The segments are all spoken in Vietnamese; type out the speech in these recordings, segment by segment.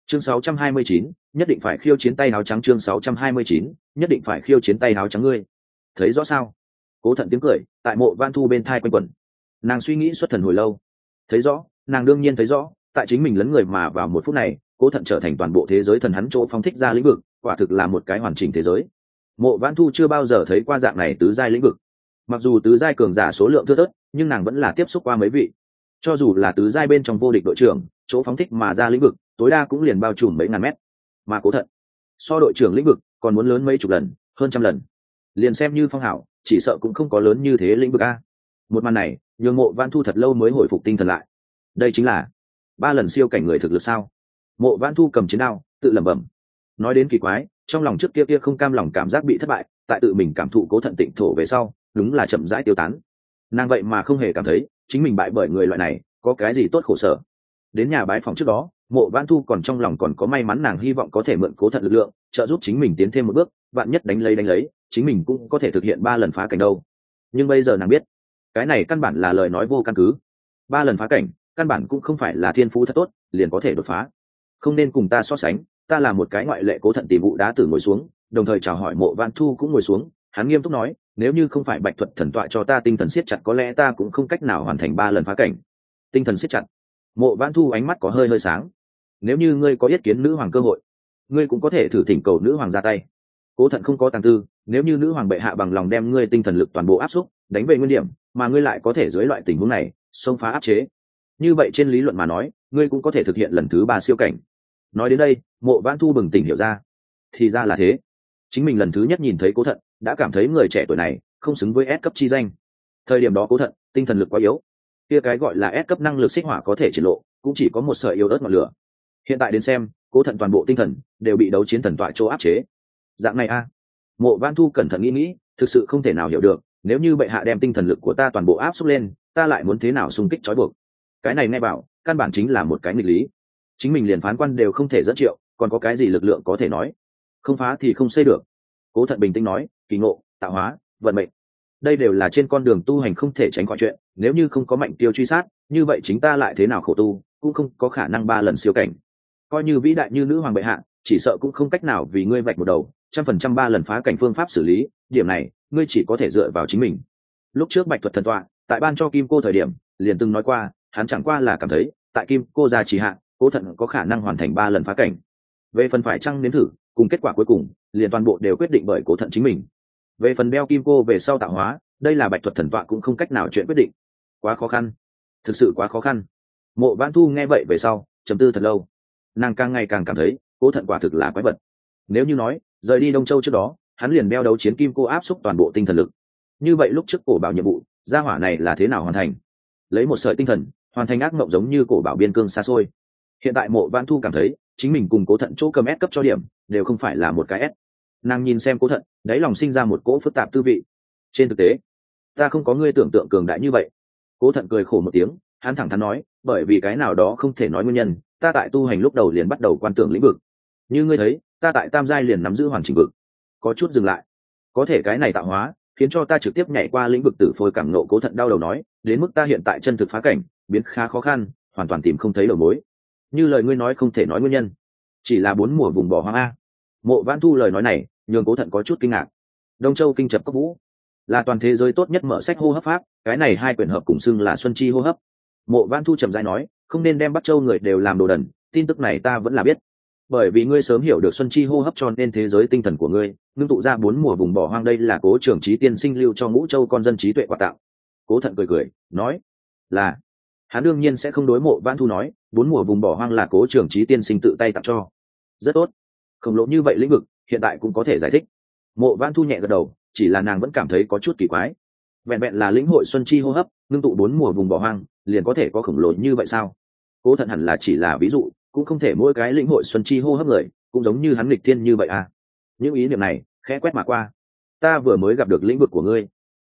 chương 629, nhất định phải khiêu chiến tay áo trắng. Chương 629, nhất định phải khiêu chiến tay áo trắng. Ngươi thấy rõ sao? Cố Thận tiếng cười tại Mộ Văn Thu bên thai quanh quẩn. Nàng suy nghĩ xuất thần hồi lâu. Thấy rõ, nàng đương nhiên thấy rõ, tại chính mình lấn người mà vào một phút này, Cố Thận trở thành toàn bộ thế giới thần hắn chỗ phóng thích ra lĩnh vực, quả thực là một cái hoàn chỉnh thế giới. Mộ Văn Thu chưa bao giờ thấy qua dạng này tứ giai lĩnh vực. Mặc dù tứ giai cường giả số lượng thưa thớt, nhưng nàng vẫn là tiếp xúc qua mấy vị. Cho dù là tứ giai bên trong vô địch đội trưởng, chỗ phóng thích mà ra lĩnh vực, tối đa cũng liền bao trùm mấy ngàn mét. Mà Cố Thận, so đội trưởng lĩnh vực còn muốn lớn mấy chục lần, hơn trăm lần. Liền xem như Phong Hảo, chỉ sợ cũng không có lớn như thế lĩnh vực a. Một màn này, nhường Mộ Văn Thu thật lâu mới hồi phục tinh thần lại. Đây chính là 3 lần siêu cảnh người thực lực sao? Mộ Văn Thu cầm chiến đao, tự lẩm bẩm. Nói đến kỳ quái, trong lòng trước kia không cam lòng cảm giác bị thất bại, tại tự mình cảm thụ Cố Thận tịnh thổ về sau, đúng là chậm rãi tiêu tán. Nàng vậy mà không hề cảm thấy chính mình bại bởi người loại này có cái gì tốt khổ sở. Đến nhà bái phòng trước đó, Mộ Văn Thu còn trong lòng còn có may mắn, nàng hy vọng có thể mượn Cố Thận lực lượng trợ giúp chính mình tiến thêm một bước, vạn nhất đánh lấy chính mình cũng có thể thực hiện 3 lần phá cảnh đâu. Nhưng bây giờ nàng biết, cái này căn bản là lời nói vô căn cứ. 3 lần phá cảnh căn bản cũng không phải là thiên phú thật tốt liền có thể đột phá. Không nên cùng ta so sánh, ta là một cái ngoại lệ. Cố Thận tìm Vụ Đá Tử ngồi xuống, đồng thời chào hỏi Mộ Văn Thu cũng ngồi xuống. Hắn nghiêm túc nói, nếu như không phải Bạch Thuật thần tọa cho ta tinh thần siết chặt, có lẽ ta cũng không cách nào hoàn thành 3 lần phá cảnh. Tinh thần siết chặt. Mộ Văn Thu ánh mắt có hơi sáng. Nếu như ngươi có yết kiến nữ hoàng cơ hội, ngươi cũng có thể thử thỉnh cầu nữ hoàng ra tay. Cố Thận không có tàng tư, nếu như nữ hoàng bệ hạ bằng lòng đem ngươi tinh thần lực toàn bộ áp xúc, đánh về nguyên điểm, mà ngươi lại có thể dưới loại tình huống này xông phá áp chế, như vậy trên lý luận mà nói, ngươi cũng có thể thực hiện lần thứ 3 siêu cảnh. Nói đến đây, Mộ Văn Thu bừng tỉnh hiểu ra, thì ra là thế. Chính mình lần thứ nhất nhìn thấy Cố Thận, đã cảm thấy người trẻ tuổi này không xứng với S cấp chi danh. Thời điểm đó Cố Thận tinh thần lực quá yếu, kia cái gọi là S cấp năng lực xích hỏa có thể triển lộ, cũng chỉ có một sợi yếu ớt ngọn lửa. Hiện tại đến xem, Cố Thận toàn bộ tinh thần đều bị đấu chiến thần tọa chỗ áp chế. Dạng này a. Mộ Văn Thu cẩn thận nghĩ, thực sự không thể nào hiểu được, nếu như bệ hạ đem tinh thần lực của ta toàn bộ áp xúc lên, ta lại muốn thế nào xung kích trói buộc? Cái này nghe bảo, căn bản chính là một cái nghịch lý. Chính mình liền phán quan đều không thể dẫn triệu, còn có cái gì lực lượng có thể nói? Không phá thì không xây được. Cố Thận bình tĩnh nói, kỳ ngộ, tạo hóa, vận mệnh, đây đều là trên con đường tu hành không thể tránh khỏi chuyện. Nếu như không có Mạnh Tiêu truy sát, như vậy chính ta lại thế nào khổ tu, cũng không có khả năng 3 lần siêu cảnh. Coi như vĩ đại như nữ hoàng bệ hạ, chỉ sợ cũng không cách nào vì ngươi vạch một đầu 100% 3 lần phá cảnh phương pháp xử lý. Điểm này ngươi chỉ có thể dựa vào chính mình. Lúc trước Bạch Thuật thần tọa tại ban cho Kim Cô thời điểm liền từng nói qua, hắn chẳng qua là cảm thấy tại Kim Cô gia trì hạ, Cố Thận có khả năng hoàn thành 3 lần phá cảnh. Về phần phải chăng nếm thử, cùng kết quả cuối cùng liền toàn bộ đều quyết định bởi Cố Thận chính mình. Về phần đeo Kim Cô về sau tạo hóa, đây là Bạch Thuật thần tọa cũng không cách nào chuyện quyết định. Quá khó khăn, thực sự quá khó khăn. Mộ Văn Thu nghe vậy về sau trầm tư thật lâu, nàng càng ngày càng cảm thấy Cố Thận quả thực là quái vật. Nếu như nói rời đi Đông Châu trước đó hắn liền đeo đấu chiến Kim Cô áp xúc toàn bộ tinh thần lực, như vậy lúc trước cổ bảo nhiệm vụ gia hỏa này là thế nào hoàn thành? Lấy một sợi tinh thần hoàn thành ác mộng giống như cổ bảo biên cương xa xôi. Hiện tại Mộ Văn Thu cảm thấy chính mình cùng Cố Thận chỗ cầm S cấp cho điểm đều không phải là một cái S. Nàng nhìn xem Cố Thận, đáy lòng sinh ra một cỗ phức tạp tư vị. Trên thực tế, ta không có ngươi tưởng tượng cường đại như vậy. Cố Thận cười khổ một tiếng, hắn thẳng thắn nói, bởi vì cái nào đó không thể nói nguyên nhân, ta tại tu hành lúc đầu liền bắt đầu quan tưởng lĩnh vực. Như ngươi thấy, ta tại tam giai liền nắm giữ hoàn chỉnh vực. Có chút dừng lại. Có thể cái này tạo hóa, khiến cho ta trực tiếp nhảy qua lĩnh vực tử phôi cảm nộ. Cố Thận đau đầu nói, đến mức ta hiện tại chân thực phá cảnh biến khá khó khăn, hoàn toàn tìm không thấy đầu mối. Như lời ngươi nói không thể nói nguyên nhân, chỉ là 4 mùa vùng bỏ hoang a. Mộ Văn Thu lời nói này nhường Cố Thận có chút kinh ngạc. Đông Châu kinh chập cốc vũ là toàn thế giới tốt nhất mở sách hô hấp pháp, cái này 2 quyển hợp cùng xưng là Xuân Chi hô hấp. Mộ Văn Thu trầm rãi nói, không nên đem Bắc Châu người đều làm đồ đần, tin tức này ta vẫn là biết. Bởi vì ngươi sớm hiểu được Xuân Chi hô hấp, cho nên thế giới tinh thần của ngươi ngưng tụ ra 4 mùa vùng bỏ hoang, đây là Cố trưởng trí tiên sinh lưu cho Ngũ Châu con dân trí tuệ quà tặng. Cố Thận cười nói, là. Hắn đương nhiên sẽ không đối Mộ Văn Thu nói 4 mùa vùng bỏ hoang là Cố trưởng trí tiên sinh tự tay tặng cho. Rất tốt, khổng lồ như vậy lĩnh vực hiện tại cũng có thể giải thích. Mộ Văn Thu nhẹ gật đầu, chỉ là nàng vẫn cảm thấy có chút kỳ quái. Vẹn vẹn là lĩnh hội Xuân Chi hô hấp, ngưng tụ 4 mùa vùng bỏ hoang, liền có thể có khổng lồ như vậy sao? Cố Thận hẳn là chỉ là ví dụ, cũng không thể mỗi cái lĩnh hội Xuân Chi hô hấp người cũng giống như hắn nghịch thiên như vậy à? Những ý niệm này khẽ quét mà qua. Ta vừa mới gặp được lĩnh vực của ngươi.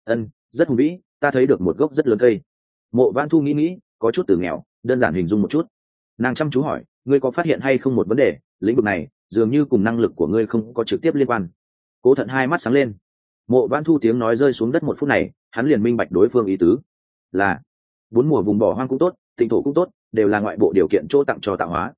Rất hùng vĩ, ta thấy được một gốc rất lớn cây. Mộ Văn Thu nghĩ, có chút từ nghèo, đơn giản hình dung một chút. Nàng chăm chú hỏi, ngươi có phát hiện hay không một vấn đề, lĩnh vực này dường như cùng năng lực của ngươi không có trực tiếp liên quan. Cố Thận hai mắt sáng lên. Mộ Văn Thu tiếng nói rơi xuống đất một phút này, hắn liền minh bạch đối phương ý tứ. Là 4 mùa vùng bỏ hoang cũng tốt, tịnh thổ cũng tốt, đều là ngoại bộ điều kiện chỗ tặng cho tạo hóa.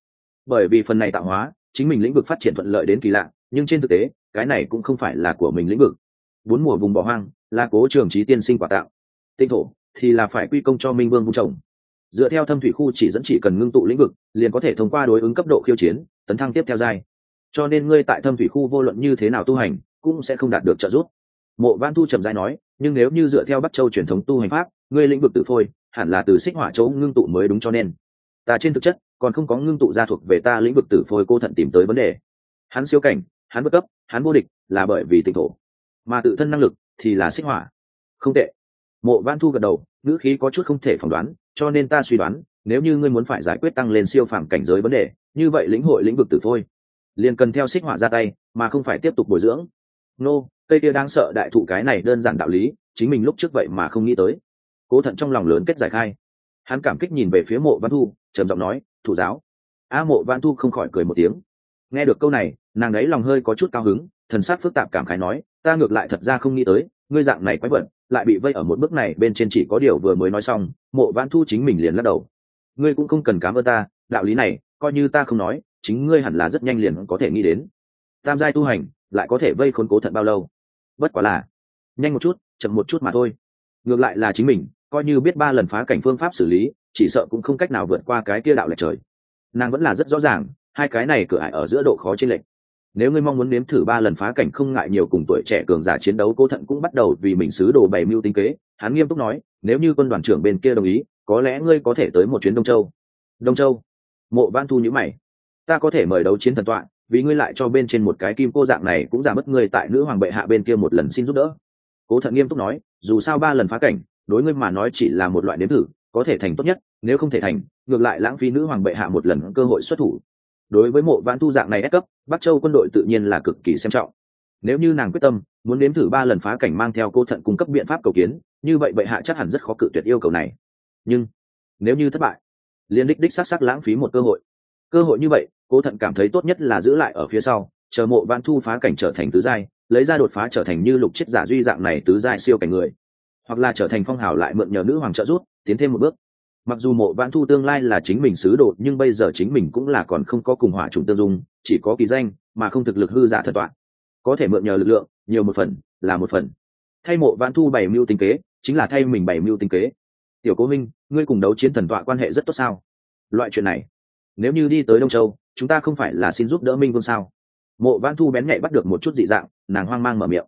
bởi vì phần này tạo hóa chính mình lĩnh vực phát triển thuận lợi đến kỳ lạ, nhưng trên thực tế cái này cũng không phải là của mình lĩnh vực. Bốn mùa vùng bỏ hoang là Cố Trường Chí tiên sinh quả tạo, tinh thổ thì là phải quy công cho Minh Vương vung trồng. Dựa theo thâm thủy khu chỉ dẫn, chỉ cần ngưng tụ lĩnh vực liền có thể thông qua đối ứng cấp độ khiêu chiến tấn thăng tiếp theo giai, cho nên ngươi tại thâm thủy khu vô luận như thế nào tu hành cũng sẽ không đạt được trợ giúp. Mộ Vãn Thu trầm rãi nói, nhưng nếu như dựa theo Bắc Châu truyền thống tu hành pháp, ngươi lĩnh vực tự phôi hẳn là từ xích hỏa châu ngưng tụ mới đúng, cho nên ta trên thực chất còn không có ngưng tụ ra thuộc về ta lĩnh vực tử phôi. Cô Thận tìm tới vấn đề. Hắn siêu cảnh, hắn vượt cấp, hắn vô địch là bởi vì tịnh thổ, mà tự thân năng lực thì là xích hỏa. Không tệ. Mộ Vãn Thu gật đầu, ngữ khí có chút không thể phỏng đoán, cho nên ta suy đoán nếu như ngươi muốn phải giải quyết tăng lên siêu phàm cảnh giới vấn đề, như vậy lĩnh hội lĩnh vực tử phôi liền cần theo xích hỏa ra tay, mà không phải tiếp tục bồi dưỡng. Nô, cây kia đang sợ đại thụ, cái này đơn giản đạo lý chính mình lúc trước vậy mà không nghĩ tới. Cố Thận trong lòng lớn kết giải khai, hắn cảm kích nhìn về phía Mộ Vãn Thu, trầm giọng nói, thủ giáo. Mộ Vãn Thu không khỏi cười một tiếng. Nghe được câu này, nàng ấy lòng hơi có chút cao hứng, thần sắc phức tạp cảm khái nói, ta ngược lại thật ra không nghĩ tới ngươi dạng này quái vật lại bị vây ở một bước này bên trên. Chỉ có điều vừa mới nói xong, Mộ Vãn Thu chính mình liền lắc đầu. Ngươi cũng không cần cảm ơn ta, đạo lý này coi như ta không nói, chính ngươi hẳn là rất nhanh liền có thể nghĩ đến. Tam giai tu hành lại có thể vây khốn Cố Thận bao lâu? Bất quá là nhanh một chút chậm một chút mà thôi. Ngược lại là chính mình coi như biết 3 lần phá cảnh phương pháp xử lý, chỉ sợ cũng không cách nào vượt qua cái kia đạo lệch trời. Nàng vẫn là rất rõ ràng hai cái này cửa ải ở giữa độ khó chênh lệch. Nếu ngươi mong muốn nếm thử 3 lần phá cảnh, không ngại nhiều cùng tuổi trẻ cường giả chiến đấu. Cố Thận cũng bắt đầu vì mình sứ đồ bày mưu tính kế. Hắn nghiêm túc nói, nếu như quân đoàn trưởng bên kia đồng ý, có lẽ ngươi có thể tới một chuyến Đông Châu. Đông Châu? Mộ Vãn Thu nhíu mày. Ta có thể mời đấu chiến thần tọa, vì ngươi lại cho bên trên một cái kim cô dạng này cũng giảm mất ngươi tại nữ hoàng bệ hạ bên kia một lần xin giúp đỡ. Cố Thận nghiêm túc nói, dù sao 3 lần phá cảnh đối ngươi mà nói chỉ là một loại nếm thử, có thể thành tốt nhất, nếu không thể thành, ngược lại lãng phí nữ hoàng bệ hạ một lần cơ hội xuất thủ. Đối với Mộ Vãn Thu dạng này ép cấp, Bắc Châu quân đội tự nhiên là cực kỳ xem trọng. Nếu như nàng quyết tâm muốn nếm thử 3 lần phá cảnh mang theo Cố Thận cung cấp biện pháp cầu kiến, như vậy bệ hạ chắc hẳn rất khó cự tuyệt yêu cầu này. Nhưng nếu như thất bại, liên đích sắc lãng phí một cơ hội. Cơ hội như vậy, Cố Thận cảm thấy tốt nhất là giữ lại ở phía sau, chờ Mộ Vãn Thu phá cảnh trở thành tứ giai, lấy ra đột phá trở thành như Lục Chiết Giả Duy dạng này tứ giai siêu cảnh người, hoặc là trở thành phong hào lại mượn nhờ nữ hoàng trợ giúp tiến thêm một bước. Mặc dù Mộ Vãn Thu tương lai là chính mình sứ đồ, nhưng bây giờ chính mình cũng là còn không có cùng hỏa chủng tương dung, chỉ có kỳ danh mà không thực lực hư giả thần tọa, có thể mượn nhờ lực lượng nhiều một phần là một phần. Thay Mộ Vãn Thu bày mưu tính kế chính là thay mình bày mưu tính kế. Tiểu Cố Minh, ngươi cùng đấu chiến thần tọa quan hệ rất tốt sao? Loại chuyện này nếu như đi tới Đông Châu, chúng ta không phải là xin giúp đỡ Minh Vương sao? Mộ Vãn Thu bén nhạy bắt được một chút dị dạng, nàng hoang mang mở miệng.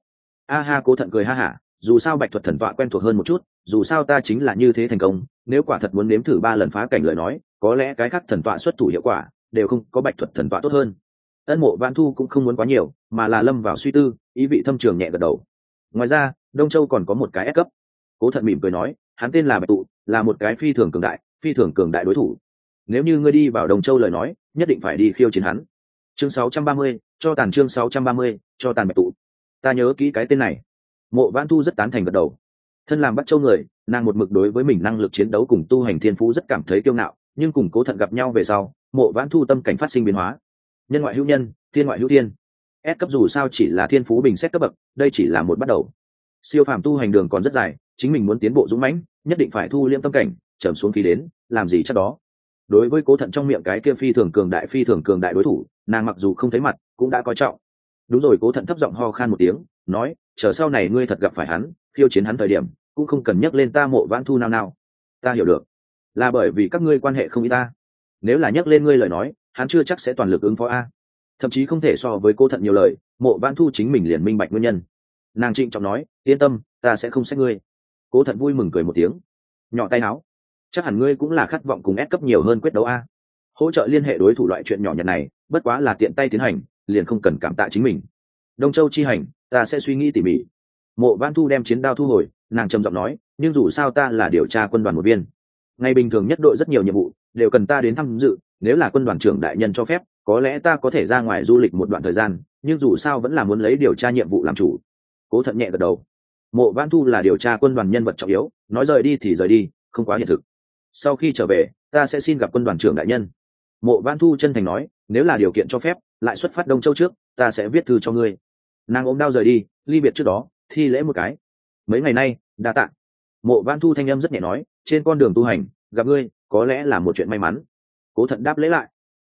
Cố Thận cười ha hả, dù sao Bạch Thuật thần tọa quen thuộc hơn một chút, dù sao ta chính là như thế thành công, nếu quả thật muốn nếm thử 3 lần phá cảnh lời nói, có lẽ cái khác thần tọa xuất thủ hiệu quả đều không có Bạch Thuật thần tọa tốt hơn. Mộ Vãn Thu cũng không muốn quá nhiều, mà là lâm vào suy tư, ý vị thâm trường nhẹ gật đầu. Ngoài ra, Đông Châu còn có một cái ép cấp. Cố Thận mỉm cười nói, hắn tên là Bạch Tụ, là một cái phi thường cường đại đối thủ. Nếu như ngươi đi vào Đông Châu lời nói, nhất định phải đi khiêu chiến hắn. Chương 630, cho tàn. Chương 630, cho tàn Bạch Tụ. Ta nhớ kỹ cái tên này. Mộ Vãn Thu rất tán thành gật đầu. Thân làm Bắc Châu người, nàng một mực đối với mình năng lực chiến đấu cùng tu hành thiên phú rất cảm thấy kiêu ngạo, nhưng cùng Cố Thận gặp nhau về sau, Mộ Vãn Thu tâm cảnh phát sinh biến hóa. Nhân ngoại hữu nhân, thiên ngoại hữu thiên. S cấp dù sao chỉ là thiên phú bình xét cấp bậc, đây chỉ là một bắt đầu. Siêu phàm tu hành đường còn rất dài, chính mình muốn tiến bộ dũng mãnh, nhất định phải thu liễm tâm cảnh, trầm xuống khí đến, làm gì chắc đó. Đối với Cố Thận trong miệng cái kia phi thường cường đại đối thủ, nàng mặc dù không thấy mặt cũng đã coi trọng. Đúng rồi, Cố Thận thấp giọng ho khan một tiếng, nói, chờ sau này ngươi thật gặp phải hắn, khiêu chiến hắn thời điểm, cũng không cần nhắc lên ta Mộ Vãn Thu nào. Ta hiểu được, là bởi vì các ngươi quan hệ không ý ta. Nếu là nhắc lên ngươi lời nói, hắn chưa chắc sẽ toàn lực ứng phó thậm chí không thể so với Cố Thận nhiều lời. Mộ Vãn Thu chính mình liền minh bạch nguyên nhân. Nàng trịnh trọng nói, yên tâm, ta sẽ không xét ngươi. Cố Thận vui mừng cười một tiếng, nhỏ tay áo, chắc hẳn ngươi cũng là khát vọng cùng ép cấp nhiều hơn quyết đấu hỗ trợ liên hệ đối thủ loại chuyện nhỏ nhặt này, bất quá là tiện tay tiến hành, liền không cần cảm tạ chính mình. Đông Châu chi hành, ta sẽ suy nghĩ tỉ mỉ. Mộ Vãn Thu đem chiến đao thu hồi, nàng trầm giọng nói, nhưng dù sao ta là điều tra quân đoàn một viên, ngày bình thường nhất đội rất nhiều nhiệm vụ đều cần ta đến tham dự, nếu là quân đoàn trưởng đại nhân cho phép, có lẽ ta có thể ra ngoài du lịch một đoạn thời gian, nhưng dù sao vẫn là muốn lấy điều tra nhiệm vụ làm chủ. Cố Thận nhẹ gật đầu. Mộ Vãn Thu là điều tra quân đoàn nhân vật trọng yếu, nói rời đi thì rời đi, không quá hiện thực. Sau khi trở về, ta sẽ xin gặp quân đoàn trưởng đại nhân. Mộ Vãn Thu chân thành nói, nếu là điều kiện cho phép, lại xuất phát Đông Châu trước, ta sẽ viết thư cho ngươi. Nàng ôm đao rời đi, ly biệt trước đó thi lễ một cái. Mấy ngày nay đa tạ. Mộ Vãn Thu thanh âm rất nhẹ nói, trên con đường tu hành gặp ngươi có lẽ là một chuyện may mắn. Cố Thận đáp lễ lại.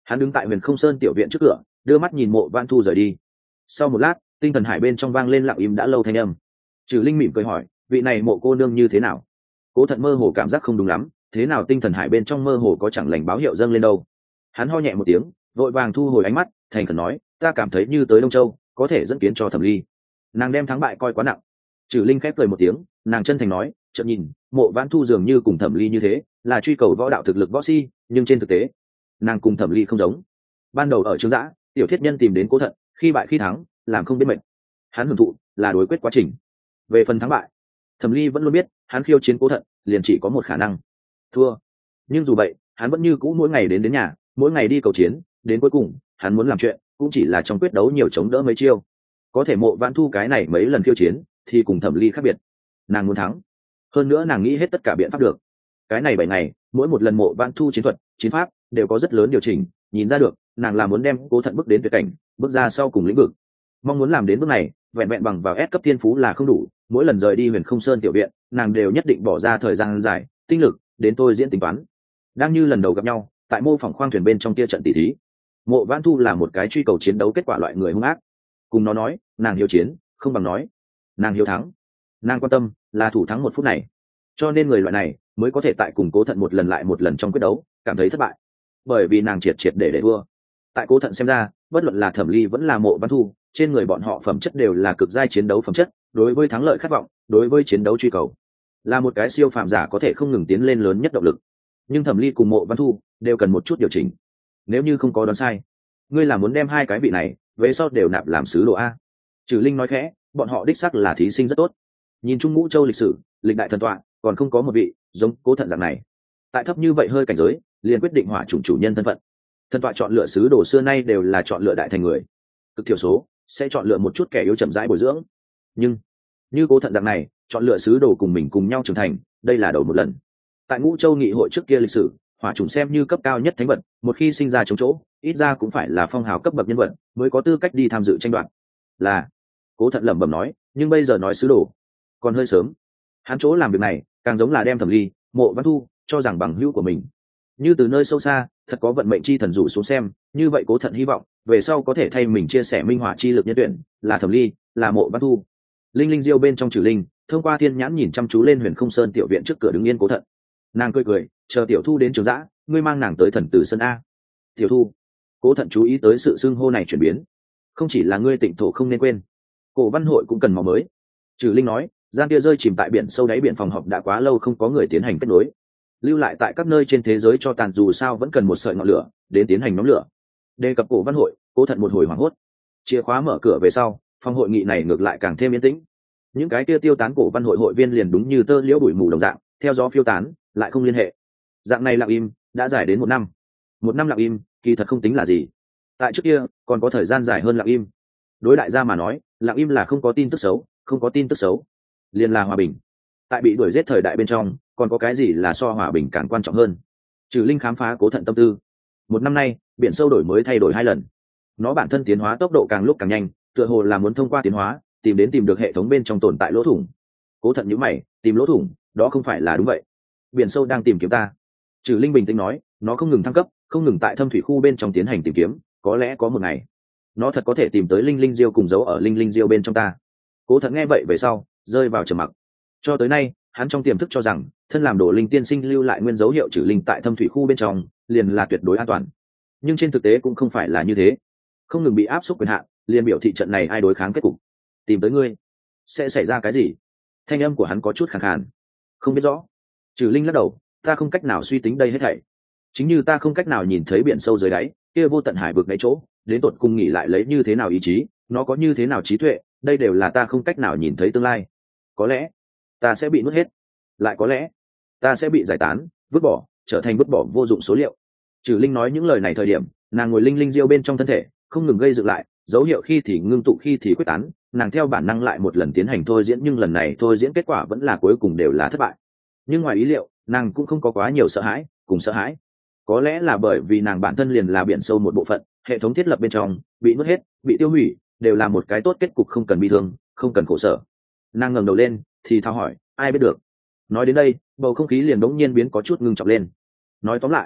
Hắn đứng tại Huyền Không Sơn tiểu viện trước cửa, đưa mắt nhìn Mộ Văn Thu rời đi. Sau một lát, tinh thần hải bên trong vang lên lặng im đã lâu thanh âm. Trừ Linh mỉm cười hỏi, vị này Mộ cô nương như thế nào? Cố Thận mơ hồ cảm giác không đúng lắm, thế nào tinh thần hải bên trong mơ hồ có chẳng lành báo hiệu dâng lên đâu. Hắn ho nhẹ một tiếng, vội vàng thu hồi ánh mắt, thành khẩn nói, ta cảm thấy như tới Đông Châu có thể dẫn kiến cho Thẩm Ly. Nàng đem thắng bại coi quá nặng. Trừ Linh khép cười một tiếng, nàng chân thành nói, chợt nhìn Mộ Vãn Thu dường như cùng Thẩm Ly như thế, là truy cầu võ đạo thực lực võ si, nhưng trên thực tế nàng cùng Thẩm Ly không giống. Ban đầu ở Trương Giã, tiểu thiết nhân tìm đến Cố Thận, khi bại khi thắng, làm không biết mệt. Hắn hưởng thụ là đối quyết quá trình. Về phần thắng bại, Thẩm Ly vẫn luôn biết, hắn khiêu chiến Cố Thận liền chỉ có một khả năng, thua. Nhưng dù vậy, hắn vẫn như cũ mỗi ngày đến nhà, mỗi ngày đi cầu chiến, đến cuối cùng hắn muốn làm chuyện cũng chỉ là trong quyết đấu nhiều chống đỡ mấy chiêu. Có thể Mộ Vãn Thu cái này mấy lần khiêu chiến thì cùng Thẩm Ly khác biệt, nàng muốn thắng, hơn nữa nàng nghĩ hết tất cả biện pháp được. Cái này 7 ngày, mỗi một lần Mộ Vãn Thu chiến thuật chiến pháp đều có rất lớn điều chỉnh, nhìn ra được nàng là muốn đem Cố Thận bước đến tuyệt cảnh, bước ra sau cùng lĩnh vực. Mong muốn làm đến bước này, vẹn vẹn bằng vào S cấp thiên phú là không đủ, mỗi lần rời đi Huyền Không Sơn tiểu viện, nàng đều nhất định bỏ ra thời gian dài, tinh lực đến tôi diễn tính toán. Đang như lần đầu gặp nhau tại mô phỏng khoang thuyền bên trong kia trận tỷ thí, Mộ Vãn Thu là một cái truy cầu chiến đấu kết quả loại người hung ác. Cùng nó nói nàng hiếu chiến không bằng nói nàng hiếu thắng. Nàng quan tâm là thủ thắng 1 phút này, cho nên người loại này mới có thể tại cùng Cố Thận một lần lại một lần trong quyết đấu cảm thấy thất bại, bởi vì nàng triệt để thua. Tại Cố Thận xem ra, bất luận là Thẩm Ly vẫn là Mộ Vãn Thu, trên người bọn họ phẩm chất đều là cực giai chiến đấu phẩm chất, đối với thắng lợi khát vọng, đối với chiến đấu truy cầu, là một cái siêu phàm giả có thể không ngừng tiến lên lớn nhất động lực. Nhưng Thẩm Ly cùng Mộ Vãn Thu đều cần một chút điều chỉnh. Nếu như không có đoán sai, ngươi là muốn đem hai cái vị này về sau đều nạp làm sứ đồ a? Trừ Linh nói khẽ, bọn họ đích xác là thí sinh rất tốt. Nhìn chung Ngũ Châu lịch sử, lịch đại thần tọa còn không có một vị giống Cố Thận dạng này. Tại thấp như vậy hơi cảnh giới, liền quyết định hỏa chủng chủ nhân thân phận. Thần tọa chọn lựa sứ đồ xưa nay đều là chọn lựa đại thành người, cực thiểu số sẽ chọn lựa một chút kẻ yếu chậm rãi bồi dưỡng. Nhưng như Cố Thận dạng này, chọn lựa sứ đồ cùng mình cùng nhau trưởng thành, đây là đầu một lần. Tại Ngũ Châu nghị hội trước kia lịch sử, hỏa chủng xem như cấp cao nhất thánh vật, một khi sinh ra chống chỗ, ít ra cũng phải là phong hào cấp bậc nhân vật mới có tư cách đi tham dự tranh đoạt. Là, Cố Thận lẩm bẩm nói, nhưng bây giờ nói sứ đồ còn hơi sớm. Hắn chỗ làm việc này càng giống là đem Thẩm Ly, Mộ Vãn Thu cho rằng bằng hữu của mình. Như từ nơi sâu xa thật có vận mệnh chi thần rủ xuống xem, như vậy Cố Thận hy vọng về sau có thể thay mình chia sẻ minh hỏa chi lực nhân tuyển, là Thẩm Ly, là Mộ Vãn Thu. Linh Linh Diêu bên trong Trừ Linh thông qua thiên nhãn nhìn chăm chú lên Huyền Không Sơn tiểu viện trước cửa đứng yên Cố Thận. Nàng cười, chờ Tiểu Thu đến Trường Giã, ngươi mang nàng tới Thần Tử Sơn a. Tiểu Thu. Cố Thận chú ý tới sự xưng hô này chuyển biến. Không chỉ là ngươi Tịnh thổ không nên quên, Cổ Văn hội cũng cần máu mới. Trừ Linh nói, gian kia rơi chìm tại biển sâu đáy biển phòng họp đã quá lâu không có người tiến hành kết nối, lưu lại tại các nơi trên thế giới cho tàn dù sao vẫn cần một sợi ngọn lửa đến tiến hành nhóm lửa. Đề cập Cổ Văn hội, Cố Thận một hồi hoảng hốt. Chìa khóa mở cửa về sau, phòng hội nghị này ngược lại càng thêm yên tĩnh. Những cái kia tiêu tán Cổ Văn hội hội viên liền đúng như tơ liễu bụi mù đồng dạng, theo gió phiêu tán, lại không liên hệ. Dạng này lặng im đã dài đến 1 năm. 1 năm lặng im kỳ thật không tính là gì, tại trước kia còn có thời gian dài hơn lặng im. Đối đại gia mà nói, lặng im là không có tin tức xấu, không có tin tức xấu liền là hòa bình. Tại bị đuổi giết thời đại bên trong, còn có cái gì là so hòa bình càng quan trọng hơn? Trừ Linh khám phá Cố Thận tâm tư. 1 năm nay, biển sâu đổi mới thay đổi 2 lần, nó bản thân tiến hóa tốc độ càng lúc càng nhanh, tựa hồ là muốn thông qua tiến hóa tìm được hệ thống bên trong tồn tại lỗ thủng. Cố Thận nhíu mày, tìm lỗ thủng, đó không phải là đúng vậy. Biển sâu đang tìm kiếm ta. Trừ Linh bình tĩnh nói, nó không ngừng thăng cấp, không ngừng tại thâm thủy khu bên trong tiến hành tìm kiếm, có lẽ có một ngày nó thật có thể tìm tới Linh Linh Diêu cùng giấu ở Linh Linh Diêu bên trong ta. Cố Thận nghe vậy về sau rơi vào trầm mặc. Cho tới nay, hắn trong tiềm thức cho rằng thân làm Đồ Linh tiên sinh lưu lại nguyên dấu hiệu Trừ Linh tại thâm thủy khu bên trong liền là tuyệt đối an toàn. Nhưng trên thực tế cũng không phải là như thế. Không ngừng bị áp suất quyền hạn, liền biểu thị trận này ai đối kháng kết cục. Tìm tới ngươi sẽ xảy ra cái gì? Thanh âm của hắn có chút khàn khàn. Không biết rõ. Trừ Linh lắc đầu, ta không cách nào suy tính đây hết thảy. Chính như ta không cách nào nhìn thấy biển sâu dưới đáy, kia vô tận hải vực đáy chỗ, đến tột cùng nghỉ lại lấy như thế nào ý chí, nó có như thế nào trí tuệ, đây đều là ta không cách nào nhìn thấy tương lai. Có lẽ ta sẽ bị nuốt hết, lại có lẽ ta sẽ bị giải tán, vứt bỏ, trở thành vứt bỏ vô dụng số liệu. Trừ Linh nói những lời này thời điểm, nàng ngồi Linh Linh Diêu bên trong thân thể, không ngừng gây dựng lại, dấu hiệu khi thì ngưng tụ khi thì quyết tán, nàng theo bản năng lại một lần tiến hành thôi diễn, nhưng lần này thôi diễn kết quả vẫn là cuối cùng đều là thất bại. Nhưng ngoài ý liệu, nàng cũng không có quá nhiều sợ hãi, cùng sợ hãi. Có lẽ là bởi vì nàng bản thân liền là biển sâu một bộ phận, hệ thống thiết lập bên trong bị nuốt hết, bị tiêu hủy, đều là một cái tốt kết cục, không cần bi thương, không cần khổ sở. Nàng ngẩng đầu lên thì thao hỏi, ai biết được. Nói đến đây, bầu không khí liền đống nhiên biến có chút ngưng trọng lên. Nói tóm lại,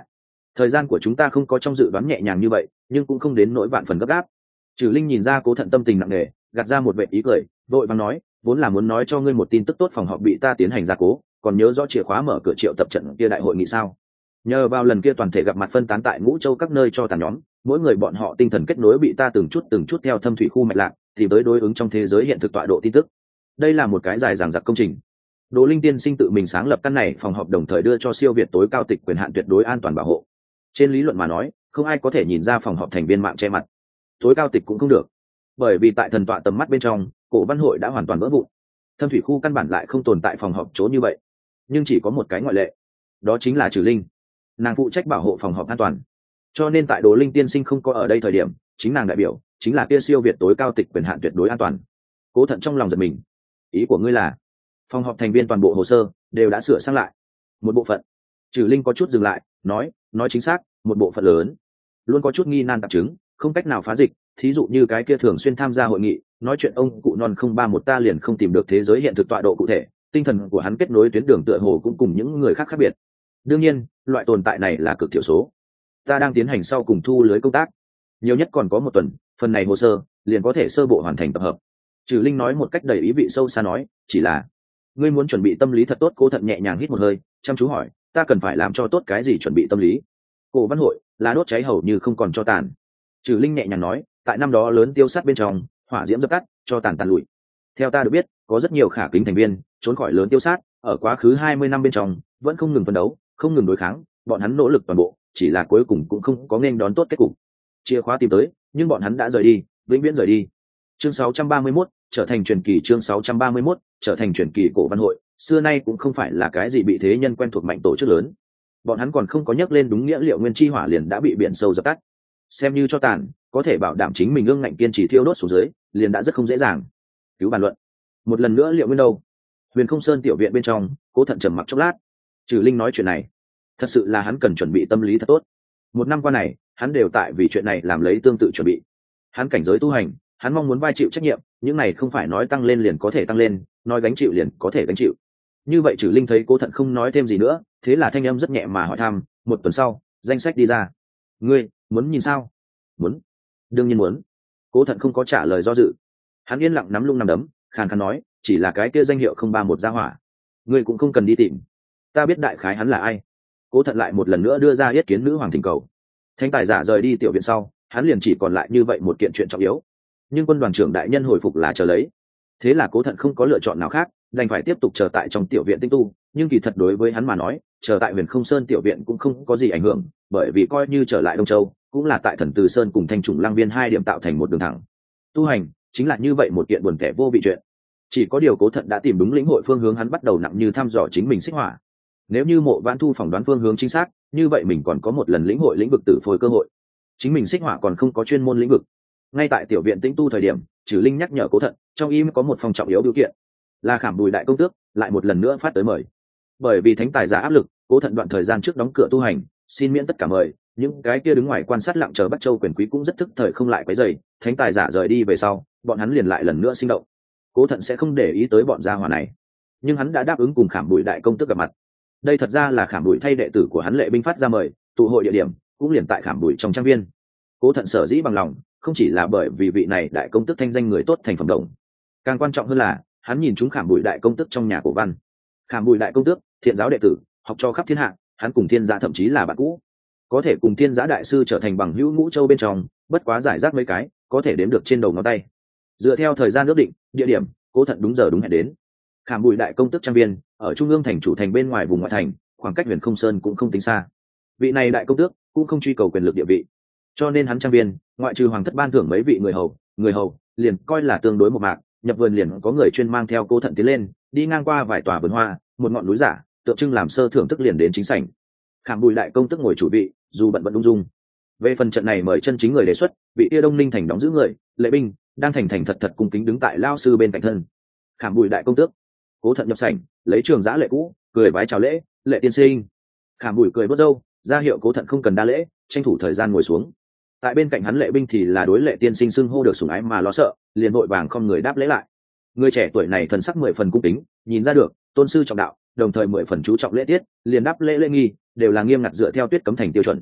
thời gian của chúng ta không có trong dự đoán nhẹ nhàng như vậy, nhưng cũng không đến nỗi vạn phần gấp gáp. Trừ Linh nhìn ra Cố Thận tâm tình nặng nề, gạt ra một vệt ý cười, vội vàng nói, vốn là muốn nói cho ngươi một tin tức tốt, phòng họp bị ta tiến hành gia cố, còn nhớ rõ chìa khóa mở cửa triệu tập trận kia đại hội nghị sao? Nhờ vào lần kia toàn thể gặp mặt phân tán tại Ngũ Châu các nơi cho tàn nhóm, mỗi người bọn họ tinh thần kết nối bị ta từng chút theo thâm thủy khu mạch lạc, tìm tới đối ứng trong thế giới hiện thực tọa độ tin tức. Đây là một cái dài dằng dặc công trình. Đỗ Linh tiên sinh tự mình sáng lập căn này phòng họp, đồng thời đưa cho siêu việt tối cao tịch quyền hạn tuyệt đối an toàn bảo hộ. Trên lý luận mà nói, không ai có thể nhìn ra phòng họp thành viên mạng che mặt. Tối cao tịch cũng không được, bởi vì tại thần tọa tầm mắt bên trong, cổ văn hội đã hoàn toàn vỡ vụn. Thâm thủy khu căn bản lại không tồn tại phòng họp chỗ như vậy. Nhưng chỉ có một cái ngoại lệ, đó chính là Trừ Linh. Nàng phụ trách bảo hộ phòng họp an toàn, cho nên tại Đỗ Linh tiên sinh không có ở đây thời điểm, chính nàng đại biểu chính là kia siêu việt tối cao tịch quyền hạn tuyệt đối an toàn. Cố Thận trong lòng giật mình. Ý của ngươi là phòng họp thành viên toàn bộ hồ sơ đều đã sửa sang lại? Một bộ phận. Trừ Linh có chút dừng lại, nói chính xác, một bộ phận lớn. Luôn có chút nghi nan tạp chứng, không cách nào phá dịch, thí dụ như cái kia thường xuyên tham gia hội nghị, nói chuyện ông cụ non 031 ta liền không tìm được thế giới hiện thực tọa độ cụ thể, tinh thần của hắn kết nối tuyến đường tựa hồ cũng cùng những người khác khác biệt. Đương nhiên, loại tồn tại này là cực thiểu số. Ta đang tiến hành sau cùng thu lưới công tác, nhiều nhất còn có một tuần, phần này hồ sơ liền có thể sơ bộ hoàn thành tập hợp. Trừ Linh nói một cách đầy ý vị sâu xa, nói, chỉ là ngươi muốn chuẩn bị tâm lý thật tốt. Cố Thận nhẹ nhàng hít một hơi, chăm chú hỏi, ta cần phải làm cho tốt cái gì chuẩn bị tâm lý? Cổ văn hội là đốt cháy hầu như không còn cho tàn. Trừ Linh nhẹ nhàng nói, tại năm đó lớn tiêu sát bên trong, hỏa diễm dập tắt, cho tàn tàn lụi. Theo ta được biết, có rất nhiều khả kính thành viên trốn khỏi lớn tiêu sát, ở quá khứ 20 năm bên trong vẫn không ngừng phấn đấu, không ngừng đối kháng, bọn hắn nỗ lực toàn bộ, chỉ là cuối cùng cũng không có nên đón tốt kết cục. Chìa khóa tìm tới, nhưng bọn hắn đã rời đi, vĩnh viễn rời đi. Chương 631, trở thành truyền kỳ. Chương 631, trở thành truyền kỳ. Cổ văn hội xưa nay cũng không phải là cái gì bị thế nhân quen thuộc mạnh tổ chức lớn. Bọn hắn còn không có nhắc lên đúng nghĩa liệu nguyên chi hỏa liền đã bị biển sâu dập tắt. Xem như cho tàn, có thể bảo đảm chính mình ương ngạnh kiên trì thiêu đốt xuống dưới, liền đã rất không dễ dàng. Cứu bàn luận. Một lần nữa liệu nguyên đâu? Huyền Không Sơn tiểu viện bên trong, Cố Thận trầm mặc chốc lát. Trừ Linh nói chuyện này, thật sự là hắn cần chuẩn bị tâm lý thật tốt. Một năm qua này, hắn đều tại vì chuyện này làm lấy tương tự chuẩn bị. Hắn cảnh giới tu hành, hắn mong muốn vai chịu trách nhiệm, những này không phải nói tăng lên liền có thể tăng lên, nói gánh chịu liền có thể gánh chịu. Như vậy Trừ Linh thấy Cố Thận không nói thêm gì nữa, thế là thanh âm rất nhẹ mà hỏi thăm, một tuần sau, danh sách đi ra. Ngươi muốn nhìn sao? Muốn. Đương nhiên muốn. Cố Thận không có trả lời do dự. Hắn yên lặng nắm lung nắm đấm, khàn khàn nói, chỉ là cái kia danh hiệu 031 gia hỏa, ngươi cũng không cần đi tìm, ta biết đại khái hắn là ai. Cố Thận lại một lần nữa đưa ra yết kiến nữ hoàng thỉnh cầu. Thánh tài giả rời đi tiểu viện sau, hắn liền chỉ còn lại như vậy một kiện chuyện trọng yếu. Nhưng quân đoàn trưởng đại nhân hồi phục là chờ lấy. Thế là Cố Thận không có lựa chọn nào khác, đành phải tiếp tục chờ tại trong tiểu viện tinh tu. Nhưng kỳ thật đối với hắn mà nói, chờ tại Huyền Không Sơn tiểu viện cũng không có gì ảnh hưởng, bởi vì coi như trở lại Đông Châu, cũng là tại Thần Từ Sơn cùng Thanh Trùng Lăng Viên hai điểm tạo thành một đường thẳng. Tu hành chính là như vậy một kiện buồn tẻ vô vị chuyện. Chỉ có điều Cố Thận đã tìm đúng lĩnh hội phương hướng, hắn bắt đầu nặng như thăm dò chính mình xích hỏa. Nếu như Mộ Vãn Thu phỏng đoán phương hướng chính xác, như vậy mình còn có một lần lĩnh hội lĩnh vực tử phôi cơ hội. Chính mình xích hỏa còn không có chuyên môn lĩnh vực. Ngay tại tiểu viện tĩnh tu thời điểm, Trừ Linh nhắc nhở Cố Thận, trong im có một phòng trọng yếu điều kiện, là Khảm Bùi đại công tước lại một lần nữa phát tới mời. Bởi vì thánh tài giả áp lực, Cố Thận đoạn thời gian trước đóng cửa tu hành, xin miễn tất cả mời. Những cái kia đứng ngoài quan sát lặng chờ Bắc Châu quyền quý cũng rất thức thời không lại quấy rầy. Thánh tài giả rời đi về sau, bọn hắn liền lại lần nữa sinh động. Cố Thận sẽ không để ý tới bọn gia hỏa này, nhưng hắn đã đáp ứng cùng Khảm Bùi đại công tước gặp mặt. Đây thật ra là Khảm Bùi thay đệ tử của hắn Lệ Binh phát ra mời, tụ hội địa điểm cũng liền tại Khảm Bùi trong trang viên. Cố Thận sở dĩ bằng lòng, không chỉ là bởi vì vị này đại công tước thanh danh người tốt thành phẩm đồng, càng quan trọng hơn là hắn nhìn chúng Khảm Bùi đại công tước trong nhà cổ văn. Khảm Bùi đại công tước thiện giáo đệ tử, học cho khắp thiên hạ, hắn cùng thiên gia thậm chí là bạn cũ, có thể cùng thiên gia đại sư trở thành bằng hữu Ngũ Châu bên trong, bất quá giải rác mấy cái, có thể đếm được trên đầu ngón tay. Dựa theo thời gian ước định, địa điểm, Cố Thận đúng giờ đúng hẹn đến. Khảm Bùi đại công tước trang viên ở trung ương thành chủ thành bên ngoài vùng ngoại thành, khoảng cách Huyền Không Sơn cũng không tính xa. Vị này đại công tước cũng không truy cầu quyền lực địa vị, cho nên hắn trang viên ngoại trừ hoàng thất ban thưởng mấy vị người hầu liền coi là tương đối một mạc. Nhập vườn liền có người chuyên mang theo Cố Thận tiến lên, đi ngang qua vài tòa vườn hoa, một ngọn núi giả tượng trưng làm sơ thưởng thức liền đến chính sảnh. Khảm Bùi đại công tước ngồi chủ vị, dù bận bận ung dung. Về phần trận này mời chân chính người đề xuất, vị kia Đông Ninh thành đóng giữ người Lệ Binh đang thành thành thật thật cung kính đứng tại lao sư bên cạnh thân. Khảm Bùi đại công tước. Cố Thận nhập sảnh, lấy trường giã lệ cũ, cười vái chào lễ, Lệ tiên sinh. Khảm Bùi cười bớt râu, ra hiệu Cố Thận không cần đa lễ, tranh thủ thời gian ngồi xuống. Tại bên cạnh hắn Lệ Binh thì là đối Lệ tiên sinh xưng hô được sủng ái mà lo sợ, liền vội vàng không người đáp lễ lại. Người trẻ tuổi này thần sắc 10 phần cung kính, nhìn ra được tôn sư trọng đạo, đồng thời 10 phần chú trọng lễ tiết, liền đáp lễ lễ nghi đều là nghiêm ngặt dựa theo Tuyết Cấm Thành tiêu chuẩn.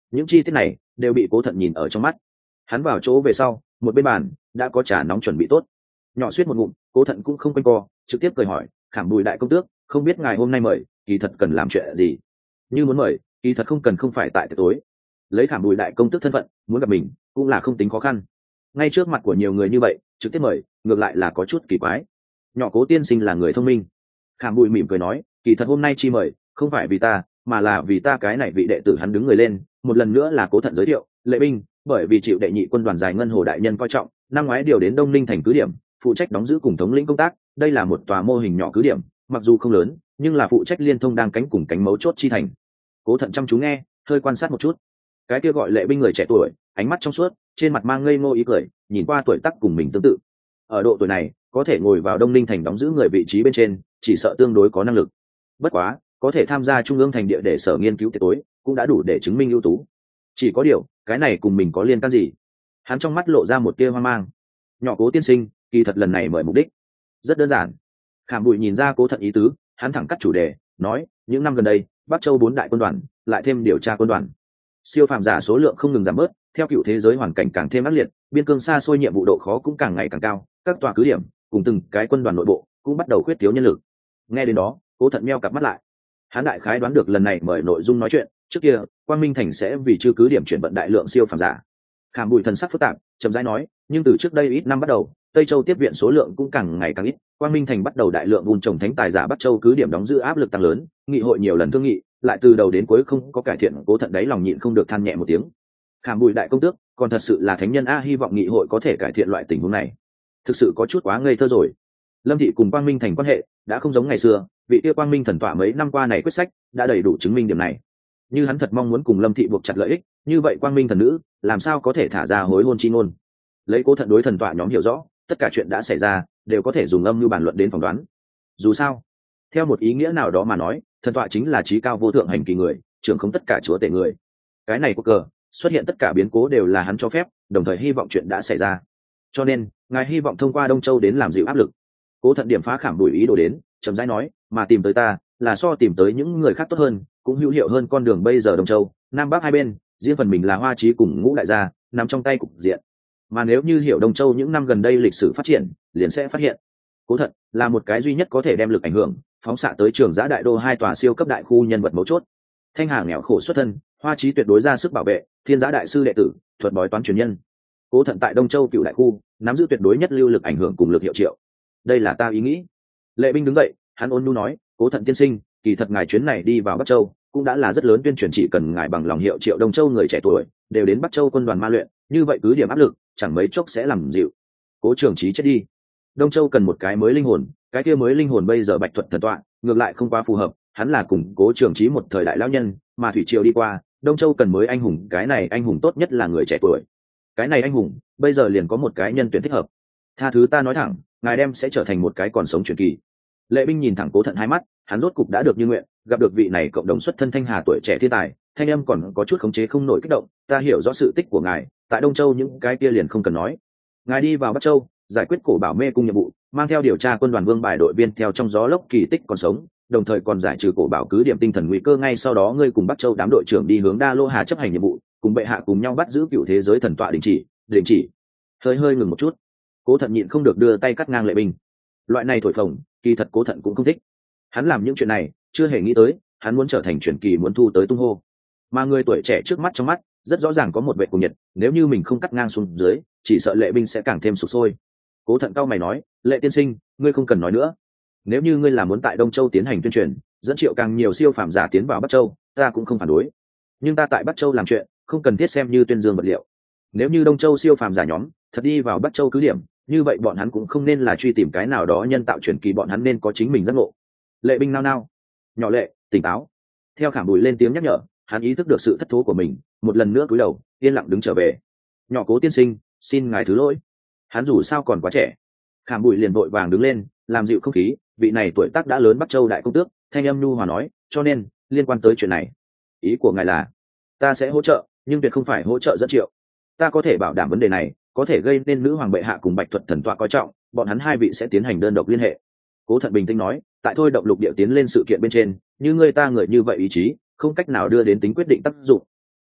những chi tiết này đều bị cố thận nhìn ở trong mắt. Hắn vào chỗ về sau, một bên bàn đã có trà nóng chuẩn bị tốt. Nhỏ suýt một ngụm, cố thận cũng không quanh co, trực tiếp cười hỏi, Khảm Bùi đại công tước, không biết ngài hôm nay mời, kỳ thật cần làm chuyện gì? Như muốn mời, kỳ thật không cần, không phải tại tiệc tối. Lấy Khảm Bùi đại công tước thân phận, muốn gặp mình cũng là không tính khó khăn. Ngay trước mặt của nhiều người như vậy, trực tiếp mời, ngược lại là có chút kỳ quái. Nhỏ Cố tiên sinh là người thông minh. Khảm Bùi mỉm cười nói, kỳ thật hôm nay chi mời, không phải vì ta, mà là vì ta cái này vị đệ tử. Hắn đứng người lên, một lần nữa là cố thận giới thiệu, Lệ binh, bởi vì chịu đệ nhị quân đoàn dài ngân hồ đại nhân coi trọng, năm ngoái điều đến Đông Ninh thành cứ điểm, phụ trách đóng giữ cùng thống lĩnh công tác. Đây là một tòa mô hình nhỏ cứ điểm, mặc dù không lớn, nhưng là phụ trách liên thông đang cánh cùng cánh mấu chốt chi thành. Cố thận chăm chú nghe, hơi quan sát một chút. Cái kia gọi Lệ binh người trẻ tuổi, ánh mắt trong suốt, trên mặt mang ngây ngô ý cười, nhìn qua tuổi tác cùng mình tương tự. Ở độ tuổi này, có thể ngồi vào Đông Ninh thành đóng giữ người vị trí bên trên, chỉ sợ tương đối có năng lực. Bất quá, có thể tham gia trung ương thành địa để sở nghiên cứu tiệc tối, cũng đã đủ để chứng minh ưu tú. Chỉ có điều, cái này cùng mình có liên can gì? Hắn trong mắt lộ ra một tia hoang mang. Nhỏ Cố tiên sinh, kỳ thật lần này mời mục đích rất đơn giản. Khảm Bùi nhìn ra cố thận ý tứ, hắn thẳng cắt chủ đề, nói, những năm gần đây, Bắc Châu 4 đại quân đoàn, lại thêm điều tra quân đoàn, siêu phàm giả số lượng không ngừng giảm bớt. Theo cựu thế giới hoàn cảnh càng thêm ác liệt, biên cương xa xôi, nhiệm vụ độ khó cũng càng ngày càng cao, các tòa cứ điểm cùng từng cái quân đoàn nội bộ cũng bắt đầu khuyết thiếu nhân lực. Nghe đến đó, cố thận meo cặp mắt lại. Hắn đại khái đoán được lần này mời nội dung nói chuyện, trước kia Quang Minh thành sẽ vì chưa cứ điểm chuyển vận đại lượng siêu phàm giả. Khảm Bùi thần sắc phức tạp, chậm rãi nói, nhưng từ trước đây ít năm bắt đầu, Tây Châu tiếp viện số lượng cũng càng ngày càng ít, Quang Minh thành bắt đầu đại lượng vun trồng thánh tài giả, Bắc Châu cứ điểm đóng giữ áp lực tăng lớn, nghị hội nhiều lần thương nghị, lại từ đầu đến cuối không có cải thiện. Cố thận đáy lòng nhịn không được than nhẹ một tiếng. Khảm Bùi đại công tước, còn thật sự là thánh nhân a, hy vọng nghị hội có thể cải thiện loại tình huống này. Thực sự có chút quá ngây thơ rồi. Lâm thị cùng Quang Minh thành quan hệ đã không giống ngày xưa, vị kia Quang Minh thần tọa mấy năm qua này quyết sách đã đầy đủ chứng minh điểm này. Như hắn thật mong muốn cùng Lâm thị buộc chặt lợi ích, như vậy Quang Minh thần nữ làm sao có thể thả ra hối hôn chi ngôn? Lấy cố thận đối thần tọa nhóm hiểu rõ, tất cả chuyện đã xảy ra đều có thể dùng âm mưu bàn luận đến phỏng đoán. Dù sao, theo một ý nghĩa nào đó mà nói, thần tọa chính là trí cao vô thượng hành kỳ người, trưởng không tất cả chúa tể người. Cái này của cờ xuất hiện tất cả biến cố đều là hắn cho phép, đồng thời hy vọng chuyện đã xảy ra. Cho nên ngài hy vọng thông qua Đông Châu đến làm dịu áp lực. Cố thận điểm phá Khảm Bùi ý đồ đến, chậm rãi nói, mà tìm tới ta là so tìm tới những người khác tốt hơn, cũng hữu hiệu hơn. Con đường bây giờ Đông Châu Nam Bắc hai bên, riêng phần mình là Hoa Chí cùng Ngũ đại gia nằm trong tay cục diện. Mà nếu như hiểu Đông Châu những năm gần đây lịch sử phát triển, liền sẽ phát hiện Cố thận là một cái duy nhất có thể đem lực ảnh hưởng phóng xạ tới Trường Giã đại đô hai tòa siêu cấp đại khu nhân vật mấu chốt. Thanh Hà nghèo khổ xuất thân, Hoa Chí tuyệt đối ra sức bảo vệ, Thiên Giã đại sư đệ tử, thuật bói toán truyền nhân. Cố thận tại Đông Châu cựu đại khu nắm giữ tuyệt đối nhất lưu lực ảnh hưởng cùng lực hiệu triệu. Đây là ta ý nghĩ. Lệ binh đứng dậy, hắn ôn nhu nói, cố thận tiên sinh, kỳ thật ngài chuyến này đi vào Bắc Châu cũng đã là rất lớn tuyên truyền, chỉ cần ngài bằng lòng hiệu triệu Đông Châu người trẻ tuổi đều đến Bắc Châu quân đoàn ma luyện, như vậy cứ điểm áp lực chẳng mấy chốc sẽ làm dịu. Cố Trường Chí chết đi, Đông Châu cần một cái mới linh hồn, cái kia mới linh hồn bây giờ Bạch Thuật thần tọa ngược lại không quá phù hợp, hắn là cùng Cố Trường Chí một thời đại lão nhân, mà thủy triều đi qua, Đông Châu cần mới anh hùng, cái này anh hùng tốt nhất là người trẻ tuổi. Cái này anh hùng bây giờ liền có một cái nhân tuyển thích hợp. Tha thứ ta nói thẳng, ngài đem sẽ trở thành một cái còn sống truyền kỳ. Lệ binh nhìn thẳng Cố thận hai mắt, hắn rốt cục đã được như nguyện, gặp được vị này cộng đồng xuất thân Thanh Hà tuổi trẻ thiên tài. Thanh âm còn có chút khống chế không nổi kích động, ta hiểu rõ sự tích của ngài, tại Đông Châu những cái kia liền không cần nói. Ngài đi vào Bắc Châu giải quyết cổ bảo mê cung nhiệm vụ, mang theo điều tra quân đoàn vương bài đội viên theo trong gió lốc kỳ tích còn sống, đồng thời còn giải trừ cổ bảo cứ điểm tinh thần nguy cơ. Ngay sau đó ngươi cùng Bắc Châu đám đội trưởng đi hướng Đa Lô Hà chấp hành nhiệm vụ, cùng bệ hạ cùng nhau bắt giữ cựu thế giới thần tọa đình chỉ. Hơi ngừng một chút, Cố thận nhịn không được đưa tay cắt ngang Lệ binh. Loại này thổi phồng, kỳ thật Cố thận cũng không thích. Hắn làm những chuyện này chưa hề nghĩ tới hắn muốn trở thành truyền kỳ, muốn thu tới tung hô. Mà người tuổi trẻ trước mắt, trong mắt rất rõ ràng có một vệ cuồng nhiệt, nếu như mình không cắt ngang xuống dưới, chỉ sợ Lệ binh sẽ càng thêm sụp sôi. Cố thận cau mày nói, Lệ tiên sinh, ngươi không cần nói nữa. Nếu như ngươi là muốn tại Đông Châu tiến hành tuyên truyền, dẫn triệu càng nhiều siêu phàm giả tiến vào Bắc Châu, ta cũng không phản đối. Nhưng ta tại Bắc Châu làm chuyện, không cần thiết xem như tuyên dương vật liệu. Nếu như Đông Châu siêu phàm giả nhóm thật đi vào Bắc Châu cứ điểm, như vậy bọn hắn cũng không nên là truy tìm cái nào đó nhân tạo truyền kỳ, bọn hắn nên có chính mình giác ngộ. Lệ binh nao nao, nhỏ Lệ, tỉnh táo. Theo Khảm Bùi lên tiếng nhắc nhở, hắn ý thức được sự thất thố của mình, một lần nữa cúi đầu, yên lặng đứng trở về. Nhỏ Cố tiên sinh, xin ngài thứ lỗi. Hắn dù sao còn quá trẻ. Khảm Bùi liền vội vàng đứng lên, làm dịu không khí, vị này tuổi tác đã lớn Bắc Châu đại công tước, thanh âm nhu hòa nói, cho nên liên quan tới chuyện này, ý của ngài là ta sẽ hỗ trợ, nhưng tuyệt không phải hỗ trợ dẫn triệu. Ta có thể bảo đảm vấn đề này có thể gây nên nữ hoàng bệ hạ cùng Bạch Thuật thần tọa coi trọng, bọn hắn hai vị sẽ tiến hành đơn độc liên hệ. Cố thận bình tĩnh nói, tại thôi động lục địa tiến lên sự kiện bên trên, như người ta người như vậy ý chí không cách nào đưa đến tính quyết định tác dụng.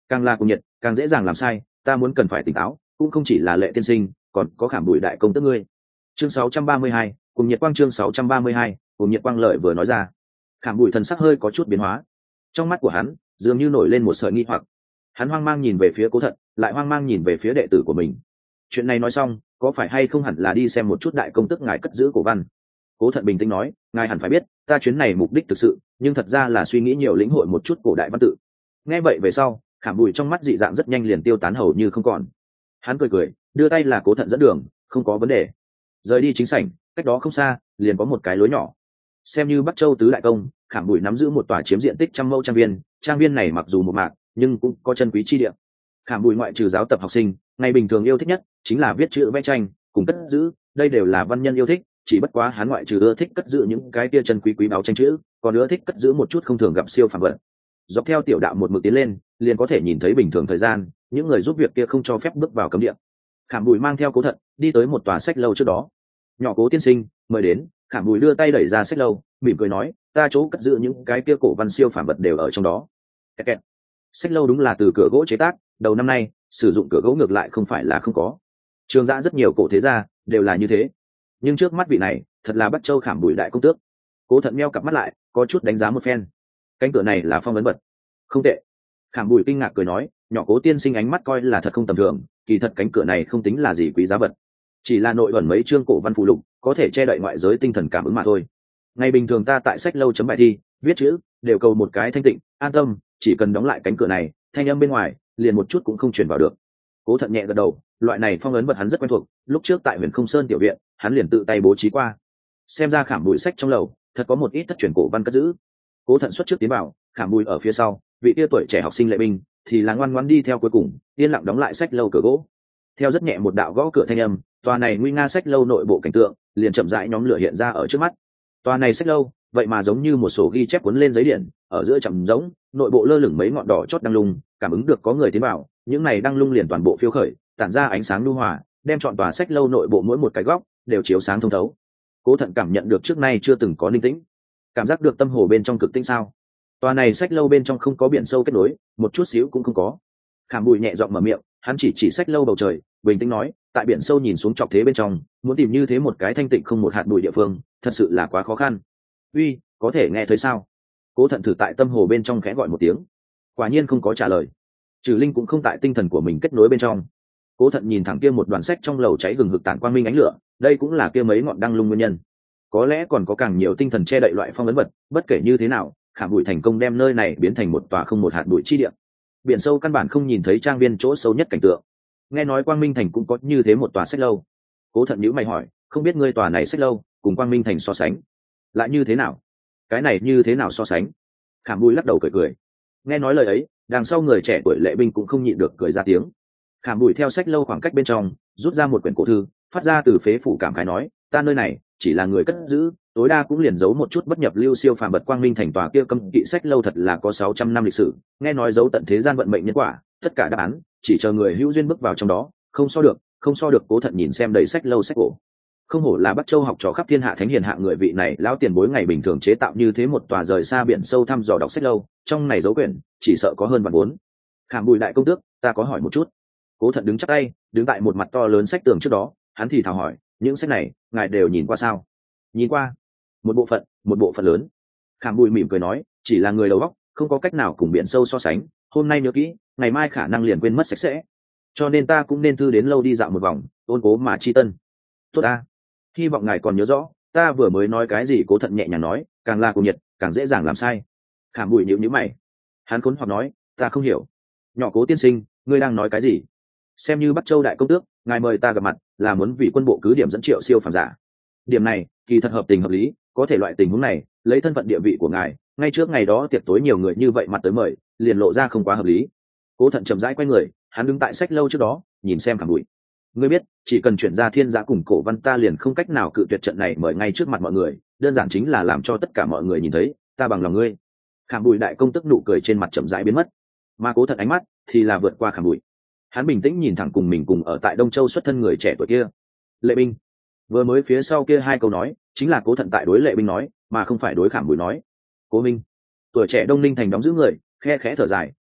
càng là cùng nhiệt càng dễ dàng làm sai, ta muốn cần phải tỉnh táo, cũng không chỉ là Lệ tiên sinh, còn có Khảm Bùi đại công tước ngươi. Chương 632, cùng nhiệt quang. Chương 632, cùng nhiệt quang lợi vừa nói ra. Khảm Bùi thần sắc hơi có chút biến hóa, trong mắt của hắn dường như nổi lên một sợi nghi hoặc. Hắn hoang mang nhìn về phía Cố Thận, lại hoang mang nhìn về phía đệ tử của mình. Chuyện này nói xong, có phải hay không hẳn là đi xem một chút đại công tước ngài cất giữ cổ văn? Cố Thận bình tĩnh nói, ngài hẳn phải biết, ta chuyến này mục đích thực sự, nhưng thật ra là suy nghĩ nhiều lĩnh hội một chút cổ đại văn tự. Nghe vậy về sau, Khảm Bùi trong mắt dị dạng rất nhanh liền tiêu tán hầu như không còn. Hắn cười cười, đưa tay là Cố Thận dẫn đường, không có vấn đề. Rời đi chính sảnh, cách đó không xa, liền có một cái lối nhỏ. Xem như Bắc Châu tứ đại công, Khảm Bùi nắm giữ một tòa chiếm diện tích 100 mẫu trang viên này mặc dù một mạc, nhưng cũng có chân quý chi địa. Khảm Bùi ngoại trừ giáo tập học sinh, ngày bình thường yêu thích nhất chính là viết chữ vẽ tranh, cùng cất giữ, đây đều là văn nhân yêu thích, chỉ bất quá hắn ngoại trừ ưa thích cất giữ những cái kia chân quý quý báu tranh chữ, còn ưa thích cất giữ một chút không thường gặp siêu phàm vật. Dọc theo tiểu đạo một mực tiến lên, liền có thể nhìn thấy bình thường thời gian, những người giúp việc kia không cho phép bước vào cấm địa. Khảm Bùi mang theo Cố Thận, đi tới một tòa sách lâu trước đó. Nhỏ Cố tiên sinh, mời đến. Khảm Bùi đưa tay đẩy ra sách lâu, mỉm cười nói, ta chỗ cất giữ những cái kia cổ văn siêu phàm vật đều ở trong đó. Kẹt kẹt. Sách lâu đúng là từ cửa gỗ chế tác, đầu năm nay sử dụng cửa gỗ ngược lại không phải là không có. Trường Giã rất nhiều cổ thế gia đều là như thế, nhưng trước mắt vị này thật là Bắc Châu Khảm Bùi đại công tước. Cố Thận meo cặp mắt lại, có chút đánh giá một phen. Cánh cửa này là phong ấn vật. Không tệ. Khảm Bùi kinh ngạc cười nói, nhỏ Cố tiên sinh ánh mắt coi là thật không tầm thường, kỳ thật cánh cửa này không tính là gì quý giá vật, chỉ là nội ẩn mấy chương cổ văn phụ lục, có thể che đậy ngoại giới tinh thần cảm ứng mà thôi. Ngày bình thường ta tại sách lâu chấm bài thi, viết chữ đều cầu một cái thanh tịnh, an tâm, chỉ cần đóng lại cánh cửa này, thanh âm bên ngoài liền một chút cũng không truyền vào được. Cố Thận nhẹ gật đầu, loại này phong ấn vật hắn rất quen thuộc, lúc trước tại Huyền Không Sơn tiểu viện, hắn liền tự tay bố trí qua. Xem ra Khảm Bùi sách trong lầu thật có một ít thất truyền cổ văn cất giữ. Cố Thận xuất trước tiến vào, Khảm Bùi ở phía sau, vị tia tuổi trẻ học sinh Lệ Binh thì là ngoan ngoãn đi theo cuối cùng, yên lặng đóng lại sách lâu cửa gỗ. Theo rất nhẹ một đạo gõ cửa thanh âm, tòa này nguy nga sách lâu nội bộ cảnh tượng liền chậm rãi nhóm lửa hiện ra ở trước mắt. Tòa này sách lâu vậy mà giống như một sổ ghi chép cuốn lên giấy điện, ở giữa chậm rỗng, nội bộ lơ lửng mấy ngọn đỏ chót đăng lung, cảm ứng được có người tiến vào, những này đăng lung liền toàn bộ phiêu khởi, tản ra ánh sáng nhu hòa, đem trọn tòa sách lâu nội bộ mỗi một cái góc đều chiếu sáng thông thấu. Cố Thận cảm nhận được trước nay chưa từng có ninh tĩnh, cảm giác được tâm hồ bên trong cực tĩnh sao. Tòa này sách lâu bên trong không có biển sâu kết nối, một chút xíu cũng không có. Khảm Bùi nhẹ giọng mở miệng, hắn chỉ sách lâu bầu trời, bình tĩnh nói, tại biển sâu nhìn xuống chọc thế bên trong, muốn tìm như thế một cái thanh tịnh không một hạt bụi địa phương, thật sự là quá khó khăn. Uy, có thể nghe thấy sao? Cố Thận thử tại tâm hồ bên trong khẽ gọi một tiếng, quả nhiên không có trả lời. Trừ Linh cũng không tại tinh thần của mình kết nối bên trong. Cố Thận nhìn thẳng kia một đoàn sách trong lầu cháy hừng hực tản quang minh ánh lửa, đây cũng là kia mấy ngọn đăng lung nguyên nhân. Có lẽ còn có càng nhiều tinh thần che đậy loại phong ấn vật, bất kể như thế nào, Khảm Bùi thành công đem nơi này biến thành một tòa không một hạt bụi chi địa. Biển sâu căn bản không nhìn thấy trang viên chỗ sâu nhất cảnh tượng. Nghe nói Quang Minh thành cũng có như thế một tòa sách lâu. Cố Thận nhíu mày hỏi, không biết ngươi tòa này sách lâu cùng Quang Minh thành so sánh lại như thế nào? Cái này như thế nào so sánh? Khảm Bùi lắc đầu cười cười. Nghe nói lời ấy, đằng sau người trẻ tuổi Lệ Binh cũng không nhịn được cười ra tiếng. Khảm Bùi theo sách lâu khoảng cách bên trong rút ra một quyển cổ thư, phát ra từ phế phủ cảm khái nói, ta nơi này chỉ là người cất giữ, tối đa cũng liền giấu một chút bất nhập lưu siêu phàm vật. Quang Minh thành tòa kia cấm kỵ sách lâu thật là có 600 năm lịch sử, nghe nói giấu tận thế gian vận mệnh nhân quả, tất cả đáp án chỉ chờ người hữu duyên bước vào trong đó, không so được, không so được. Cố Thận nhìn xem đầy sách lâu sách cổ, không hổ là Bắc Châu học trò khắp thiên hạ thánh hiền hạ người, vị này lão tiền bối ngày bình thường chế tạo như thế một tòa rời xa biển sâu thăm dò đọc sách lâu, trong này dấu quyển chỉ sợ có hơn vạn bốn. Khảm Bùi đại công tước, ta có hỏi một chút. Cố Thận đứng chắp tay, đứng tại một mặt to lớn sách tường trước đó, hắn thì thào hỏi, những sách này ngài đều nhìn qua sao? Nhìn qua, một bộ phận lớn. Khảm Bùi mỉm cười nói, chỉ là người đầu óc không có cách nào cùng biển sâu so sánh, hôm nay nhớ kỹ, ngày mai khả năng liền quên mất sạch sẽ, cho nên ta cũng nên thư đến lâu đi dạo một vòng, ôn cố mà chi tân. Tốt ta, hy vọng ngài còn nhớ rõ ta vừa mới nói cái gì. Cố Thận nhẹ nhàng nói, càng là cuồng nhiệt càng dễ dàng làm sai. Khảm Bùi nhíu mày, hắn khốn hoặc nói, ta không hiểu. Nhỏ Cố tiên sinh, ngươi đang nói cái gì? Xem như Bắc Châu đại công tước, ngài mời ta gặp mặt là muốn vì quân bộ cứ điểm dẫn triệu siêu phàm giả, điểm này kỳ thật hợp tình hợp lý, có thể loại tình huống này lấy thân phận địa vị của ngài, ngay trước ngày đó tiệc tối nhiều người như vậy mặt tới mời, liền lộ ra không quá hợp lý. Cố Thận chậm rãi quay người, hắn đứng tại sách lâu trước đó, nhìn xem Khảm Bùi. Ngươi biết, chỉ cần chuyển ra thiên giã cùng cổ văn, ta liền không cách nào cự tuyệt trận này mời ngay trước mặt mọi người, đơn giản chính là làm cho tất cả mọi người nhìn thấy ta bằng lòng ngươi. Khảm Bùi đại công tức nụ cười trên mặt chậm rãi biến mất, mà Cố Thận ánh mắt thì là vượt qua Khảm Bùi. Hắn bình tĩnh nhìn thẳng cùng mình cùng ở tại Đông Châu xuất thân người trẻ tuổi kia. Lệ Binh. Vừa mới phía sau kia hai câu nói chính là Cố Thận tại đối Lệ Binh nói, mà không phải đối Khảm Bùi nói. Cố Minh. Tuổi trẻ Đông Ninh thành đóng giữ người khe khẽ thở dài, hỏi,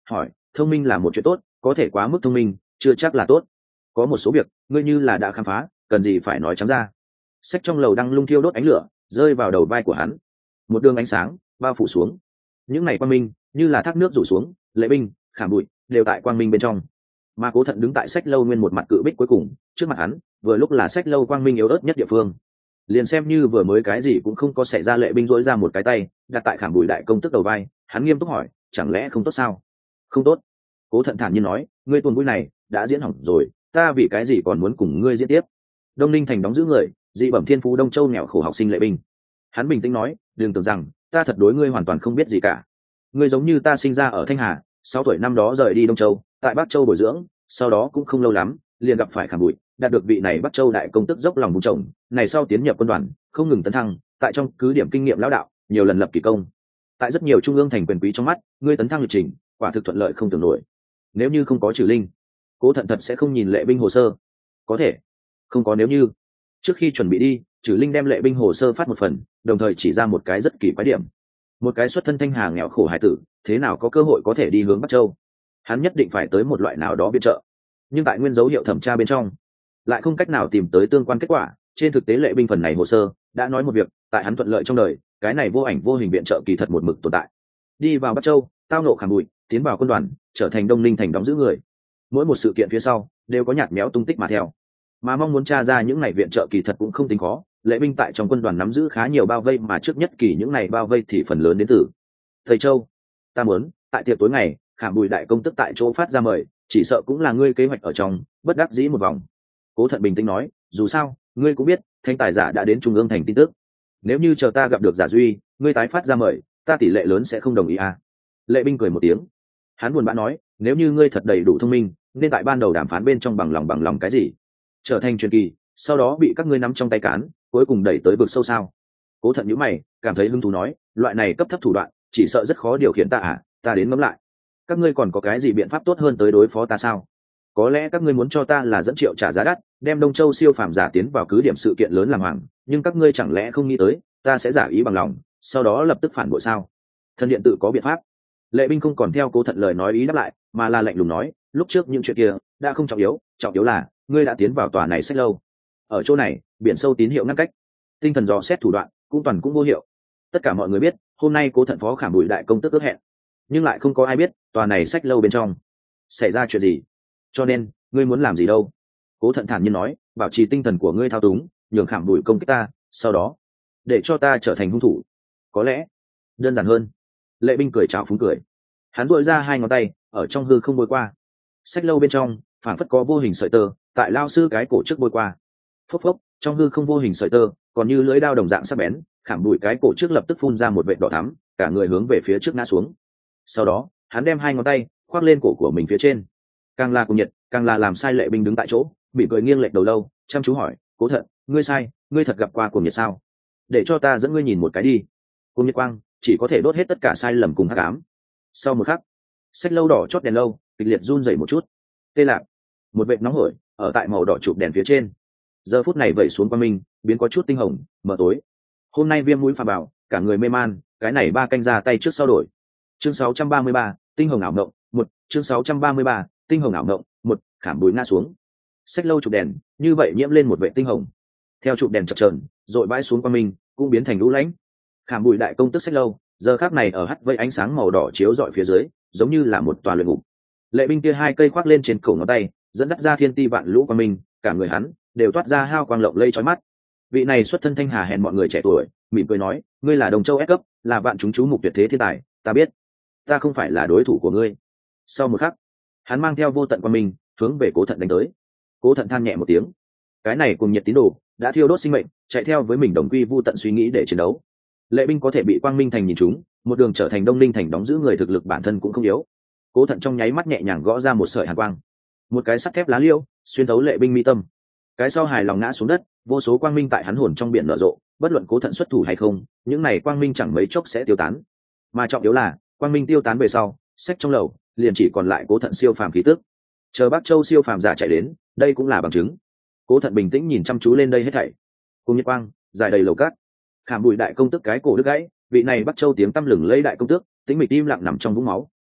thông minh là một chuyện tốt, có thể quá mức thông minh chưa chắc là tốt. Có một số việc ngươi như là đã khám phá, cần gì phải nói trắng ra. Sách trong lầu đang lung thiêu đốt ánh lửa rơi vào đầu vai của hắn, một đường ánh sáng bao phủ xuống. Những ngày quang minh như là thác nước rủ xuống, Lệ Binh, Khảm Bụi đều tại quang minh bên trong. Mà Cố Thận đứng tại sách lâu nguyên một mặt cự bích cuối cùng, trước mặt hắn vừa lúc là sách lâu quang minh yếu ớt nhất địa phương. Liền xem như vừa mới cái gì cũng không có xảy ra, Lệ Binh dỗi ra một cái tay đặt tại Khảm Bụi đại công tức đầu vai, hắn nghiêm túc hỏi, chẳng lẽ không tốt sao? Không tốt. Cố Thận thản nhiên nói, ngươi tuần vui này đã diễn hỏng rồi, ta vì cái gì còn muốn cùng ngươi diễn tiếp? Đông Ninh thành đóng giữ người, dị bẩm thiên phú Đông Châu nghèo khổ học sinh Lệ Binh. Hắn bình tĩnh nói, đừng tưởng rằng ta thật đối ngươi hoàn toàn không biết gì cả. Ngươi giống như ta sinh ra ở Thanh Hà, 6 tuổi năm đó rời đi Đông Châu, tại Bắc Châu bồi dưỡng, sau đó cũng không lâu lắm liền gặp phải Khảm Bụi, đạt được vị này Bắc Châu đại công tức dốc lòng vun trồng, này sau tiến nhập quân đoàn, không ngừng tấn thăng, tại trong cứ điểm kinh nghiệm lão đạo, nhiều lần lập kỳ công. Tại rất nhiều trung ương thành quyền quý trong mắt, ngươi tấn thăng lịch trình, quả thực thuận lợi không tưởng nổi. Nếu như không có Trừ Linh, Cố Thận thật sẽ không nhìn Lệ Binh hồ sơ. Có thể, không có nếu như. Trước khi chuẩn bị đi, Trừ Linh đem Lệ Binh hồ sơ phát một phần, đồng thời chỉ ra một cái rất kỳ quái điểm. Một cái xuất thân Thanh Hà nghèo khổ hải tử, thế nào có cơ hội có thể đi hướng Bắc Châu? Hắn nhất định phải tới một loại nào đó viện trợ, nhưng tại nguyên dấu hiệu thẩm tra bên trong lại không cách nào tìm tới tương quan kết quả. Trên thực tế Lệ Binh phần này hồ sơ đã nói một việc, tại hắn thuận lợi trong đời, cái này vô ảnh vô hình viện trợ kỳ thật một mực tồn tại. Đi vào Bắc Châu, tao nộ Khảm Bụi, tiến vào quân đoàn, trở thành Đông Ninh thành đóng giữ người. Mỗi một sự kiện phía sau đều có nhạt méo tung tích mà theo, mà mong muốn tra ra những ngày viện trợ kỳ thật cũng không tính khó. Lệ Binh tại trong quân đoàn nắm giữ khá nhiều bao vây, mà trước nhất kỳ những ngày bao vây thì phần lớn đến từ thầy Châu. Ta muốn tại tiệc tối ngày, Khảm Bụi đại công tức tại chỗ phát ra mời, chỉ sợ cũng là ngươi kế hoạch ở trong, bất đắc dĩ một vòng. Cố Thận bình tĩnh nói, dù sao ngươi cũng biết thanh tài giả đã đến trung ương thành tin tức, nếu như chờ ta gặp được giả duy, ngươi tái phát ra mời, ta tỷ lệ lớn sẽ không đồng ý à. Lệ Binh cười một tiếng, hắn buồn bã nói, nếu như ngươi thật đầy đủ thông minh, nên tại ban đầu đàm phán bên trong bằng lòng cái gì, trở thành truyền kỳ, sau đó bị các ngươi nắm trong tay cán, cuối cùng đẩy tới vực sâu sao? Cố Thận nhíu mày, cảm thấy hứng thú nói, loại này cấp thấp thủ đoạn chỉ sợ rất khó điều khiển ta à, ta đến ngẫm lại. Các ngươi còn có cái gì biện pháp tốt hơn tới đối phó ta sao? Có lẽ các ngươi muốn cho ta là dẫn Triệu trả giá đắt, đem Đông Châu siêu phàm giả tiến vào cứ điểm sự kiện lớn làm hoàng, nhưng các ngươi chẳng lẽ không nghĩ tới ta sẽ giả ý bằng lòng, sau đó lập tức phản bội sao? Thần điện tự có biện pháp. Lệ Binh không còn theo Cố Thận lời nói ý đáp lại, mà là lạnh lùng nói, lúc trước những chuyện kia đã không trọng yếu là ngươi đã tiến vào tòa này sách lâu. Ở chỗ này, biển sâu tín hiệu ngăn cách, tinh thần dò xét thủ đoạn cũng vô hiệu. Tất cả mọi người biết, hôm nay Cố Thận phó Khảm Bụi đại công tức ước hẹn, nhưng lại không có ai biết tòa này sách lâu bên trong xảy ra chuyện gì. Cho nên ngươi muốn làm gì đâu? Cố Thận thản nhiên nói, bảo trì tinh thần của ngươi thao túng, nhường Khảm Bụi công kích ta, sau đó để cho ta trở thành hung thủ. Có lẽ đơn giản hơn. Lệ Binh cười trào phúng cười, hắn duỗi ra hai ngón tay ở trong hư không bôi qua. Sách lâu bên trong phảng phất có vô hình sợi tơ tại lao sư cái cổ trước bôi qua. Phốc phốc, trong hư không vô hình sợi tơ còn như lưỡi đao đồng dạng sắc bén, Khảm Bụi cái cổ trước lập tức phun ra một vệt đỏ thắm, cả người hướng về phía trước ngã xuống. Sau đó hắn đem hai ngón tay khoác lên cổ của mình phía trên, càng là cùng nhiệt càng là làm sai. Lệ Binh đứng tại chỗ bị cười nghiêng lệch đầu lâu, chăm chú hỏi, Cố Thận, ngươi sai, ngươi thật gặp qua cuồng nhiệt sao? Để cho ta dẫn ngươi nhìn một cái đi. Cuồng nhiệt quang chỉ có thể đốt hết tất cả sai lầm cùng hắc ám. Sau một khắc, sách lâu đỏ chót đèn lâu kịch liệt run rẩy một chút, tê lạc, một vệt nóng hổi ở tại màu đỏ chụp đèn phía trên, giờ phút này vẩy xuống qua mình, biến có chút tinh hồng mờ tối. Hôm nay Viêm mũi phà bảo cả người mê man, cái này ba canh ra tay trước sau đổi. Chương 633, tinh hồng ảo mộng, 1, chương 633, tinh hồng ảo mộng, 1, Khảm Bụi ngã xuống. Sách lâu chụp đèn như vậy nhiễm lên một vệ tinh hồng, theo chụp đèn chập chờn dội bãi xuống qua mình, cũng biến thành lũ lãnh. Khảm Bụi đại công tức sách lâu giờ khắc này ở hắt vây ánh sáng màu đỏ chiếu rọi phía dưới, giống như là một tòa luyện ngục. Lệ Binh kia hai cây khoác lên trên cổ ngón tay, dẫn dắt ra thiên ti vạn lũ qua mình, cả người hắn đều toát ra hao quang lộng lây chói mắt. Vị này xuất thân Thanh Hà hèn mọi người trẻ tuổi, mỉm cười nói, ngươi là Đồng Châu S cấp, là vạn chúng chú mục tuyệt thế thiên tài, ta biết, ta không phải là đối thủ của ngươi. Sau một khắc, hắn mang theo vô tận qua mình, hướng về Cố Thận đánh tới. Cố Thận than nhẹ một tiếng, cái này cùng nhiệt tín đồ đã thiêu đốt sinh mệnh, chạy theo với mình đồng quy vu tận suy nghĩ để chiến đấu. Lệ Binh có thể bị Quang Minh thành nhìn trúng, một đường trở thành Đông Ninh thành đóng giữ người, thực lực bản thân cũng không yếu. Cố Thận trong nháy mắt nhẹ nhàng gõ ra một sợi hàn quang, một cái sắt thép lá liêu xuyên thấu Lệ Binh mi tâm. Cái sau hài lòng ngã xuống đất, vô số quang minh tại hắn hồn trong biển nở rộ, bất luận Cố Thận xuất thủ hay không, những này quang minh chẳng mấy chốc sẽ tiêu tán. Mà trọng yếu là, quang minh tiêu tán về sau, sách trong lầu liền chỉ còn lại Cố Thận siêu phàm khí tức. Chờ Bắc Châu siêu phàm giả chạy đến, đây cũng là bằng chứng. Cố Thận bình tĩnh nhìn chăm chú lên đây hết thảy. Cùng nhiệt quang dài đầy lầu cát, Khảm Bụi đại công tức cái cổ đứt gãy, vị này Bắc Châu tiếng tăm lừng lẫy đại công tước, tĩnh mịch im lặng nằm trong vũng máu,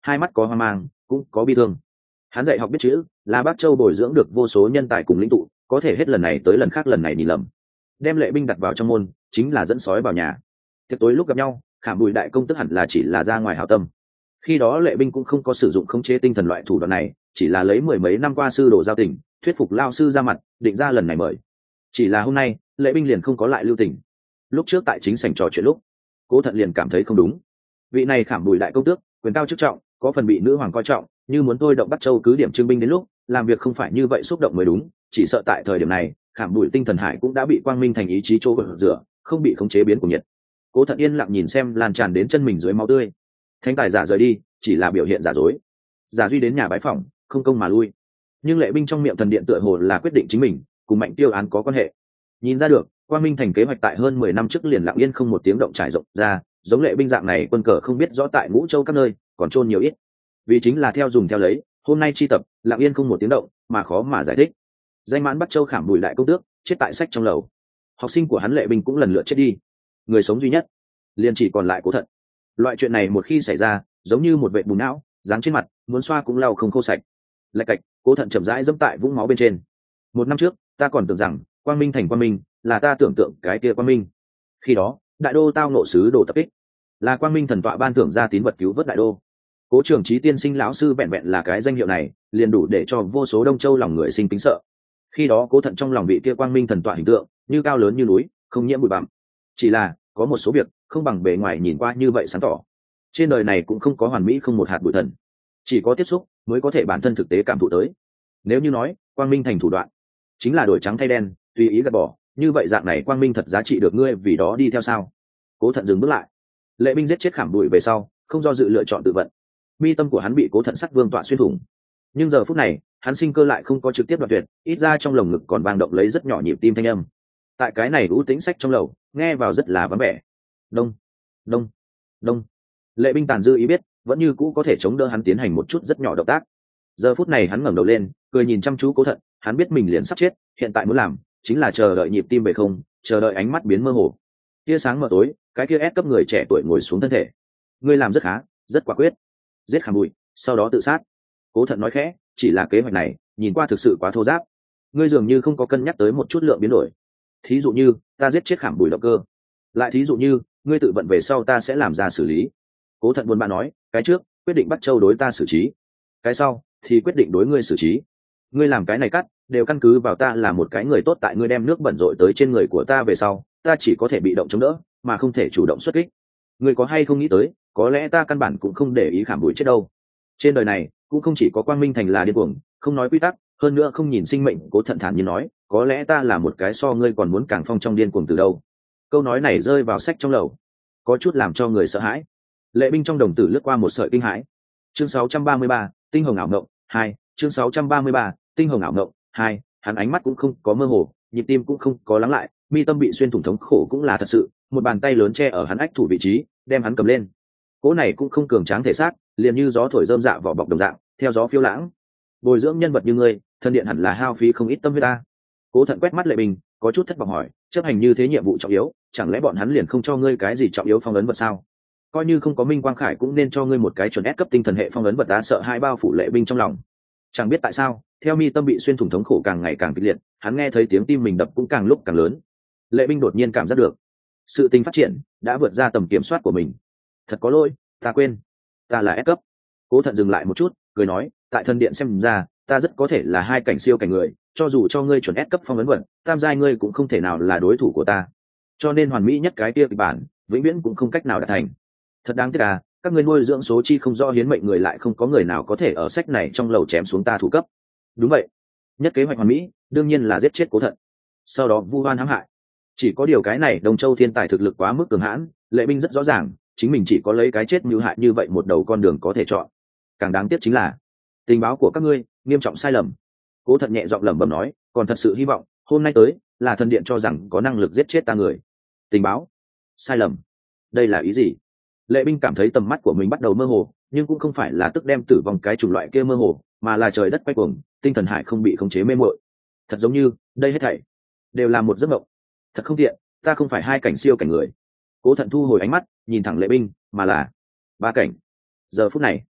hai mắt có hoang mang cũng có bi thương. Hắn dạy học biết chữ, là Bắc Châu bồi dưỡng được vô số nhân tài cùng lĩnh tụ, có thể hết lần này tới lần khác lần này nhìn lầm, đem Lệ Binh đặt vào trong môn chính là dẫn sói vào nhà. Tiệc tối lúc gặp nhau, Khảm Bùi đại công tức hẳn là chỉ là ra ngoài hảo tâm. Khi đó Lệ Binh cũng không có sử dụng khống chế tinh thần loại thủ đoạn này, chỉ là lấy mười mấy năm qua sư đồ giao tình, thuyết phục lao sư ra mặt, định ra lần này mời. Chỉ là hôm nay, Lệ Binh liền không có lại lưu tình. Lúc trước tại chính sảnh trò chuyện lúc, Cố Thận liền cảm thấy không đúng. Vị này Khảm Bùi đại công tước, quyền cao chức trọng, có phần bị nữ hoàng coi trọng, như muốn tôi động Bắc Châu cứ điểm trưng binh đến lúc, làm việc không phải như vậy xúc động mới đúng. Chỉ sợ tại thời điểm này, Khảm Bùi tinh thần hải cũng đã bị quang minh thành ý chí chỗ gột rửa, không bị khống chế biến của nhiệt. Cố Thận yên lặng nhìn xem lan tràn đến chân mình dưới máu tươi. Thánh tài giả rời đi, chỉ là biểu hiện giả dối. Giả duy đến nhà bái phỏng, không công mà lui. Nhưng Lệ Binh trong miệng thần điện tựa hồ là quyết định chính mình, cùng Mạnh Tiêu án có quan hệ. Nhìn ra được, quang minh thành kế hoạch tại hơn 10 năm trước liền lặng yên không một tiếng động trải rộng ra, giống Lệ Binh dạng này quân cờ không biết rõ tại Ngũ Châu các nơi, còn trôn nhiều ít. Vì chính là theo dùng theo lấy, hôm nay chi tập, lặng yên không một tiếng động, mà khó mà giải thích. Danh mãn Bắc Châu Khảm Bùi đại công tước, chết tại sách trong lầu. Học sinh của hắn Lệ Binh cũng lần lượt chết đi. Người sống duy nhất, liền chỉ còn lại Cố Thận. Loại chuyện này một khi xảy ra, giống như một vệt bùn não, dáng trên mặt, muốn xoa cũng lau không khô sạch. Lạch cạch, Cố Thận chậm rãi dẫm tại vũng máu bên trên. Một năm trước, ta còn tưởng rằng quang minh thành quang minh là ta tưởng tượng cái kia quang minh. Khi đó, đại đô tao nộ sứ đồ tập kích, là quang minh thần tọa ban thưởng ra tín vật cứu vớt đại đô. Cố Trường Chí tiên sinh lão sư vẹn vẹn là cái danh hiệu này, liền đủ để cho vô số Đông Châu lòng người sinh kính sợ. Khi đó Cố Thận trong lòng vị kia quang minh thần tọa hình tượng, như cao lớn như núi, không nhiễm bụi bặm. Chỉ là, có một số việc không bằng bề ngoài nhìn qua như vậy sáng tỏ. Trên đời này cũng không có hoàn mỹ không một hạt bụi thần, chỉ có tiếp xúc mới có thể bản thân thực tế cảm thụ tới. Nếu như nói quang minh thành thủ đoạn chính là đổi trắng thay đen, tùy ý gạt bỏ, như vậy dạng này quang minh thật giá trị được ngươi vì đó đi theo sao? Cố Thận dừng bước lại. Lệ Binh giết chết Khảm Bùi về sau, không do dự lựa chọn tự vận. Mi tâm của hắn bị Cố Thận sắc vương tọa xuyên thủng, nhưng giờ phút này hắn sinh cơ lại không có trực tiếp đoạt tuyệt, ít ra trong lồng ngực còn vang động lấy rất nhỏ nhịp tim thanh âm. Tại cái này ưu tĩnh sách trong lầu, nghe vào rất là vắng vẻ. Đông, đông, đông. Lệ Binh tàn dư ý biết, vẫn như cũ có thể chống đỡ hắn tiến hành một chút rất nhỏ động tác. Giờ phút này hắn ngẩng đầu lên, cười nhìn chăm chú Cố Thận, hắn biết mình liền sắp chết, hiện tại muốn làm chính là chờ đợi nhịp tim về không, chờ đợi ánh mắt biến mơ hồ. Tia sáng mờ tối, cái kia ép cấp người trẻ tuổi ngồi xuống thân thể. Ngươi làm rất khá, rất quả quyết. Giết Khảm Bùi, sau đó tự sát. Cố Thận nói khẽ, chỉ là kế hoạch này, nhìn qua thực sự quá thô ráp. Ngươi dường như không có cân nhắc tới một chút lượng biến đổi. Thí dụ như, ta giết chết Khảm Bùi động cơ. Lại thí dụ như, ngươi tự vận về sau ta sẽ làm ra xử lý. Cố Thận buồn bã nói, cái trước, quyết định Bắc Châu đối ta xử trí. Cái sau, thì quyết định đối ngươi xử trí. Ngươi làm cái này cắt, đều căn cứ vào ta là một cái người tốt, tại ngươi đem nước bẩn rội tới trên người của ta về sau, ta chỉ có thể bị động chống đỡ, mà không thể chủ động xuất kích. Ngươi có hay không nghĩ tới, có lẽ ta căn bản cũng không để ý Khảm Bùi chết đâu. Trên đời này, cũng không chỉ có quang minh thành là điên cuồng, không nói quy tắc, hơn nữa không nhìn sinh mệnh. Cố Thận thản nhiên nói, có lẽ ta là một cái so ngươi còn muốn càng phong trong điên cuồng từ đâu. Câu nói này rơi vào sách trong lầu, có chút làm cho người sợ hãi. Lệ Binh trong đồng tử lướt qua một sợi kinh hãi. Chương 633, tinh hồng ảo ngộng 2, chương 633, tinh hồng ảo ngộng 2. Hắn ánh mắt cũng không có mơ hồ, nhịp tim cũng không có lắng lại, mi tâm bị xuyên thủng thống khổ cũng là thật sự, một bàn tay lớn che ở hắn ách thủ vị trí, đem hắn cầm lên. Cỗ này cũng không cường tráng thể xác, liền như gió thổi rơm dạ vỏ bọc đồng dạng, theo gió phiêu lãng. Bồi dưỡng nhân vật như ngươi, thân điện hẳn là hao phí không ít tâm huyết ta. Cố Thận quét mắt Lệ Binh, có chút thất vọng hỏi, chấp hành như thế nhiệm vụ trọng yếu, chẳng lẽ bọn hắn liền không cho ngươi cái gì trọng yếu phong ấn vật sao? Coi như không có Minh Quang Khải cũng nên cho ngươi một cái chuẩn S cấp tinh thần hệ phong ấn vật. Đã sợ hai bao phủ Lệ Binh trong lòng. Chẳng biết tại sao, theo mi tâm bị xuyên thủng thống khổ càng ngày càng kịch liệt, hắn nghe thấy tiếng tim mình đập cũng càng lúc càng lớn. Lệ Binh đột nhiên cảm giác được, sự tình phát triển đã vượt ra tầm kiểm soát của mình. Thật có lỗi, ta quên, ta là S cấp. Cố Thận dừng lại một chút, cười nói, tại thân điện xem ra, ta rất có thể là hai cảnh siêu cảnh người, cho dù cho ngươi chuẩn S cấp phong ấn vật, tam giai ngươi cũng không thể nào là đối thủ của ta. Cho nên hoàn mỹ nhất cái kia kịch bản, vĩnh viễn cũng không cách nào đạt thành. Thật đáng tiếc à, các ngươi nuôi dưỡng số chi không do hiến mệnh người, lại không có người nào có thể ở sách này trong lầu chém xuống ta thủ cấp. Đúng vậy, nhất kế hoạch hoàn mỹ đương nhiên là giết chết Cố Thận, sau đó vu oan hãm hại. Chỉ có điều cái này Đông Châu thiên tài thực lực quá mức cường hãn, Lệ Binh rất rõ ràng chính mình chỉ có lấy cái chết mưu hại như vậy một đầu con đường có thể chọn. Càng đáng tiếc chính là tình báo của các ngươi nghiêm trọng sai lầm. Cố Thận nhẹ giọng lẩm bẩm nói, còn thật sự hy vọng hôm nay tới là thần điện cho rằng có năng lực giết chết ta người. Tình báo sai lầm, đây là ý gì? Lệ Binh cảm thấy tầm mắt của mình bắt đầu mơ hồ, nhưng cũng không phải là tức đem tử vong cái chủng loại kia mơ hồ, mà là trời đất quay cuồng, tinh thần hải không bị khống chế mê muội. Thật giống như đây hết thảy đều là một giấc mộng. Thật không tiện, ta không phải hai cảnh siêu cảnh người. Cố Thận thu hồi ánh mắt, nhìn thẳng Lệ Binh, mà là ba cảnh. Giờ phút này,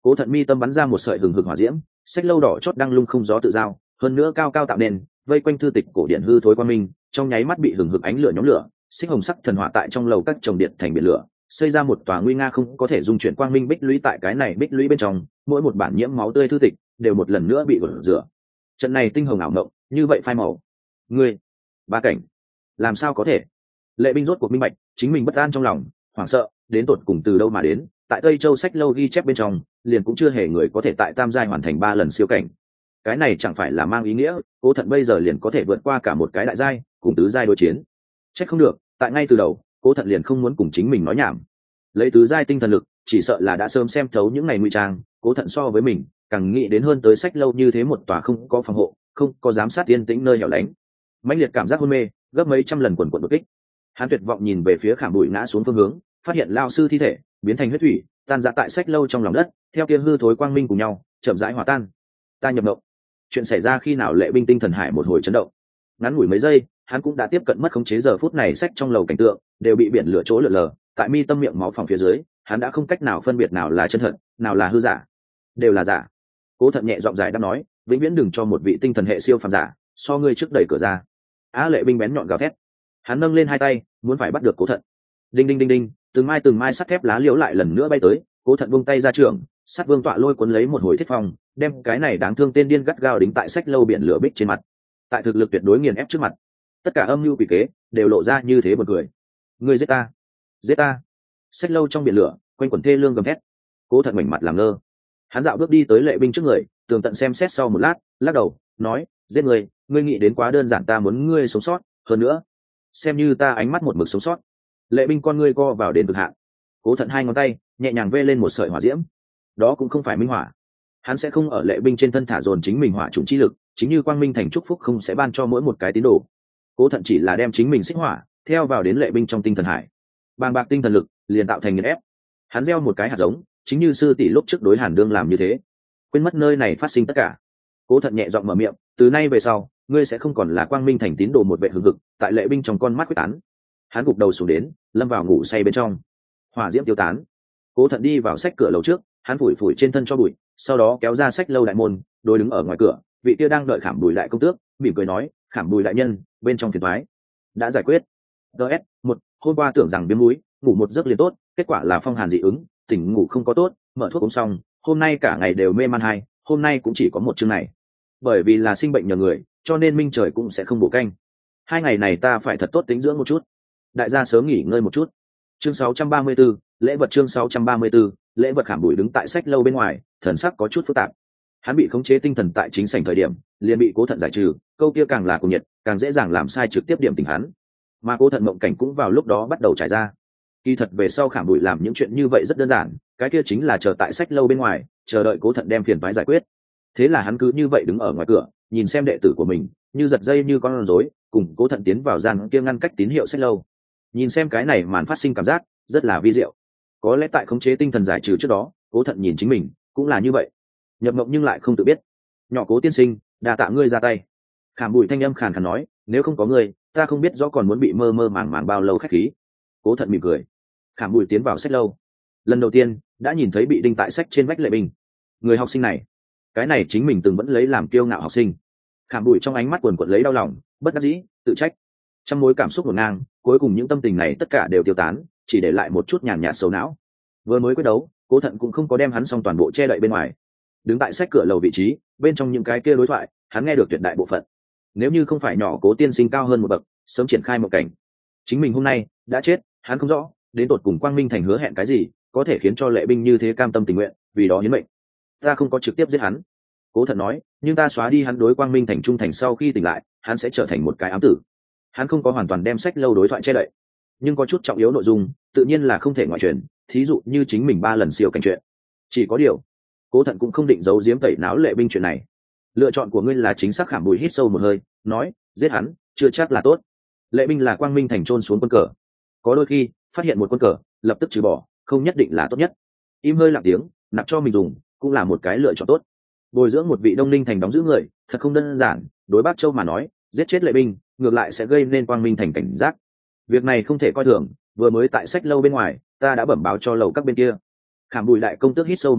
Cố Thận mi tâm bắn ra một sợi hừng hực hỏa diễm, sách lâu đỏ chót đang lung không gió tự giao, hơn nữa cao cao tạo nên, vây quanh thư tịch cổ điển hư thối quang minh, trong nháy mắt bị hừng hực ánh lửa nhóm lửa, xích hồng sắc thần hỏa tại trong lầu các trồng điện thành biển lửa, xây ra một tòa nguy nga không có thể dung chuyển quang minh bích lũy. Tại cái này bích lũy bên trong, mỗi một bản nhiễm máu tươi thư tịch đều một lần nữa bị gột rửa. Trận này tinh hồng ảo ngộng, như vậy phai màu. Ngươi, ba cảnh, làm sao có thể? Lệ Binh rốt cuộc minh bạch, chính mình bất an trong lòng, hoảng sợ, đến tột cùng từ đâu mà đến. Tại Tây Châu sách lâu ghi chép bên trong, liền cũng chưa hề người có thể tại tam giai hoàn thành 3 lần siêu cảnh. Cái này chẳng phải là mang ý nghĩa Cố Thận bây giờ liền có thể vượt qua cả một cái đại giai, cùng tứ giai đối chiến. Trách không được, tại ngay từ đầu, Cố Thận liền không muốn cùng chính mình nói nhảm. Lấy tứ giai tinh thần lực, chỉ sợ là đã sớm xem thấu những ngày ngụy trang. Cố Thận so với mình, càng nghĩ đến hơn tới sách lâu như thế một tòa không có phòng hộ, không có giám sát yên tĩnh nơi hẻo lánh. Mãnh liệt cảm giác hôn mê, gấp mấy trăm lần quần quần đột kích. Hắn tuyệt vọng nhìn về phía Khảm Bụi ngã xuống phương hướng, phát hiện lao sư thi thể biến thành huyết thủy, tan rã tại sách lâu trong lòng đất, theo kia hư thối quang minh cùng nhau chậm rãi hòa tan. Ta nhập mộng. Chuyện xảy ra khi nào? Lệ Binh tinh thần hải một hồi chấn động. Ngắn ngủi mấy giây, hắn cũng đã tiếp cận mất khống chế. Giờ phút này sách trong lầu cảnh tượng đều bị biển lửa chỗ lượn lờ, tại mi tâm miệng máu phòng phía dưới, hắn đã không cách nào phân biệt nào là chân thật, nào là hư giả, đều là giả. Cố Thận nhẹ giọng dài đáp nói, vĩnh viễn đừng cho một vị tinh thần hệ siêu phàm giả so ngươi trước đẩy cửa ra. Lệ Binh bén nhọn gào thét, hắn nâng lên hai tay muốn phải bắt được Cố Thận. Đinh đinh đinh đinh, từng mai sắt thép lá liễu lại lần nữa bay tới. Cố Thận buông tay ra trường, sắt vương tọa lôi cuốn lấy một hồi thiết phong, đem cái này đáng thương tên điên gắt gao đính tại sách lâu biển lửa bích trên mặt. Tại thực lực tuyệt đối nghiền ép trước mặt, tất cả âm mưu quỷ kế đều lộ ra như thế một người. Ngươi giết ta, giết ta! Sách lâu trong biển lửa quanh quẩn thê lương gầm thét. Cố Thận mảnh mặt làm ngơ, hắn dạo bước đi tới Lệ Binh trước người, tường tận xem xét sau một lát, lắc đầu nói, giết ngươi, ngươi nghĩ đến quá đơn giản. Ta muốn ngươi sống sót, hơn nữa xem như ta ánh mắt một mực sống sót. Lệ Binh con ngươi co vào đến cực hạn. Cố Thận hai ngón tay nhẹ nhàng vê lên một sợi hỏa diễm. Đó cũng không phải minh hỏa, hắn sẽ không ở Lệ Binh trên thân thả dồn chính mình hỏa chủng chi lực, chính như quang minh thành chúc phúc không sẽ ban cho mỗi một cái tín đồ. Cố Thận chỉ là đem chính mình xích hỏa theo vào đến Lệ Binh trong tinh thần hải, bàng bạc tinh thần lực liền tạo thành nghiền ép. Hắn gieo một cái hạt giống, chính như sư tỷ lúc trước đối Hàn Đương làm như thế, quên mất nơi này phát sinh tất cả. Cố Thận nhẹ giọng mở miệng, từ nay về sau ngươi sẽ không còn là quang minh thành tín đồ một vệ hừng hực. Tại Lệ Binh trong con mắt quyết tán, hắn gục đầu xuống đến, lâm vào ngủ say bên trong. Hỏa diễm tiêu tán, Cố Thận đi vào sách cửa lầu trước, hắn phủi phủi trên thân cho bụi, sau đó kéo ra sách lâu đại môn, đối đứng ở ngoài cửa vị kia đang đợi Khảm Bùi đại công tước, mỉm cười nói, Khảm Bùi đại nhân, bên trong phiền toái đã giải quyết. DS1, hôm qua tưởng rằng viêm mũi, ngủ một giấc liền tốt, kết quả là phong hàn dị ứng, tỉnh ngủ không có tốt, mở thuốc uống xong, hôm nay cả ngày đều mê man. Hôm nay cũng chỉ có một chương này. Bởi vì là sinh bệnh nhờ người, cho nên minh trời cũng sẽ không bổ canh. 2 ngày này ta phải thật tốt tĩnh dưỡng một chút. Đại gia sớm nghỉ ngơi một chút. Chương 634, lễ vật. Chương 634, lễ vật. Khảm Bùi đứng tại sách lâu bên ngoài, thần sắc có chút phức tạp. Hắn bị khống chế tinh thần tại chính sảnh thời điểm, liền bị Cố Thận giải trừ, câu kia càng là cùng nhiệt, càng dễ dàng làm sai trực tiếp điểm tình hắn. Mà Cố Thận mộng cảnh cũng vào lúc đó bắt đầu trải ra. Kỳ thật về sau Khảm Bùi làm những chuyện như vậy rất đơn giản, cái kia chính là chờ tại sách lâu bên ngoài, chờ đợi Cố Thận đem phiền toái giải quyết. Thế là hắn cứ như vậy đứng ở ngoài cửa, nhìn xem đệ tử của mình như giật dây như con rối, cùng Cố Thận tiến vào gian kia ngăn cách tín hiệu sách lâu. Nhìn xem cái này màn phát sinh cảm giác rất là vi diệu. Có lẽ tại khống chế tinh thần giải trừ trước đó, Cố Thận nhìn chính mình cũng là như vậy, nhập mộng nhưng lại không tự biết. Nhỏ Cố tiên sinh, đa tạ ngươi ra tay. Khảm Bùi thanh âm khàn khàn nói, nếu không có ngươi, ta không biết rõ còn muốn bị mơ mơ màng màng bao lâu khách khí. Cố Thận mỉm cười. Khảm Bùi tiến vào sách lâu, lần đầu tiên đã nhìn thấy bị đinh tại sách trên vách Lệ Binh. Người học sinh này, cái này chính mình từng vẫn lấy làm kiêu ngạo học sinh. Khảm Bùi trong ánh mắt quần quật lấy đau lòng, bất đắc dĩ, tự trách. Trong mối cảm xúc ngổn ngang, cuối cùng những tâm tình này tất cả đều tiêu tán, chỉ để lại một chút nhàn nhạt sầu não. Vừa mới quyết đấu, Cố Thận cũng không có đem hắn xong toàn bộ che đậy bên ngoài. Đứng tại sách cửa lầu vị trí, bên trong những cái kia đối thoại, hắn nghe được tuyệt đại bộ phận. Nếu như không phải nhỏ Cố tiên sinh cao hơn một bậc, sớm triển khai một cảnh. Chính mình hôm nay đã chết, hắn không rõ đến tột cùng quang minh thành hứa hẹn cái gì, có thể khiến cho Lệ Binh như thế cam tâm tình nguyện, vì đó hiến mệnh. Ta không có trực tiếp giết hắn, Cố Thận nói, nhưng ta xóa đi hắn đối quang minh thành trung thành. Sau khi tỉnh lại, hắn sẽ trở thành một cái ám tử. Hắn không có hoàn toàn đem sách lâu đối thoại che đậy, nhưng có chút trọng yếu nội dung tự nhiên là không thể ngoại truyền, thí dụ như chính mình 3 lần siêu cảnh chuyện. Chỉ có điều, Cố Thận cũng không định giấu giếm tẩy não Lệ Binh chuyện này. Lựa chọn của ngươi là chính xác. Khảm Bùi hít sâu một hơi, nói, giết hắn chưa chắc là tốt. Lệ Binh là quang minh thành trôn xuống quân cờ, có đôi khi phát hiện một quân cờ lập tức trừ bỏ không nhất định là tốt nhất. Im hơi lặng tiếng, nạp cho mình dùng cũng là một cái lựa chọn tốt. Bồi dưỡng một vị Đông Ninh thành đóng giữ người thật không đơn giản. Đối Bác Châu mà nói, giết chết Lệ Binh ngược lại sẽ gây nên quang minh thành cảnh giác. Việc này không thể coi thường, vừa mới tại sách lâu bên ngoài ta đã bẩm báo cho lầu các bên kia. Khảm Bùi đại công tước hít sâu một hơi,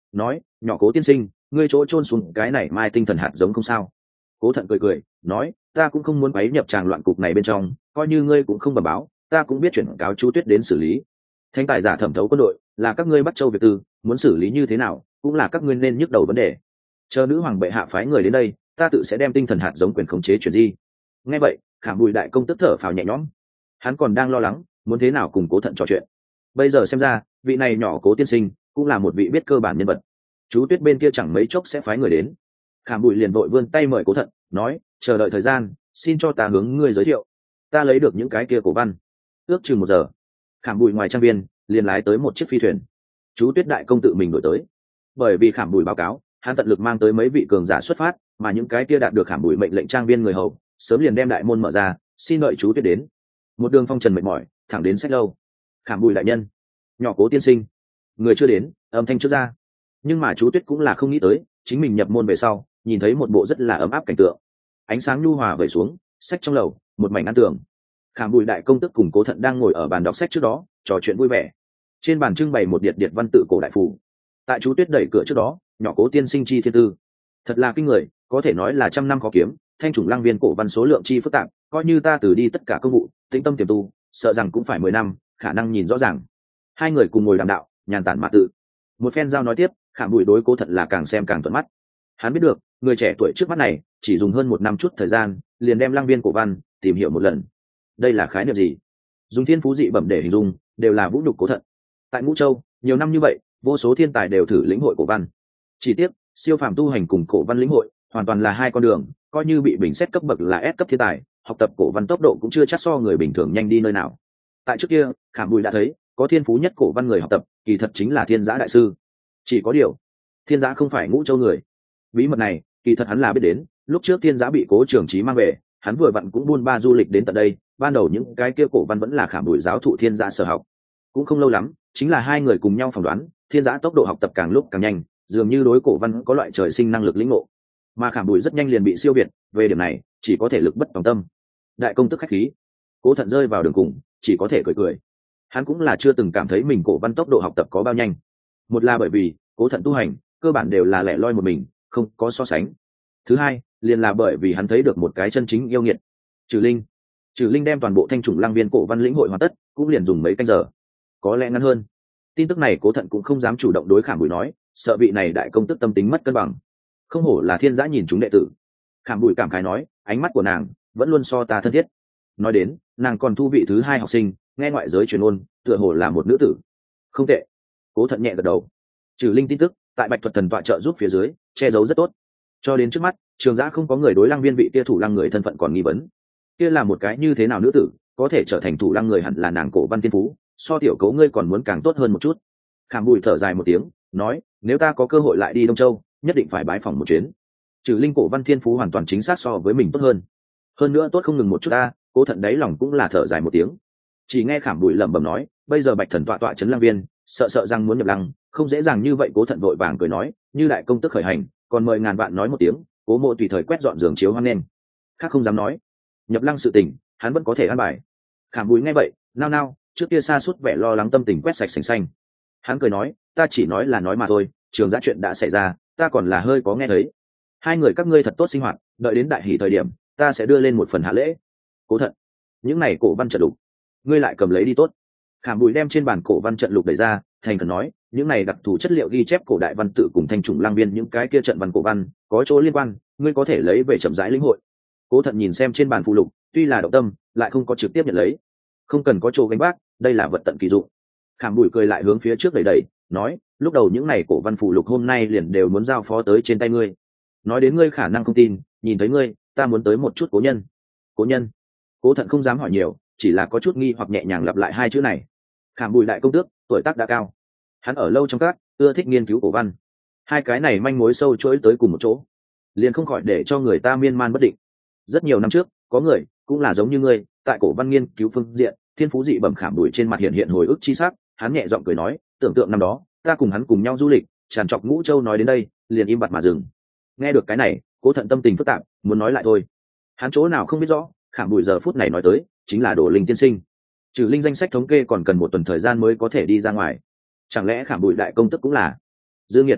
nói nhỏ Cố tiên sinh, ngươi chỗ chôn xuống cái này mai tinh thần hạt giống không sao? Cố Thận cười cười nói, ta cũng không muốn quấy nhập tràng loạn cục này bên trong, coi như ngươi cũng không bẩm báo, ta cũng biết chuyển cáo Chu Tuyết đến xử lý. Thánh tài giả thẩm thấu quân đội là các ngươi Bắc Châu Việt tư, muốn xử lý như thế nào cũng là các ngươi nên nhức đầu vấn đề. Chờ nữ hoàng bệ hạ phái người đến đây, ta tự sẽ đem tinh thần hạt giống quyền khống chế chuyển di. Nghe vậy, Khảm Bùi đại công tức thở phào nhẹ nhõm. Hắn còn đang lo lắng muốn thế nào cùng Cố Thận trò chuyện, bây giờ xem ra vị này nhỏ Cố tiên sinh cũng là một vị biết cơ bản nhân vật. Chú Tuyết bên kia chẳng mấy chốc sẽ phái người đến. Khảm Bùi liền vội vươn tay mời Cố Thận, nói, chờ đợi thời gian, xin cho ta hướng ngươi giới thiệu. Ta lấy được những cái kia cổ văn. Ước chừng 1 giờ, Khảm Bùi ngoài trang viên liền lái tới một chiếc phi thuyền. Chú Tuyết đại công tự mình đổi tới, bởi vì Khảm Bùi báo cáo, hắn tận lực mang tới mấy vị cường giả xuất phát, mà những cái kia đạt được Khảm Bùi mệnh lệnh trang viên người hầu sớm liền đem đại môn mở ra, xin đợi chú Tuyết đến. Một đường phong trần mệt mỏi, thẳng đến sách lâu. Khảm Bùi đại nhân, nhỏ Cố tiên sinh, người chưa đến, âm thanh trước ra. Nhưng mà chú Tuyết cũng là không nghĩ tới, chính mình nhập môn về sau, nhìn thấy một bộ rất là ấm áp cảnh tượng. Ánh sáng nhu hòa vẩy xuống, sách trong lầu, một mảnh ăn tường. Khảm Bùi đại công tức cùng Cố Thận đang ngồi ở bàn đọc sách trước đó, trò chuyện vui vẻ. Trên bàn trưng bày một điệt điệt văn tự cổ đại phủ. Tại chú Tuyết đẩy cửa trước đó, nhỏ Cố tiên sinh chi thiên tư, thật là kinh người, có thể nói là trăm năm khó kiếm. Thanh chủng lăng viên cổ văn số lượng chi phức tạp, coi như ta từ đi tất cả công vụ, tĩnh tâm tiềm tu, sợ rằng cũng phải 10 năm, khả năng nhìn rõ ràng. Hai người cùng ngồi đàm đạo, nhàn tản mà tự. Một phen giao nói tiếp, Khảm Bùi đối Cố Thận là càng xem càng thuận mắt. Hắn biết được, người trẻ tuổi trước mắt này chỉ dùng hơn 1 năm chút thời gian, liền đem lăng viên cổ văn tìm hiểu một lần. Đây là khái niệm gì? Dùng thiên phú dị bẩm để hình dung, đều là vũ nhục Cố Thận. Tại Ngũ Châu, nhiều năm như vậy, vô số thiên tài đều thử lĩnh hội cổ văn. Chỉ tiếc, siêu phàm tu hành cùng cổ văn lĩnh hội, hoàn toàn là hai con đường, coi như bị bình xét cấp bậc là S cấp thiên tài, học tập cổ văn tốc độ cũng chưa chắc so người bình thường nhanh đi nơi nào. Tại trước kia, Khảm Bùi đã thấy, có thiên phú nhất cổ văn người học tập, kỳ thật chính là Thiên Giã đại sư. Chỉ có điều, Thiên Giã không phải Ngũ Châu người. Bí mật này, kỳ thật hắn là biết đến, lúc trước Thiên Giã bị Cố Trường Chí mang về, hắn vừa vặn cũng buôn ba du lịch đến tận đây, ban đầu những cái kia cổ văn vẫn là Khảm Bùi giáo thụ Thiên Giã sở học. Cũng không lâu lắm, chính là hai người cùng nhau phỏng đoán, Thiên Giã tốc độ học tập càng lúc càng nhanh, dường như đối cổ văn có loại trời sinh năng lực lĩnh ngộ. Mà Khảm Bùi rất nhanh liền bị siêu việt, về điểm này, chỉ có thể lực bất tòng tâm. Đại công tức khách khí. Cố Thận rơi vào đường cùng, chỉ có thể cười cười. Hắn cũng là chưa từng cảm thấy mình cổ văn tốc độ học tập có bao nhanh. Một là bởi vì Cố Thận tu hành cơ bản đều là lẻ loi một mình, không có so sánh. Thứ hai, liền là bởi vì hắn thấy được một cái chân chính yêu nghiệt. Trừ Linh đem toàn bộ thanh chủng lăng viên cổ văn lĩnh hội hoàn tất, cũng liền dùng mấy canh giờ, có lẽ ngắn hơn. Tin tức này Cố Thận cũng không dám chủ động đối Khảm Bùi nói, sợ vị này đại công tức tâm tính mất cân bằng. Không hổ là Thiên Giã nhìn chúng đệ tử. Khảm Bùi cảm khái nói, ánh mắt của nàng vẫn luôn so ta thân thiết. Nói đến, nàng còn thu vị thứ 2 học sinh, nghe ngoại giới truyền ôn, tựa hồ là một nữ tử. Không tệ. Cố Thận nhẹ gật đầu. Trừ Linh tin tức, tại Bạch Thuật thần tọa trợ giúp phía dưới, che giấu rất tốt. Cho đến trước mắt, Trường Giã không có người đối lăng viên vị kia thủ lăng người thân phận còn nghi vấn. Kia là một cái như thế nào nữ tử, có thể trở thành thủ lăng người hẳn là nàng cổ văn tiên phú, so tiểu Cố ngươi còn muốn càng tốt hơn một chút. Khảm Bùi thở dài một tiếng, nói, nếu ta có cơ hội lại đi Đông Châu, nhất định phải bái phỏng một chuyến. Trừ Linh cổ văn thiên phú hoàn toàn chính xác so với mình tốt hơn nữa tốt không ngừng một chút ta. Cố Thận đáy lòng cũng là thở dài một tiếng. Chỉ nghe Khảm Bùi lẩm bẩm nói, bây giờ Bạch thần tọa trấn lăng viên, sợ rằng muốn nhập lăng, không dễ dàng như vậy. Cố Thận vội vàng cười nói, như đại công tức khởi hành, còn mời ngàn vạn nói một tiếng, Cố mộ tùy thời quét dọn giường chiếu hoan nghênh. Khác không dám nói, nhập lăng sự tình, hắn vẫn có thể an bài. Khảm Bùi nghe vậy, nao nao, trước kia sa sút vẻ lo lắng tâm tình quét sạch sành xanh. Hắn cười nói, ta chỉ nói là nói mà thôi, Trường Giã chuyện đã xảy ra, ta còn là hơi có nghe thấy. Hai người các ngươi thật tốt sinh hoạt, đợi đến đại hỷ thời điểm, ta sẽ đưa lên một phần hạ lễ. Cố Thận, những này cổ văn trận lục, ngươi lại cầm lấy đi tốt. Khảm Bùi đem trên bàn cổ văn trận lục đẩy ra, thành khẩn nói, những này đặc thù chất liệu ghi chép cổ đại văn tự cùng thanh chủng lang viên những cái kia trận văn cổ văn có chỗ liên quan, ngươi có thể lấy về chậm rãi lĩnh hội. Cố Thận nhìn xem trên bàn phụ lục, tuy là động tâm, lại không có trực tiếp nhận lấy. Không cần có chỗ gánh vác, đây là vật tận kỳ dụng. Khảm Bùi cười lại hướng phía trước đẩy đẩy, nói, lúc đầu những này cổ văn phụ lục hôm nay liền đều muốn giao phó tới trên tay ngươi. Nói đến ngươi khả năng không tin, nhìn thấy ngươi, ta muốn tới một chút cố nhân. Cố nhân? Cố Thận không dám hỏi nhiều, chỉ là có chút nghi hoặc nhẹ nhàng lặp lại hai chữ này. Khảm Bùi đại công tước, tuổi tác đã cao, hắn ở lâu trong các, ưa thích nghiên cứu cổ văn. Hai cái này manh mối sâu chuỗi tới cùng một chỗ, liền không khỏi để cho người ta miên man bất định. Rất nhiều năm trước, có người cũng là giống như ngươi, tại cổ văn nghiên cứu phương diện, thiên phú dị bẩm. Khảm Bùi trên mặt hiện hiện hồi ức chi sắc, hắn nhẹ giọng cười nói, tưởng tượng năm đó, ta cùng hắn cùng nhau du lịch, tràn trọc Ngũ Châu nói đến đây, liền im bặt mà dừng. Nghe được cái này, Cố Thận tâm tình phức tạp, muốn nói lại thôi. Hắn chỗ nào không biết rõ, Khảm Bùi giờ phút này nói tới chính là Đồ Linh tiên sinh. Trừ Linh danh sách thống kê còn cần 1 tuần thời gian mới có thể đi ra ngoài. Chẳng lẽ Khảm Bùi đại công tức cũng là? Dương Nghiệt,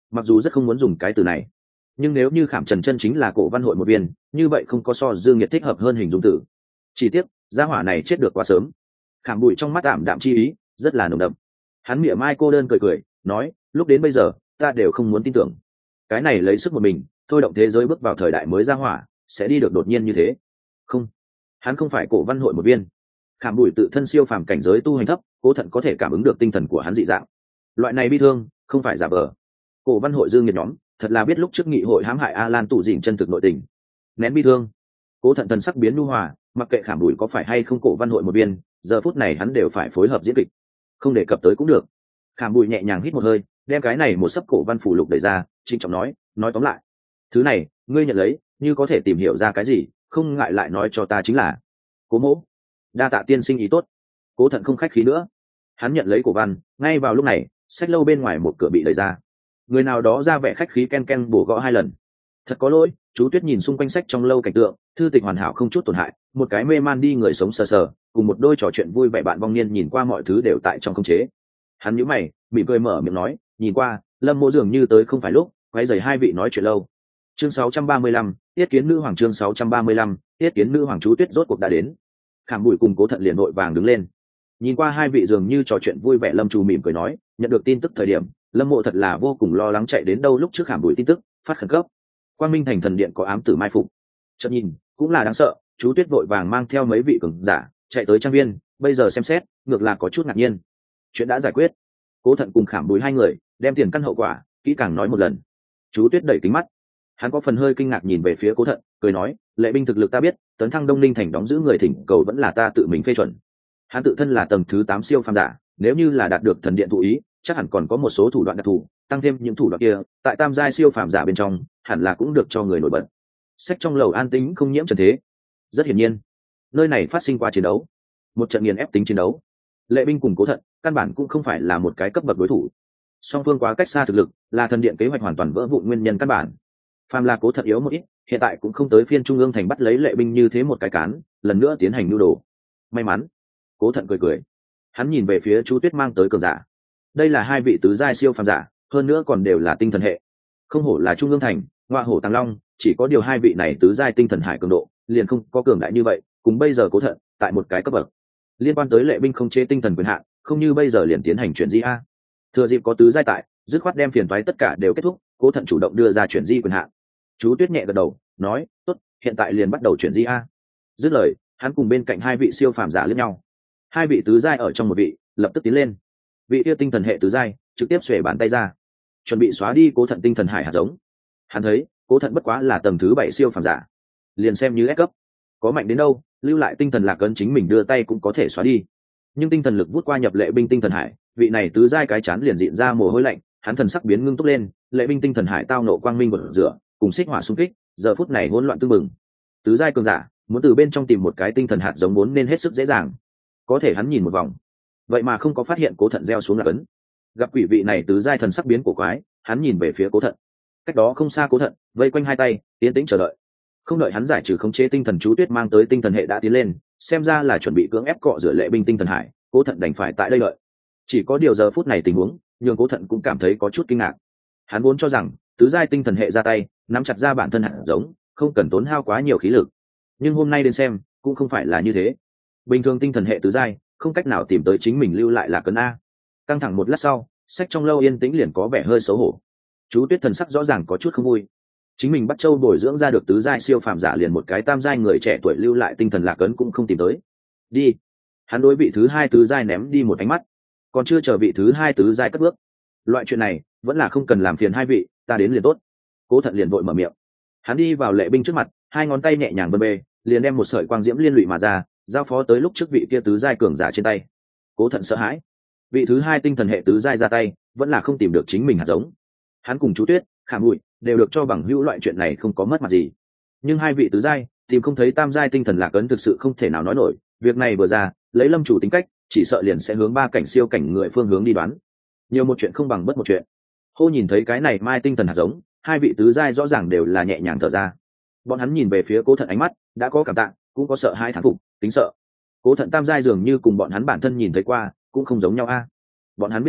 mặc dù rất không muốn dùng cái từ này, nhưng nếu như Khảm Trần chân chính là cổ văn hội một viên, như vậy không có so Dương Nhiệt thích hợp hơn hình dung tử. Chỉ tiếc gia hỏa này chết được quá sớm. Khảm Bụi trong mắt ảm đạm chi ý rất là nồng đậm. Hắn mỉa mai cô đơn cười cười nói, lúc đến bây giờ ta đều không muốn tin tưởng cái này lấy sức một mình thôi động thế giới bước vào thời đại mới gia hỏa sẽ đi được đột nhiên như thế. Không, hắn không phải cổ văn hội một viên. Khảm Bụi tự thân siêu phàm cảnh giới tu hành thấp, Cố Thận có thể cảm ứng được tinh thần của hắn dị dạng. Loại này bi thương không phải giả vờ. Cổ văn hội Dương Nhiệt nhóm thật là biết lúc trước nghị hội hãm hại A Lan tụ dỉn chân thực nội tình. Nén bi thương, Cố Thận thần sắc biến nhu hòa, mặc kệ Khảm Bụi có phải hay không cổ văn hội một viên, giờ phút này hắn đều phải phối hợp diễn kịch. Không đề cập tới cũng được. Khảm Bụi nhẹ nhàng hít một hơi, đem cái này một sấp cổ văn phủ lục đẩy ra, trịnh trọng nói tóm lại, thứ này ngươi nhận lấy, như có thể tìm hiểu ra cái gì, không ngại lại nói cho ta chính là. Cố mỗ, đa tạ tiên sinh ý tốt. Cố Thận không khách khí nữa, hắn nhận lấy cổ văn. Ngay vào lúc này, sách lâu bên ngoài một cửa bị đẩy ra, người nào đó ra vẻ khách khí ken ken bổ gõ 2 lần. Thật có lỗi. Chú Tuyết nhìn xung quanh sách trong lâu cảnh tượng, thư tịch hoàn hảo không chút tổn hại, một cái mê man đi người sống sờ sờ, cùng một đôi trò chuyện vui vẻ bạn vong niên nhìn qua mọi thứ đều tại trong khống chế. Hắn nhíu mày, mỉm cười mở miệng nói, nhìn qua Lâm Mộ dường như tới không phải lúc, quay rời hai vị nói chuyện lâu. Chương 635, Tiết Kiến Nữ Hoàng. Chương 635, Tiết Kiến Nữ Hoàng. Chú Tuyết rốt cuộc đã đến. Khảm Bụi cùng Cố Thận liền vội vàng đứng lên, nhìn qua hai vị dường như trò chuyện vui vẻ. Lâm Trù mỉm cười nói, nhận được tin tức thời điểm, Lâm Mộ thật là vô cùng lo lắng, chạy đến đâu lúc trước Khảm Bụi tin tức phát khẩn cấp, Quang Minh Thành thần điện có ám tử mai phục. Chợt nhìn cũng là đáng sợ. Chú Tuyết vội vàng mang theo mấy vị cường giả chạy tới trang viên, bây giờ xem xét ngược là có chút ngạc nhiên. Chuyện đã giải quyết. Cố Thận cùng Khảm Bụi hai người đem tiền căn hậu quả kỹ càng nói một lần. Chú Tuyết đẩy kính mắt, hắn có phần hơi kinh ngạc nhìn về phía Cố Thận, cười nói, lệ binh thực lực ta biết, tấn thăng Đông Ninh Thành đóng giữ người thỉnh cầu vẫn là ta tự mình phê chuẩn. Hắn tự thân là tầng thứ 8 siêu phàm giả, nếu như là đạt được thần điện thụ ý, chắc hẳn còn có một số thủ đoạn đặc thù, tăng thêm những thủ đoạn kia, tại tam giai siêu phàm giả bên trong, hẳn là cũng được cho người nổi bật. Sách trong lầu an tĩnh không nhiễm trần thế. Rất hiển nhiên, nơi này phát sinh qua chiến đấu, một trận nghiền ép tính chiến đấu. Lệ binh cùng Cố Thận căn bản cũng không phải là một cái cấp bậc đối thủ. Song phương quá cách xa thực lực, là thần điện kế hoạch hoàn toàn vỡ vụn nguyên nhân căn bản. Phàm là Cố Thận yếu một ít, hiện tại cũng không tới phiên Trung ương thành bắt lấy lệ binh như thế một cái cán, lần nữa tiến hành nưu đồ. May mắn. Cố Thận cười cười, hắn nhìn về phía Chú Tuyết mang tới cường giả. Đây là hai vị tứ giai siêu phàm giả, hơn nữa còn đều là tinh thần hệ. Không hổ là Trung ương thành, ngoa hổ Tàng Long, chỉ có điều hai vị này tứ giai tinh thần hải cường độ, liền không có cường đại như vậy, cùng bây giờ Cố Thận tại một cái cấp bậc. Liên quan tới lệ binh không chế tinh thần quyền hạn, không như bây giờ liền tiến hành chuyển di a. Thừa dịp có tứ giai tại, dứt khoát đem phiền toái tất cả đều kết thúc, Cố Thận chủ động đưa ra chuyển di quyền hạn. Chú Tuyết nhẹ gật đầu, nói, tốt, hiện tại liền bắt đầu chuyển di a. Dứt lời, hắn cùng bên cạnh hai vị siêu phàm giả liếc nhau. Hai vị tứ giai ở trong một vị, lập tức tiến lên. Vị kia tinh thần hệ tứ giai, trực tiếp xuề bàn tay ra, chuẩn bị xóa đi Cố Thận tinh thần hải hạt giống. Hắn thấy, Cố Thận bất quá là tầng thứ 7 siêu phàm giả, liền xem như S cấp, có mạnh đến đâu, lưu lại tinh thần lạc ấn chính mình đưa tay cũng có thể xóa đi. Nhưng tinh thần lực vút qua nhập lệ binh tinh thần hải, vị này tứ giai cái chán liền dịn ra mồ hôi lạnh, hắn thần sắc biến ngưng túc lên. Lệ binh tinh thần hải tao nộ quang minh bột rửa, cùng xích hỏa xung kích, giờ phút này hỗn loạn tương mừng. Tứ giai cường giả muốn từ bên trong tìm một cái tinh thần hạt giống vốn nên hết sức dễ dàng, có thể hắn nhìn một vòng, vậy mà không có phát hiện Cố Thận gieo xuống lạc ấn. Gặp quỷ vị này tứ giai thần sắc biến của quái, hắn nhìn về phía Cố Thận. Cách đó không xa Cố Thận vây quanh hai tay, tiến tĩnh chờ đợi. Không đợi hắn giải trừ khống chế tinh thần, Chú Tuyết mang tới tinh thần hệ đã tiến lên, xem ra là chuẩn bị cưỡng ép cọ rửa lệ binh tinh thần hải. Cố Thận đành phải tại đây đợi. Chỉ có điều giờ phút này tình huống nhường Cố Thận cũng cảm thấy có chút kinh ngạc. Hắn vốn cho rằng tứ giai tinh thần hệ ra tay, nắm chặt ra bản thân hạt giống, không cần tốn hao quá nhiều khí lực. Nhưng hôm nay đến xem, cũng không phải là như thế. Bình thường tinh thần hệ tứ giai không cách nào tìm tới chính mình lưu lại là cấn a. Căng thẳng một lát sau, sách trong lâu yên tĩnh liền có vẻ hơi xấu hổ. Chú Tuyết thần sắc rõ ràng có chút không vui. Chính mình bắt châu bồi dưỡng ra được tứ giai siêu phàm giả, liền một cái tam giai người trẻ tuổi lưu lại tinh thần lạc ấn cũng không tìm tới. Đi. Hắn đối vị thứ hai tứ giai ném đi một ánh mắt, còn chưa chờ vị thứ hai tứ giai cất bước. Loại chuyện này vẫn là không cần làm phiền hai vị, ta đến liền tốt. Cố Thận liền vội mở miệng. Hắn đi vào lệ binh trước mặt, hai ngón tay nhẹ nhàng bâng bê, liền đem một sợi quang diễm liên lụy mà ra, giao phó tới lúc trước vị kia tứ giai cường giả trên tay. Cố Thận sợ hãi, vị thứ hai tinh thần hệ tứ giai ra tay, vẫn là không tìm được chính mình hạt giống. Hắn cùng Chú Tuyết, Khảm Bụi đều được cho bằng hữu, loại chuyện này không có mất mặt gì. Nhưng hai vị tứ giai tìm không thấy tam giai tinh thần lạc ấn thực sự không thể nào nói nổi. Việc này vừa ra, lấy Lâm chủ tính cách, chỉ sợ liền sẽ hướng ba cảnh siêu cảnh người phương hướng đi đoán. Nhiều một chuyện không bằng bất một chuyện. Hô nhìn thấy cái này mai tinh thần hạt giống, hai vị tứ giai rõ ràng đều là nhẹ nhàng thở ra. Bọn hắn nhìn về phía Cố Thận ánh mắt đã có cảm tạ, cũng có sợ hãi thán phục, tính sợ. Cố Thận tam giai dường như cùng bọn hắn bản thân nhìn thấy qua cũng không giống nhau a. Bọn hắn biết rõ,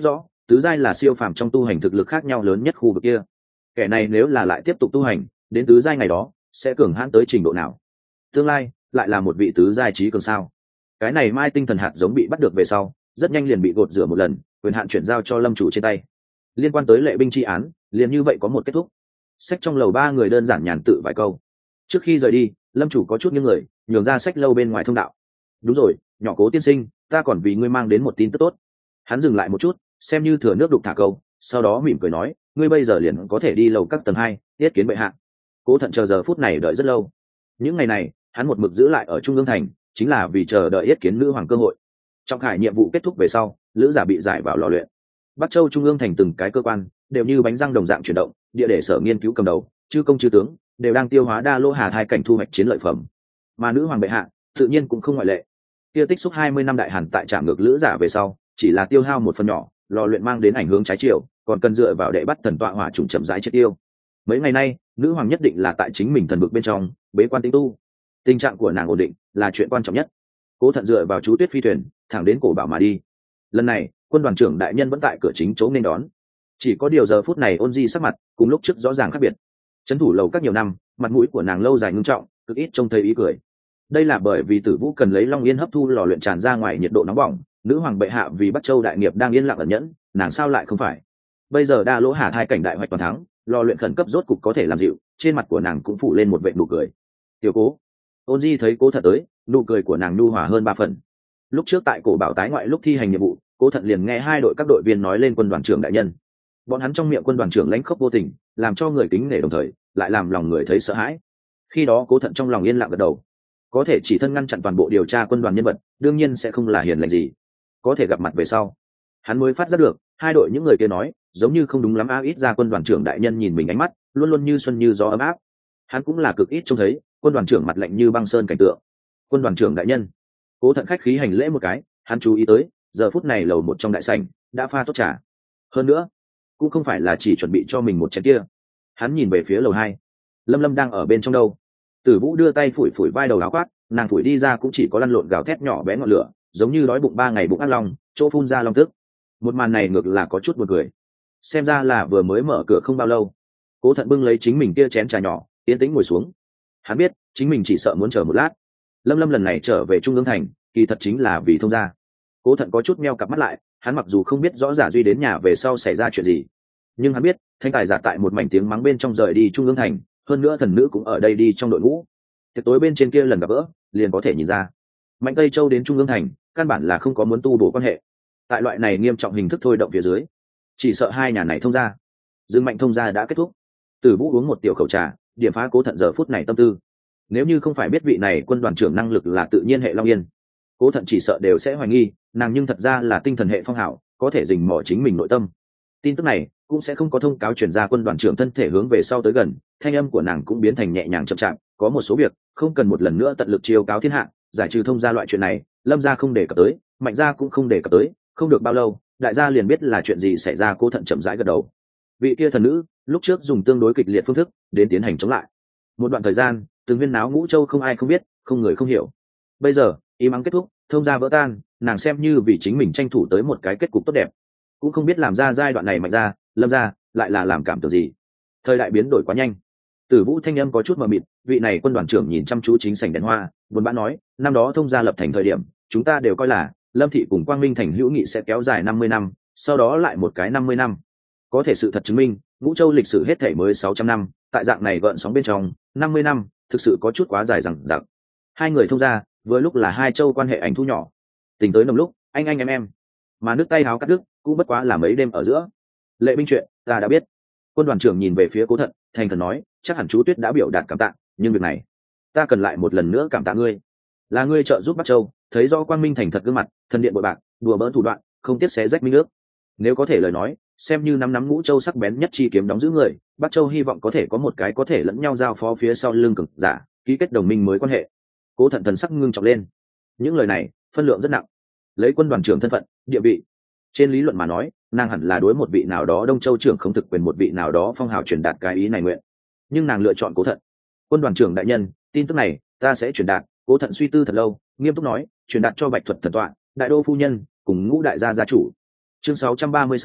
tứ giai là siêu phàm trong tu hành thực lực khác nhau lớn nhất khu vực kia. Kẻ này nếu là lại tiếp tục tu hành đến tứ giai ngày đó sẽ cường hãn tới trình độ nào? Tương lai lại là một vị tứ giai trí cường sao? Cái này mai tinh thần hạt giống bị bắt được về sau rất nhanh liền bị gột rửa một lần, quyền hạn chuyển giao cho lâm chủ trên tay. Liên quan tới lệ binh tri án liền như vậy có một kết thúc. Sách trong lầu ba người đơn giản nhàn tự vài câu. Trước khi rời đi, lâm chủ có chút những người nhường ra sách lâu bên ngoài thông đạo. Đúng rồi, nhỏ Cố tiên sinh, ta còn vì ngươi mang đến một tin tức tốt. Hắn dừng lại một chút, xem như thừa nước đục thả câu, sau đó mỉm cười nói, ngươi bây giờ liền có thể đi lầu các tầng 2, yết kiến bệ hạ. Cố Thận chờ giờ phút này đợi rất lâu. Những ngày này hắn một mực giữ lại ở trung ương thành chính là vì chờ đợi yết kiến nữ hoàng cơ hội. Trong khải nhiệm vụ kết thúc về sau, lữ giả bị giải vào lò luyện. Bắc Châu trung ương thành từng cái cơ quan đều như bánh răng đồng dạng chuyển động, địa để sở nghiên cứu cầm đầu, chư công chư tướng đều đang tiêu hóa đa lô hà thai cảnh thu hoạch chiến lợi phẩm. Mà nữ hoàng bệ hạ tự nhiên cũng không ngoại lệ. Kia tích xúc 20 năm đại hàn tại trạm ngược lữ giả về sau, chỉ là tiêu hao một phần nhỏ, lò luyện mang đến ảnh hưởng trái chiều, còn cần dựa vào đệ bắt thần tọa hỏa trùng chậm rãi triệt tiêu. Mấy ngày nay, nữ hoàng nhất định là tại chính mình thần vực bên trong bế quan tĩnh tu. Tình trạng của nàng ổn định là chuyện quan trọng nhất. Cố Thận dựa vào chú tuyết phi thuyền thẳng đến cổ bảo mà đi. Lần này quân đoàn trưởng đại nhân vẫn tại cửa chính chỗ nên đón. Chỉ có điều giờ phút này Ôn Di sắc mặt cùng lúc trước rõ ràng khác biệt. Trấn thủ lầu các nhiều năm, mặt mũi của nàng lâu dài ngưng trọng, cực ít trông thấy ý cười. Đây là bởi vì Tử Vũ cần lấy Long Yên hấp thu lò luyện tràn ra ngoài nhiệt độ nóng bỏng, nữ hoàng bệ hạ vì Bắc Châu đại nghiệp đang yên lặng ẩn nhẫn, nàng sao lại không phải? Bây giờ đa lỗ hà thai cảnh đại hoạch toàn thắng, lò luyện khẩn cấp rốt cục có thể làm dịu, trên mặt của nàng cũng phủ lên một vệt nụ cười. Tiểu Cố. Ôn Di thấy Cố Thận tới, nụ cười của nàng nhu hòa hơn 3 phần. Lúc trước tại cổ bảo tái ngoại lúc thi hành nhiệm vụ, Cố Thận liền nghe hai đội các đội viên nói lên quân đoàn trưởng đại nhân. Bọn hắn trong miệng quân đoàn trưởng lãnh khốc vô tình, làm cho người kính nể đồng thời lại làm lòng người thấy sợ hãi. Khi đó Cố Thận trong lòng yên lặng gật đầu. Có thể chỉ thân ngăn chặn toàn bộ điều tra quân đoàn nhân vật, đương nhiên sẽ không là hiền lành gì. Có thể gặp mặt về sau, hắn mới phát giác được hai đội những người kia nói giống như không đúng lắm ít ra quân đoàn trưởng đại nhân nhìn mình ánh mắt luôn luôn như xuân như gió ấm áp. Hắn cũng là cực ít trông thấy quân đoàn trưởng mặt lạnh như băng sơn cảnh tượng. Quân đoàn trưởng đại nhân. Cố Thận khách khí hành lễ một cái, hắn chú ý tới giờ phút này lầu một trong đại sảnh đã pha tốt trà. Hơn nữa cũng không phải là chỉ chuẩn bị cho mình một chén kia. Hắn nhìn về phía lầu 2, Lâm Lâm đang ở bên trong đâu. Tử Vũ đưa tay phủi phủi vai đầu áo khoác, nàng phủi đi ra cũng chỉ có lăn lộn gào thét nhỏ bé ngọn lửa, giống như đói bụng 3 ngày bụng ác long, chỗ phun ra long tức. Một màn này ngược là có chút buồn cười. Xem ra là vừa mới mở cửa không bao lâu. Cố Thận bưng lấy chính mình kia chén trà nhỏ, yên tĩnh ngồi xuống. Hắn biết chính mình chỉ sợ muốn chờ một lát. Lâm Lâm lần này trở về trung ương thành kỳ thật chính là vì thông gia. Cố Thận có chút meo cặp mắt lại, hắn mặc dù không biết rõ Giả Duy đến nhà về sau xảy ra chuyện gì, nhưng hắn biết thanh tài giả tại một mảnh tiếng mắng bên trong rời đi trung ương thành, hơn nữa thần nữ cũng ở đây đi trong đội ngũ. Tiệc tối bên trên kia lần gặp gỡ liền có thể nhìn ra, Mạnh Tây Châu đến trung ương thành căn bản là không có muốn tu bổ quan hệ. Tại loại này nghiêm trọng hình thức thôi động phía dưới, chỉ sợ hai nhà này thông gia. Dương Mạnh thông gia đã kết thúc. Tử Vũ uống một tiểu khẩu trà, điểm phá Cố Thận giờ phút này tâm tư. Nếu như không phải biết vị này quân đoàn trưởng năng lực là tự nhiên hệ Long Yên, Cố Thận chỉ sợ đều sẽ hoài nghi nàng nhưng thật ra là tinh thần hệ Phong Hảo, có thể rình mò chính mình nội tâm. Tin tức này cũng sẽ không có thông cáo truyền ra quân đoàn trưởng thân thể hướng về sau tới gần, thanh âm của nàng cũng biến thành nhẹ nhàng chậm chạp, có một số việc không cần một lần nữa tận lực chiêu cáo thiên hạ, giải trừ thông gia loại chuyện này, Lâm gia không đề cập tới, Mạnh gia cũng không đề cập tới, không được bao lâu, đại gia liền biết là chuyện gì xảy ra. Cố Thận chậm rãi gật đầu. Vị kia thần nữ lúc trước dùng tương đối kịch liệt phương thức đến tiến hành chống lại. Một đoạn thời gian, từng viên náo Ngũ Châu không ai không biết, không người không hiểu. Bây giờ, ý mắng kết thúc, thông gia vỡ tan, nàng xem như vì chính mình tranh thủ tới một cái kết cục tốt đẹp. Cũng không biết làm ra giai đoạn này Mạnh gia, Lâm gia lại là làm cảm tưởng gì. Thời đại biến đổi quá nhanh. Tử Vũ thanh âm có chút mờ mịt, vị này quân đoàn trưởng nhìn chăm chú chính sảnh đèn hoa, buồn bã nói, năm đó thông gia lập thành thời điểm, chúng ta đều coi là Lâm thị cùng Quang Minh thành hữu nghị sẽ kéo dài 50 năm, sau đó lại một cái 50 năm. Có thể sự thật chứng minh, Ngũ Châu lịch sử hết thảy mới 600 năm, tại dạng này gợn sóng bên trong, 50 năm thực sự có chút quá dài dằng dặc. Hai người thông gia, vừa lúc là hai châu quan hệ ảnh thu nhỏ. Tình tới nồng lúc, anh em, mà nước tay háo cắt đứt, cũng bất quá là mấy đêm ở giữa. Lệ binh chuyện, ta đã biết. Quân đoàn trưởng nhìn về phía Cố Thận, thành thần nói, chắc hẳn chú Tuyết đã biểu đạt cảm tạ, nhưng việc này, ta cần lại một lần nữa cảm tạ ngươi. Là ngươi trợ giúp Bắc Châu, thấy rõ Quang Minh thành thật gương mặt, thần điện bội bạc, đùa bỡn thủ đoạn, không tiếc xé rách minh nước. Nếu có thể lời nói, xem như nắm Ngũ Châu sắc bén nhất chi kiếm đóng giữ người, Bắc Châu hy vọng có thể có một cái có thể lẫn nhau giao phó phía sau lưng cực giả, ký kết đồng minh mới quan hệ. Cố Thận thần sắc ngưng trọng lên. Những lời này phân lượng rất nặng. Lấy quân đoàn trưởng thân phận, địa vị, trên lý luận mà nói, nàng hẳn là đối một vị nào đó Đông Châu trưởng không thực quyền một vị nào đó Phong Hào truyền đạt cái ý này nguyện. Nhưng nàng lựa chọn Cố Thận. Quân đoàn trưởng đại nhân, tin tức này ta sẽ truyền đạt. Cố Thận suy tư thật lâu, nghiêm túc nói, truyền đạt cho Bạch Thuật thần tọa, đại đô phu nhân cùng Ngũ đại gia gia chủ. Chương 636,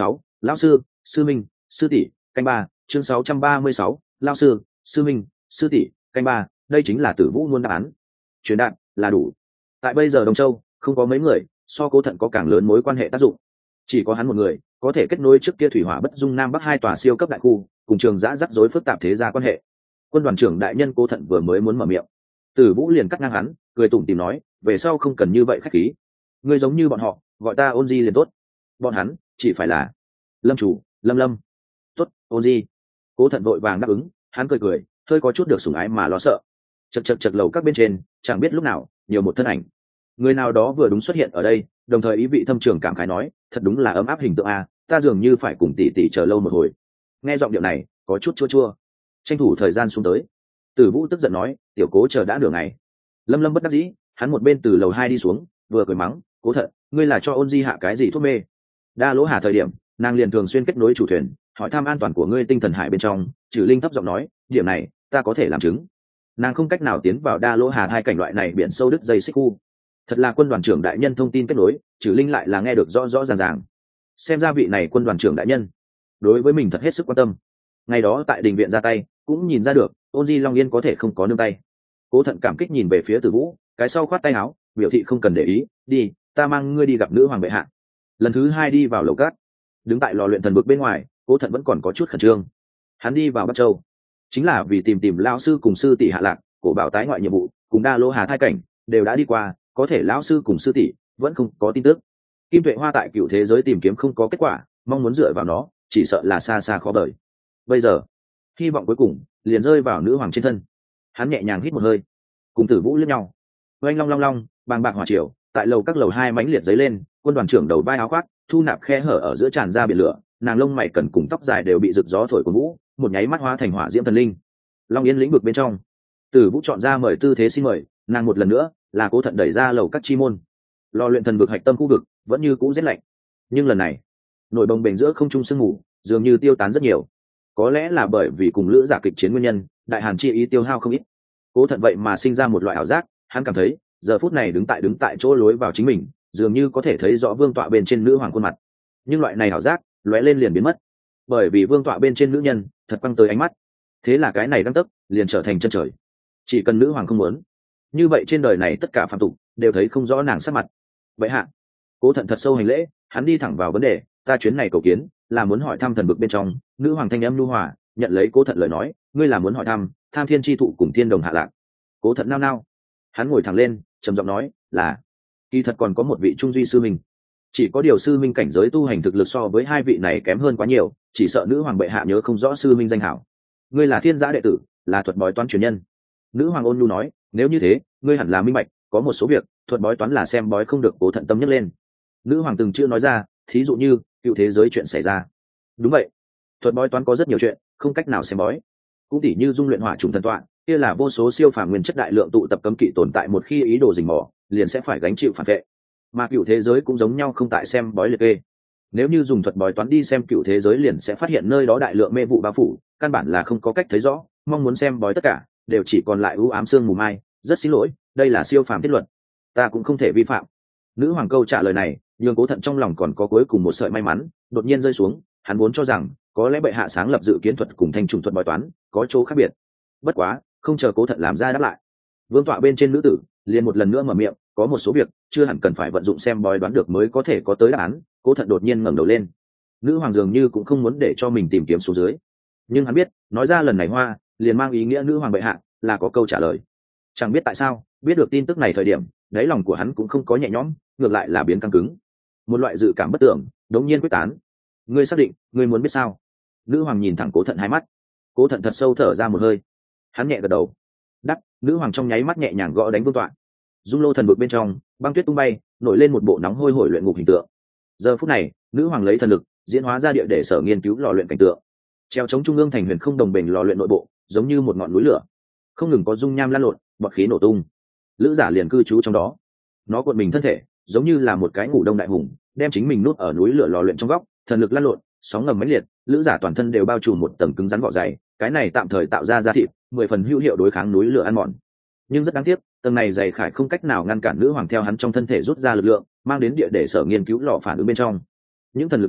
Lão sư, sư minh, sư tỷ, canh ba, chương 636, Lão sư, sư minh, sư tỷ, canh ba, đây chính là Tử Vũ luôn đáp án. Truyền đạn là đủ. Tại bây giờ Đông Châu, không có mấy người so Cố Thận có càng lớn mối quan hệ tác dụng. Chỉ có hắn một người có thể kết nối trước kia thủy hỏa bất dung nam bắc hai tòa siêu cấp đại khu, cùng trường giã rắc rối phức tạp thế gia quan hệ. Quân đoàn trưởng đại nhân Cố Thận vừa mới muốn mở miệng, Tử Vũ liền cắt ngang hắn, cười tủm tỉm nói, về sau không cần như vậy khách khí. Ngươi giống như bọn họ, gọi ta Ôn Di liền tốt. Bọn hắn chỉ phải là Lâm chủ, Lâm Lâm. Tốt, Ôn Di. Cố Thận vội vàng đáp ứng, hắn cười cười, hơi có chút được sủng ái mà lo sợ. Chật lầu các bên trên, chẳng biết lúc nào nhiều một thân ảnh. Người nào đó vừa đúng xuất hiện ở đây, đồng thời ý vị thâm trường cảm khái nói, thật đúng là ấm áp hình tượng a, ta dường như phải cùng tỷ tỷ chờ lâu một hồi. Nghe giọng điệu này, có chút chua chua. Tranh thủ thời gian xuống tới. Tử Vũ tức giận nói, tiểu Cố chờ đã nửa ngày. Lâm Lâm bất đắc dĩ, hắn một bên từ lầu 2 đi xuống, vừa cười mắng, Cố Thận, ngươi là cho Ôn Di hạ cái gì thuốc mê? Đa Lỗ Hà thời điểm, nàng liền thường xuyên kết nối chủ thuyền, hỏi thăm an toàn của ngươi tinh thần hải bên trong. Trừ Linh thấp giọng nói, điểm này ta có thể làm chứng. Nàng không cách nào tiến vào Đa Lỗ Hà hai cảnh loại này biển sâu đứt dây xích khu. Thật là quân đoàn trưởng đại nhân thông tin kết nối, Trừ Linh lại là nghe được rõ rõ ràng ràng. Xem ra vị này quân đoàn trưởng đại nhân đối với mình thật hết sức quan tâm. Ngày đó tại đình viện ra tay, cũng nhìn ra được Ôn Di Long Yên có thể không có nương tay. Cố Thận cảm kích nhìn về phía Tử Vũ, cái sau khoát tay áo, biểu thị không cần để ý, đi, ta mang ngươi đi gặp nữ hoàng bệ hạ. Lần thứ 2 đi vào lầu cát, đứng tại lò luyện thần vực bên ngoài, Cố Thận vẫn còn có chút khẩn trương. Hắn đi vào Bắc Châu chính là vì tìm lão sư cùng sư tỷ hạ lạc, cổ bảo tái ngoại nhiệm vụ cùng Đa Lỗ Hà thai cảnh đều đã đi qua, có thể lão sư cùng sư tỷ vẫn không có tin tức. Kim Tuệ Hoa tại cựu thế giới tìm kiếm không có kết quả, mong muốn dựa vào nó chỉ sợ là xa xa khó vời. Bây giờ hy vọng cuối cùng liền rơi vào nữ hoàng trên thân. Hắn nhẹ nhàng hít một hơi, cùng Tử Vũ liếc nhau. Oanh long long long, bàng bạc hỏa triều tại lầu các lầu 2 mãnh liệt dấy lên. Quân đoàn trưởng đầu vai áo khoác thu nạp khe hở ở giữa tràn ra biển lửa, nàng lông mày cần cùng tóc dài đều bị rực gió thổi của vũ, một nháy mắt hóa thành hỏa diễm thần linh. Long Yên lĩnh vực bên trong, Tử Vũ chọn ra mời tư thế xin mời, nàng một lần nữa là Cố Thận đẩy ra lầu các chi môn. Lò luyện thần vực hạch tâm khu vực vẫn như cũ rét lạnh, nhưng lần này nổi bồng bềnh giữa không trung sương mù dường như tiêu tán rất nhiều. Có lẽ là bởi vì cùng lữ giả kịch chiến nguyên nhân, đại hàn chi ý tiêu hao không ít. Cố Thận vậy mà sinh ra một loại ảo giác, hắn cảm thấy giờ phút này đứng tại chỗ lối vào chính mình, dường như có thể thấy rõ vương tọa bên trên nữ hoàng khuôn mặt. Nhưng loại này ảo giác lóe lên liền biến mất, bởi vì vương tọa bên trên nữ nhân thật quăng tới ánh mắt. Thế là cái này đang tấp liền trở thành chân trời. Chỉ cần nữ hoàng không muốn, như vậy trên đời này tất cả phàm tục đều thấy không rõ nàng sắc mặt. Vậy hạ, Cố Thận thật sâu hành lễ, hắn đi thẳng vào vấn đề, ta chuyến này cầu kiến là muốn hỏi thăm thần vực bên trong. Nữ hoàng thanh âm nhu hòa nhận lấy Cố Thận lời nói, ngươi là muốn hỏi thăm Tham Thiên chi thụ cùng thiên đồng hạ lạc. Cố Thận nao nao, hắn ngồi thẳng lên trầm giọng nói, là kỳ thật còn có một vị trung duy sư minh, chỉ có điều sư minh cảnh giới tu hành thực lực so với hai vị này kém hơn quá nhiều, chỉ sợ nữ hoàng bệ hạ nhớ không rõ sư minh danh hảo. Ngươi là thiên giã đệ tử, là thuật bói toán truyền nhân. Nữ hoàng ôn nhu nói, nếu như thế ngươi hẳn là minh bạch, có một số việc thuật bói toán là xem bói không được. Cố Thận tâm nhấc lên. Nữ hoàng từng chưa nói ra, thí dụ như cựu thế giới chuyện xảy ra. Đúng vậy, thuật bói toán có rất nhiều chuyện không cách nào xem bói, cũng tỉ như dung luyện hỏa trùng thần tọa, kia là vô số siêu phàm nguyên chất đại lượng tụ tập cấm kỵ tồn tại, một khi ý đồ rình mò liền sẽ phải gánh chịu phản vệ. Mà cựu thế giới cũng giống nhau, không tại xem bói liệt kê. Nếu như dùng thuật bói toán đi xem cựu thế giới, liền sẽ phát hiện nơi đó đại lượng mê vụ bao phủ, căn bản là không có cách thấy rõ, mong muốn xem bói tất cả đều chỉ còn lại u ám sương mù mai. Rất xin lỗi, đây là siêu phàm thiết luật, ta cũng không thể vi phạm. Nữ hoàng câu trả lời này nhường Cố Thận trong lòng còn có cuối cùng một sợi may mắn đột nhiên rơi xuống. Hắn vốn cho rằng có lẽ bệ hạ sáng lập dự kiến thuật cùng thanh trùng thuật bói toán có chỗ khác biệt. Bất quá không chờ Cố Thận làm ra đáp lại, vương tọa bên trên nữ tử liền một lần nữa mở miệng, có một số việc chưa hẳn cần phải vận dụng xem bói đoán được mới có thể có tới đáp án. Cố Thận đột nhiên ngẩng đầu lên. Nữ hoàng dường như cũng không muốn để cho mình tìm kiếm xuống dưới, nhưng hắn biết nói ra lần này hoa liền mang ý nghĩa nữ hoàng bệ hạ là có câu trả lời. Chẳng biết tại sao, biết được tin tức này thời điểm, đáy lòng của hắn cũng không có nhẹ nhõm, ngược lại là biến căng cứng. Một loại dự cảm bất tưởng đống nhiên quyết tán. Ngươi xác định ngươi muốn biết sao? Nữ hoàng nhìn thẳng Cố Thận hai mắt. Cố Thận thật sâu thở ra một hơi, hắn nhẹ gật đầu. Đắc, nữ hoàng trong nháy mắt nhẹ nhàng gõ đánh vương tọa. Dung lô thần vực bên trong, băng tuyết tung bay, nổi lên một bộ nóng hôi hổi luyện ngục hình tượng. Giờ phút này, nữ hoàng lấy thần lực diễn hóa ra địa để sở nghiên cứu lò luyện cảnh tượng. Treo chống trung ương thành huyền không đồng bình lò luyện nội bộ, giống như một ngọn núi lửa, không ngừng có dung nham lan lộn, bọt khí nổ tung. Lữ giả liền cư trú trong đó, nó cuộn mình thân thể giống như là một cái ngủ đông đại hùng, đem chính mình nuốt ở núi lửa lò luyện trong góc. Thần lực lan lộn, sóng ngầm mãnh liệt, lữ giả toàn thân đều bao trùm một tầng cứng rắn vỏ dày, cái này tạm thời tạo ra da thịt 10 phần hữu hiệu đối kháng núi lửa ăn mòn. Nhưng rất đáng tiếc, tầng này dày khải không cách nào ngăn cản nữ hoàng theo hắn trong thân thể rút ra lực lượng, mang đến địa để sở nghiên cứu lò phản ứng bên trong. Những thần lực này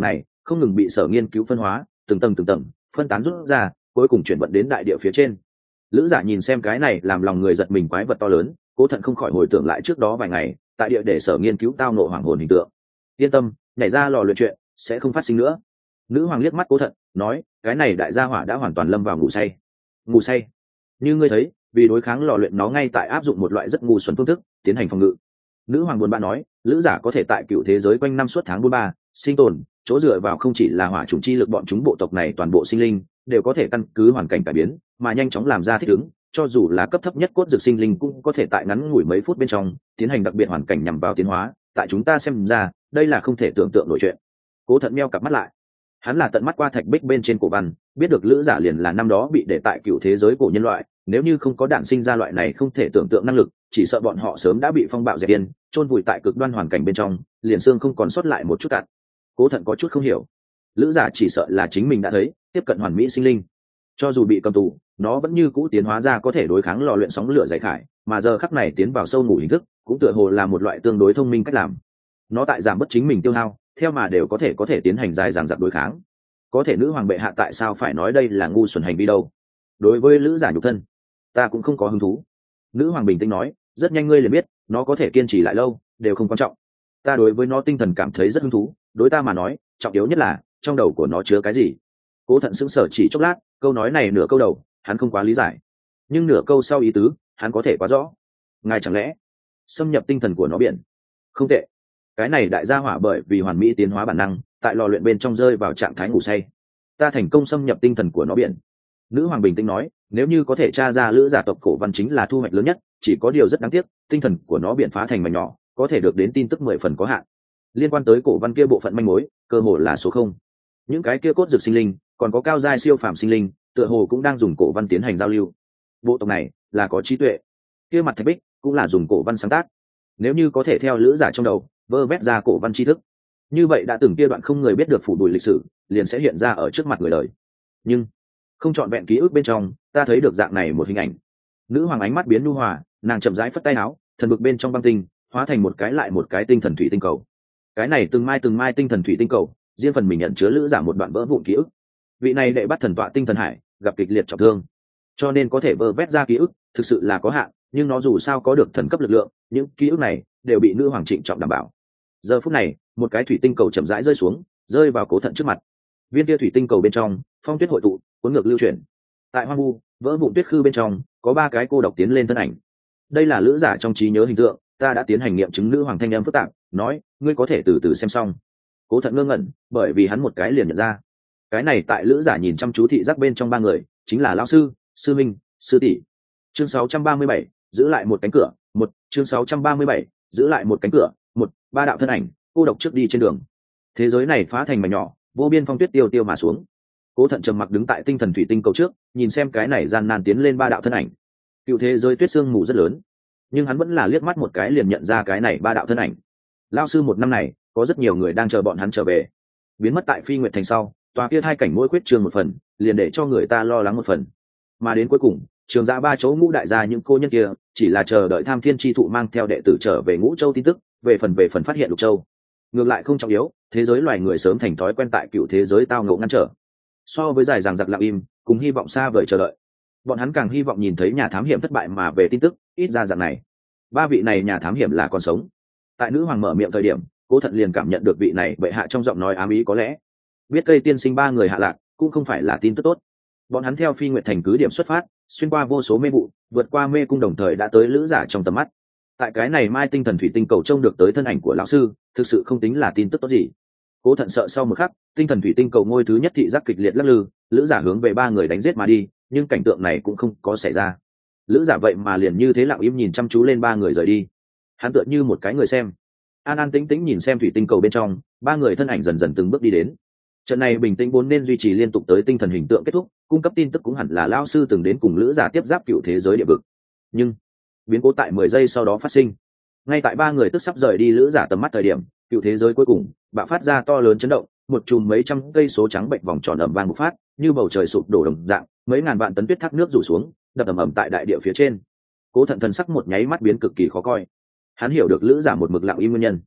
không ngừng bị sở nghiên cứu phân hóa, từng tầng phân tán rút ra, cuối cùng chuyển vận đến đại địa phía trên. Lữ Giả nhìn xem cái này làm lòng người giật mình quái vật to lớn, Cố Thận không khỏi hồi tưởng lại trước đó vài ngày tại địa để sở nghiên cứu tao nộ hoàng hồn hình tượng. Yên tâm, nhảy ra lò luyện chuyện sẽ không phát sinh nữa. Nữ hoàng liếc mắt Cố Thận, nói, cái này đại gia hỏa đã hoàn toàn lâm vào ngủ say. Ngủ say? Như ngươi thấy, vì đối kháng lò luyện nó ngay tại áp dụng một loại rất ngu xuẩn phương thức tiến hành phòng ngự. Nữ hoàng buồn bã nói, Lữ Giả có thể tại cựu thế giới quanh năm suốt tháng 43 sinh tồn, chỗ dựa vào không chỉ là hỏa chủng chi lực, bọn chúng bộ tộc này toàn bộ sinh linh đều có thể căn cứ hoàn cảnh cải biến mà nhanh chóng làm ra thích ứng, cho dù là cấp thấp nhất cốt dược sinh linh cũng có thể tại ngắn ngủi mấy phút bên trong tiến hành đặc biệt hoàn cảnh nhằm vào tiến hóa. Tại chúng ta xem ra, đây là không thể tưởng tượng nổi chuyện. Cố Thận meo cặp mắt lại, hắn là tận mắt qua thạch bích bên trên cổ văn, biết được Lữ Giả liền là năm đó bị để tại cựu thế giới cổ nhân loại, nếu như không có đạn sinh ra loại này không thể tưởng tượng năng lực, chỉ sợ bọn họ sớm đã bị phong bạo dẹp điên, chôn vùi tại cực đoan hoàn cảnh bên trong, liền xương không còn sót lại một chút cạn. Cố Thận có chút không hiểu, Lữ Giả chỉ sợ là chính mình đã thấy tiếp cận hoàn mỹ sinh linh, cho dù bị cầm tù, nó vẫn như cũ tiến hóa ra có thể đối kháng lò luyện sóng lửa giải khải, mà giờ khắc này tiến vào sâu ngủ hình thức, cũng tựa hồ là một loại tương đối thông minh cách làm. Nó tại giảm bớt chính mình tiêu hao, theo mà đều có thể tiến hành dài dằng dặc đối kháng. Có thể nữ hoàng bệ hạ tại sao phải nói đây là ngu xuẩn hành vi đâu? Đối với Lữ Giả nhục thân, ta cũng không có hứng thú. Nữ hoàng bình tĩnh nói, rất nhanh ngươi liền biết, nó có thể kiên trì lại lâu, đều không quan trọng. Ta đối với nó tinh thần cảm thấy rất hứng thú, đối ta mà nói, trọng yếu nhất là trong đầu của nó chứa cái gì. Cố Thận sững sờ chỉ chốc lát, câu nói này nửa câu đầu hắn không quá lý giải, nhưng nửa câu sau ý tứ hắn có thể quá rõ. Ngài chẳng lẽ xâm nhập tinh thần của nó biển? Không tệ, cái này đại gia hỏa bởi vì hoàn mỹ tiến hóa bản năng tại lò luyện bên trong rơi vào trạng thái ngủ say, ta thành công xâm nhập tinh thần của nó biển. Nữ hoàng bình tĩnh nói, nếu như có thể tra ra Lữ Giả tộc cổ văn chính là thu hoạch lớn nhất, chỉ có điều rất đáng tiếc, tinh thần của nó biển phá thành mảnh nhỏ, có thể được đến tin tức 10 phần có hạn. Liên quan tới cổ văn kia bộ phận manh mối, cơ hồ là số không. Những cái kia cốt dược sinh linh, còn có cao giai siêu phàm sinh linh, tựa hồ cũng đang dùng cổ văn tiến hành giao lưu. Bộ tộc này là có trí tuệ, kia mặt thạch bích cũng là dùng cổ văn sáng tác. Nếu như có thể theo Lữ Giả trong đầu vơ vét ra cổ văn tri thức, như vậy đã từng kia đoạn không người biết được phủ bụi lịch sử liền sẽ hiện ra ở trước mặt người đời. Nhưng không trọn vẹn ký ức bên trong, ta thấy được dạng này một hình ảnh. Nữ hoàng ánh mắt biến nhu hòa, nàng chậm rãi phất tay áo, thần vực bên trong băng tinh hóa thành một cái lại một cái tinh thần thủy tinh cầu. Cái này từng mai tinh thần thủy tinh cầu, riêng phần mình nhận chứa Lữ Giả một đoạn vỡ vụn ký ức. Vị này đệ bắt thần tọa tinh thần hải gặp kịch liệt trọng thương, cho nên có thể vơ vét ra ký ức thực sự là có hạn, nhưng nó dù sao có được thần cấp lực lượng, những ký ức này đều bị nữ hoàng trịnh trọng đảm bảo. Giờ phút này, một cái thủy tinh cầu chậm rãi rơi xuống, rơi vào Cố Thận trước mặt. Viên kia thủy tinh cầu bên trong phong tuyết hội tụ, cuốn ngược lưu chuyển. Tại hoang vu vỡ vụn tuyết khư bên trong có 3 cái cô độc tiến lên thân ảnh. Đây là Lữ Giả trong trí nhớ hình tượng, ta đã tiến hành nghiệm chứng. Nữ hoàng thanh âm phức tạp nói, ngươi có thể từ từ xem xong. Cố Thận ngơ ngẩn, bởi vì hắn một cái liền nhận ra, cái này tại Lữ Giả nhìn chăm chú thị giác bên trong 3 người chính là lão sư, sư minh, sư tỷ. Chương 637, giữ lại một cánh cửa. Chương 637, giữ lại một cánh cửa. 3 đạo thân ảnh cô độc trước đi trên đường. Thế giới này phá thành mảnh nhỏ, vô biên phong tuyết tiêu tiêu mà xuống. Cố Thận trầm mặc đứng tại tinh thần thủy tinh cầu trước, nhìn xem cái này gian nan tiến lên 3 đạo thân ảnh. Cựu thế giới tuyết sương mù rất lớn, nhưng hắn vẫn là liếc mắt một cái liền nhận ra cái này 3 đạo thân ảnh. Lão sư một năm này có rất nhiều người đang chờ bọn hắn trở về. Biến mất tại Phi Nguyệt Thành sau, tòa kia hai cảnh mỗi quyết trường một phần, liền để cho người ta lo lắng một phần. Mà đến cuối cùng, Trường Giã 3 chỗ Ngũ đại gia những cô nhân kia chỉ là chờ đợi Tham Thiên Chi Thụ mang theo đệ tử trở về Ngũ Châu tin tức, về phần phát hiện Lục Châu. Ngược lại không trọng yếu, thế giới loài người sớm thành thói quen tại cựu thế giới tao ngộ ngăn trở. So với dài dằng dặc lặng im, cùng hy vọng xa vời chờ đợi, bọn hắn càng hy vọng nhìn thấy nhà thám hiểm thất bại mà về tin tức, ít ra dạng này. 3 vị này nhà thám hiểm là còn sống. Tại nữ hoàng mở miệng thời điểm, Cố Thận liền cảm nhận được vị này bệ hạ trong giọng nói ám ý có lẽ. Biết cây tiên sinh 3 người hạ lạc, cũng không phải là tin tức tốt. Bọn hắn theo Phi Nguyệt Thành cứ điểm xuất phát, xuyên qua vô số mê vụ, vượt qua mê cung, đồng thời đã tới Lữ Giả trong tầm mắt. Tại cái này mai tinh thần thủy tinh cầu trông được tới thân ảnh của lão sư, thực sự không tính là tin tức tốt gì. Cố Thận sợ sau một khắc, tinh thần thủy tinh cầu ngôi thứ nhất thị giác kịch liệt lắc lư, Lữ Giả hướng về 3 người đánh giết mà đi, nhưng cảnh tượng này cũng không có xảy ra. Lữ Giả vậy mà liền như thế lặng im nhìn chăm chú lên 3 người rời đi. Hắn tựa như một cái người xem, an an tĩnh tĩnh nhìn xem thủy tinh cầu bên trong 3 người thân ảnh dần dần từng bước đi đến. Trận này bình tĩnh vốn nên duy trì liên tục tới tinh thần hình tượng kết thúc, cung cấp tin tức cũng hẳn là lão sư từng đến cùng Lữ Giả tiếp giáp cựu thế giới địa vực. Nhưng biến cố tại 10 giây sau đó phát sinh. Ngay tại 3 người tức sắp rời đi Lữ Giả tầm mắt thời điểm, cựu thế giới cuối cùng bạo phát ra to lớn chấn động, một chùm mấy trăm cây số trắng bệnh vòng tròn ầm vang bộc phát, như bầu trời sụp đổ đồng dạng, mấy ngàn vạn tấn tuyết thác nước rủ xuống, đập ầm ầm tại đại địa phía trên. Cố Thận thần sắc một nháy mắt biến cực kỳ khó coi. Hắn hiểu được Lữ Giả một mực lặng im nguyên nhân.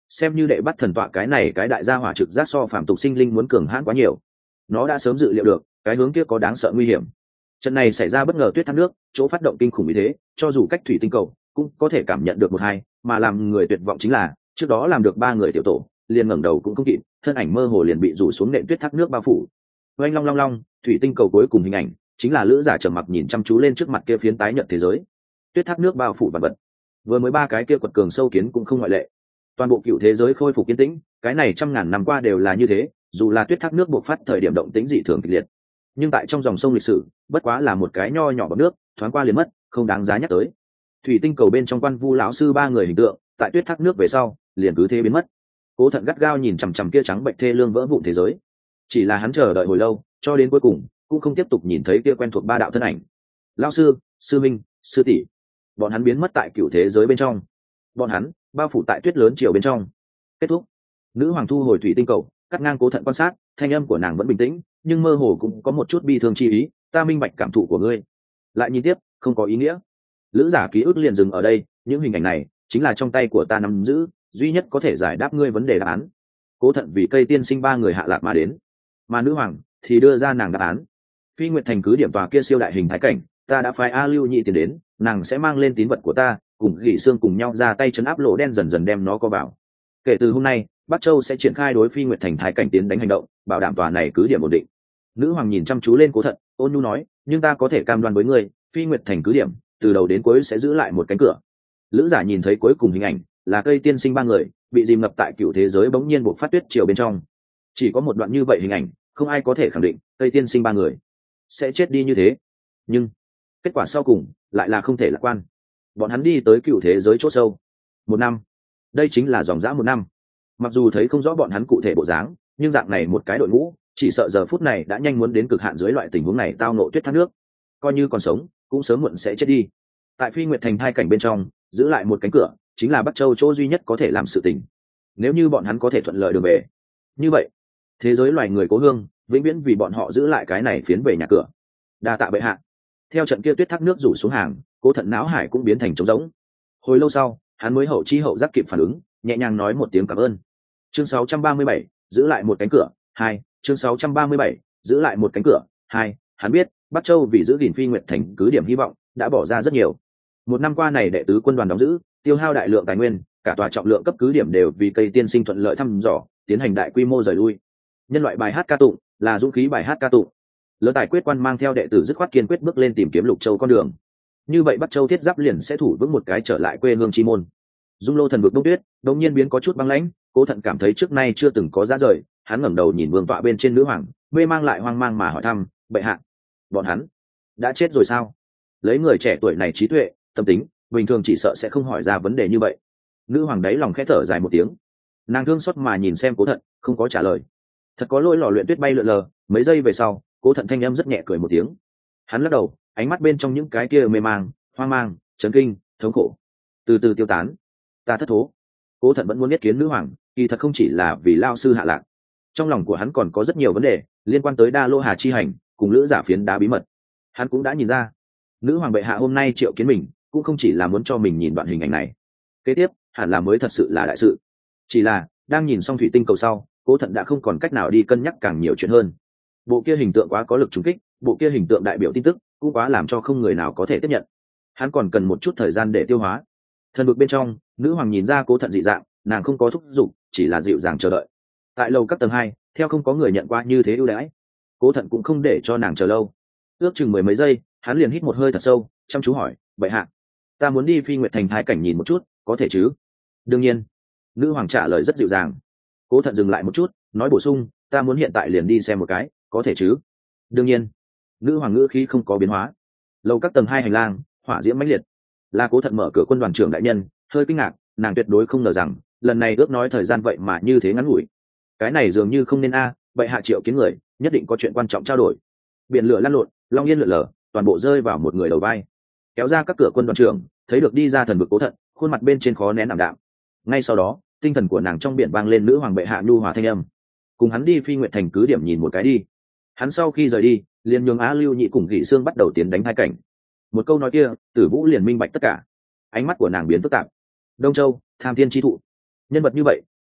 xem như đệ bắt thần tọa cái này cái đại gia hỏa trực giác so phàm tục sinh linh muốn cường hãn quá nhiều. Nó đã sớm dự liệu được cái hướng kia có đáng sợ nguy hiểm. Trận này xảy ra bất ngờ tuyết thác nước, chỗ phát động kinh khủng như thế, cho dù cách thủy tinh cầu cũng có thể cảm nhận được một hai, mà làm người tuyệt vọng chính là trước đó làm được 3 người tiểu tổ liền ngẩng đầu cũng không kịp, thân ảnh mơ hồ liền bị rủ xuống nệm tuyết thác nước bao phủ. Oanh long long long, thủy tinh cầu cuối cùng hình ảnh chính là lữ giả trầm mặc nhìn chăm chú lên trước mặt kia phiến tái nhợt thế giới. Tuyết thác nước bao phủ vạn vật, vừa mới 3 cái kia quật cường sâu kiến cũng không ngoại lệ. Toàn bộ cựu thế giới khôi phục yên tĩnh, cái này trăm ngàn năm qua đều là như thế, dù là tuyết thác nước bộc phát thời điểm động tĩnh dị thường kịch liệt, nhưng tại trong dòng sông lịch sử bất quá là một cái nho nhỏ bọt nước, thoáng qua liền mất, không đáng giá nhắc tới. Thủy tinh cầu bên trong Quan Vu lão sư 3 người hình tượng tại tuyết thác nước về sau liền cứ thế biến mất. Cố Thận gắt gao nhìn chằm chằm kia trắng bệnh thê lương vỡ vụn thế giới, chỉ là hắn chờ đợi hồi lâu, cho đến cuối cùng cũng không tiếp tục nhìn thấy kia quen thuộc 3 đạo thân ảnh. Lão sư, sư minh, sư tỷ, bọn hắn biến mất tại cựu thế giới bên trong, bọn hắn bao phủ tại tuyết lớn chiều bên trong. Kết thúc. Nữ hoàng thu hồi thủy tinh cầu, cắt ngang Cố Thận quan sát, thanh âm của nàng vẫn bình tĩnh, nhưng mơ hồ cũng có một chút bi thương chi ý. Ta minh bạch cảm thụ của ngươi. Lại nhìn tiếp, không có ý nghĩa. Lữ giả ký ức liền dừng ở đây, những hình ảnh này chính là trong tay của ta nắm giữ, duy nhất có thể giải đáp ngươi vấn đề đáp án. Cố Thận vì cây tiên sinh 3 người hạ lạc mà đến, mà nữ hoàng thì đưa ra nàng đáp án. Phi Nguyệt Thành cứ điểm tòa kia siêu đại hình thái cảnh, ta đã phái A Lưu Nhị tiền đến, nàng sẽ mang lên tín vật của ta, cùng Gỉ Xương cùng nhau ra tay chấn áp lỗ đen, dần dần đem nó co vào. Kể từ hôm nay, Bắc Châu sẽ triển khai đối Phi Nguyệt Thành thái cảnh tiến đánh hành động, bảo đảm tòa này cứ điểm ổn định. Nữ hoàng nhìn chăm chú lên Cố Thận, ôn nhu nói, nhưng ta có thể cam đoan với ngươi, Phi Nguyệt Thành cứ điểm từ đầu đến cuối sẽ giữ lại một cánh cửa. Lữ giả nhìn thấy cuối cùng hình ảnh là cây tiên sinh 3 người bị dìm ngập tại cựu thế giới, bỗng nhiên buộc phát tuyết chiều bên trong. Chỉ có một đoạn như vậy hình ảnh, không ai có thể khẳng định cây tiên sinh 3 người sẽ chết đi như thế, nhưng kết quả sau cùng lại là không thể lạc quan. Bọn hắn đi tới cựu thế giới chỗ sâu 1 năm, đây chính là dòng dã 1 năm. Mặc dù thấy không rõ bọn hắn cụ thể bộ dáng, nhưng dạng này một cái đội ngũ chỉ sợ giờ phút này đã nhanh muốn đến cực hạn dưới loại tình huống này tao nộ tuyết thác nước, coi như còn sống cũng sớm muộn sẽ chết đi. Tại Phi Nguyệt Thành hai cảnh bên trong giữ lại một cánh cửa, chính là Bắc Châu chỗ duy nhất có thể làm sự tình. Nếu như bọn hắn có thể thuận lợi đường về, như vậy thế giới loài người cố hương vĩnh viễn vì bọn họ giữ lại cái này phiến về nhà cửa. Đa tạ bệ hạ. Theo trận kia tuyết thác nước rủ xuống hàng, Cố Thận não hải cũng biến thành trống rỗng. Hồi lâu sau hắn mới hậu chi hậu giác kịp phản ứng, nhẹ nhàng nói một tiếng cảm ơn. Chương 637, giữ lại một cánh cửa 2. Chương 637, giữ lại một cánh cửa 2. Hắn biết Bắc Châu vì giữ gìn Phi Nguyệt Thành cứ điểm hy vọng đã bỏ ra rất nhiều. 1 năm qua này đệ tứ quân đoàn đóng giữ, tiêu hao đại lượng tài nguyên, cả tòa trọng lượng cấp cứ điểm đều vì cây tiên sinh thuận lợi thăm dò, tiến hành đại quy mô rời lui. Nhân loại bài hát ca tụng là dũng khí bài hát ca tụng. Lớn tài quyết quan mang theo đệ tử dứt khoát kiên quyết bước lên tìm kiếm Lục Châu con đường. Như vậy Bắc Châu thiết giáp liền sẽ thủ vững một cái trở lại quê hương chi môn. Dung Lô thần vực đông tuyết đột nhiên biến có chút băng lãnh, Cố Thận cảm thấy trước nay chưa từng có giá rời, hắn ngẩng đầu nhìn vương tọa bên trên nữ hoàng, mê mang lại hoang mang mà hỏi thăm, bệ hạ, bọn hắn đã chết rồi sao? Lấy người trẻ tuổi này trí tuệ, tâm tính, bình thường chỉ sợ sẽ không hỏi ra vấn đề như vậy. Nữ hoàng đấy lòng khẽ thở dài một tiếng, nàng thương xót mà nhìn xem Cố Thận, không có trả lời. Thật có lỗi, lò luyện tuyết bay lượn lờ, mấy giây về sau, Cố Thận thanh âm rất nhẹ cười một tiếng. Hắn lắc đầu, ánh mắt bên trong những cái kia mê mang, hoang mang, chấn kinh, thống khổ từ từ tiêu tán. Ta thất thố. Cố Thận vẫn muốn biết kiến nữ hoàng, kỳ thật không chỉ là vì lao sư hạ lạc. Trong lòng của hắn còn có rất nhiều vấn đề liên quan tới Đa Lô Hà chi hành cùng lữ giả phiến đá bí mật. Hắn cũng đã nhìn ra, nữ hoàng bệ hạ hôm nay triệu kiến mình cũng không chỉ là muốn cho mình nhìn đoạn hình ảnh này, kế tiếp hẳn là mới thật sự là đại sự. Chỉ là đang nhìn xong thủy tinh cầu sau, Cố Thận đã không còn cách nào đi cân nhắc càng nhiều chuyện hơn. Bộ kia hình tượng quá có lực trùng kích, bộ kia hình tượng đại biểu tin tức cũng quá làm cho không người nào có thể tiếp nhận. Hắn còn cần một chút thời gian để tiêu hóa. Thần vực bên trong, nữ hoàng nhìn ra Cố Thận dị dạng, nàng không có thúc giục, chỉ là dịu dàng chờ đợi. Tại lầu các tầng 2, theo không có người nhận qua như thế ưu đãi, Cố Thận cũng không để cho nàng chờ lâu. Ước chừng 10 mấy giây, hắn liền hít một hơi thật sâu, chăm chú hỏi, bệ hạ, ta muốn đi Phi Nguyệt Thành thái cảnh nhìn một chút, có thể chứ? Đương nhiên. Nữ hoàng trả lời rất dịu dàng. Cố Thận dừng lại một chút, nói bổ sung, ta muốn hiện tại liền đi xem một cái, có thể chứ? Đương nhiên. Nữ hoàng ngữ khí không có biến hóa. Lầu các tầng 2 hành lang, hỏa diễm mãnh liệt. Là Cố Thận mở cửa quân đoàn trưởng đại nhân, hơi kinh ngạc, nàng tuyệt đối không ngờ rằng lần này ước nói thời gian vậy mà như thế ngắn ngủi. Cái này dường như không nên bệ hạ triệu kiến người, nhất định có chuyện quan trọng trao đổi. Biển lửa lăn lộn, long yên lượn lờ, toàn bộ rơi vào một người đầu vai. Kéo ra các cửa quân đoàn trưởng, thấy được đi ra thần vực Cố Thận, khuôn mặt bên trên khó nén ảm đạm. Ngay sau đó, tinh thần của nàng trong biển vang lên nữ hoàng bệ hạ nhu hòa thanh âm, cùng hắn đi Phi Nguyệt Thành cứ điểm nhìn một cái đi. Hắn sau khi rời đi, liền nhường Á Lưu Nhị cùng Gỉ Xương bắt đầu tiến đánh hai cảnh. Một câu nói kia, Tử Vũ liền minh bạch tất cả. Ánh mắt của nàng biến phức tạp. Đông Châu, Tham Thiên chi thụ, nhân vật như vậy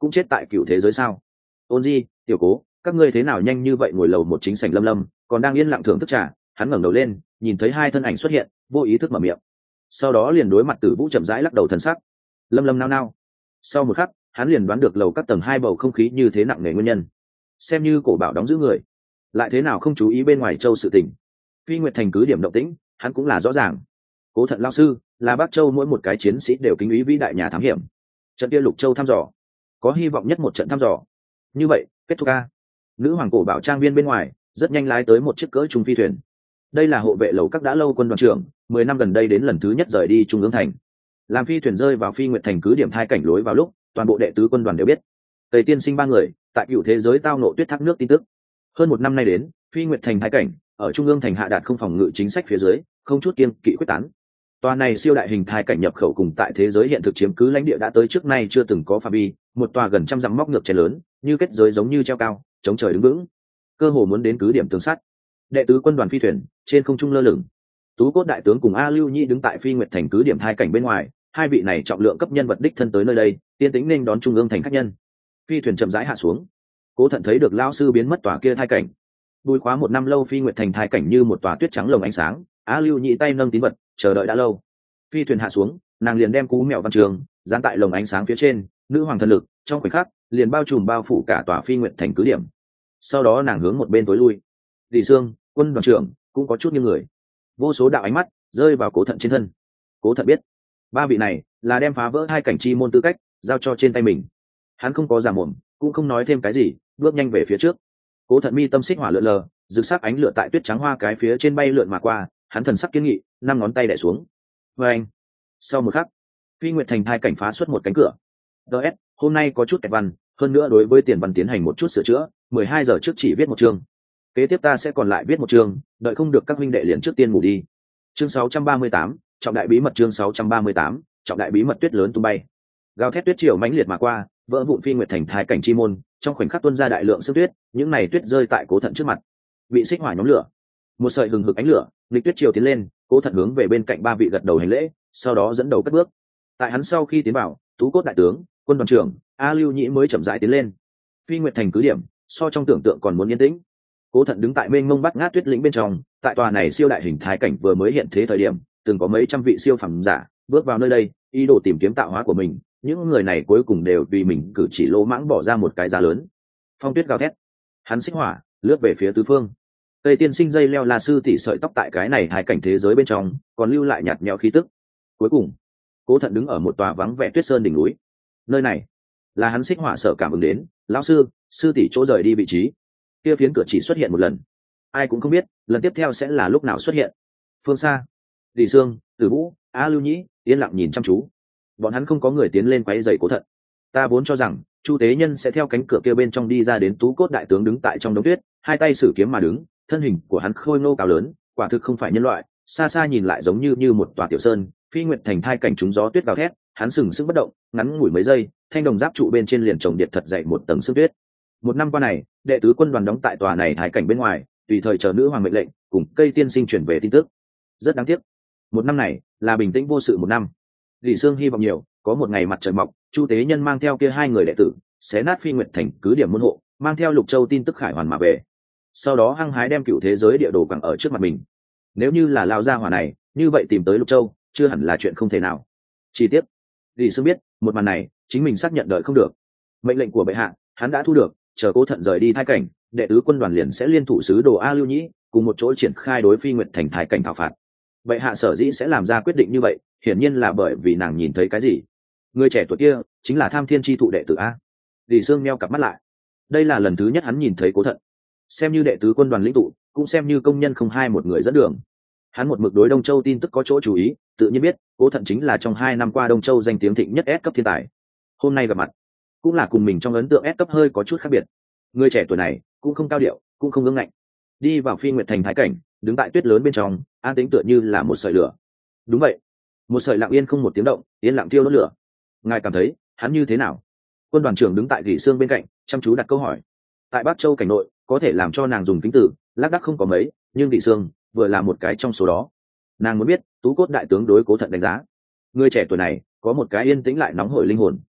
cũng chết tại cựu thế giới sao? Ôn Di, Tiểu Cố, các ngươi thế nào nhanh như vậy? Ngồi lầu một chính sảnh Lâm Lâm còn đang yên lặng thưởng thức trà, hắn ngẩng đầu lên nhìn thấy hai thân ảnh xuất hiện, vô ý thức mở miệng, sau đó liền đối mặt Tử Vũ chậm rãi lắc đầu thần sắc. Lâm Lâm nao nao, sau một khắc hắn liền đoán được lầu các tầng hai bầu không khí như thế nặng nề nguyên nhân. Xem như cổ bảo đóng giữ người, lại thế nào không chú ý bên ngoài châu sự tình. Phi Nguyệt thành cứ điểm động tĩnh hắn cũng là rõ ràng. Cố Thận lão sư là Bắc Châu mỗi một cái chiến sĩ đều kính ý vĩ đại nhà thám hiểm. Trận kia Lục Châu thăm dò có hy vọng nhất một trận thăm dò. Như vậy kết thúc a. Nữ hoàng cổ bảo trang viên bên ngoài rất nhanh lái tới một chiếc cỡ trung phi thuyền. Đây là hộ vệ lầu các đã lâu quân đoàn trưởng 10 năm gần đây đến lần thứ nhất rời đi trung ương thành. Làm phi thuyền rơi vào Phi Nguyệt thành cứ điểm thai cảnh lối vào lúc, toàn bộ đệ tứ quân đoàn đều biết Tây Tiên Sinh ba người tại cựu thế giới tao nộ tuyết thác nước tin tức. Hơn một năm nay đến, Phi Nguyệt thành thai cảnh ở trung ương thành hạ đạt không phòng ngự chính sách phía dưới, không chút kiêng kỵ quyết tán. Tòa này siêu đại hình thai cảnh nhập khẩu cùng tại thế giới hiện thực chiếm cứ lãnh địa đã tới trước nay chưa từng có phạm vi, một tòa gần trăm dặm móc ngược chén lớn, như kết giới giống như treo cao, chống trời đứng vững, cơ hồ muốn đến cứ điểm tường sắt. Đệ tứ quân đoàn phi thuyền trên không trung lơ lửng. Tú Cốt đại tướng cùng A Lưu Nhi đứng tại Phi Nguyệt thành cứ điểm thai cảnh bên ngoài, hai vị này trọng lượng cấp nhân vật đích thân tới nơi đây, tiên tính nên đón trung ương thành khách nhân. Phi thuyền chậm rãi hạ xuống. Cố Thận thấy được lão sư biến mất tòa kia thai cảnh. Bùi khóa một năm lâu Phi Nguyệt thành thai cảnh như một tòa tuyết trắng lồng ánh sáng, Á Lưu Nhị tay nâng tín vật, chờ đợi đã lâu. Phi thuyền hạ xuống, nàng liền đem cú mèo văn trường dán tại lồng ánh sáng phía trên, nữ hoàng thần lực trong khoảnh khắc liền bao trùm bao phủ cả tòa Phi Nguyệt thành cứ điểm. Sau đó nàng hướng một bên tối lui. Tỷ Sương, quân đoàn trưởng cũng có chút như người. Vô số đạo ánh mắt rơi vào Cố Thận trên thân. Cố Thận biết, ba vị này là đem phá vỡ hai cảnh chi môn tư cách giao cho trên tay mình. Hắn không có giả mồm, cũng không nói thêm cái gì, bước nhanh về phía trước. Cố Thận mi tâm xích hỏa lượn lờ, rực sắc ánh lửa tại tuyết trắng hoa cái phía trên bay lượn mà qua, hắn thần sắc kiên nghị, năm ngón tay đè xuống. Và anh, sau một khắc, Phi Nguyệt thành thai cảnh phá xuất một cánh cửa. DS, hôm nay có chút kẹt văn, hơn nữa đối với tiền văn tiến hành một chút sửa chữa, 12 giờ trước chỉ viết một chương. Kế tiếp ta sẽ còn lại viết một chương, đợi không được các huynh đệ liền trước tiên ngủ đi. Chương 638, trọng đại bí mật. Chương 638, trọng đại bí mật. Tuyết lớn tung bay, gào thét tuyết triều mãnh liệt mà qua, vỡ vụn Phi Nguyệt thành thai cảnh chi môn, trong khoảnh khắc tuôn ra đại lượng sương tuyết, những này tuyết rơi tại Cố Thận trước mặt, bị xích hỏa nhóm lửa. Một sợi hừng hực ánh lửa, nghịch tuyết triều tiến lên, Cố Thận hướng về bên cạnh ba vị gật đầu hành lễ, sau đó dẫn đầu cất bước. Tại hắn sau khi tiến vào, Tú Cốt đại tướng, quân đoàn trưởng A Lưu Nhĩ mới chậm rãi tiến lên. Phi Nguyệt thành cứ điểm so trong tưởng tượng còn muốn yên tĩnh. Cố Thận đứng tại mênh mông bát ngát tuyết lĩnh bên trong, tại tòa này siêu đại hình thai cảnh vừa mới hiện thế thời điểm, từng có mấy trăm vị siêu phàm giả bước vào nơi đây, ý đồ tìm kiếm tạo hóa của mình. Những người này cuối cùng đều vì mình cử chỉ lỗ mãng bỏ ra một cái giá lớn. Phong tuyết gào thét, hắn xích hỏa lướt về phía tứ phương. Tây Tiên Sinh dây leo là sư tỷ sợi tóc tại cái này hai cảnh thế giới bên trong còn lưu lại nhạt nhẽo khí tức. Cuối cùng, Cố Thận đứng ở một tòa vắng vẻ tuyết sơn đỉnh núi. Nơi này là hắn xích hỏa sở cảm ứng đến, lão sư tỷ chỗ rời đi vị trí. Kia phiến cửa chỉ xuất hiện một lần, ai cũng không biết lần tiếp theo sẽ là lúc nào xuất hiện. Phương xa, Tỷ Sương, Tử Vũ, A Lưu Nhĩ yên lặng nhìn chăm chú. Bọn hắn không có người tiến lên quấy rầy Cố Thận. Ta vốn cho rằng Chu Tế Nhân sẽ theo cánh cửa kia bên trong đi ra đến. Tú Cốt đại tướng đứng tại trong đống tuyết, hai tay sử kiếm mà đứng, thân hình của hắn khôi ngô cao lớn, quả thực không phải nhân loại, xa xa nhìn lại giống như một tòa tiểu sơn. Phi Nguyệt thành thai cảnh trúng gió tuyết gào thét, hắn sừng sững bất động, ngắn ngủi mấy giây, thanh đồng giáp trụ bên trên liền trồng điện thật dậy một tầng sương tuyết. Một năm qua này, đệ tứ quân đoàn đóng tại tòa này thai cảnh bên ngoài, tùy thời chờ nữ hoàng mệnh lệnh, cùng Cây Tiên Sinh chuyển về tin tức. Rất đáng tiếc, một năm này là bình tĩnh vô sự một năm. Lý Sương hy vọng nhiều, có một ngày mặt trời mọc, Chu Tế Nhân mang theo kia hai người đệ tử, xé nát Phi Nguyệt thành cứ điểm môn hộ, mang theo Lục Châu tin tức khải hoàn mà về. Sau đó hăng hái đem cựu thế giới địa đồ quẳng ở trước mặt mình. Nếu như là lao ra hỏa này, như vậy tìm tới Lục Châu, chưa hẳn là chuyện không thể nào. Chi tiết, Lý Sương biết, một màn này, chính mình xác nhận đợi không được. Mệnh lệnh của bệ hạ, hắn đã thu được, chờ Cố Thận rời đi thai cảnh, đệ tứ quân đoàn liền sẽ liên thủ sứ đồ A Lưu Nhĩ, cùng một chỗ triển khai đối Phi Nguyệt thành thai cảnh thảo phạt. Bệ hạ sở dĩ sẽ làm ra quyết định như vậy, hiển nhiên là bởi vì nàng nhìn thấy cái gì. Người trẻ tuổi kia chính là Tham Thiên chi thụ đệ tử a. Lý Sương meo cặp mắt lại. Đây là lần thứ nhất hắn nhìn thấy Cố Thận, xem như đệ tứ quân đoàn lĩnh tụ, cũng xem như công nhân không hai một người dẫn đường. Hắn một mực đối Đông Châu tin tức có chỗ chú ý, tự nhiên biết Cố Thận chính là trong 2 năm qua Đông Châu danh tiếng thịnh nhất S cấp thiên tài. Hôm nay gặp mặt, cũng là cùng mình trong ấn tượng S cấp hơi có chút khác biệt. Người trẻ tuổi này cũng không cao điệu, cũng không ương ngạnh, đi vào Phi Nguyệt thành thái cảnh, đứng tại tuyết lớn bên trong, an tĩnh tựa như là một sợi lửa. Đúng vậy, một sợi lặng yên không một tiếng động, yên lặng thiêu đốt lửa. Ngài cảm thấy hắn như thế nào? Quân đoàn trưởng đứng tại Gỉ Sương bên cạnh, chăm chú đặt câu hỏi. Tại Bắc Châu cảnh nội, có thể làm cho nàng dùng kính tử lác đác không có mấy, nhưng Gỉ Sương vừa là một cái trong số đó. Nàng muốn biết Tú Cốt đại tướng đối Cố Thận đánh giá. Người trẻ tuổi này có một cái yên tĩnh lại nóng hổi linh hồn.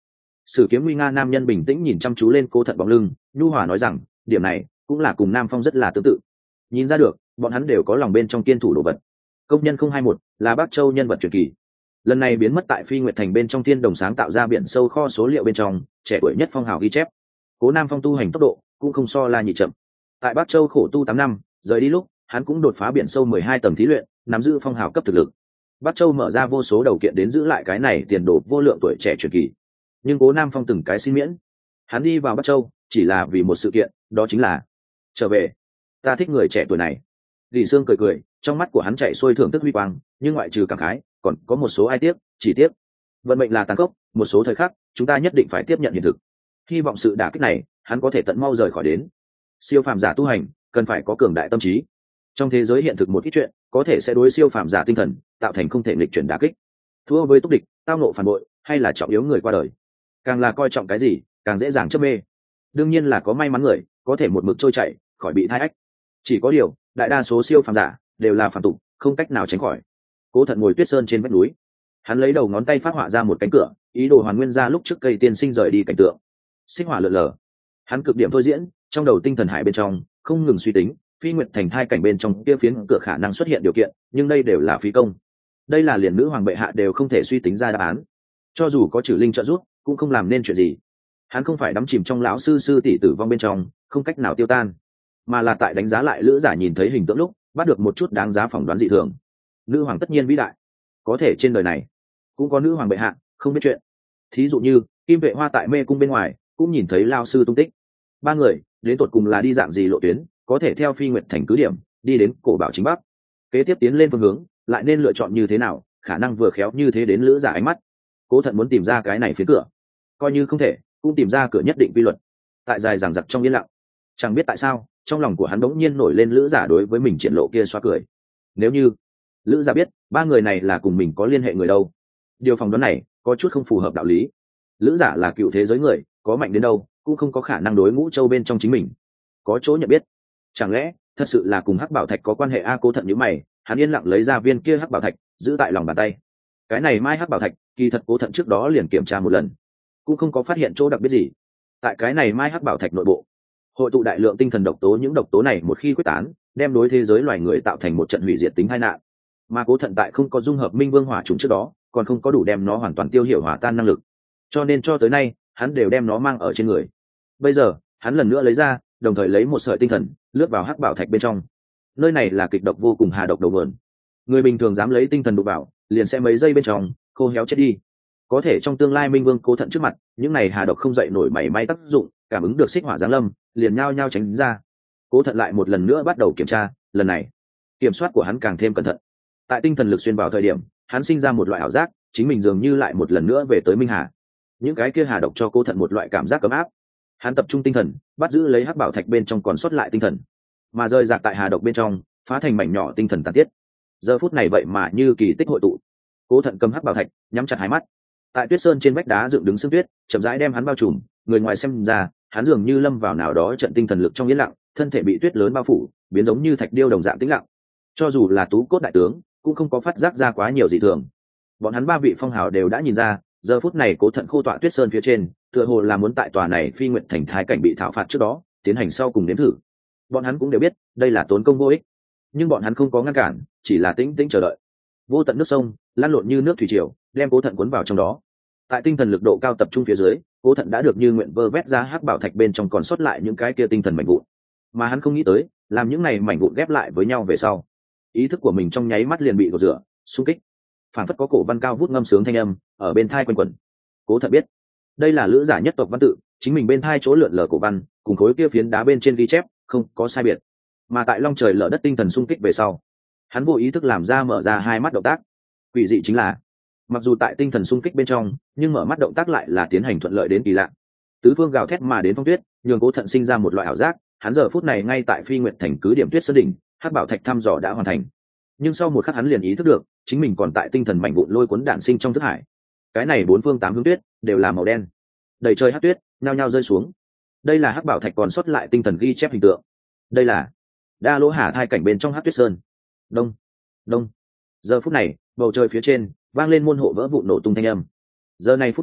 Sử Kiếm nguy nga nam nhân bình tĩnh nhìn chăm chú lên Cố Thận bóng lưng, nhu hòa nói rằng điểm này cũng là cùng Nam Phong rất là tương tự. Nhìn ra được bọn hắn đều có lòng bên trong kiên thủ đồ vật. Công nhân 021 là Bắc Châu nhân vật truyền kỳ, lần này biến mất tại Phi Nguyệt Thành bên trong Thiên Đồng sáng tạo ra biển sâu kho số liệu bên trong trẻ tuổi nhất phong hào ghi chép. Cố Nam Phong tu hành tốc độ cũng không so La Nhị chậm. Tại Bắc Châu khổ tu 8 năm, rời đi lúc hắn cũng đột phá biển sâu 12 tầng thí luyện, nắm giữ phong hào cấp thực lực. Bắc Châu mở ra vô số đầu kiện đến giữ lại cái này tiền đồ vô lượng tuổi trẻ truyền kỳ. Nhưng Cố Nam Phong từng cái xin miễn. Hắn đi vào Bắc Châu chỉ là vì một sự kiện, đó chính là trở về. Ta thích người trẻ tuổi này. Lý Sương cười cười, trong mắt của hắn chạy xuôi thưởng thức huy quang, nhưng ngoại trừ cảm khái, còn có một số ai tiếc, chỉ tiếc. Vận mệnh là tàn khốc, một số thời khắc, chúng ta nhất định phải tiếp nhận hiện thực. Hy vọng sự đả kích này, hắn có thể tận mau rời khỏi đến. Siêu phàm giả tu hành, cần phải có cường đại tâm trí. Trong thế giới hiện thực một ít chuyện, có thể sẽ đối siêu phàm giả tinh thần, tạo thành không thể nghịch chuyển đả kích. Thua với túc địch, tao nộ phản bội, hay là trọng yếu người qua đời. Càng là coi trọng cái gì, càng dễ dàng chấp mê. Đương nhiên là có may mắn người, có thể một mực trôi chảy, khỏi bị thai ách. Chỉ có điều, đại đa số siêu phàm giả đều là phàm tục, không cách nào tránh khỏi. Cố Thận ngồi tuyết sơn trên vách núi, hắn lấy đầu ngón tay phát họa ra một cánh cửa, ý đồ hoàn nguyên ra lúc trước cây tiên sinh rời đi cảnh tượng. Sinh hỏa lượn lờ, hắn cực điểm thôi diễn, trong đầu tinh thần hải bên trong không ngừng suy tính Phi Nguyệt Thành thai cảnh bên trong kia phiến cửa khả năng xuất hiện điều kiện, nhưng đây đều là phí công. Đây là liền nữ hoàng bệ hạ đều không thể suy tính ra đáp án, cho dù có trừ linh trợ giúp cũng không làm nên chuyện gì. Hắn không phải đắm chìm trong lão sư tỷ tử vong bên trong không cách nào tiêu tan, mà là tại đánh giá lại lữ giả nhìn thấy hình tượng lúc bắt được một chút đáng giá phỏng đoán dị thường. Nữ hoàng tất nhiên vĩ đại, có thể trên đời này cũng có nữ hoàng bệ hạ không biết chuyện. Thí dụ như Kim Vệ Hoa tại mê cung bên ngoài cũng nhìn thấy lao sư tung tích. Ba người đến tột cùng là đi dạng gì lộ tuyến, có thể theo Phi Nguyệt Thành cứ điểm đi đến cổ bảo chính bắc, kế tiếp tiến lên phương hướng lại nên lựa chọn như thế nào, khả năng vừa khéo như thế đến lữ giả ánh mắt. Cố Thận muốn tìm ra cái này phía cửa, coi như không thể cũng tìm ra cửa nhất định quy luật. Tại dài dằng dặc trong yên lặng, chẳng biết tại sao trong lòng của hắn đống nhiên nổi lên lữ giả đối với mình triển lộ kia xoa cười. Nếu như lữ giả biết ba người này là cùng mình có liên hệ người đâu, điều phỏng đoán này có chút không phù hợp đạo lý. Lữ giả là cựu thế giới người, có mạnh đến đâu cũng không có khả năng đối ngũ châu bên trong chính mình có chỗ nhận biết. Chẳng lẽ thật sự là cùng hắc bảo thạch có quan hệ? Cố Thận nhíu mày, hắn yên lặng lấy ra viên kia hắc bảo thạch giữ tại lòng bàn tay. Cái này mai hắc bảo thạch kỳ thật Cố Thận trước đó liền kiểm tra một lần, cũng không có phát hiện chỗ đặc biệt gì. Tại cái này mai hắc bảo thạch nội bộ hội tụ đại lượng tinh thần độc tố, những độc tố này một khi quyết tán đem đối thế giới loài người tạo thành một trận hủy diệt tính tai nạn. Mà Cố Thận tại không có dung hợp minh vương hỏa trùng trước đó còn không có đủ đem nó hoàn toàn tiêu hiểu hòa tan năng lực, cho nên cho tới nay hắn đều đem nó mang ở trên người. Bây giờ hắn lần nữa lấy ra, đồng thời lấy một sợi tinh thần lướt vào hắc bảo thạch bên trong. Nơi này là kịch độc vô cùng hà độc đầu nguồn, người bình thường dám lấy tinh thần đụng vào liền sẽ mấy giây bên trong khô héo chết đi. Có thể trong tương lai minh vương Cố Thận trước mặt, những này hà độc không dậy nổi mảy may tác dụng, cảm ứng được xích hỏa giáng lâm liền nhao nhao tránh ra. Cố Thận lại một lần nữa bắt đầu kiểm tra, lần này kiểm soát của hắn càng thêm cẩn thận. Tại tinh thần lực xuyên vào thời điểm, hắn sinh ra một loại ảo giác chính mình dường như lại một lần nữa về tới Minh Hà. Những cái kia hà độc cho Cố Thận một loại cảm giác ấm áp. Hắn tập trung tinh thần bắt giữ lấy hắc bảo thạch bên trong còn sót lại tinh thần, mà rơi rạc tại hà độc bên trong phá thành mảnh nhỏ tinh thần tàn tiết. Giờ phút này vậy mà như kỳ tích hội tụ. Cố Thận cầm hắc bảo thạch nhắm chặt hai mắt, tại tuyết sơn trên vách đá dựng đứng sương tuyết chậm rãi đem hắn bao trùm. Người ngoài xem ra hắn dường như lâm vào nào đó trận tinh thần lực trong yên lặng, thân thể bị tuyết lớn bao phủ, biến giống như thạch điêu đồng dạng tĩnh lặng. Cho dù là tú cốt đại tướng cũng không có phát giác ra quá nhiều dị thường. Bọn hắn ba vị phong hào đều đã nhìn ra, giờ phút này Cố Thận khô tọa tuyết sơn phía trên tựa hồ là muốn tại tòa này Phi Nguyệt Thành thái cảnh bị thảo phạt trước đó tiến hành sau cùng nếm thử. Bọn hắn cũng đều biết đây là tốn công vô ích, nhưng bọn hắn không có ngăn cản, chỉ là tĩnh tĩnh chờ đợi. Vô tận nước sông lăn lộn như nước thủy triều đem Cố Thận cuốn vào trong đó. Tại tinh thần lực độ cao tập trung phía dưới, Cố Thận đã được như nguyện vơ vét ra hắc bảo thạch bên trong còn sót lại những cái kia tinh thần mảnh vụn. Mà hắn không nghĩ tới, làm những này mảnh vụn ghép lại với nhau về sau, ý thức của mình trong nháy mắt liền bị gột rửa, xung kích. Phản phất có cổ văn cao vút ngâm sướng thanh âm ở bên thai quanh quẩn. Cố Thận biết đây là lữ giả nhất tộc văn tự, chính mình bên thai chỗ lượn lờ cổ văn cùng khối kia phiến đá bên trên ghi chép không có sai biệt. Mà tại long trời lở đất tinh thần xung kích về sau, hắn vô ý thức làm ra mở ra hai mắt động tác. Quỷ dị chính là, mặc dù tại tinh thần xung kích bên trong, nhưng mở mắt động tác lại là tiến hành thuận lợi đến kỳ lạ. Tứ phương gào thét mà đến phong tuyết, nhường Cố Thận sinh ra một loại ảo giác, hắn giờ phút này ngay tại Phi Nguyệt Thành cứ điểm tuyết sơn đỉnh, hắc bảo thạch thăm dò đã hoàn thành. Nhưng sau một khắc hắn liền ý thức được, chính mình còn tại tinh thần mảnh vụn lôi cuốn đản sinh trong thức hải. Cái này bốn phương tám hướng tuyết đều là màu đen, đầy trời hắc tuyết nhao nhao rơi xuống. Đây là hắc bảo thạch còn sót lại tinh thần ghi chép hình tượng. Đây là đa lỗ hà thai cảnh bên trong hắc tuyết sơn. Đông đông. Giờ phút này bầu trời phía trên vang lên môn hộ vỡ vụn nổ tung thanh âm. Giờ này phút này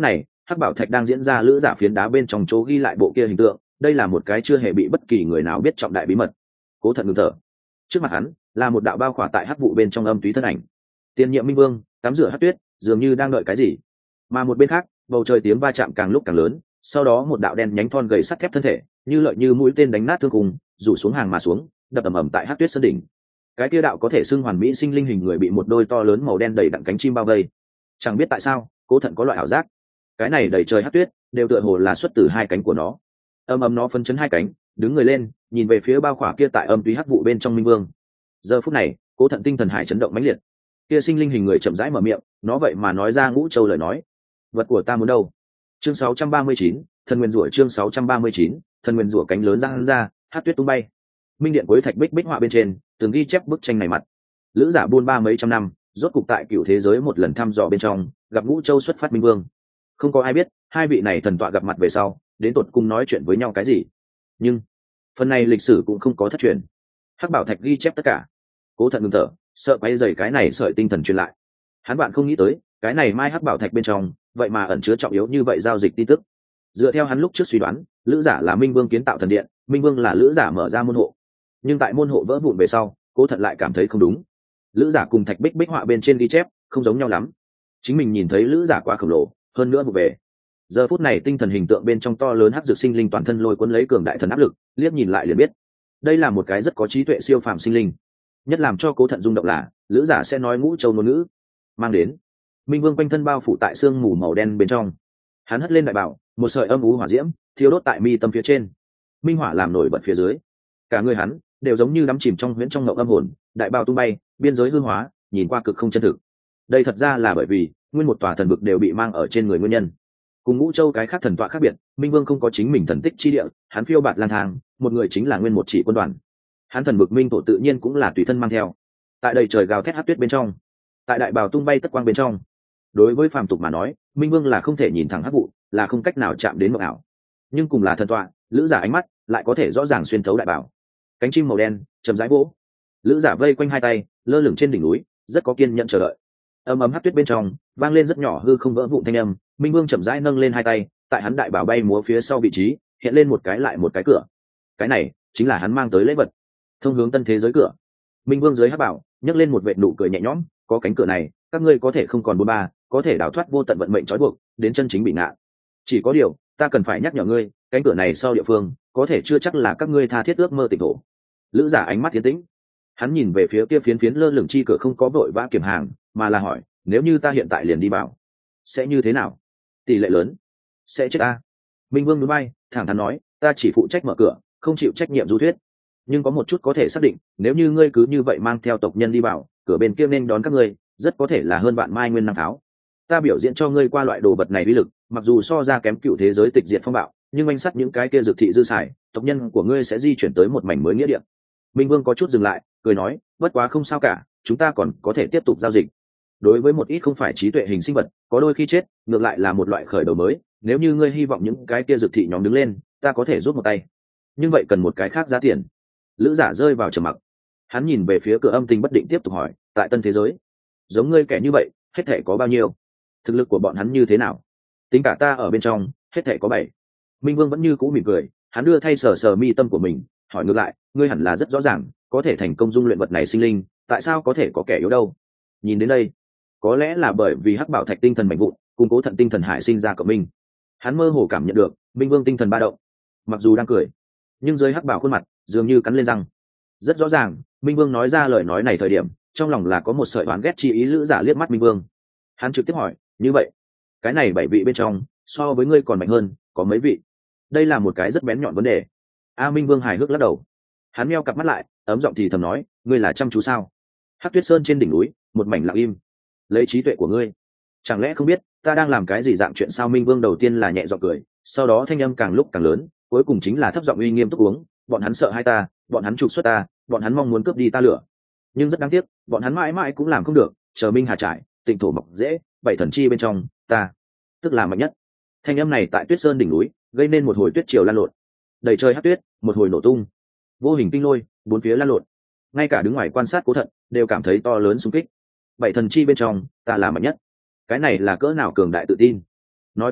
hắc bảo thạch đang diễn ra lữ giả phiến đá bên trong chỗ ghi lại bộ kia hình tượng, đây là một cái chưa hề bị bất kỳ người nào biết trọng đại bí mật. Cố Thận ngừng thở. Trước mặt hắn là một đạo bao khỏa tại hắc vụ bên trong âm túy thân ảnh. Tiền nhiệm minh vương tắm rửa hắc tuyết, dường như đang đợi cái gì. Mà một bên khác, bầu trời tiếng va chạm càng lúc càng lớn, sau đó một đạo đen nhánh thon gầy sắt thép thân thể, như lợi như mũi tên đánh nát thương khung, rủ xuống hàng mà xuống, đập ầm ầm tại hắc tuyết sơn đỉnh. Cái kia đạo có thể xưng hoàn mỹ sinh linh hình người bị một đôi to lớn màu đen đầy đặn cánh chim bao vây. Chẳng biết tại sao, Cố Thận có loại ảo giác, cái này đầy trời hắc tuyết đều tựa hồ là xuất từ hai cánh của nó. Nó phấn chấn hai cánh, đứng người lên, nhìn về phía bao khỏa kia tại âm túy hắc vụ bên trong minh vương. Giờ phút này, Cố Thận tinh thần hải chấn động mãnh liệt. Kia sinh linh hình người chậm rãi mở miệng, nó vậy mà nói ra Ngũ Châu lời nói. Vật của ta muốn đâu? Chương 639, thần nguyên rủa. Chương 639, thần nguyên rủa. Cánh lớn giang ra, hắc tuyết tung bay. Minh điện cuối thạch bích bích họa bên trên từng ghi chép bức tranh này mặt. Lữ giả buôn ba mấy trăm năm, rốt cục tại cựu thế giới một lần thăm dò bên trong gặp Ngũ Châu xuất phát minh vương. Không có ai biết hai vị này thần tọa gặp mặt về sau đến tột cùng nói chuyện với nhau cái gì, nhưng phần này lịch sử cũng không có thất truyền. Hắc bảo thạch ghi chép tất cả. Cố Thận ngừng thở, sợ quay dày cái này sợi tinh thần truyền lại. Hắn bạn không nghĩ tới cái này mai hắc bảo thạch bên trong vậy mà ẩn chứa trọng yếu như vậy giao dịch tin tức. Dựa theo hắn lúc trước suy đoán, lữ giả là minh vương kiến tạo thần điện, minh vương là lữ giả mở ra môn hộ. Nhưng tại môn hộ vỡ vụn về sau, Cố Thận lại cảm thấy không đúng. Lữ giả cùng thạch bích bích họa bên trên ghi chép không giống nhau lắm. Chính mình nhìn thấy lữ giả quá khổng lồ, hơn nữa vụ về. Giờ phút này tinh thần hình tượng bên trong to lớn hắc dược sinh linh toàn thân lôi cuốn lấy cường đại thần áp lực, liếc nhìn lại liền biết đây là một cái rất có trí tuệ siêu phàm sinh linh. Nhất làm cho Cố Thận rung động là lữ giả sẽ nói Ngũ Châu ngôn ngữ, mang đến minh vương quanh thân bao phủ tại sương mù màu đen bên trong. Hắn hất lên đại bảo, một sợi âm u hỏa diễm thiêu đốt tại mi tâm phía trên, minh hỏa làm nổi bật phía dưới. Cả người hắn đều giống như đắm chìm trong huyễn trong ngộng âm hồn, đại bào tung bay, biên giới hư hóa, nhìn qua cực không chân thực. Đây thật ra là bởi vì nguyên một tòa thần vực đều bị mang ở trên người nguyên nhân. Cùng Ngũ Châu cái khác thần tọa khác biệt, minh vương không có chính mình thần tích chi địa, hắn phiêu bạt lang thang, một người chính là nguyên một chỉ quân đoàn. Hắn thần vực minh tổ tự nhiên cũng là tùy thân mang theo. Tại đầy trời gào thét hắc tuyết bên trong, tại đại bào tung bay tất quang bên trong, đối với phàm tục mà nói, minh vương là không thể nhìn thẳng hắc vụ, là không cách nào chạm đến mộng ảo. Nhưng cùng là thần tọa, lữ giả ánh mắt lại có thể rõ ràng xuyên thấu đại bào. Cánh chim màu đen chậm rãi vỗ, lữ giả vây quanh hai tay lơ lửng trên đỉnh núi, rất có kiên nhẫn chờ đợi. Ấm hắc tuyết bên trong vang lên rất nhỏ hư không vỡ vụn thanh âm. Minh vương chậm rãi nâng lên hai tay, tại hắn đại bảo bay múa phía sau vị trí hiện lên một cái lại một cái cửa. Cái này chính là hắn mang tới lễ vật, thông hướng tân thế giới cửa. Minh vương dưới hắc bảo nhấc lên một vệt nụ cười nhẹ nhõm, có cánh cửa này, các ngươi có thể không còn bôn ba, có thể đào thoát vô tận vận mệnh trói buộc, đến chân chính bị ngạn. Chỉ có điều ta cần phải nhắc nhở ngươi, cánh cửa này sau địa phương có thể chưa chắc là các ngươi tha thiết ước mơ tỉnh thổ. Lữ giả ánh mắt tiến tĩnh, hắn nhìn về phía kia phiến phiến lơ lửng chi cửa, không có vội vã kiểm hàng, mà là hỏi, nếu như ta hiện tại liền đi vào sẽ như thế nào? Tỷ lệ lớn sẽ chết ta. Minh vương núi bay thẳng thắn nói, ta chỉ phụ trách mở cửa, không chịu trách nhiệm du thuyết. Nhưng có một chút có thể xác định, nếu như ngươi cứ như vậy mang theo tộc nhân đi vào, cửa bên kia nên đón các ngươi rất có thể là hơn vạn mai nguyên năng pháo. Ta biểu diễn cho ngươi qua loại đồ vật này uy lực, mặc dù so ra kém cựu thế giới tịch diệt phong bạo, nhưng anh sắt những cái kia dược thị dư xài, tộc nhân của ngươi sẽ di chuyển tới một mảnh mới nghĩa địa. Minh vương có chút dừng lại, cười nói, bất quá không sao cả, chúng ta còn có thể tiếp tục giao dịch. Đối với một ít không phải trí tuệ hình sinh vật, có đôi khi chết ngược lại là một loại khởi đầu mới. Nếu như ngươi hy vọng những cái kia dược thị nhóm đứng lên, ta có thể giúp một tay, nhưng vậy cần một cái khác giá tiền. Lữ giả rơi vào trầm mặc, hắn nhìn về phía cửa âm tình bất định tiếp tục hỏi, tại tân thế giới giống ngươi kẻ như vậy hết thể có bao nhiêu? Thực lực của bọn hắn như thế nào? Tính cả ta ở bên trong hết thể có 7. Minh vương vẫn như cũ mỉm cười, hắn đưa thay sờ sờ mi tâm của mình, hỏi ngược lại, ngươi hẳn là rất rõ ràng, có thể thành công dung luyện vật này sinh linh, tại sao có thể có kẻ yếu đâu? Nhìn đến đây, có lẽ là bởi vì hắc bảo thạch tinh thần mạnh vụn cùng Cố Thận tinh thần hải sinh ra cộng minh, hắn mơ hồ cảm nhận được minh vương tinh thần ba động. Mặc dù đang cười, nhưng dưới hắc bảo khuôn mặt dường như cắn lên răng. Rất rõ ràng, minh vương nói ra lời nói này thời điểm trong lòng là có một sợi oán ghét chi ý. Lữ giả liếc mắt minh vương, hắn trực tiếp hỏi, như vậy cái này 7 vị bên trong so với ngươi còn mạnh hơn có mấy vị? Đây là một cái rất bén nhọn vấn đề. Minh vương hài hước lắc đầu, hắn meo cặp mắt lại, ấm giọng thì thầm nói, ngươi là chăm chú sao? Hắc tuyết sơn trên đỉnh núi một mảnh lặng im. Lấy trí tuệ của ngươi, chẳng lẽ không biết ta đang làm cái gì dạng chuyện sao? Minh vương đầu tiên là nhẹ giọng cười, sau đó thanh âm càng lúc càng lớn, cuối cùng chính là thấp giọng uy nghiêm túc uống, bọn hắn sợ hai ta, bọn hắn trục xuất ta, bọn hắn mong muốn cướp đi ta lửa, nhưng rất đáng tiếc, bọn hắn mãi mãi cũng làm không được. Chờ Minh Hà trải, tịnh thổ mọc dễ, 7 thần chi bên trong, ta tức là mạnh nhất. Thanh âm này tại tuyết sơn đỉnh núi gây nên một hồi tuyết triều lan lộn, đầy trời hắc tuyết một hồi nổ tung, vô hình kinh lôi bốn phía lan lộn, ngay cả đứng ngoài quan sát Cố Thận đều cảm thấy to lớn xung kích. 7 thần chi bên trong, ta là mạnh nhất. Cái này là cỡ nào cường đại tự tin. Nói cách khác,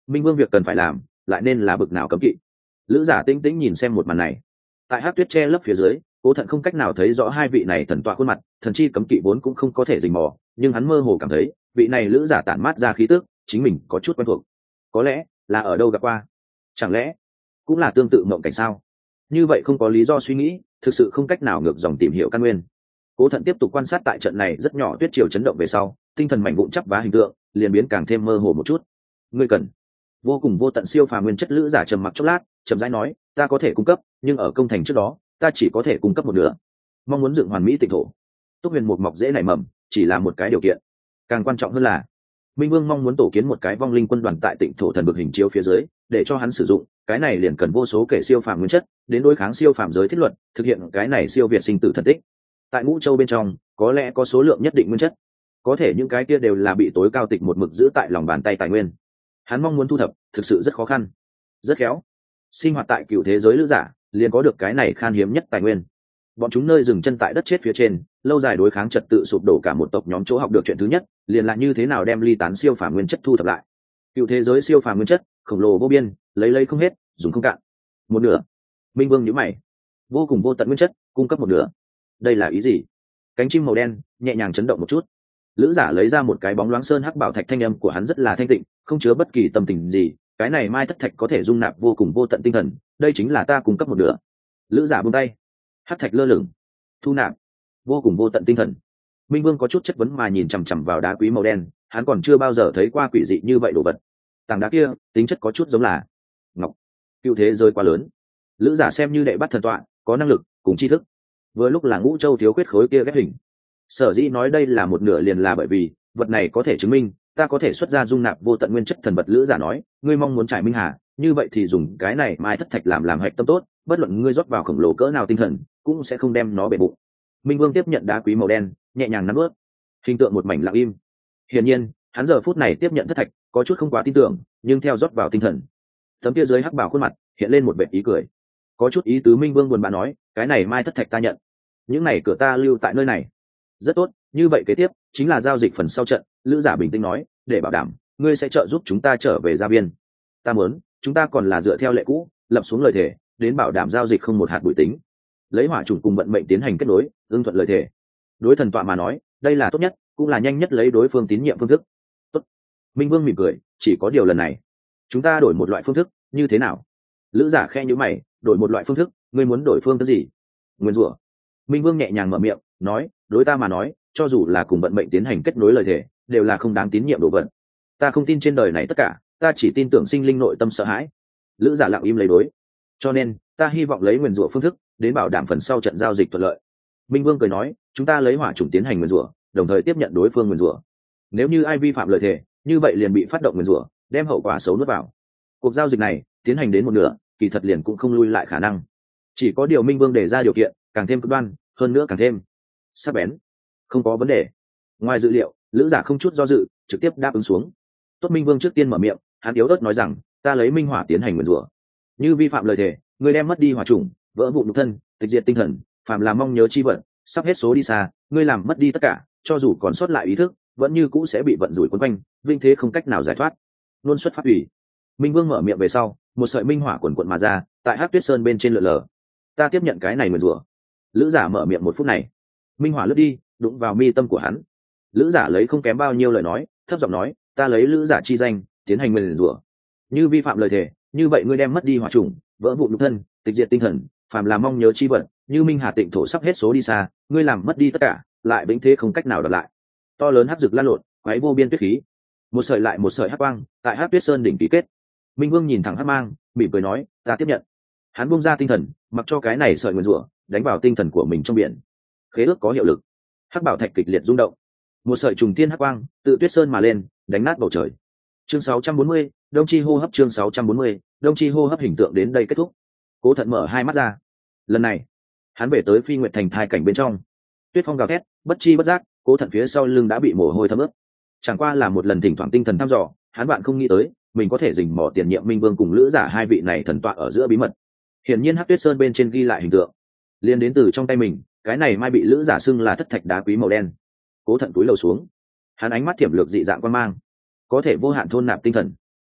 Minh Vương việc cần phải làm lại nên là bực nào cấm kỵ. Lữ giả tĩnh tĩnh nhìn xem một màn này, tại hắc tuyết che lấp phía dưới, Cố Thận không cách nào thấy rõ hai vị này thần tọa khuôn mặt, thần chi cấm kỵ vốn cũng không có thể rình mò, nhưng hắn mơ hồ cảm thấy vị này lữ giả tản mát ra khí tức chính mình có chút quen thuộc, có lẽ là ở đâu gặp qua, chẳng lẽ cũng là tương tự mộng cảnh sao? Như vậy không có lý do suy nghĩ, thực sự không cách nào ngược dòng tìm hiểu căn nguyên. Cố Thận tiếp tục quan sát tại trận này rất nhỏ tuyết triều chấn động về sau, tinh thần mảnh vụn chắp vá hình tượng liền biến càng thêm mơ hồ một chút. Ngươi cần vô cùng vô tận siêu phàm nguyên chất. Lữ giả trầm mặc chốc lát, chậm rãi nói, ta có thể cung cấp, nhưng ở công thành trước đó ta chỉ có thể cung cấp một nửa. Mong muốn dựng hoàn mỹ tịnh thổ, Túc Huyền một mọc dễ nảy mầm chỉ là một cái điều kiện, càng quan trọng hơn là Minh Vương mong muốn tổ kiến một cái vong linh quân đoàn tại tịnh thổ thần vực hình chiếu phía dưới để cho hắn sử dụng. Cái này liền cần vô số kể siêu phàm nguyên chất đến đối kháng siêu phàm giới thiết luật, thực hiện cái này siêu việt sinh tử thần tích. Tại Ngũ Châu bên trong có lẽ có số lượng nhất định nguyên chất, có thể những cái kia đều là bị tối cao tịch một mực giữ tại lòng bàn tay tài nguyên. Hắn mong muốn thu thập thực sự rất khó khăn, rất khéo. Sinh hoạt tại cựu thế giới lữ giả liền có được cái này khan hiếm nhất tài nguyên. Bọn chúng nơi dừng chân tại đất chết phía trên, lâu dài đối kháng trật tự sụp đổ cả một tộc nhóm, chỗ học được chuyện thứ nhất liền là như thế nào đem ly tán siêu phàm nguyên chất thu thập lại. Cựu thế giới siêu phàm nguyên chất khổng lồ vô biên, lấy không hết, dùng không cạn. Một nửa. Minh Vương nhíu mày. Vô cùng vô tận nguyên chất cung cấp một nửa, đây là ý gì? Cánh chim màu đen nhẹ nhàng chấn động một chút. Lữ giả lấy ra một cái bóng loáng sơn hắc bảo thạch, thanh âm của hắn rất là thanh tịnh, không chứa bất kỳ tâm tình gì. Cái này mai thất thạch có thể dung nạp vô cùng vô tận tinh thần, đây chính là ta cung cấp một nửa. Lữ giả buông tay, hắc thạch lơ lửng, thu nạp vô cùng vô tận tinh thần. Minh Vương có chút chất vấn mà nhìn chằm chằm vào đá quý màu đen, hắn còn chưa bao giờ thấy qua quỷ dị như vậy đồ vật. Tảng đá kia tính chất có chút giống là ngọc. Cựu thế giới quá lớn, lữ giả xem như đệ bắt thần tọa, có năng lực cùng tri thức, vừa lúc là Ngũ Châu thiếu khuyết khối kia ghép hình. Sở dĩ nói đây là một nửa liền là bởi vì vật này có thể chứng minh ta có thể xuất ra dung nạp vô tận nguyên chất thần vật. Lữ giả nói, ngươi mong muốn trải minh hà, như vậy thì dùng cái này mai thất thạch làm hạch tâm tốt, bất luận ngươi rót vào khổng lồ cỡ nào tinh thần cũng sẽ không đem nó bể bụng. Minh Vương tiếp nhận đá quý màu đen, nhẹ nhàng nắm ướt, hình tượng một mảnh lặng im. Hiển nhiên hắn giờ phút này tiếp nhận thất thạch có chút không quá tin tưởng, nhưng theo rót vào tinh thần, tấm kia dưới hắc bảo khuôn mặt hiện lên một vẻ ý cười, có chút ý tứ. Minh Vương buồn bã nói, cái này mai thất thạch ta nhận, những này cửa ta lưu tại nơi này. Rất tốt, như vậy kế tiếp chính là giao dịch phần sau trận. Lữ giả bình tĩnh nói, để bảo đảm ngươi sẽ trợ giúp chúng ta trở về gia viên. Ta muốn chúng ta còn là dựa theo lệ cũ lập xuống lời thề, đến bảo đảm giao dịch không một hạt bụi tính, lấy hỏa chủng cùng vận mệnh tiến hành kết nối, ưng thuận lời thề. Đối thần tọa mà nói, đây là tốt nhất cũng là nhanh nhất lấy đối phương tín nhiệm phương thức. Tốt. Minh Vương mỉm cười, chỉ có điều lần này chúng ta đổi một loại phương thức, như thế nào? Lữ giả khe nhíu mày, đổi một loại phương thức, ngươi muốn đổi phương thức gì? Nguyên rủa. Minh Vương nhẹ nhàng mở miệng nói, đối ta mà nói, cho dù là cùng vận mệnh tiến hành kết nối lời thề, đều là không đáng tín nhiệm đồ vật. Ta không tin trên đời này tất cả, ta chỉ tin tưởng sinh linh nội tâm sợ hãi. Lữ giả lặng im lấy đối, cho nên ta hy vọng lấy nguyên rủa phương thức đến bảo đảm phần sau trận giao dịch thuận lợi. Minh Vương cười nói, chúng ta lấy hỏa chủng tiến hành nguyên rủa, đồng thời tiếp nhận đối phương nguyên rủa. Nếu như ai vi phạm lời thề, như vậy liền bị phát động nguyên rủa, đem hậu quả xấu nuốt vào. Cuộc giao dịch này tiến hành đến một nửa, kỳ thật liền cũng không lui lại khả năng. Chỉ có điều Minh Vương đề ra điều kiện càng thêm cực đoan, hơn nữa càng thêm sắc bén. Không có vấn đề. Ngoài dự liệu, lữ giả không chút do dự trực tiếp đáp ứng xuống. Tốt. Minh Vương trước tiên mở miệng, hắn yếu ớt nói rằng, ta lấy minh hỏa tiến hành nguyên rủa, như vi phạm lời thề, ngươi đem mất đi hỏa chủng, vỡ vụn nhục thân, tịch diệt tinh thần, phàm là mong nhớ chi vận, sắp hết số đi xa, ngươi làm mất đi tất cả, cho dù còn sót lại ý thức, vẫn như cũ sẽ bị vận rủi quấn quanh, vinh thế không cách nào giải thoát. Luôn xuất pháp ủy. Minh Vương mở miệng về sau, một sợi minh hỏa quần quận mà ra, tại Hắc Tuyết Sơn bên trên lượn lờ. Ta tiếp nhận cái này nguyền rủa. Lữ giả mở miệng một phút này, minh hỏa lướt đi, đụng vào mi tâm của hắn. Lữ giả lấy không kém bao nhiêu lời nói, thấp giọng nói, ta lấy lữ giả chi danh tiến hành nguyền rủa, như vi phạm lời thề, như vậy ngươi đem mất đi hỏa chủng, vỡ vụn nhục thân, tịch diệt tinh thần, phàm là mong nhớ chi vật, như minh hà tịnh thổ sắp hết số đi xa, ngươi làm mất đi tất cả, lại vĩnh thế không cách nào đợt lại. To lớn hắc rực lan lộn, quấy vô biên tuyết khí, một sợi lại một sợi hắc quang tại Hắc Tuyết Sơn đỉnh ký kết. Minh Vương nhìn thẳng hắc mang, mỉm cười nói, ta tiếp nhận. Hắn buông ra tinh thần, mặc cho cái này sợi nguyên rủa đánh vào tinh thần của mình trong biển. Khế ước có hiệu lực. Hắc bảo thạch kịch liệt rung động, một sợi trùng thiên hắc quang tự Tuyết Sơn mà lên, đánh nát bầu trời. Chương 640, Đông Chi hô hấp. Chương 640, Đông Chi hô hấp. Hình tượng đến đây kết thúc. Cố Thận mở hai mắt ra. Lần này, hắn về tới Phi Nguyệt Thành thai cảnh bên trong. Tuyết phong gào thét, bất chi bất giác, Cố Thận phía sau lưng đã bị mồ hôi thấm ướt. Chẳng qua là một lần thỉnh thoảng tinh thần thăm dò, hắn bạn không nghĩ tới mình có thể rình mò tiền nhiệm Minh Vương cùng Lữ giả hai vị này thần tọa ở giữa bí mật. Hiển nhiên Hắc Tuyết Sơn bên trên ghi lại hình tượng liên đến từ trong tay mình, cái này mai bị Lữ giả xưng là thất thạch đá quý màu đen. Cố Thận cúi đầu xuống, hắn ánh mắt thiểm lược dị dạng quan mang, có thể vô hạn thôn nạp tinh thần.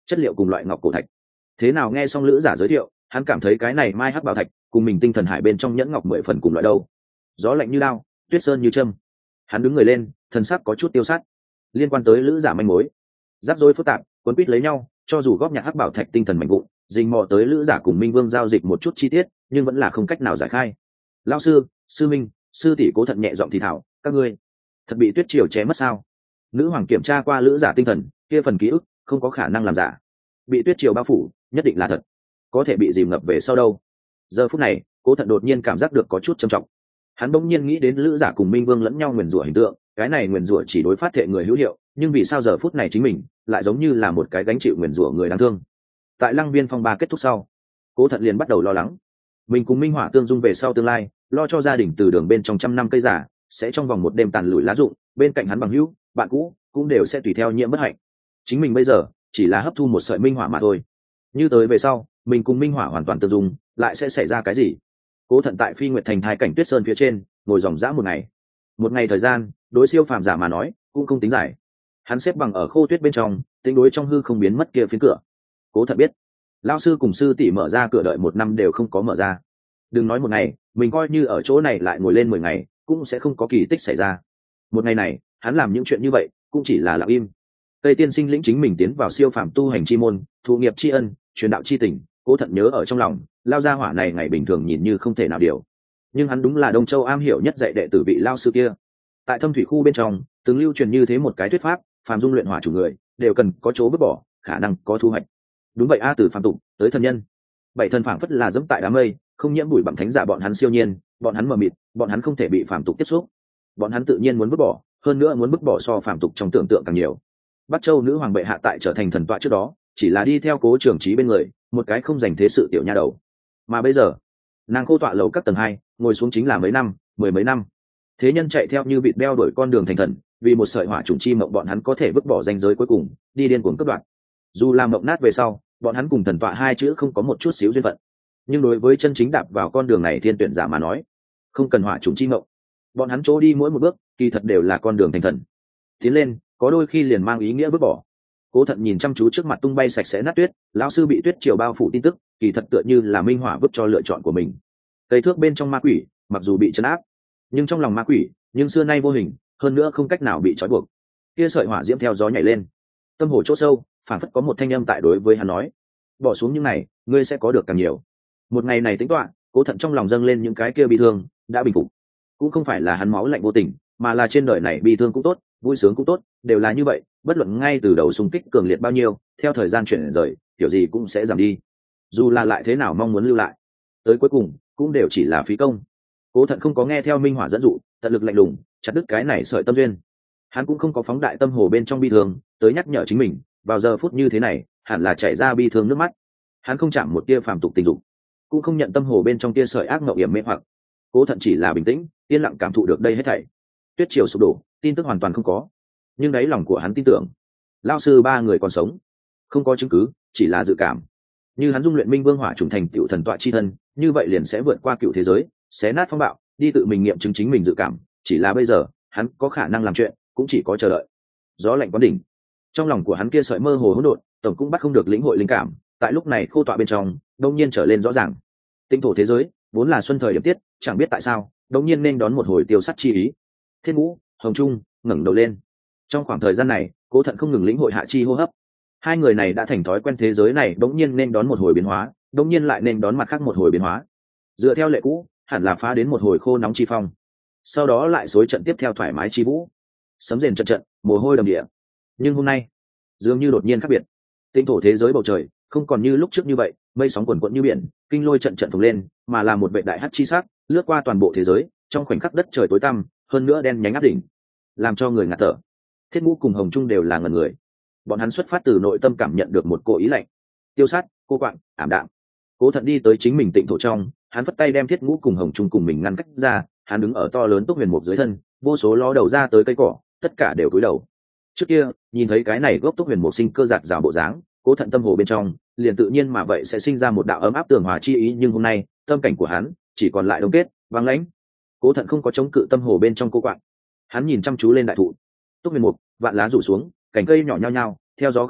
chất liệu cùng loại ngọc cổ thạch. Thế nào nghe xong lữ giả giới thiệu, hắn cảm thấy cái này mai hắc bảo thạch cùng mình tinh thần hải bên trong nhẫn ngọc 10 phần cùng loại đâu. Gió lạnh như lao, tuyết sơn như châm. Hắn đứng người lên, thần sắc có chút tiêu sát. Liên quan tới lữ giả manh mối, rắc rối phức tạp, cuốn quýt lấy nhau, cho dù góp nhặt hắc bảo thạch tinh thần mạnh vụn, dình mò tới lữ giả cùng minh vương giao dịch một chút chi tiết, nhưng vẫn là không cách nào giải khai. Lão sư, sư minh, sư tỷ Cố Thận nhẹ giọng thì thảo, các ngươi thật bị tuyết triều chém mất sao? Nữ hoàng kiểm tra qua lữ giả tinh thần, kia phần ký ức không có khả năng làm giả, bị tuyết triều bao phủ nhất định là thật, có thể bị dìm ngập về sau đâu. Giờ phút này Cố Thận đột nhiên cảm giác được có chút trầm trọng. Hắn bỗng nhiên nghĩ đến lữ giả cùng minh vương lẫn nhau nguyền rủa hình tượng, cái này nguyền rủa chỉ đối phát thệ người hữu hiệu, nhưng vì sao giờ phút này chính mình lại giống như là một cái gánh chịu nguyền rủa người đáng thương? Tại Lăng Viên phong ba kết thúc sau, Cố Thận liền bắt đầu lo lắng, mình cùng minh hỏa tương dung về sau tương lai, lo cho gia đình từ đường bên trong trăm năm cây giả sẽ trong vòng một đêm tàn lụi lá rụng, bên cạnh hắn bằng hữu bạn cũ cũng đều sẽ tùy theo nhiễm bất hạnh. Chính mình bây giờ chỉ là hấp thu một sợi minh hỏa mà thôi, như tới về sau mình cùng minh hỏa hoàn toàn tương dung lại sẽ xảy ra cái gì? Cố Thận tại Phi Nguyệt Thành thai cảnh tuyết sơn phía trên ngồi dòng dã một ngày thời gian, đối siêu phàm giả mà nói cũng không tính dài. Hắn xếp bằng ở khô tuyết bên trong, tính đối trong hư không biến mất kia phiến cửa. Cố Thận biết lão sư cùng sư tỷ mở ra cửa đợi 1 năm đều không có mở ra, đừng nói 1 ngày, mình coi như ở chỗ này lại ngồi lên 10 ngày cũng sẽ không có kỳ tích xảy ra. Một ngày này hắn làm những chuyện như vậy cũng chỉ là lặng im. Tây tiên sinh lĩnh chính mình tiến vào siêu phàm tu hành chi môn, thụ nghiệp tri ân, truyền đạo chi tình, Cố Thận nhớ ở trong lòng. Lao gia hỏa này ngày bình thường nhìn như không thể nào điều, nhưng hắn đúng là Đông Châu am hiểu nhất dạy đệ tử vị lao sư kia. Tại thâm thủy khu bên trong từng lưu truyền như thế một cái thuyết pháp, phàm dung luyện hỏa chủ người đều cần có chỗ vứt bỏ, khả năng có thu hoạch. Đúng vậy a, từ phàm tục tới thần nhân, 7 thần phảng phất là dẫm tại đám mây, không nhiễm bụi bặm thánh giả bọn hắn siêu nhiên, bọn hắn mờ mịt, bọn hắn không thể bị phàm tục tiếp xúc, bọn hắn tự nhiên muốn vứt bỏ, hơn nữa muốn vứt bỏ so phàm tục trong tưởng tượng càng nhiều. Bắc Châu nữ hoàng bệ hạ tại trở thành thần tọa trước đó chỉ là đi theo Cố Trường Trí bên người, một cái không dành thế sự tiểu nha đầu, mà bây giờ nàng khô tọa lầu các tầng 2, ngồi xuống chính là mấy năm, 10 mấy năm. Thế nhân chạy theo như vịt đeo đuổi con đường thành thần, vì một sợi hỏa trùng chi mộng bọn hắn có thể vứt bỏ ranh giới cuối cùng, đi điên cuồng cướp đoạt. Dù làm mộng nát về sau, bọn hắn cùng thần tọa hai chữ không có một chút xíu duyên phận, nhưng đối với chân chính đạp vào con đường này thiên tuyển giả mà nói, không cần hỏa trùng chi mộng, bọn hắn chỗ đi mỗi một bước kỳ thật đều là con đường thành thần. Tiến lên có đôi khi liền mang ý nghĩa vứt bỏ. Cố Thận nhìn chăm chú trước mặt tung bay sạch sẽ nát tuyết, lão sư bị tuyết triều bao phủ tin tức, kỳ thật tựa như là minh hỏa vứt cho lựa chọn của mình. Cây thước bên trong ma quỷ mặc dù bị trấn áp, nhưng trong lòng ma quỷ nhưng xưa nay vô hình, hơn nữa không cách nào bị trói buộc. Kia sợi hỏa diễm theo gió nhảy lên, tâm hồ chỗ sâu phản phất có một thanh âm tại đối với hắn nói, bỏ xuống những này ngươi sẽ có được càng nhiều. Một ngày này tính toán, Cố Thận trong lòng dâng lên những cái kia bi thương đã bình phục. Cũng không phải là hắn máu lạnh vô tình, mà là trên đời này bi thương cũng tốt, vui sướng cũng tốt, đều là như vậy, bất luận ngay từ đầu xung kích cường liệt bao nhiêu, theo thời gian chuyển rời kiểu gì cũng sẽ giảm đi, dù là lại thế nào mong muốn lưu lại, tới cuối cùng cũng đều chỉ là phí công. Cố Thận không có nghe theo minh hỏa dẫn dụ, tận lực lạnh lùng chặt đứt cái này sợi tâm duyên. Hắn cũng không có phóng đại tâm hồ bên trong bi thương tới nhắc nhở chính mình, vào giờ phút như thế này hẳn là chảy ra bi thương nước mắt. Hắn không chạm một tia phàm tục tình dục, cũng không nhận tâm hồ bên trong tia sợi ác ngậu hiểm mê hoặc. Cố Thận chỉ là bình tĩnh yên lặng cảm thụ được đây hết thảy. Tuyết triều sụp đổ, tin tức hoàn toàn không có, nhưng đáy lòng của hắn tin tưởng lao sư 3 người còn sống. Không có chứng cứ, chỉ là dự cảm. Như hắn dung luyện minh vương hỏa trùng thành tiểu thần tọa chi thân, như vậy liền sẽ vượt qua cựu thế giới, xé nát phong bạo, đi tự mình nghiệm chứng chính mình dự cảm. Chỉ là bây giờ hắn có khả năng làm chuyện cũng chỉ có chờ đợi. Gió lạnh quán đỉnh, trong lòng của hắn kia sợi mơ hồ hỗn độn tổng cũng bắt không được lĩnh hội linh cảm, tại lúc này khô tọa bên trong đông nhiên trở lên rõ ràng. Tinh thổ thế giới vốn là xuân thời điểm tiết, chẳng biết tại sao đông nhiên nên đón một hồi tiêu sắt chi ý. Thiên Ngũ, Hồng Trung ngẩng đầu lên. Trong khoảng thời gian này Cố Thận không ngừng lĩnh hội hạ chi hô hấp. Hai người này đã thành thói quen thế giới này đống nhiên nên đón một hồi biến hóa, đống nhiên lại nên đón mặt khác một hồi biến hóa. Dựa theo lệ cũ hẳn là phá đến một hồi khô nóng chi phong, sau đó lại xối trận tiếp theo thoải mái chi vũ, sấm rền trận trận, mồ hôi đầm địa. Nhưng hôm nay dường như đột nhiên khác biệt. Tinh thổ thế giới bầu trời không còn như lúc trước như vậy mây sóng quần quận như biển, kinh lôi trận trận phồng lên, mà là một vệ đại hắc chi sắc lướt qua toàn bộ thế giới. Trong khoảnh khắc đất trời tối tăm, hơn nữa đen nhánh áp đỉnh, làm cho người ngạt thở. Thiết Ngũ cùng Hồng Trung đều là ngẩn người, bọn hắn xuất phát từ nội tâm cảm nhận được một cỗ ý lạnh, tiêu sát, cô quạng, ảm đạm. Cố Thận đi tới chính mình tịnh thổ trong, hắn phất tay đem Thiết Ngũ cùng Hồng Trung cùng mình ngăn cách ra. Hắn đứng ở to lớn túc huyền mục dưới thân, vô số ló đầu ra tới cây cỏ, tất cả đều cúi đầu. Trước kia nhìn thấy cái này gốc túc huyền mục sinh cơ giạt rào bộ dáng, Cố Thận tâm hồ bên trong liền tự nhiên mà vậy sẽ sinh ra một đạo ấm áp tường hòa chi ý. Nhưng hôm nay tâm cảnh của hắn chỉ còn lại đông kết vắng lãnh. Cố Thận không có chống cự tâm hồ bên trong cô quạng, hắn nhìn chăm chú lên đại thụ. Túc huyền mục vạn lá rủ xuống, cành cây nhỏ nhao nhao theo gió khinh vũ,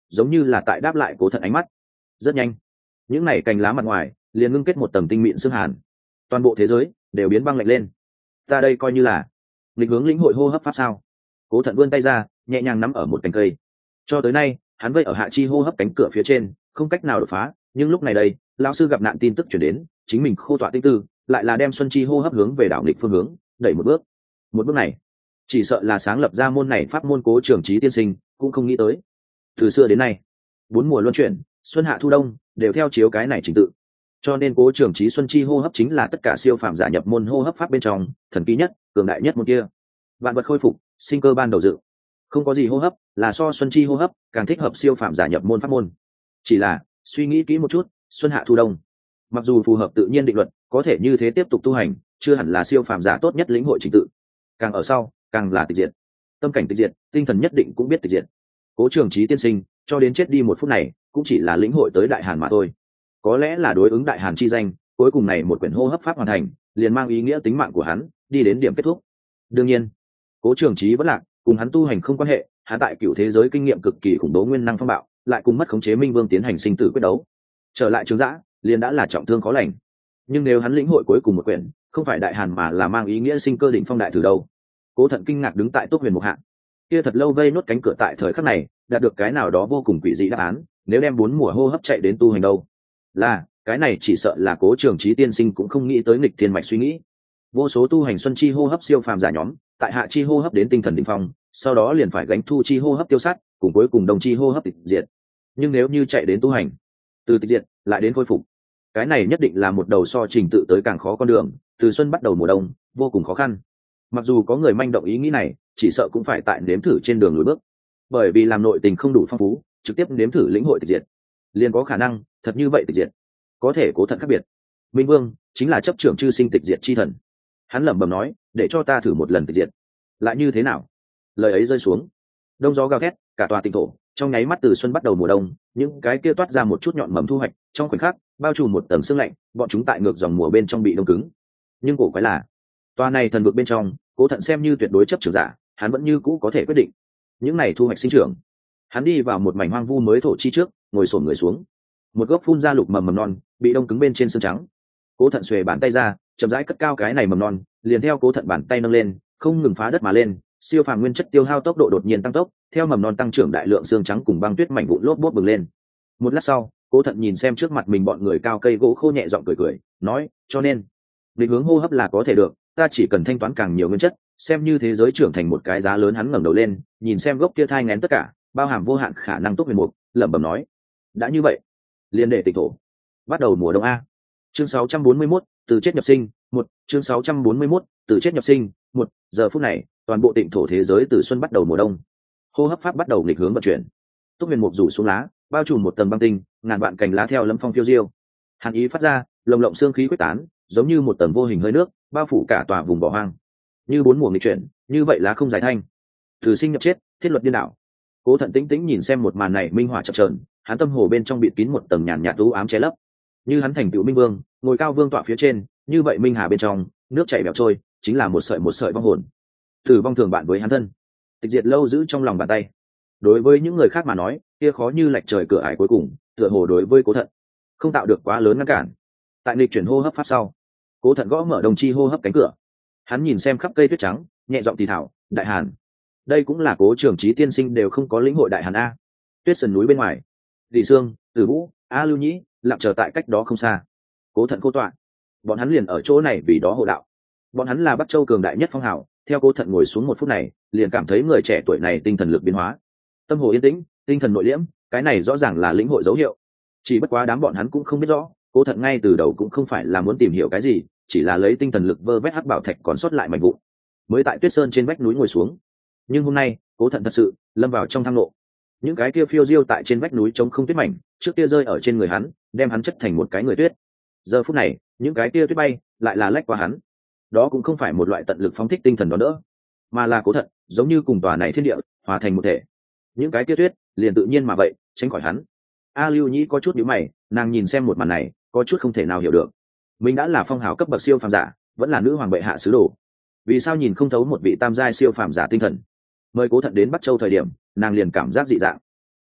giống như là tại đáp lại cố thận ánh mắt. Rất nhanh, những này cành lá mặt ngoài liền ngưng kết một tầng tinh mịn xương hàn, toàn bộ thế giới đều biến băng lạnh lên. Ta đây coi như là nghịch hướng lĩnh hội hô hấp pháp sao? Cố thận vươn tay ra, nhẹ nhàng nắm ở một cành cây. Cho tới nay hắn vây ở hạ chi hô hấp cánh cửa phía trên, không cách nào đột phá, nhưng lúc này đây lão sư gặp nạn tin tức chuyển đến, chính mình khô tọa tinh tư lại là đem xuân chi hô hấp hướng về đảo nghịch phương hướng đẩy một bước. Một bước này chỉ sợ là sáng lập ra môn này pháp môn Cố Trường Chí tiên sinh cũng không nghĩ tới. Từ xưa đến nay, 4 mùa luân chuyển, xuân hạ thu đông đều theo chiếu cái này trình tự, cho nên Cố Trường Chí xuân chi hô hấp chính là tất cả siêu phàm giả nhập môn hô hấp pháp bên trong thần kỳ nhất, cường đại nhất môn kia. Vạn vật khôi phục, sinh cơ ban đầu dự, không có gì hô hấp là so xuân chi hô hấp càng thích hợp siêu phàm giả nhập môn pháp môn. Chỉ là suy nghĩ kỹ một chút, xuân hạ thu đông mặc dù phù hợp tự nhiên định luật, có thể như thế tiếp tục tu hành chưa hẳn là siêu phàm giả tốt nhất lĩnh hội trình tự. Càng ở sau càng là tịch diệt, tâm cảnh tịch diệt, tinh thần nhất định cũng biết tịch diệt. Cố Trường Chí tiên sinh cho đến chết đi một phút này cũng chỉ là lĩnh hội tới đại hàn mà thôi. Có lẽ là đối ứng đại hàn chi danh, cuối cùng này một quyển hô hấp pháp hoàn thành liền mang ý nghĩa tính mạng của hắn đi đến điểm kết thúc. Đương nhiên Cố Trường Chí vẫn lạc cùng hắn tu hành không quan hệ, hắn tại cựu thế giới kinh nghiệm cực kỳ khủng bố nguyên năng phong bạo, lại cùng mất khống chế minh vương tiến hành sinh tử quyết đấu, trở lại Trường Giã liền đã là trọng thương khó lành. Nhưng nếu hắn lĩnh hội cuối cùng một quyển không phải đại hàn mà là mang ý nghĩa sinh cơ đỉnh phong đại từ đâu? Cố Thận kinh ngạc đứng tại Túc Huyền Mục Hạ, kia thật lâu vây nốt cánh cửa tại thời khắc này đạt được cái nào đó vô cùng quỷ dị đáp án. Nếu đem 4 mùa hô hấp chạy đến tu hành đâu? Là cái này chỉ sợ là Cố Trường Chí tiên sinh cũng không nghĩ tới nghịch thiên mạch suy nghĩ. Vô số tu hành xuân chi hô hấp siêu phàm giả nhóm, tại hạ chi hô hấp đến tinh thần đỉnh phong, sau đó liền phải gánh thu chi hô hấp tiêu sát, cùng cuối cùng đồng chi hô hấp tịch diệt. Nhưng nếu như chạy đến tu hành, từ tịch diệt lại đến khôi phục, cái này nhất định là một đầu so trình tự tới càng khó con đường, từ xuân bắt đầu mùa đông vô cùng khó khăn. Mặc dù có người manh động ý nghĩ này, chỉ sợ cũng phải tại nếm thử trên đường lùi bước, bởi vì làm nội tình không đủ phong phú, trực tiếp nếm thử lĩnh hội tịch diệt liền có khả năng thật như vậy tịch diệt. Có thể Cố Thận khác biệt, Minh Vương chính là chấp trưởng chư sinh tịch diệt chi thần, hắn lẩm bẩm nói, để cho ta thử một lần tịch diệt lại như thế nào. Lời ấy rơi xuống, đông gió gào thét, cả tòa tinh thổ trong nháy mắt từ xuân bắt đầu mùa đông, những cái kia toát ra một chút nhọn mầm thu hoạch trong khoảnh khắc bao trùm một tầng sương lạnh, bọn chúng tại ngược dòng mùa bên trong bị đông cứng. Nhưng cổ quái là, tòa này thần vực bên trong, Cố Thận xem như tuyệt đối chấp trưởng giả, hắn vẫn như cũ có thể quyết định những này thu hoạch sinh trưởng. Hắn đi vào một mảnh hoang vu mới thổ chi trước, ngồi xổm người xuống, một gốc phun ra lục mầm non bị đông cứng bên trên xương trắng. Cố Thận xuề bàn tay ra, chậm rãi cất cao cái này mầm non, liền theo Cố Thận bàn tay nâng lên, không ngừng phá đất mà lên, siêu phàm nguyên chất tiêu hao tốc độ đột nhiên tăng tốc, theo mầm non tăng trưởng đại lượng xương trắng cùng băng tuyết mảnh vụn lốp bốt bừng lên. Một lát sau, Cố Thận nhìn xem trước mặt mình bọn người cao cây gỗ khô, nhẹ giọng cười cười, nói, cho nên định hướng hô hấp là có thể được, ta chỉ cần thanh toán càng nhiều nguyên chất, xem như thế giới trưởng thành một cái giá lớn. Hắn ngẩng đầu lên, nhìn xem gốc kia thai nghén tất cả, bao hàm vô hạn khả năng Túc Huyền Mục, lẩm bẩm nói, đã như vậy, liền để tịch thổ bắt đầu mùa đông a. Chương 641, từ chết nhập sinh, một chương 641, từ chết nhập sinh, một giờ phút này, toàn bộ tịnh thổ thế giới từ xuân bắt đầu mùa đông, hô hấp pháp bắt đầu nghịch hướng vận chuyển. Túc Huyền Mục rủ xuống lá, bao trùm một tầng băng tinh, ngàn vạn cành lá theo lâm phong phiêu diêu, hàn ý phát ra, lồng lộng xương khí quyết tán, giống như một tầng vô hình hơi nước bao phủ cả tòa vùng bỏ hoang. Như 4 mùa nghịch chuyển, như vậy lá không giải thanh, từ sinh nhập chết, thiết luật điên đảo. Cố Thận tĩnh tĩnh nhìn xem một màn này, minh hỏa chập chờn, hắn tâm hồ bên trong bịt kín một tầng nhàn nhạt u ám che lấp. Như hắn thành tựu minh vương, ngồi cao vương tọa phía trên, như vậy minh hà bên trong, nước chảy bèo trôi, chính là một sợi vong hồn. Tử vong thường bạn với hắn thân, tịch diệt lâu giữ trong lòng bàn tay. Đối với những người khác mà nói, kia khó như lệch trời cửa ải cuối cùng, tựa hồ đối với Cố Thận không tạo được quá lớn ngăn cản. Tại nghịch chuyển hô hấp pháp sau, Cố Thận gõ mở đồng chi hô hấp cánh cửa. Hắn nhìn xem khắp cây tuyết trắng, nhẹ giọng thì thảo, đại hàn. Đây cũng là Cố Trường Chí tiên sinh đều không có lĩnh hội đại hàn a. Tuyết sườn núi bên ngoài, Lý Sương, Tử Vũ, A Lưu Nhĩ lặng chờ tại cách đó không xa. Cố Thận cô tọa, bọn hắn liền ở chỗ này vì đó hộ đạo. Bọn hắn là Bắc Châu cường đại nhất phong hào. Theo Cố Thận ngồi xuống một phút này, liền cảm thấy người trẻ tuổi này tinh thần lực biến hóa, tâm hồ yên tĩnh, tinh thần nội liễm, cái này rõ ràng là lĩnh hội dấu hiệu. Chỉ bất quá đám bọn hắn cũng không biết rõ, Cố Thận ngay từ đầu cũng không phải là muốn tìm hiểu cái gì, chỉ là lấy tinh thần lực vơ vét hắc bảo thạch còn sót lại mảnh vụn, mới tại tuyết sơn trên vách núi ngồi xuống. Nhưng hôm nay, Cố Thận thật sự lâm vào trong thang lộ. Những cái kia phiêu diêu tại trên vách núi trống không tuyết mảnh, trước kia rơi ở trên người hắn, đem hắn chất thành một cái người tuyết. Giờ phút này, những cái kia tuyết bay lại là lách qua hắn. Đó cũng không phải một loại tận lực phóng thích tinh thần đó nữa, mà là Cố Thận giống như cùng tòa này thiên địa hòa thành một thể. Những cái kia tuyết liền tự nhiên mà vậy tránh khỏi hắn. A Lưu Nhĩ có chút nhíu mày, nàng nhìn xem một màn này, có chút không thể nào hiểu được. Mình đã là phong hào cấp bậc siêu phàm giả, vẫn là nữ hoàng bệ hạ sứ đồ, vì sao nhìn không thấu một vị tam giai siêu phàm giả tinh thần? Mời Cố Thận đến Bắc Châu thời điểm, nàng liền cảm giác dị dạng.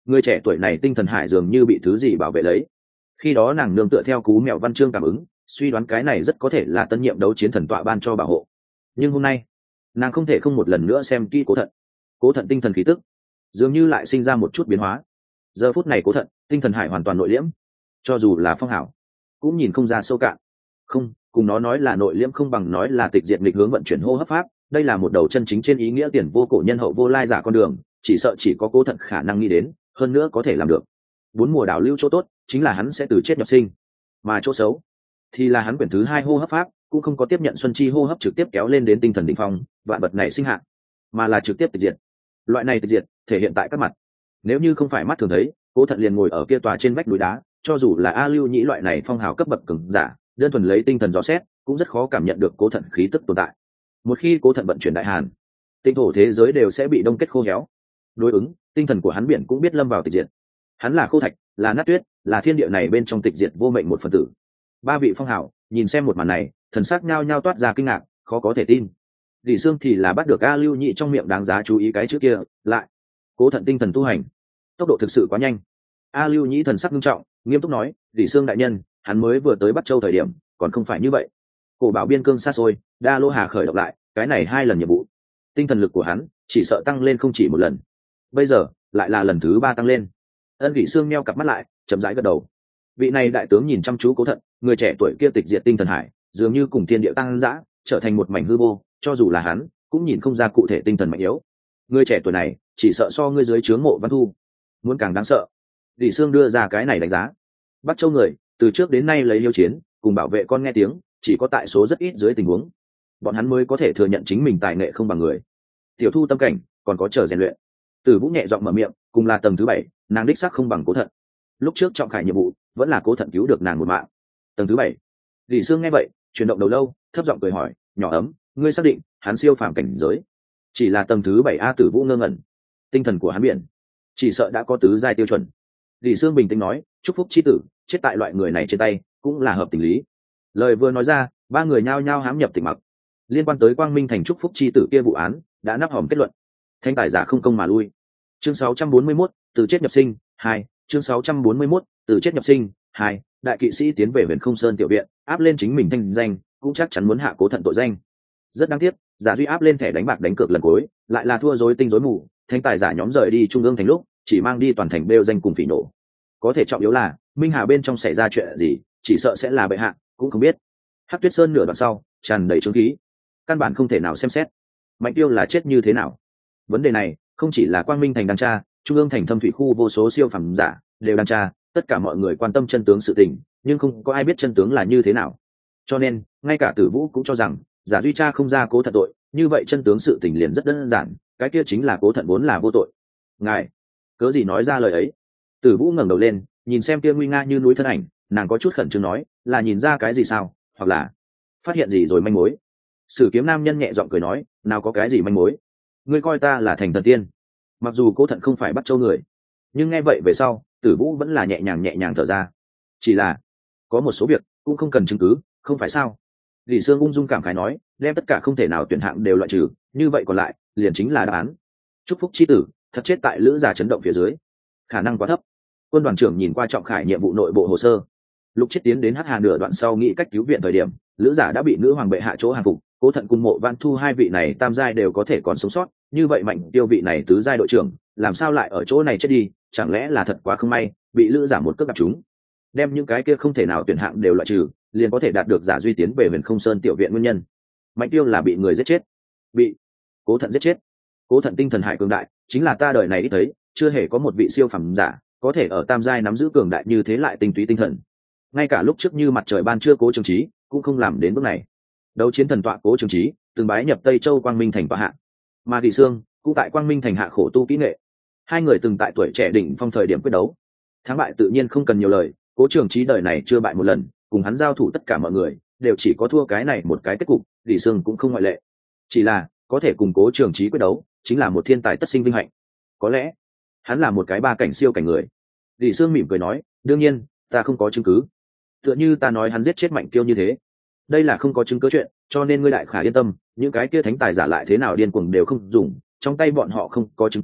Người trẻ tuổi này tinh thần hải dường như bị thứ gì bảo vệ lấy. Khi đó nàng nương tựa theo cú mèo văn chương cảm ứng, suy đoán cái này rất có thể là tân nhiệm đấu chiến thần tọa ban cho bảo hộ. Nhưng hôm nay nàng không thể không một lần nữa xem kỹ cố thận tinh thần khí tức dường như lại sinh ra một chút biến hóa. Giờ phút này cố thận tinh thần hải hoàn toàn nội liễm, cho dù là phong hảo cũng nhìn không ra sâu cạn. Không, cùng nó nói là nội liễm không bằng nói là tịch diệt nghịch hướng vận chuyển hô hấp pháp. Đây là một đầu chân chính trên ý nghĩa tiền vô cổ nhân hậu vô lai giả con đường, chỉ sợ chỉ có cố thận khả năng nghĩ đến, hơn nữa có thể làm được. Bốn mùa đảo lưu chỗ tốt chính là hắn sẽ từ chết nhập sinh, mà chỗ xấu thì là hắn quyển thứ 2 hô hấp pháp cũng không có tiếp nhận xuân chi hô hấp trực tiếp kéo lên đến tinh thần đỉnh phong vạn vật này sinh hạ, mà là trực tiếp tịch diệt. Loại này tịch diệt thể hiện tại các mặt. Nếu như không phải mắt thường thấy, cố thận liền ngồi ở kia tòa trên vách núi đá, cho dù là A Lưu Nhĩ loại này phong hào cấp bậc cường giả, đơn thuần lấy tinh thần dò xét cũng rất khó cảm nhận được cố thận khí tức tồn tại. Một khi cố thận vận chuyển đại hàn, tinh thổ thế giới đều sẽ bị đông kết khô héo. Đối ứng, tinh thần của hắn biển cũng biết lâm vào tịch diệt. Hắn là khô thạch, là nát tuyết, là thiên địa này bên trong tịch diệt vô mệnh một phần tử. Ba vị phong hào nhìn xem một màn này, thần sắc nhao nhao toát ra kinh ngạc, khó có thể tin.李Sương thì là bắt được A Lưu Nhĩ trong miệng đáng giá chú ý cái chữ kia, lại cố thận tinh thần tu hành tốc độ thực sự quá nhanh. A Lưu Nhĩ thần sắc nghiêm trọng, nghiêm túc nói,李Sương đại nhân, hắn mới vừa tới Bắc Châu thời điểm còn không phải như vậy. Cổ bảo biên cương xa xôi, đa lô hà khởi động lại cái này 2 lần nhiệm vụ, tinh thần lực của hắn chỉ sợ tăng lên không chỉ một lần, bây giờ lại là lần thứ 3 tăng lên. Ân Kỷ Sương meo cặp mắt lại, chậm rãi gật đầu. Vị này đại tướng nhìn chăm chú cố thận, người trẻ tuổi kia tịch diệt tinh thần hải dường như cùng thiên địa tăng dã, trở thành một mảnh hư vô, cho dù là hắn cũng nhìn không ra cụ thể tinh thần mạnh yếu. Người trẻ tuổi này chỉ sợ so ngươi dưới trướng Mộ Văn Thu muốn càng đáng sợ.李Sương đưa ra cái này đánh giá. Bắc Châu người từ trước đến nay lấy hiếu chiến cùng bảo vệ con nghe tiếng, chỉ có tại số rất ít dưới tình huống bọn hắn mới có thể thừa nhận chính mình tài nghệ không bằng người. Tiểu Thu tâm cảnh còn có chờ rèn luyện. Tử Vũ nhẹ giọng mở miệng, cùng là tầng thứ 7, nàng đích xác không bằng cố thận. Lúc trước trọng khải nhiệm vụ vẫn là cố thận cứu được nàng một mạng. Tầng thứ 7.李Sương nghe vậy chuyển động đầu lâu, thấp giọng cười hỏi, nhỏ ấm, ngươi xác định hắn siêu phàm cảnh giới? Chỉ là tầng thứ 7 A. Tử Vũ ngơ ngẩn. Tinh thần của hắn biển chỉ sợ đã có tứ giai tiêu chuẩn.李Sương bình tĩnh nói, chúc phúc chi tử chết tại loại người này trên tay cũng là hợp tình lý. Lời vừa nói ra, 3 người nhao nhao hám nhập tĩnh mặc. Liên quan tới Quang Minh thành chúc phúc chi tử kia vụ án đã nắp hòm kết luận, thanh tài giả không công mà lui. Chương 641, từ chết nhập sinh 2. Chương 641, từ chết nhập sinh 2. Đại kỵ sĩ tiến về Huyền Không Sơn tiểu viện, áp lên chính mình thanh danh, cũng chắc chắn muốn hạ cố thận tội danh. Rất đáng tiếc, giả duy áp lên thẻ đánh bạc đánh cược lần cuối, lại là thua rối tinh rối mù. Thanh tài giả nhóm rời đi trung ương thành lúc, chỉ mang đi toàn thành bêu danh cùng phỉ nổ. Có thể trọng yếu là Minh Hà bên trong xảy ra chuyện gì, chỉ sợ sẽ là bệ hạ cũng không biết. Hắc Tuyết Sơn nửa đoạn sau tràn đầy trướng khí, căn bản không thể nào xem xét Mạnh Tiêu là chết như thế nào. Vấn đề này không chỉ là Quang Minh thành đang tra, trung ương thành Thâm Thủy khu vô số siêu phẩm giả đều đang tra, tất cả mọi người quan tâm chân tướng sự tình, nhưng không có ai biết chân tướng là như thế nào. Cho nên ngay cả Tử Vũ cũng cho rằng giả duy tra không ra cố thận tội, như vậy chân tướng sự tình liền rất đơn giản, cái kia chính là cố thận vốn là vô tội. Ngài cớ gì nói ra lời ấy? Tử Vũ ngẩng đầu lên, nhìn xem kia nguy nga như núi thân ảnh, nàng có chút khẩn trương nói, là nhìn ra cái gì sao, hoặc là phát hiện gì rồi manh mối? Sử Kiếm nam nhân nhẹ giọng cười nói, nào có cái gì manh mối, ngươi coi ta là thành thần tiên. Mặc dù cố thận không phải Bắc Châu người, nhưng nghe vậy về sau Tử Vũ vẫn là nhẹ nhàng thở ra. Chỉ là có một số việc cũng không cần chứng cứ, không phải sao?李Sương ung dung cảm khái nói, đem tất cả không thể nào tuyển hạng đều loại trừ, như vậy còn lại liền chính là đáp án. Chúc phúc chi tử thật chết tại lữ giả chấn động phía dưới, khả năng quá thấp. Quân đoàn trưởng nhìn qua trọng khải nhiệm vụ nội bộ hồ sơ, lúc chết tiến đến Hắc Hà nửa đoạn sau nghĩ cách cứu viện thời điểm, lữ giả đã bị nữ hoàng bệ hạ chỗ hàng phục, cố thận cùng Mộ Văn Thu 2 vị này tam giai đều có thể còn sống sót, như vậy Mạnh Tiêu vị này tứ giai đội trưởng làm sao lại ở chỗ này chết đi? Chẳng lẽ là thật quá không may bị lữ giả một cước gặp chúng? Đem những cái kia không thể nào tuyển hạng đều loại trừ, liền có thể đạt được giả duy tiến về Huyền Không Sơn tiểu viện nguyên nhân. Mạnh Tiêu là bị người giết chết, bị cố thận giết chết. Cố thận tinh thần hải cường đại, chính là ta đời này ít thấy, chưa hề có một vị siêu phẩm giả có thể ở tam giai nắm giữ cường đại như thế lại tinh túy tinh thần. Ngay cả lúc trước như mặt trời ban trưa Cố Trường Chí cũng không làm đến bước này. Đấu chiến thần tọa Cố Trường Chí từng bái nhập Tây Châu Quang Minh thành tọa hạ, mà李Sương cũng tại Quang Minh thành hạ khổ tu kỹ nghệ. Hai người từng tại tuổi trẻ đỉnh phong thời điểm quyết đấu, thắng bại tự nhiên không cần nhiều lời. Cố Trường Chí đời này chưa bại một lần, cùng hắn giao thủ tất cả mọi người đều chỉ có thua cái này một cái kết cục,李Sương cũng không ngoại lệ. Chỉ là có thể cùng Cố Trường Chí quyết đấu, chính là một thiên tài tất sinh vinh hạnh. Có lẽ hắn là một cái ba cảnh siêu cảnh người.李Sương mỉm cười nói, đương nhiên ta không có chứng cứ, tựa như ta nói hắn giết chết Mạnh Kiêu như thế, đây là không có chứng cứ chuyện, cho nên ngươi đại khả yên tâm, những cái kia thánh tài giả lại thế nào điên cuồng đều không dùng, trong tay bọn họ không có chứng cứ,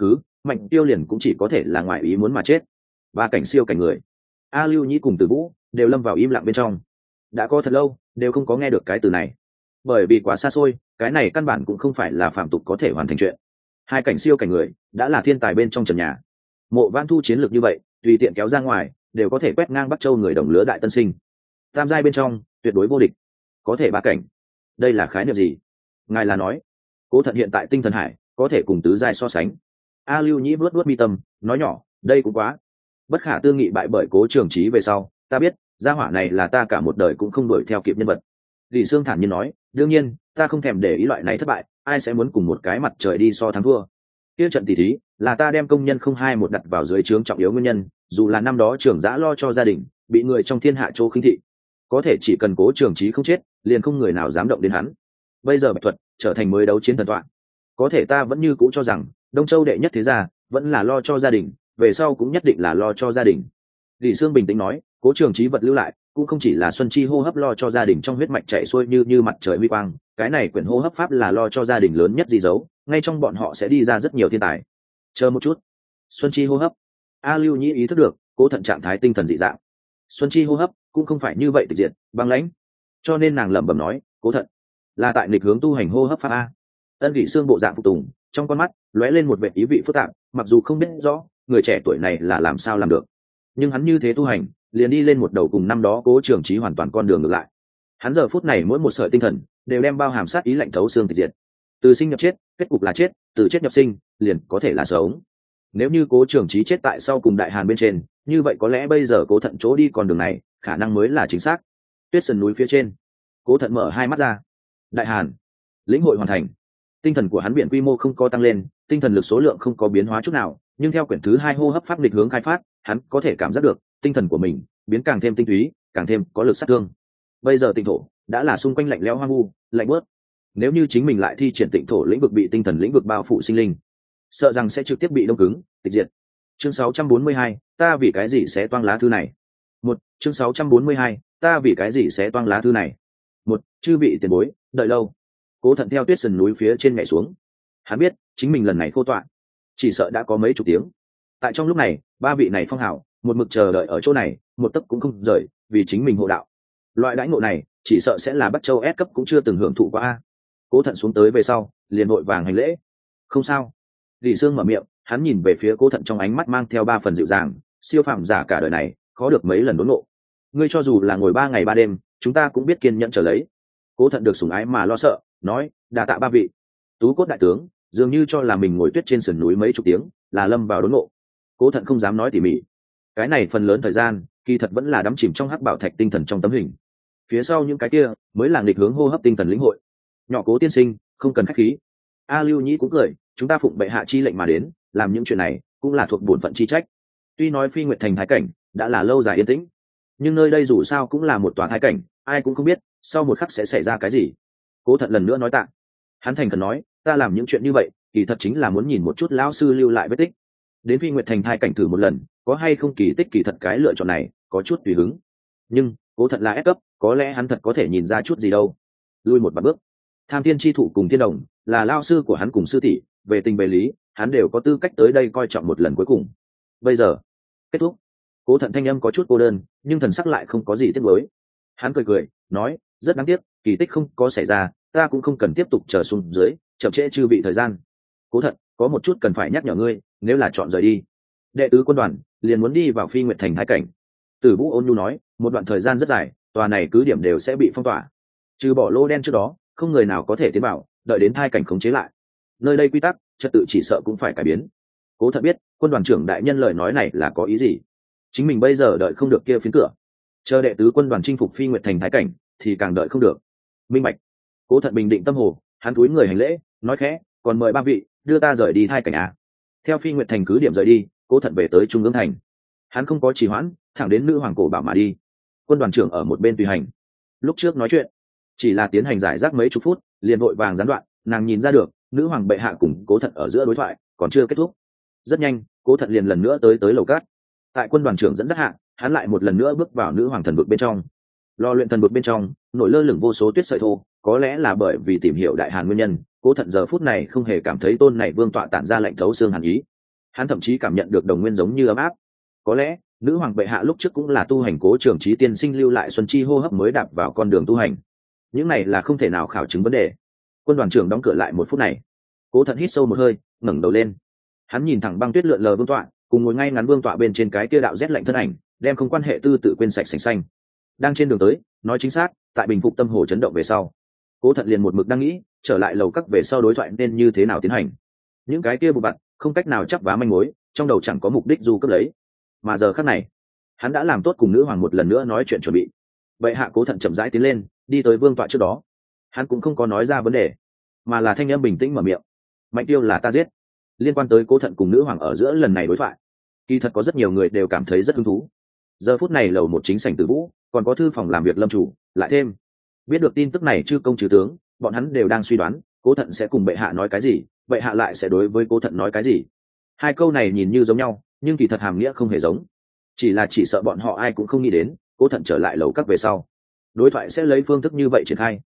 Mạnh Tiêu liền cũng chỉ có thể là ngoại ý muốn mà chết. Ba cảnh siêu cảnh người, A Lưu Nhĩ cùng Từ Vũ đều lâm vào im lặng bên trong. Đã có thật lâu đều không có nghe được cái từ này, bởi vì quá xa xôi, cái này căn bản cũng không phải là phạm tục có thể hoàn thành chuyện. Hai cảnh siêu cảnh người đã là thiên tài bên trong trần nhà. Mộ Vãn Thu chiến lược như vậy, tùy tiện kéo ra ngoài đều có thể quét ngang Bắc Châu người đồng lứa đại tân sinh. Tam giai bên trong tuyệt đối vô địch, có thể ba cảnh. Đây là khái niệm gì? Ngài là nói Cố Thận hiện tại tinh thần hải có thể cùng tứ giai so sánh? A Lưu Nhĩ vuốt vuốt mi tâm, nói nhỏ, đây cũng quá bất khả tư nghị. Bại bởi Cố Trường Chí về sau, ta biết gia hỏa này là ta cả một đời cũng không đuổi theo kịp nhân vật. Lý Sương thản nhiên nói, đương nhiên ta không thèm để ý loại này thất bại, ai sẽ muốn cùng một cái mặt trời đi so thắng thua. Kia trận tỷ thí là ta đem công nhân không hai một đặt vào dưới trướng trọng yếu nguyên nhân, dù là năm đó trưởng giã lo cho gia đình bị người trong thiên hạ chỗ khinh thị, có thể chỉ cần Cố Trường Chí không chết, liền không người nào dám động đến hắn. Bây giờ Bạch Thuật trở thành mới đấu chiến thần tọa, có thể ta vẫn như cũ cho rằng Đông Châu đệ nhất thế gia vẫn là lo cho gia đình, về sau cũng nhất định là lo cho gia đình. Lý Sương bình tĩnh nói, Cố Trường Chí vật lưu lại cũng không chỉ là Xuân Chi hô hấp lo cho gia đình trong huyết mạch chảy xuôi như mặt trời huy quang, cái này quyển hô hấp pháp là lo cho gia đình lớn nhất di dấu, ngay trong bọn họ sẽ đi ra rất nhiều thiên tài. Chờ một chút, Xuân Chi hô hấp. A Lưu Nhĩ ý thức được Cố Thận trạng thái tinh thần dị dạng. Xuân Chi hô hấp cũng không phải như vậy tịch diệt băng lãnh, cho nên nàng lẩm bẩm nói, Cố Thận là tại nghịch hướng tu hành hô hấp pháp a. Ân Kỷ Sương bộ dạng phục tùng, trong con mắt lóe lên một vẻ ý vị phức tạp, mặc dù không biết rõ người trẻ tuổi này là làm sao làm được, nhưng hắn như thế tu hành liền đi lên một đầu cùng năm đó Cố Trường Chí hoàn toàn con đường ngược lại. Hắn giờ phút này mỗi một sợi tinh thần đều đem bao hàm sát ý lạnh thấu xương tịch diệt. Từ sinh nhập chết, kết cục là chết; từ chết nhập sinh, liền có thể là sống. Nếu như Cố Trường Chí chết tại sau cùng Đại Hàn bên trên, như vậy có lẽ bây giờ Cố Thận chỗ đi con đường này khả năng mới là chính xác. Tuyết Sơn núi phía trên, Cố Thận mở hai mắt ra. Đại Hàn, lĩnh hội hoàn thành. Tinh thần của hắn biển quy mô không có tăng lên, tinh thần lực số lượng không có biến hóa chút nào, nhưng theo quyển thứ 2 hô hấp pháp nghịch hướng khai phát, hắn có thể cảm giác được tinh thần của mình biến càng thêm tinh túy, càng thêm có lực sát thương. Bây giờ Tịnh thổ đã là xung quanh lạnh lẽo hoang vu, lạnh buốt. Nếu như chính mình lại thi triển Tịnh thổ lĩnh vực bị tinh thần lĩnh vực bao phủ sinh linh, sợ rằng sẽ trực tiếp bị đông cứng, tịch diệt. Chương 642, ta vì cái gì sẽ toang lá thư này? Chương 642, ta vì cái gì sẽ toang lá thư này? Chư vị tiền bối, đợi lâu. Cố Thận theo Tuyết Sơn núi phía trên nhảy xuống. Hắn biết chính mình lần này khô tọa chỉ sợ đã có mấy chục tiếng. Tại trong lúc này, ba vị này phong hào một mực chờ đợi ở chỗ này, một tấc cũng không rời, vì chính mình hộ đạo. Loại đãi ngộ này chỉ sợ sẽ là Bắc Châu S cấp cũng chưa từng hưởng thụ qua a. Cố Thận xuống tới về sau liền vội vàng hành lễ. Không sao. Lý Sương mở miệng, hắn nhìn về phía Cố Thận trong ánh mắt mang theo 3 phần dịu dàng, siêu phàm giả cả đời này khó được mấy lần đốn ngộ. Ngươi cho dù là ngồi 3 ngày 3 đêm, chúng ta cũng biết kiên nhẫn trở lấy. Cố Thận được sủng ái mà lo sợ, nói, đa tạ ba vị. Tú cốt đại tướng dường như cho là mình ngồi tuyết trên sườn núi mấy chục tiếng là lâm vào đốn ngộ. Cố Thận không dám nói tỉ mỉ, cái này phần lớn thời gian kỳ thật vẫn là đắm chìm trong hắc bảo thạch tinh thần trong tấm hình, phía sau những cái kia mới là nghịch hướng hô hấp tinh thần lĩnh hội. Nhỏ Cố tiên sinh không cần khách khí. A Lưu Nhĩ cũng cười, chúng ta phụng bệ hạ chi lệnh mà đến, làm những chuyện này cũng là thuộc bổn phận chi trách. Tuy nói Phi Nguyệt thành thái cảnh đã là lâu dài yên tĩnh, nhưng nơi đây dù sao cũng là một tòa thái cảnh, ai cũng không biết sau một khắc sẽ xảy ra cái gì. Cố Thận lần nữa nói tạ. Hắn thành khẩn nói, ta làm những chuyện như vậy kỳ thật chính là muốn nhìn một chút lão sư lưu lại vết tích, đến Phi Nguyệt thành thái cảnh thử một lần có hay không kỳ tích. Kỳ thật cái lựa chọn này có chút tùy hứng, nhưng Cố Thận là S cấp, có lẽ hắn thật có thể nhìn ra chút gì đâu. Lui một bước, Tham Thiên chi thụ cùng Thiên Đồng là lao sư của hắn cùng sư tỷ, về tình về lý hắn đều có tư cách tới đây coi trọng một lần cuối cùng. Bây giờ kết thúc. Cố Thận thanh âm có chút cô đơn, nhưng thần sắc lại không có gì tiếc nuối. Hắn cười cười nói, rất đáng tiếc, kỳ tích không có xảy ra, ta cũng không cần tiếp tục chờ xuống dưới, chậm trễ chư vị thời gian. Cố Thận, có một chút cần phải nhắc nhở ngươi, nếu là chọn rời đi, đệ tứ quân đoàn liền muốn đi vào Phi Nguyệt thành thái cảnh. Tử Vũ ôn nhu nói, một đoạn thời gian rất dài, tòa này cứ điểm đều sẽ bị phong tỏa, trừ bỏ lô đen trước đó không người nào có thể tiến vào, đợi đến thai cảnh khống chế lại, nơi đây quy tắc trật tự chỉ sợ cũng phải cải biến. Cố Thận biết quân đoàn trưởng đại nhân lời nói này là có ý gì, chính mình bây giờ đợi không được kia phiến cửa, chờ đệ tứ quân đoàn chinh phục Phi Nguyệt thành thái cảnh thì càng đợi không được. Minh bạch. Cố Thận bình định tâm hồ, hắn cúi người hành lễ, nói khẽ, còn mời ba vị đưa ta rời đi thai cảnh à. Theo Phi Nguyệt thành cứ điểm rời đi, Cố Thận về tới Trung ương thành. Hắn không có trì hoãn, thẳng đến nữ hoàng cổ bảo mà đi. Quân đoàn trưởng ở một bên tùy hành. Lúc trước nói chuyện chỉ là tiến hành giải rác mấy chục phút, liền vội vàng gián đoạn. Nàng nhìn ra được nữ hoàng bệ hạ cùng Cố Thận ở giữa đối thoại còn chưa kết thúc. Rất nhanh, Cố Thận liền lần nữa tới lầu cát. Tại quân đoàn trưởng dẫn dắt hạ, hắn lại một lần nữa bước vào nữ hoàng thần vực bên trong. Lò luyện thần vực bên trong nổi lơ lửng vô số tuyết sợi thô, có lẽ là bởi vì tìm hiểu Đại Hàn nguyên nhân, Cố Thận giờ phút này không hề cảm thấy tôn này vương tọa tản ra lạnh thấu xương hàn ý. hắn thậm chí cảm nhận được đồng nguyên giống như ấm áp. Có lẽ nữ hoàng bệ hạ lúc trước cũng là tu hành cố trường trí tiên sinh lưu lại xuân chi hô hấp mới đạp vào con đường tu hành. Những này là không thể nào khảo chứng vấn đề. Quân đoàn trưởng đóng cửa lại một phút này, Cố Thận hít sâu một hơi, ngẩng đầu lên. Hắn nhìn thẳng băng tuyết lượn lờ vương tọa, cùng ngồi ngay ngắn vương tọa bên trên cái kia đạo rét lạnh thân ảnh, đem không quan hệ tư tự quên sạch sành xanh. Đang trên đường tới, nói chính xác, tại bình phục tâm hồ chấn động về sau, Cố Thận liền một mực đang nghĩ, trở lại lầu các về sau đối thoại nên như thế nào tiến hành. Những cái kia bụi bặm không cách nào chắp vá manh mối, trong đầu chẳng có mục đích dù cấp lấy. Mà giờ khắc này, hắn đã làm tốt cùng nữ hoàng một lần nữa nói chuyện chuẩn bị. Bệ hạ. Cố Thận chậm rãi tiến lên, đi tới vương tọa trước đó. Hắn cũng không có nói ra vấn đề, mà là thanh âm bình tĩnh mở miệng. Mạnh Tiêu là ta giết. Liên quan tới Cố Thận cùng nữ hoàng ở giữa lần này đối thoại, kỳ thật có rất nhiều người đều cảm thấy rất hứng thú. Giờ phút này lầu một chính sảnh Tử Vũ, còn có thư phòng làm việc Lâm chủ, lại thêm biết được tin tức này chư công chư tướng, bọn hắn đều đang suy đoán Cố Thận sẽ cùng bệ hạ nói cái gì, bệ hạ lại sẽ đối với Cố Thận nói cái gì. Hai câu này nhìn như giống nhau, nhưng kỳ thật hàm nghĩa không hề giống. Chỉ sợ bọn họ ai cũng không nghĩ đến Cố Thận trở lại lầu các về sau, đối thoại sẽ lấy phương thức như vậy triển khai.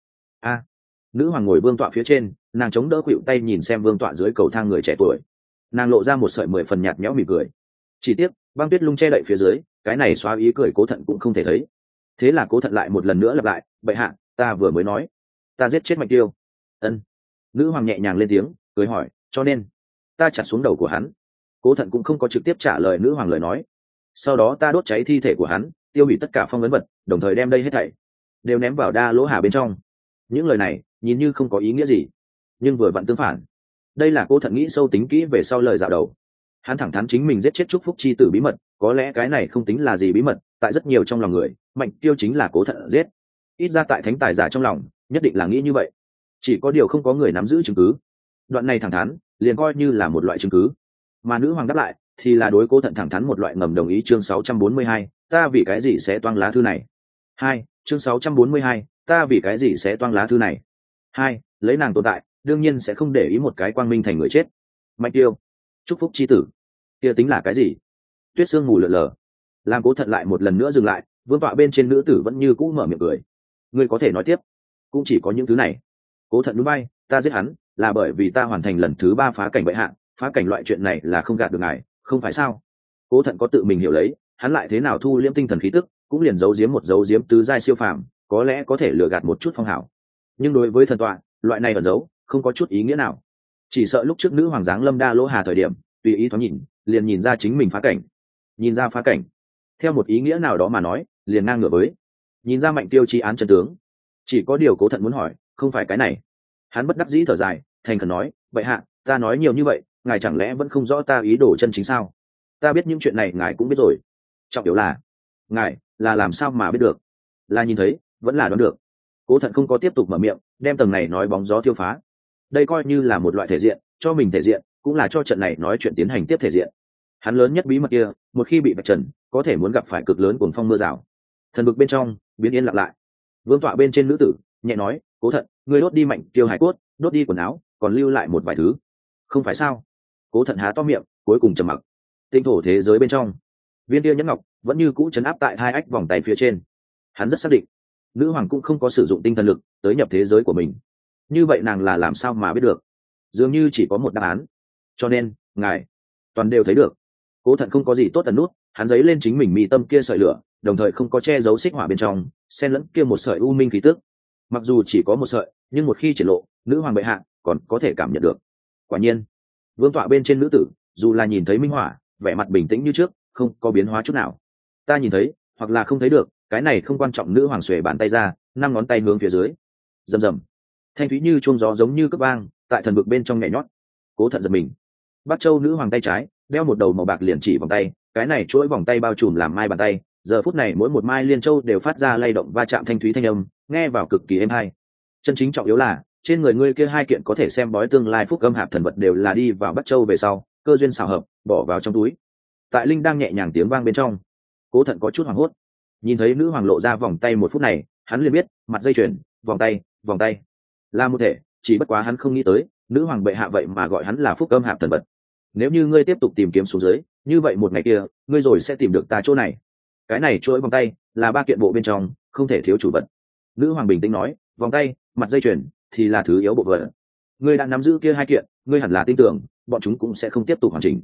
Nữ hoàng ngồi vương tọa phía trên, nàng chống đỡ khuỵu tay nhìn xem vương tọa dưới cầu thang người trẻ tuổi, nàng lộ ra một sợi 10 phần nhạt nhẽo mỉm cười. Chỉ tiếc băng tuyết lung che đậy phía dưới, cái này xóa ý cười Cố Thận cũng không thể thấy. Thế là Cố Thận lại một lần nữa lặp lại, bệ hạ, ta vừa mới nói ta giết chết Mạnh Tiêu. Ân. Nữ hoàng nhẹ nhàng lên tiếng cười hỏi, cho nên ta chặt xuống đầu của hắn. Cố Thận cũng không có trực tiếp trả lời nữ hoàng lời nói. Sau đó ta đốt cháy thi thể của hắn, tiêu hủy tất cả phong ấn vật, đồng thời đem đây hết thảy đều ném vào đa lỗ hà bên trong. Những lời này nhìn như không có ý nghĩa gì, nhưng vừa vặn tương phản. Đây là Cố Thận nghĩ sâu tính kỹ về sau lời dạo đầu. Hắn thẳng thắn chính mình giết chết Trúc Phúc chi tử bí mật, có lẽ cái này không tính là gì bí mật, tại rất nhiều trong lòng người, Mạnh Tiêu chính là Cố Thận giết. Ít ra tại thánh tài giả trong lòng, nhất định là nghĩ như vậy. Chỉ có điều không có người nắm giữ chứng cứ. Đoạn này thẳng thắn, liền coi như là một loại chứng cứ. Mà nữ hoàng đáp lại, thì là đối Cố Thận thẳng thắn một loại ngầm đồng ý. Chương 642, ta vì cái gì sẽ toang lá thư này? 2. Chương 642, ta vì cái gì sẽ toang lá thư này? 2. Lấy nàng tồn tại, đương nhiên sẽ không để ý một cái quang minh thành người chết. Mạnh Tiêu, Trúc Phúc chi tử, kia tính là cái gì? Tuyết sương mù lượn lờ, làm Cố Thận lại một lần nữa dừng lại. Vương tọa bên trên nữ tử vẫn như cũ mở miệng cười. Ngươi có thể nói tiếp, cũng chỉ có những thứ này. Cố Thận núi bay, ta giết hắn là bởi vì ta hoàn thành lần thứ 3 phá cảnh bệ hạ, phá cảnh loại chuyện này là không gạt được ngài, không phải sao? Cố Thận có tự mình hiểu lấy, hắn lại thế nào thu liễm tinh thần khí tức, cũng liền giấu giếm tứ giai siêu phàm, có lẽ có thể lừa gạt một chút phong hảo. Nhưng đối với thần tọa, loại này ẩn giấu, không có chút ý nghĩa nào. Chỉ sợ lúc trước nữ hoàng giáng lâm đa lỗ hà thời điểm, tùy ý thoáng nhìn, liền nhìn ra chính mình phá cảnh. Nhìn ra phá cảnh, theo một ý nghĩa nào đó mà nói, liền ngang ngửa với nhìn ra Mạnh Tiêu chi án chân tướng. Chỉ có điều Cố Thận muốn hỏi, không phải cái này. Hắn bất đắc dĩ thở dài, thành khẩn nói, bệ hạ, ta nói nhiều như vậy, ngài chẳng lẽ vẫn không rõ ta ý đồ chân chính sao? Ta biết những chuyện này ngài cũng biết rồi. Trọng yếu là, ngài là làm sao mà biết được? Là nhìn thấy, vẫn là đoán được. Cố Thận không có tiếp tục mở miệng, đem tầng này nói bóng gió tiêu phá. Đây coi như là một loại thể diện, cho mình thể diện, cũng là cho trận này nói chuyện tiến hành tiếp thể diện. Hắn lớn nhất bí mật kia, một khi bị vạch trần, có thể muốn gặp phải cực lớn cuồng phong mưa rào. Thần vực bên trong biến yên lặng lại. Vương tọa bên trên nữ tử nhẹ nói, Cố Thận, ngươi đốt đi Mạnh Tiêu hải cốt, đốt đi quần áo, còn lưu lại một vài thứ, không phải sao? Cố Thận há to miệng, cuối cùng trầm mặc. Tinh thổ thế giới bên trong, viên kia nhẫn ngọc vẫn như cũ chấn áp tại hai ách vòng tay phía trên. Hắn rất xác định, nữ hoàng cũng không có sử dụng tinh thần lực tới nhập thế giới của mình. Như vậy nàng là làm sao mà biết được? Dường như chỉ có một đáp án. Cho nên ngài toàn đều thấy được. Cố Thận không có gì tốt ẩn nút, hắn giấy lên chính mình mi tâm kia sợi lửa, đồng thời không có che giấu xích hỏa bên trong, xen lẫn kia một sợi u minh khí tức. Mặc dù chỉ có một sợi, nhưng một khi triển lộ, nữ hoàng bệ hạ còn có thể cảm nhận được. Quả nhiên, vương tọa bên trên nữ tử, dù là nhìn thấy minh hỏa, vẻ mặt bình tĩnh như trước, không có biến hóa chút nào. Ta nhìn thấy, hoặc là không thấy được, cái này không quan trọng. Nữ hoàng xuề bàn tay ra, 5 ngón tay hướng phía dưới. Rầm rầm, thanh thúy như chuông gió giống như cất vang, tại thần vực bên trong nhẹ nhót. Cố Thận giật mình. Bắc Châu nữ hoàng tay trái đeo một đầu màu bạc liền chỉ vòng tay, cái này chuỗi vòng tay bao trùm làm mai bàn tay, giờ phút này mỗi một mai liên châu đều phát ra lay động va chạm thanh thúy thanh âm, nghe vào cực kỳ êm hay. Chân chính trọng yếu là, trên người ngươi kia hai kiện có thể xem bói tương lai phúc âm hạp thần vật đều là đi vào Bắc Châu về sau, cơ duyên xảo hợp, bỏ vào trong túi. Tại linh đang nhẹ nhàng tiếng vang bên trong, Cố Thận có chút hoảng hốt. Nhìn thấy nữ hoàng lộ ra vòng tay một phút này, hắn liền biết, mặt dây chuyền, vòng tay là một thể, chỉ bất quá hắn không nghĩ tới, nữ hoàng bệ hạ vậy mà gọi hắn là phúc âm hạp thần vật. Nếu như ngươi tiếp tục tìm kiếm xuống dưới, như vậy một ngày kia, ngươi rồi sẽ tìm được ta chỗ này. Cái này chuỗi vòng tay là 3 kiện bộ bên trong, không thể thiếu chủ vật. Nữ hoàng bình tĩnh nói, vòng tay, mặt dây chuyền thì là thứ yếu bộ vật. Ngươi đã nắm giữ kia 2 kiện, ngươi hẳn là tin tưởng, bọn chúng cũng sẽ không tiếp tục hoàn chỉnh.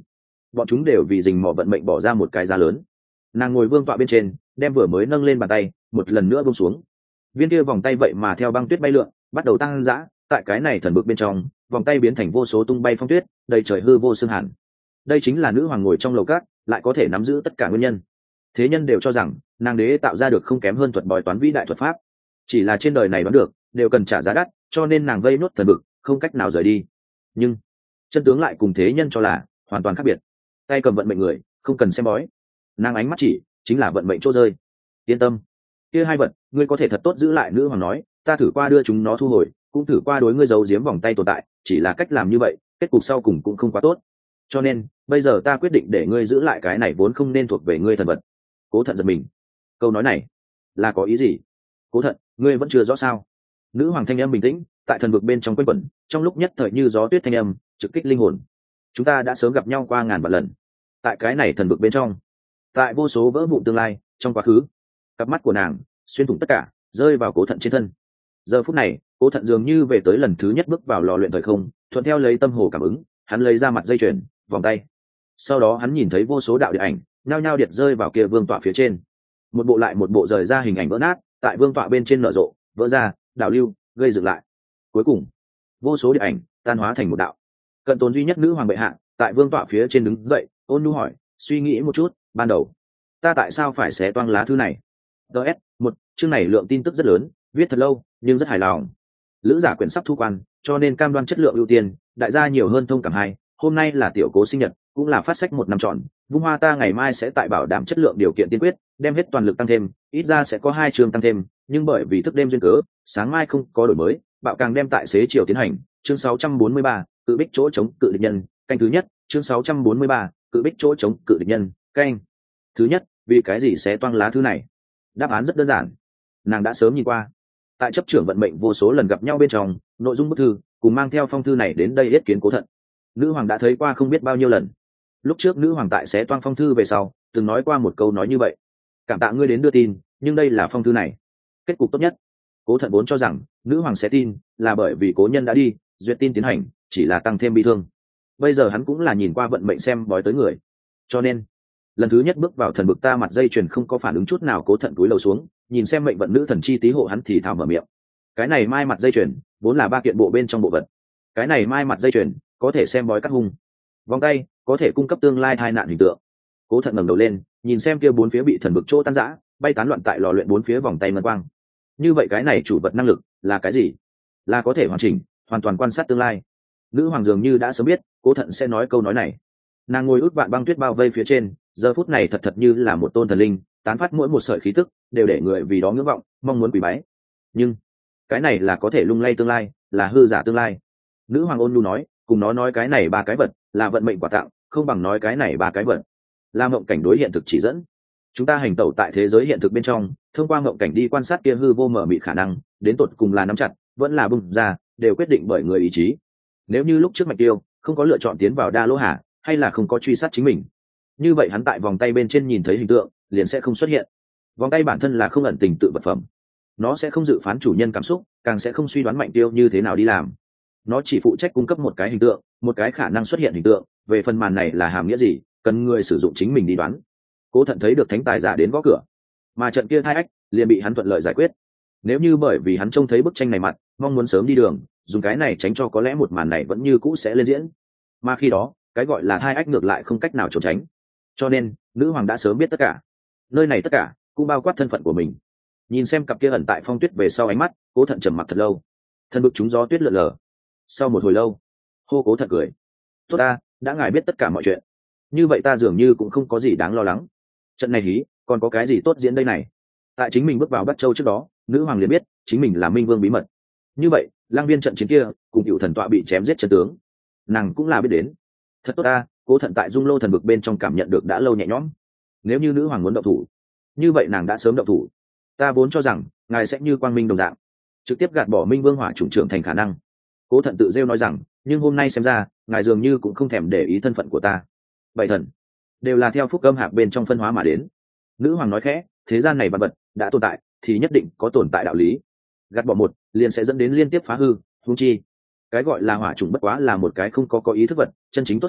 bọn chúng đều vì rình mò vận mệnh bỏ ra một cái giá lớn. Nàng ngồi vương tọa bên trên, đem vừa mới nâng lên bàn tay một lần nữa buông xuống. Viên kia vòng tay vậy mà theo băng tuyết bay lượn, bắt đầu tăng dã. Tại cái này thần bực bên trong, vòng tay biến thành vô số tung bay phong tuyết, đầy trời hư vô xương hàn. Đây chính là nữ hoàng ngồi trong lầu cát lại có thể nắm giữ tất cả nguyên nhân. Thế nhân đều cho rằng nàng đế tạo ra được không kém hơn thuật bói toán vĩ đại thuật pháp, chỉ là trên đời này đoán được đều cần trả giá đắt, cho nên nàng vây nốt thần bực không cách nào rời đi. Nhưng chân tướng lại cùng thế nhân cho là hoàn toàn khác biệt. Tay cầm vận mệnh người không cần xem bói, nàng ánh mắt chỉ chính là vận mệnh chỗ rơi. Yên tâm, kia hai vật ngươi có thể thật tốt giữ lại. Nữ hoàng nói, ta thử qua đưa chúng nó thu hồi, cũng thử qua đối ngươi giấu giếm vòng tay tồn tại, chỉ là cách làm như vậy kết cục sau cùng cũng không quá tốt, cho nên bây giờ ta quyết định để ngươi giữ lại cái này vốn không nên thuộc về ngươi thần vật. Cố Thận giật mình, câu nói này là có ý gì? Cố Thận, ngươi vẫn chưa rõ sao? Nữ hoàng thanh âm bình tĩnh tại thần vực bên trong quanh quẩn, trong lúc nhất thời như gió tuyết thanh âm trực kích linh hồn. Chúng ta đã sớm gặp nhau qua ngàn vạn lần, tại cái này thần vực bên trong, tại vô số vỡ vụn tương lai trong quá khứ. Cặp mắt của nàng xuyên thủng tất cả, rơi vào Cố Thận trên thân. Giờ phút này Cố Thận dường như về tới lần thứ nhất bước vào lò luyện thời không, thuận theo lấy tâm hồ cảm ứng, hắn lấy ra mặt dây chuyền, vòng tay. Sau đó hắn nhìn thấy vô số đạo điện ảnh nhao nhao điệt rơi vào kia vương tọa phía trên, một bộ lại một bộ rời ra hình ảnh vỡ nát tại vương tọa bên trên nở rộ, vỡ ra, đảo lưu, gây dựng lại. Cuối cùng vô số điện ảnh tan hóa thành một đạo. Cận tồn duy nhất nữ hoàng bệ hạ tại vương tọa phía trên đứng dậy, ôn nhu hỏi, suy nghĩ một chút, ban đầu ta tại sao phải xé toang lá thư này? ts một chương này lượng tin tức rất lớn, viết thật lâu nhưng rất hài lòng. Lữ giả quyển sắp thu quan, cho nên cam đoan chất lượng ưu tiên, đại gia nhiều hơn thông cảm hai. Hôm nay là tiểu Cố sinh nhật, cũng là phát sách 1 năm tròn, vung hoa ta ngày mai sẽ tại bảo đảm chất lượng điều kiện tiên quyết, đem hết toàn lực tăng thêm, ít ra sẽ có 2 chương tăng thêm, nhưng bởi vì thức đêm duyên cớ, sáng mai không có đổi mới, bạo càng đem tại xế chiều tiến hành. Chương 643, cự bích chỗ chống cự địch nhân, canh thứ nhất. Chương 643, cự bích chỗ chống cự địch nhân, canh thứ nhất. Vì cái gì sẽ toang lá thư này? Đáp án rất đơn giản, nàng đã sớm nhìn qua. Tại chấp trưởng vận mệnh vô số lần gặp nhau bên trong, nội dung bức thư cùng mang theo phong thư này đến đây yết kiến Cố Thận, nữ hoàng đã thấy qua không biết bao nhiêu lần. Lúc trước nữ hoàng tại xé toang phong thư về sau từng nói qua một câu nói như vậy, cảm tạ ngươi đến đưa tin, nhưng đây là phong thư này kết cục tốt nhất. Cố Thận vốn cho rằng nữ hoàng sẽ tin là bởi vì cố nhân đã đi, duyệt tin tiến hành chỉ là tăng thêm bi thương. Bây giờ hắn cũng là nhìn qua vận mệnh xem bói tới người, cho nên lần thứ nhất bước vào thần bực ta mặt dây chuyền không có phản ứng chút nào. Cố Thận cúi đầu xuống nhìn xem mệnh vận nữ thần chi tí hộ hắn thì thào mở miệng, cái này mai mặt dây chuyền vốn là 3 kiện bộ bên trong bộ vật, cái này mai mặt dây chuyền có thể xem bói cắt hung, vòng tay có thể cung cấp tương lai tai nạn hình tượng. Cố Thận ngẩng đầu lên nhìn xem kia bốn phía bị thần bực chỗ tan rã, bay tán loạn tại lò luyện bốn phía vòng tay ngân quang. Như vậy cái này chủ vật năng lực là cái gì? Là có thể hoàn chỉnh hoàn toàn quan sát tương lai. Nữ hoàng dường như đã sớm biết Cố Thận sẽ nói câu nói này. Nàng ngồi út vạn băng tuyết bao vây phía trên, giờ phút này thật như là một tôn thần linh, tán phát mỗi một sợi khí tức đều để người vì đó ngưỡng vọng, mong muốn quỳ bái. Nhưng cái này là có thể lung lay tương lai, là hư giả tương lai. Nữ hoàng ôn nhu nói, cùng nó nói cái này 3 cái vật là vận mệnh quà tặng, không bằng nói cái này 3 cái vật là mộng cảnh đối hiện thực chỉ dẫn. Chúng ta hành tẩu tại thế giới hiện thực bên trong, thông qua mộng cảnh đi quan sát kia hư vô mở mịt khả năng, đến tột cùng là nắm chặt vẫn là bung ra, đều quyết định bởi người ý chí. Nếu như lúc trước Mạch Tiêu không có lựa chọn tiến vào Đa Lỗ Hà, hay là không có truy sát chính mình, như vậy hắn tại vòng tay bên trên nhìn thấy hình tượng liền sẽ không xuất hiện. Vòng tay bản thân là không ẩn tình tự vật phẩm, nó sẽ không dự phán chủ nhân cảm xúc, càng sẽ không suy đoán Mạnh Tiêu như thế nào đi làm. Nó chỉ phụ trách cung cấp một cái hình tượng, một cái khả năng xuất hiện hình tượng, về phần màn này là hàm nghĩa gì, cần người sử dụng chính mình đi đoán. Cố Thận thấy được thánh tài giả đến gõ cửa, mà trận kia thai ách liền bị hắn thuận lợi giải quyết. Nếu như bởi vì hắn trông thấy bức tranh này mặt, mong muốn sớm đi đường, dùng cái này tránh cho có lẽ một màn này vẫn như cũ sẽ lên diễn, mà khi đó cái gọi là thai ách ngược lại không cách nào trốn tránh. Cho nên nữ hoàng đã sớm biết tất cả, nơi này tất cả cũng bao quát thân phận của mình. Nhìn xem cặp kia ẩn tại phong tuyết về sau ánh mắt, Cố Thận trầm mặc thật lâu, thân bực chúng gió tuyết lượn lờ. Sau một hồi lâu, Cố Thận cười, tốt ta, đã ngài biết tất cả mọi chuyện, như vậy ta dường như cũng không có gì đáng lo lắng. Trận này hí còn có cái gì tốt diễn đây này? Tại chính mình bước vào Bắc Châu trước đó, nữ hoàng liền biết chính mình là Minh Vương bí mật. Như vậy Lang Viên trận chiến kia cùng cựu thần tọa bị chém giết chân tướng, nàng cũng là biết đến. Thật tốt ta, Cố Thận tại Dung Lô thần vực bên trong cảm nhận được đã lâu nhẹ nhõm. Nếu như nữ hoàng muốn động thủ, như vậy nàng đã sớm động thủ. Ta vốn cho rằng ngài sẽ như Quang Minh đồng dạng, trực tiếp gạt bỏ Minh Vương hỏa chủng trưởng thành khả năng. Cố Thận tự rêu nói rằng, nhưng hôm nay xem ra ngài dường như cũng không thèm để ý thân phận của ta. 7 thần đều là theo phúc âm hạp bên trong phân hóa mà đến. Nữ hoàng nói khẽ, thế gian này vật vật đã tồn tại thì nhất định có tồn tại đạo lý, gạt bỏ một liền sẽ dẫn đến liên tiếp phá hư. Huống chi cái gọi là hỏa chủng bất quá là một cái không có ý thức vật, chân chính tốt xấu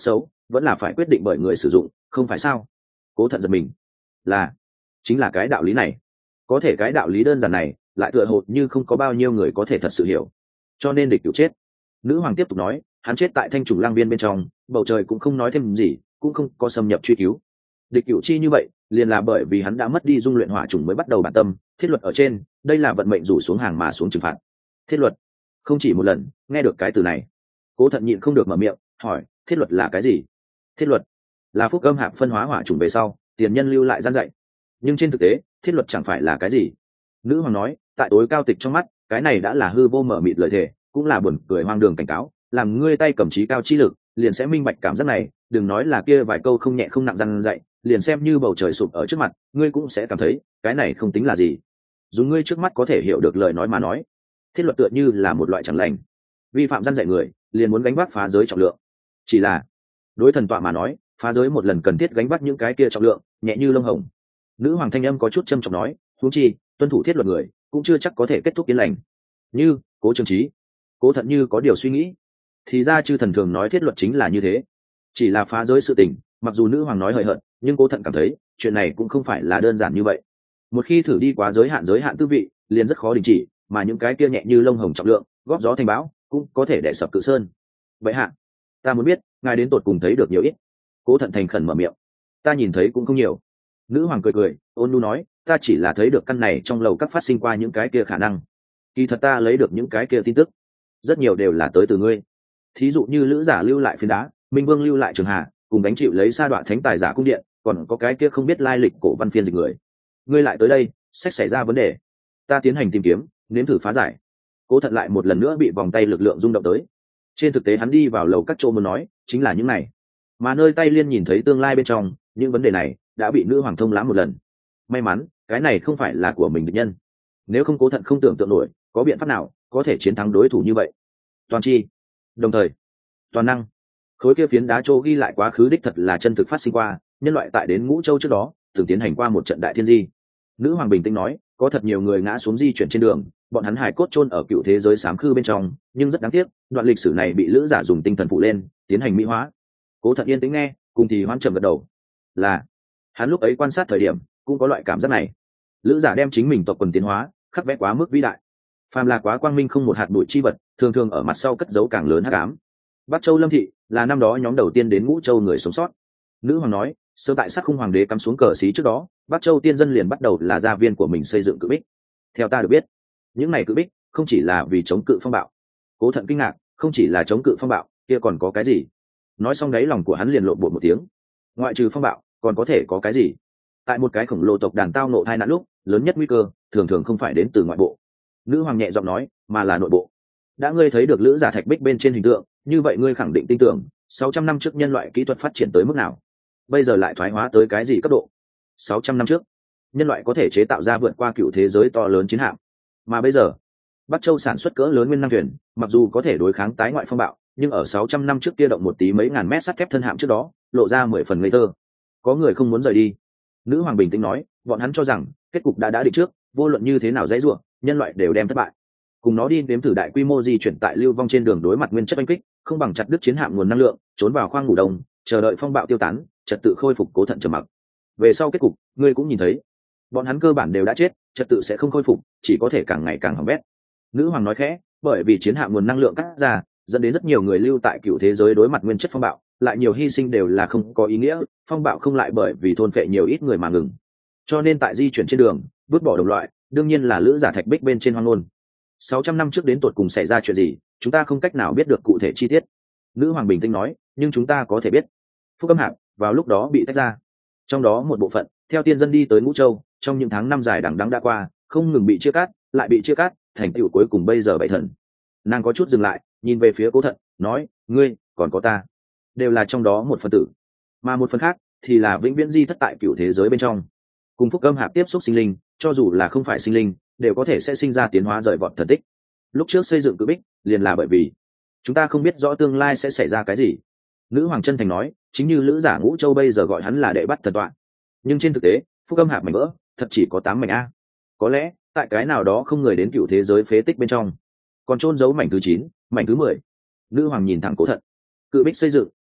vẫn là phải quyết định bởi người sử dụng, không phải sao? Cố Thận giật mình. Là, chính là cái đạo lý này. Có thể cái đạo lý đơn giản này lại tựa hồ như không có bao nhiêu người có thể thật sự hiểu. Cho nên địch cửu chết. Nữ hoàng tiếp tục nói, hắn chết tại Thanh Trùng Lang Viên bên trong, bầu trời cũng không nói thêm gì, cũng không có xâm nhập truy cứu. Địch cửu chi như vậy, liền là bởi vì hắn đã mất đi dung luyện hỏa trùng mới bắt đầu bản tâm, thiết luật ở trên, đây là vận mệnh rủ xuống hàng mà xuống trừng phạt. Thiết luật? Không chỉ một lần nghe được cái từ này, Cố Thận nhịn không được mở miệng hỏi, thiết luật là cái gì? Thiết luật là phúc âm hạp phân hóa hỏa trùng về sau tiền nhân lưu lại gian dạy, nhưng trên thực tế thiết luật chẳng phải là cái gì. Nữ hoàng nói, tại tối cao tịch trong mắt, cái này đã là hư vô mở mịt lời thề, cũng là buồn cười hoang đường cảnh cáo, làm ngươi tay cầm trí cao chi lực liền sẽ minh bạch cảm giác này, đừng nói là kia vài câu không nhẹ không nặng gian dạy, liền xem như bầu trời sụp ở trước mặt ngươi cũng sẽ cảm thấy cái này không tính là gì. Dùng ngươi trước mắt có thể hiểu được lời nói mà nói, thiết luật tựa như là một loại chẳng lành, vi phạm gian dạy người liền muốn gánh vác phá giới trọng lượng. Chỉ là đối thần tọa mà nói, phá giới một lần cần thiết gánh vác những cái kia trọng lượng nhẹ như lông hồng. Nữ hoàng thanh âm có chút trầm trọng nói, huống chi tuân thủ thiết luật người cũng chưa chắc có thể kết thúc yên lành. Như Cố Trường Trí. Cố Thận như có điều suy nghĩ, thì ra chư thần thường nói thiết luật chính là như thế, chỉ là phá giới sự tình. Mặc dù nữ hoàng nói hời hợt, nhưng Cố Thận cảm thấy chuyện này cũng không phải là đơn giản như vậy. Một khi thử đi quá giới hạn tư vị, liền rất khó đình chỉ, mà những cái kia nhẹ như lông hồng trọng lượng góp gió thành bão cũng có thể đè sập cự sơn. Vậy hạ, ta muốn biết ngài đến tột cùng thấy được nhiều ít? Cố Thận thành khẩn mở miệng. Ta nhìn thấy cũng không nhiều. Nữ hoàng cười cười ôn nhu nói, ta chỉ là thấy được căn này trong lầu các phát sinh qua những cái kia khả năng. Kỳ thật ta lấy được những cái kia tin tức rất nhiều đều là tới từ ngươi. Thí dụ như lữ giả lưu lại phiến đá, minh vương lưu lại trường hà, cùng đánh chịu lấy sa đoạn thánh tài giả cung điện, còn có cái kia không biết lai lịch cổ văn phiên dịch người. Ngươi lại tới đây, sách xảy ra vấn đề, ta tiến hành tìm kiếm, nếm thử phá giải. Cố Thận lại một lần nữa bị vòng tay lực lượng rung động tới. Trên thực tế hắn đi vào lầu các chỗ muốn nói chính là những này, mà nơi tay liên nhìn thấy tương lai bên trong những vấn đề này đã bị nữ hoàng thông lãm một lần. May mắn cái này không phải là của mình địch nhân, nếu không Cố Thận không tưởng tượng nổi có biện pháp nào có thể chiến thắng đối thủ như vậy. Toàn chi, đồng thời, toàn năng, khối kia phiến đá châu ghi lại quá khứ đích thật là chân thực phát sinh qua, nhân loại tại đến Ngũ Châu trước đó từng tiến hành qua một trận đại thiên di. Nữ hoàng bình tĩnh nói, có thật nhiều người ngã xuống di chuyển trên đường, bọn hắn hài cốt chôn ở cựu thế giới xám khư bên trong, nhưng rất đáng tiếc đoạn lịch sử này bị lữ giả dùng tinh thần phụ lên tiến hành mỹ hóa. Cố Thận yên tĩnh nghe, cùng thì hoan trầm gật đầu. Là hắn lúc ấy quan sát thời điểm cũng có loại cảm giác này, lữ giả đem chính mình tộc quần tiến hóa khắc vẽ quá mức vĩ đại, phàm là quá quang minh không một hạt bụi chi vật thường thường ở mặt sau cất giấu càng lớn hắc ám. Bắc Châu Lâm Thị là năm đó nhóm đầu tiên đến Ngũ Châu người sống sót. Nữ hoàng nói, sớm tại Sắc Khung hoàng đế cắm xuống cờ xí trước đó, Bắc Châu tiên dân liền bắt đầu là gia viên của mình xây dựng cự bích. Theo ta được biết, những này cự bích không chỉ là vì chống cự phong bạo. Cố Thận kinh ngạc, không chỉ là chống cự phong bạo, kia còn có cái gì? Nói xong đấy lòng của hắn liền lộn bột một tiếng. Ngoại trừ phong bạo, còn có thể có cái gì? Tại một cái khổng lồ tộc đàn tao nộ tai nạn lúc, lớn nhất nguy cơ thường thường không phải đến từ ngoại bộ. Nữ hoàng nhẹ giọng nói, mà là nội bộ. Đã ngươi thấy được lữ giả thạch bích bên trên hình tượng, như vậy ngươi khẳng định tin tưởng 600 năm trước nhân loại kỹ thuật phát triển tới mức nào, bây giờ lại thoái hóa tới cái gì cấp độ. 600 năm trước nhân loại có thể chế tạo ra vượt qua cựu thế giới to lớn chiến hạm, mà bây giờ Bắc Châu sản xuất cỡ lớn nguyên năng thuyền, mặc dù có thể đối kháng tái ngoại phong bạo, nhưng ở 600 năm trước kia động một tí mấy ngàn mét sắt thép thân hạm trước đó lộ ra 10 phần ngây thơ. Có người không muốn rời đi. Nữ hoàng bình tĩnh nói, bọn hắn cho rằng kết cục đã định trước, vô luận như thế nào dãy rủa, nhân loại đều đem thất bại. Cùng nó đi nếm thử đại quy mô di chuyển tại lưu vong trên đường đối mặt nguyên chất oanh kích, không bằng chặt đứt chiến hạm nguồn năng lượng, trốn vào khoang ngủ đông, chờ đợi phong bạo tiêu tán, trật tự khôi phục. Cố Thận trầm mặc. Về sau kết cục ngươi cũng nhìn thấy, bọn hắn cơ bản đều đã chết, trật tự sẽ không khôi phục, chỉ có thể càng ngày càng hỏng bét. Nữ hoàng nói khẽ, bởi vì chiến hạm nguồn năng lượng cắt ra, dẫn đến rất nhiều người lưu tại cựu thế giới đối mặt nguyên chất phong bạo, lại nhiều hy sinh đều là không có ý nghĩa, phong bạo không lại bởi vì thôn phệ nhiều ít người mà ngừng. Cho nên tại di chuyển trên đường, vứt bỏ đồng loại, đương nhiên là lữ giả thạch bích bên trên hoang ngôn. 600 năm trước đến tột cùng xảy ra chuyện gì, chúng ta không cách nào biết được cụ thể chi tiết. Nữ hoàng bình tĩnh nói, nhưng chúng ta có thể biết, phúc âm hạp vào lúc đó bị tách ra, trong đó một bộ phận theo tiên dân đi tới Ngũ Châu, trong những tháng năm dài đằng đẵng đã qua, không ngừng bị chia cắt, lại bị chia cắt, thành tựu cuối cùng bây giờ bảy thần. Nàng có chút dừng lại, nhìn về phía Cố Thận, nói, ngươi còn có ta, đều là trong đó một phần tử, mà một phần khác thì là vĩnh viễn di thất tại cựu thế giới bên trong. Cùng phúc âm hạp tiếp xúc sinh linh, cho dù là không phải sinh linh, đều có thể sẽ sinh ra tiến hóa rời vọt thần tích. Lúc trước xây dựng cự bích liền là bởi vì chúng ta không biết rõ tương lai sẽ xảy ra cái gì. Nữ hoàng chân thành nói, chính như lữ giả Ngũ Châu bây giờ gọi hắn là đệ bắt thần tọa, nhưng trên thực tế phúc âm hạp mảnh vỡ thật chỉ có 8 mảnh a. Có lẽ tại cái nào đó không người đến cựu thế giới phế tích bên trong còn trôn giấu mảnh thứ 9, mảnh thứ 10. Nữ hoàng nhìn thẳng Cố Thận. Cự bích xây dựng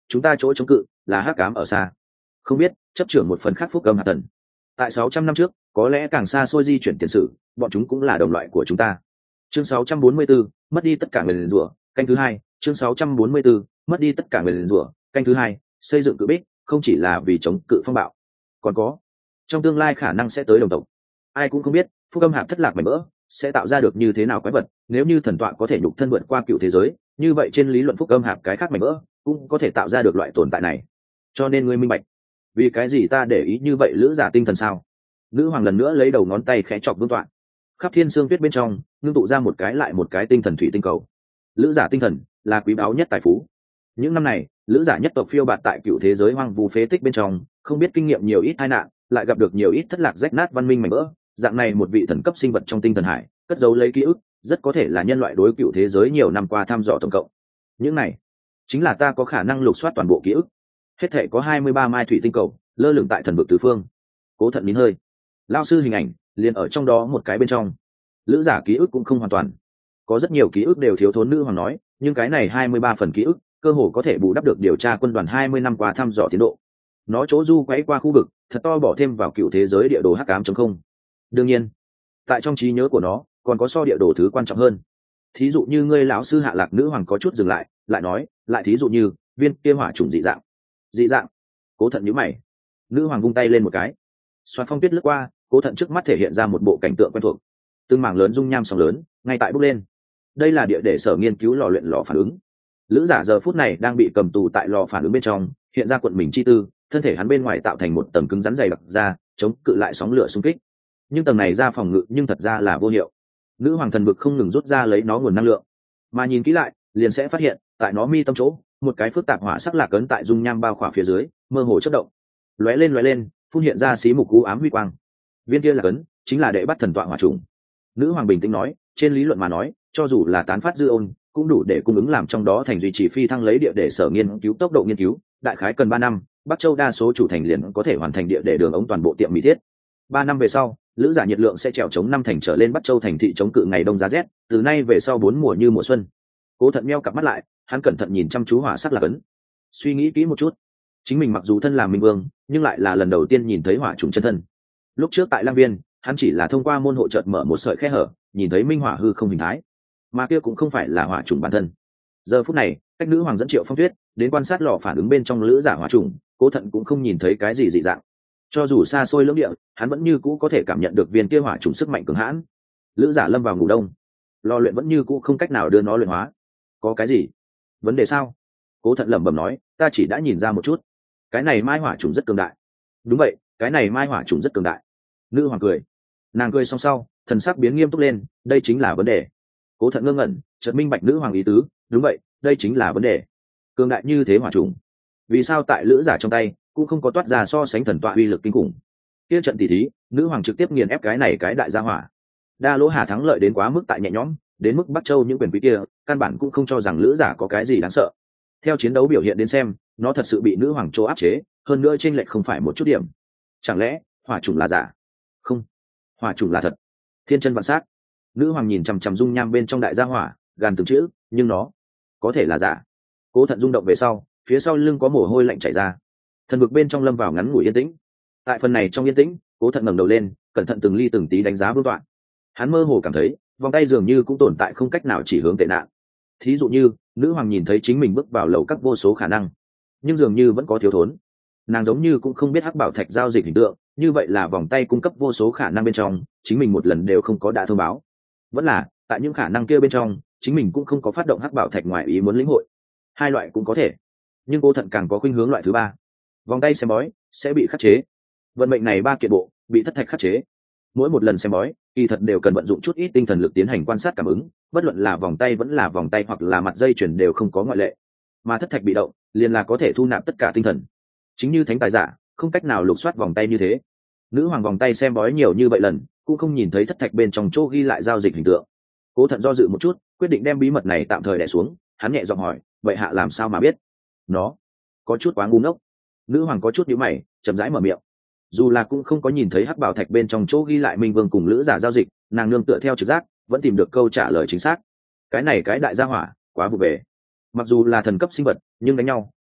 chúng ta chỗ chống cự là hắc ám ở xa, không biết chấp trưởng một phần khác phúc âm hạt thần. Tại 600 năm trước, có lẽ càng xa xôi di chuyển tiền sử, bọn chúng cũng là đồng loại của chúng ta. Chương 644, mất đi tất cả người liền rủa, canh thứ hai. Chương 644, mất đi tất cả người liền rủa, canh thứ hai. Xây dựng cự bích không chỉ là vì chống cự phong bạo, còn có trong tương lai khả năng sẽ tới đồng tộc. Ai cũng không biết phúc âm hạp thất lạc mảnh vỡ sẽ tạo ra được như thế nào quái vật. Nếu như thần tọa có thể nhục thân vượt qua cựu thế giới, như vậy trên lý luận phúc âm hạp cái khác mảnh vỡ cũng có thể tạo ra được loại tồn tại này. Cho nên ngươi minh bạch vì cái gì ta để ý như vậy lữ giả tinh thần sao? Nữ hoàng lần nữa lấy đầu ngón tay khẽ chọc vương tọa. Khắp thiên sương tuyết bên trong ngưng tụ ra một cái lại một cái tinh thần thủy tinh cầu. Lữ giả tinh thần là quý báu nhất tài phú. Những năm này lữ giả nhất tộc phiêu bạt tại cựu thế giới hoang vu phế tích bên trong, không biết kinh nghiệm nhiều ít tai nạn, lại gặp được nhiều ít thất lạc rách nát văn minh mảnh vỡ. Dạng này một vị thần cấp sinh vật trong tinh thần hải cất giấu lấy ký ức, rất có thể là nhân loại đối cựu thế giới nhiều năm qua thăm dò tổng cộng. Những này chính là ta có khả năng lục soát toàn bộ ký ức. Hết thể có 23 mai thủy tinh cầu lơ lửng tại thần vực tứ phương. Cố Thận nín hơi. Lao sư hình ảnh liền ở trong đó một cái bên trong. Lữ giả ký ức cũng không hoàn toàn, có rất nhiều ký ức đều thiếu thốn. Nữ hoàng nói, nhưng cái này 23 phần ký ức cơ hồ có thể bù đắp được điều tra quân đoàn 20 năm qua thăm dò tiến độ. Nó chỗ du quấy qua khu vực thật to, bỏ thêm vào cựu thế giới địa đồ hắc ám trống không. Đương nhiên tại trong trí nhớ của nó còn có so địa đồ thứ quan trọng hơn. Thí dụ như ngươi lão sư hạ lạc. Nữ hoàng có chút dừng lại, lại nói, lại thí dụ như viên kia hỏa chủng dị dạng. Dị dạng? Cố Thận nhíu mày. Nữ hoàng vung tay lên một cái, xoắn phong tuyết lướt qua. Cố Thận trước mắt thể hiện ra một bộ cảnh tượng quen thuộc. Từng mảng lớn dung nham sóng lớn ngay tại bốc lên. Đây là địa để sở nghiên cứu lò luyện lò phản ứng. Lữ giả giờ phút này đang bị cầm tù tại lò phản ứng bên trong, hiện ra quận mình chi tư, thân thể hắn bên ngoài tạo thành một tầng cứng rắn dày đặc ra, chống cự lại sóng lửa xung kích. Nhưng tầng này ra phòng ngự nhưng thật ra là vô hiệu. Nữ hoàng thần vực không ngừng rút ra lấy nó nguồn năng lượng, mà nhìn kỹ lại liền sẽ phát hiện tại nó mi tâm chỗ một cái phức tạp hỏa sắc lạc ấn tại dung nham bao khỏa phía dưới mơ hồ chất động, lóe lên phun hiện ra xí mục u ám huy quang. Viên kia lạc ấn chính là đệ bắt thần tọa hỏa trùng. Nữ hoàng bình tĩnh nói, trên lý luận mà nói, cho dù là tán phát dư ôn cũng đủ để cung ứng làm trong đó thành duy trì phi thăng lấy địa để sở nghiên cứu tốc độ nghiên cứu, đại khái cần 3 năm, Bắc Châu đa số chủ thành liền có thể hoàn thành địa để đường ống toàn bộ tiệm mỹ thiết. 3 năm về sau, lữ giả nhiệt lượng sẽ trèo chống 5 thành trở lên Bắc Châu thành thị chống cự ngày đông giá rét, từ nay về sau 4 mùa như mùa xuân. Cố Thận meo cặp mắt lại, hắn cẩn thận nhìn chăm chú hỏa sắc lạc ấn, suy nghĩ kỹ một chút. Chính mình mặc dù thân làm minh vương, nhưng lại là lần đầu tiên nhìn thấy hỏa trùng chân thân. Lúc trước tại Lang Viên, hắn chỉ là thông qua môn hộ chợt mở một sợi khe hở, nhìn thấy minh hỏa hư không hình thái, mà kia cũng không phải là hỏa trùng bản thân. Giờ phút này, cách nữ hoàng dẫn Triệu Phong Tuyết đến quan sát lò phản ứng bên trong lữ giả hỏa trùng, Cố Thận cũng không nhìn thấy cái gì dị dạng. Cho dù xa xôi lưỡng địa, hắn vẫn như cũ có thể cảm nhận được viên kia hỏa trùng sức mạnh cường hãn. Lữ giả lâm vào ngủ đông, lò luyện vẫn như cũ không cách nào đưa nó luyện hóa. Có cái gì vấn đề sao? Cố Thận lẩm bẩm nói, ta chỉ đã nhìn ra một chút. Cái này mai hỏa trùng rất cường đại. Đúng vậy, cái này mai hỏa trùng rất cường đại. Nữ hoàng cười. Nàng cười xong sau, thần sắc biến nghiêm túc lên, đây chính là vấn đề. Cố Thận ngơ ngẩn, chợt minh bạch nữ hoàng ý tứ. Đúng vậy, đây chính là vấn đề. Cường đại như thế hỏa trùng, vì sao tại lữ giả trong tay cũng không có toát ra so sánh thần tọa uy lực kinh khủng? Kia trận tỷ thí, nữ hoàng trực tiếp nghiền ép cái này cái đại gia hỏa. Đa Lỗ Hà thắng lợi đến quá mức tại nhẹ nhõm, đến mức Bắc Châu những quyền quý kia căn bản cũng không cho rằng lữ giả có cái gì đáng sợ. Theo chiến đấu biểu hiện đến xem, nó thật sự bị nữ hoàng chỗ áp chế, hơn nữa chênh lệch không phải một chút điểm. Chẳng lẽ hỏa trùng là giả? Không, hỏa trùng là thật. Thiên chân vạn sát. Nữ hoàng nhìn chằm chằm dung nham bên trong đại gia hỏa, gàn từng chữ, nhưng nó có thể là giả. Cố Thận rung động về sau, phía sau lưng có mồ hôi lạnh chảy ra. Thần vực bên trong lâm vào ngắn ngủi yên tĩnh. Tại phần này trong yên tĩnh, Cố Thận ngẩng đầu lên, cẩn thận từng ly từng tí đánh giá vương tọa. Hắn mơ hồ cảm thấy vòng tay dường như cũng tồn tại không cách nào chỉ hướng tệ nạn. Thí dụ như nữ hoàng nhìn thấy chính mình bước vào lầu các vô số khả năng, nhưng dường như vẫn có thiếu thốn. Nàng giống như cũng không biết hắc bảo thạch giao dịch hình tượng, như vậy là vòng tay cung cấp vô số khả năng bên trong, chính mình một lần đều không có đã thông báo. Vẫn là tại những khả năng kia bên trong, chính mình cũng không có phát động hắc bảo thạch ngoài ý muốn lĩnh hội. Hai loại cũng có thể, nhưng Cố Thận càng có khuynh hướng loại thứ ba. Vòng tay xem bói sẽ bị khắc chế. Vận mệnh này 3 kiện bộ bị thất thạch khắc chế. Mỗi một lần xem bói kỳ thật đều cần vận dụng chút ít tinh thần lực tiến hành quan sát cảm ứng, bất luận là vòng tay vẫn là vòng tay hoặc là mặt dây chuyền đều không có ngoại lệ. Mà thất thạch bị động liền là có thể thu nạp tất cả tinh thần, chính như thánh tài giả không cách nào lục soát vòng tay như thế. Nữ hoàng vòng tay xem bói nhiều như vậy lần cũng không nhìn thấy thất thạch bên trong chỗ ghi lại giao dịch hình tượng. Cố Thận do dự một chút, quyết định đem bí mật này tạm thời đè xuống. Hắn nhẹ giọng hỏi, vậy hạ làm sao mà biết? Nó có chút quá ngu ngốc. Nữ hoàng có chút nhíu mày, chậm rãi mở miệng. Dù là cũng không có nhìn thấy hắc bảo thạch bên trong chỗ ghi lại minh vương cùng lữ giả giao dịch, nàng nương tựa theo trực giác vẫn tìm được câu trả lời chính xác. Cái này cái đại gia hỏa quá vụ về. Mặc dù là thần cấp sinh vật, nhưng đánh nhau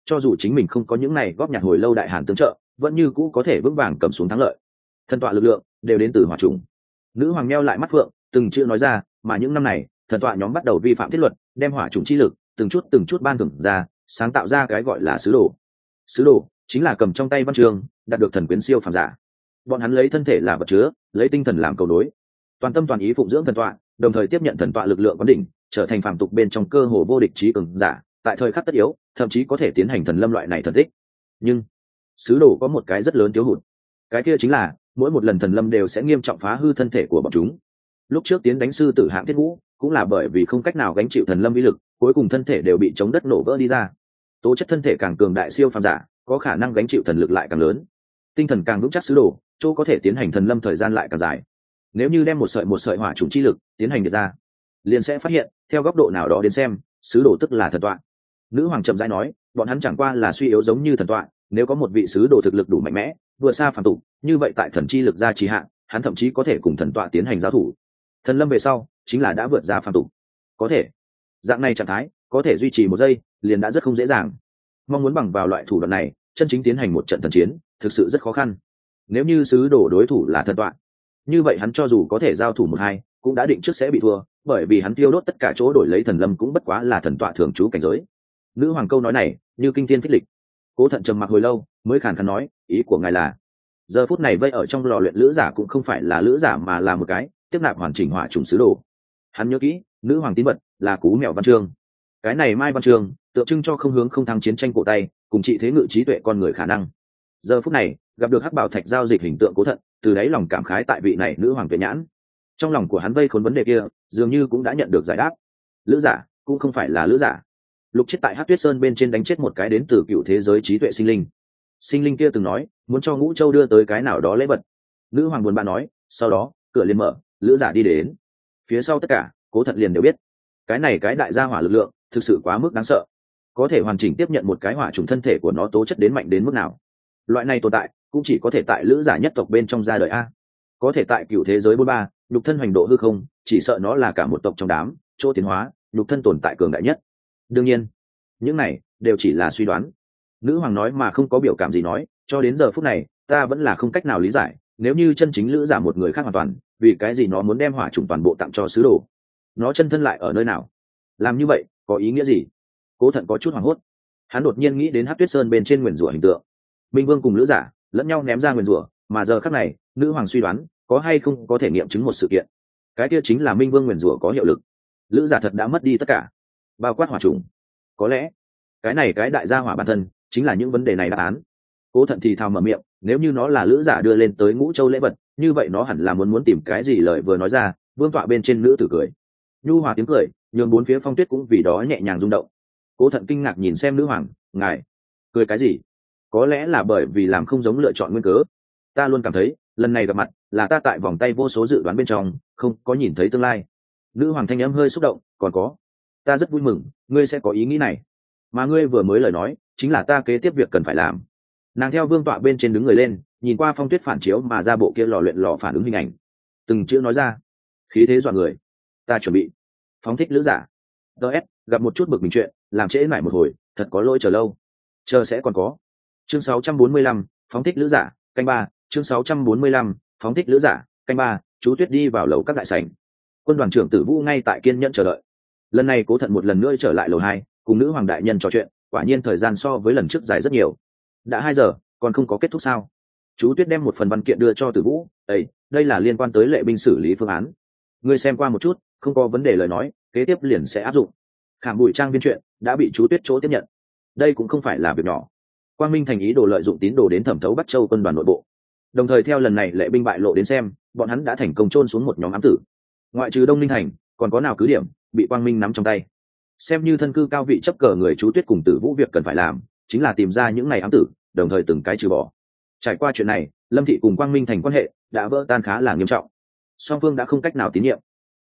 cho dù chính mình không có những này góp nhặt hồi lâu đại hàn tương trợ vẫn như cũ có thể vững vàng cầm xuống thắng lợi. Thần tọa lực lượng đều đến từ hỏa trùng. Nữ hoàng meo lại mắt phượng từng chữ nói ra, mà những năm này thần tọa nhóm bắt đầu vi phạm thiết luật, đem hỏa trùng chi lực từng chút ban thưởng ra, sáng tạo ra cái gọi là sứ đồ. Sứ đồ chính là cầm trong tay văn chương đạt được thần quyến siêu phàm giả. Bọn hắn lấy thân thể làm vật chứa, lấy tinh thần làm cầu nối, toàn tâm toàn ý phụng dưỡng thần tọa, đồng thời tiếp nhận thần tọa lực lượng quán đỉnh, trở thành phàm tục bên trong cơ hồ vô địch trí cường giả, tại thời khắc tất yếu thậm chí có thể tiến hành thần lâm loại này thần tích. Nhưng sứ đồ có một cái rất lớn thiếu hụt, cái kia chính là mỗi một lần thần lâm đều sẽ nghiêm trọng phá hư thân thể của bọn chúng. Lúc trước tiến đánh sư tử hạng thiết ngũ cũng là bởi vì không cách nào gánh chịu thần lâm uy lực, cuối cùng thân thể đều bị chống đất nổ vỡ đi ra. Tố chất thân thể càng cường đại siêu phàm giả có khả năng gánh chịu thần lực lại càng lớn, tinh thần càng vững chắc sứ đồ chỗ có thể tiến hành thần lâm thời gian lại càng dài. Nếu như đem một sợi hỏa trùng chi lực tiến hành được ra, liền sẽ phát hiện theo góc độ nào đó đến xem sứ đồ tức là thần tọa. Nữ hoàng chậm rãi nói, bọn hắn chẳng qua là suy yếu giống như thần tọa, nếu có một vị sứ đồ thực lực đủ mạnh mẽ vượt xa phàm tục, như vậy tại thần chi lực gia trì hạn, hắn thậm chí có thể cùng thần tọa tiến hành giao thủ. Thần lâm về sau chính là đã vượt ra phàm tục, có thể dạng này trạng thái có thể duy trì một giây liền đã rất không dễ dàng. Mong muốn bằng vào loại thủ đoạn này chân chính tiến hành một trận thần chiến thực sự rất khó khăn. Nếu như sứ đồ đối thủ là thần tọa, như vậy hắn cho dù có thể giao thủ một hai cũng đã định trước sẽ bị thua, bởi vì hắn tiêu đốt tất cả chỗ đổi lấy thần lâm cũng bất quá là thần tọa thường trú cảnh giới. Nữ hoàng câu nói này như kinh thiên phích lịch. Cố Thận trầm mặc hồi lâu mới khàn khàn nói, ý của ngài là giờ phút này vây ở trong lò luyện lữ giả cũng không phải là lữ giả mà là một cái tiếp nạp hoàn chỉnh hỏa trùng sứ đồ. Hắn nhớ kỹ nữ hoàng tín vật là cú mèo văn chương, cái này mai văn chương tượng trưng cho không hướng không thắng chiến tranh cổ tay cùng trị thế ngự trí tuệ con người khả năng. Giờ phút này gặp được hắc bảo thạch giao dịch hình tượng Cố Thận từ đáy lòng cảm khái tại vị này nữ hoàng tuệ nhãn. Trong lòng của hắn vây khốn vấn đề kia dường như cũng đã nhận được giải đáp. Lữ giả cũng không phải là lữ giả. Lục Chết tại Hắc Tuyết Sơn bên trên đánh chết một cái đến từ cựu thế giới trí tuệ sinh linh. Sinh linh kia từng nói muốn cho Ngũ Châu đưa tới cái nào đó lễ vật. Nữ hoàng buồn bã nói, sau đó cửa liền mở, lữ giả đi đến. Phía sau tất cả Cố Thận liền đều biết, cái này cái đại gia hỏa lực lượng thực sự quá mức đáng sợ, có thể hoàn chỉnh tiếp nhận một cái hỏa trùng thân thể của nó tố chất đến mạnh đến mức nào. Loại này tồn tại cũng chỉ có thể tại lữ giả nhất tộc bên trong ra đời a. Có thể tại cựu thế giới 43, nhục thân hoành độ hư không, chỉ sợ nó là cả một tộc trong đám chỗ tiến hóa nhục thân tồn tại cường đại nhất. Đương nhiên những này đều chỉ là suy đoán. Nữ hoàng nói mà không có biểu cảm gì nói, cho đến giờ phút này ta vẫn là không cách nào lý giải, nếu như chân chính lữ giả một người khác hoàn toàn, vì cái gì nó muốn đem hỏa trùng toàn bộ tặng cho sứ đồ? Nó chân thân lại ở nơi nào? Làm như vậy có ý nghĩa gì? Cố Thận có chút hoảng hốt. Hắn đột nhiên nghĩ đến Hắc Tuyết Sơn bên trên nguyền rủa hình tượng, minh vương cùng lữ giả lẫn nhau ném ra nguyền rủa, mà giờ khắc này nữ hoàng suy đoán có hay không có thể nghiệm chứng một sự kiện, cái kia chính là minh vương nguyền rủa có hiệu lực, lữ giả thật đã mất đi tất cả bao quát hỏa trùng. Có lẽ cái này cái đại gia hỏa bản thân chính là những vấn đề này đáp án. Cố Thận thì thào mở miệng, nếu như nó là lữ giả đưa lên tới Ngũ Châu lễ vật, như vậy nó hẳn là muốn tìm cái gì lời vừa nói ra. Vương tọa bên trên nữ tử cười, nhu hòa tiếng cười nhường bốn phía phong tuyết cũng vì đó nhẹ nhàng rung động. Cố Thận kinh ngạc nhìn xem nữ hoàng, ngài cười cái gì? Có lẽ là bởi vì làm không giống lựa chọn nguyên cớ. Ta luôn cảm thấy lần này gặp mặt là ta tại vòng tay vô số dự đoán bên trong không có nhìn thấy tương lai. Nữ hoàng thanh âm hơi xúc động, còn có, ta rất vui mừng ngươi sẽ có ý nghĩ này, mà ngươi vừa mới lời nói chính là ta kế tiếp việc cần phải làm. Nàng theo vương tọa bên trên đứng người lên, nhìn qua phong tuyết phản chiếu mà ra bộ kia lò luyện lò phản ứng hình ảnh, từng chữ nói ra, khí thế dọa người. Ta chuẩn bị phóng thích lữ giả. ts gặp một chút bực mình chuyện làm trễ mãi một hồi, thật có lỗi chờ lâu, chờ sẽ còn có. Chương 645, phóng thích lữ giả, canh 3. Chương 645, phóng thích lữ giả, canh 3. Chú Tuyết đi vào lầu các đại sảnh. Quân đoàn trưởng Tử Vũ ngay tại kiên nhẫn chờ đợi. Lần này Cố Thận một lần nữa trở lại lầu 2, cùng nữ hoàng đại nhân trò chuyện, quả nhiên thời gian so với lần trước dài rất nhiều. Đã 2 giờ còn không có kết thúc sao? Chú Tuyết đem một phần văn kiện đưa cho Tử Vũ, đây là liên quan tới lệ binh xử lý phương án, ngươi xem qua một chút, không có vấn đề lời nói kế tiếp liền sẽ áp dụng. Khảm Bụi Trang viên chuyện đã bị chú Tuyết chỗ tiếp nhận, đây cũng không phải là việc nhỏ. Quang Minh thành ý đồ lợi dụng tín đồ đến thẩm thấu Bắc Châu quân đoàn nội bộ, đồng thời theo lần này lệ binh bại lộ đến xem, bọn hắn đã thành công chôn xuống một nhóm ám tử. Ngoại trừ Đông Ninh thành, còn có nào cứ điểm bị Quang Minh nắm trong tay. Xem như thân cư cao vị chấp cờ người, chú Tuyết cùng Tử Vũ việc cần phải làm chính là tìm ra những này ám tử, đồng thời từng cái trừ bỏ. Trải qua chuyện này, Lâm thị cùng Quang Minh thành quan hệ đã vỡ tan khá là nghiêm trọng, song phương đã không cách nào tín nhiệm.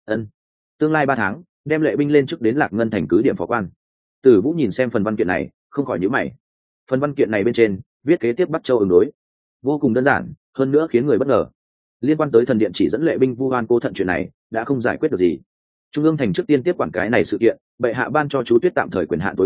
Tương lai 3 tháng đem lệ binh lên chức đến Lạc Ngân thành cứ điểm phó quan. Tử Vũ nhìn xem phần văn kiện này không khỏi nhíu mày. Phần văn kiện này bên trên viết kế tiếp Bắc Châu ứng đối vô cùng đơn giản, hơn nữa khiến người bất ngờ. Liên quan tới thần điện chỉ dẫn lệ binh vu oan Cố Thận chuyện này đã không giải quyết được gì. Trung ương thành trước tiên tiếp quản cái này sự kiện, bệ hạ ban cho chú Tuyết tạm thời quyền hạn tối cao,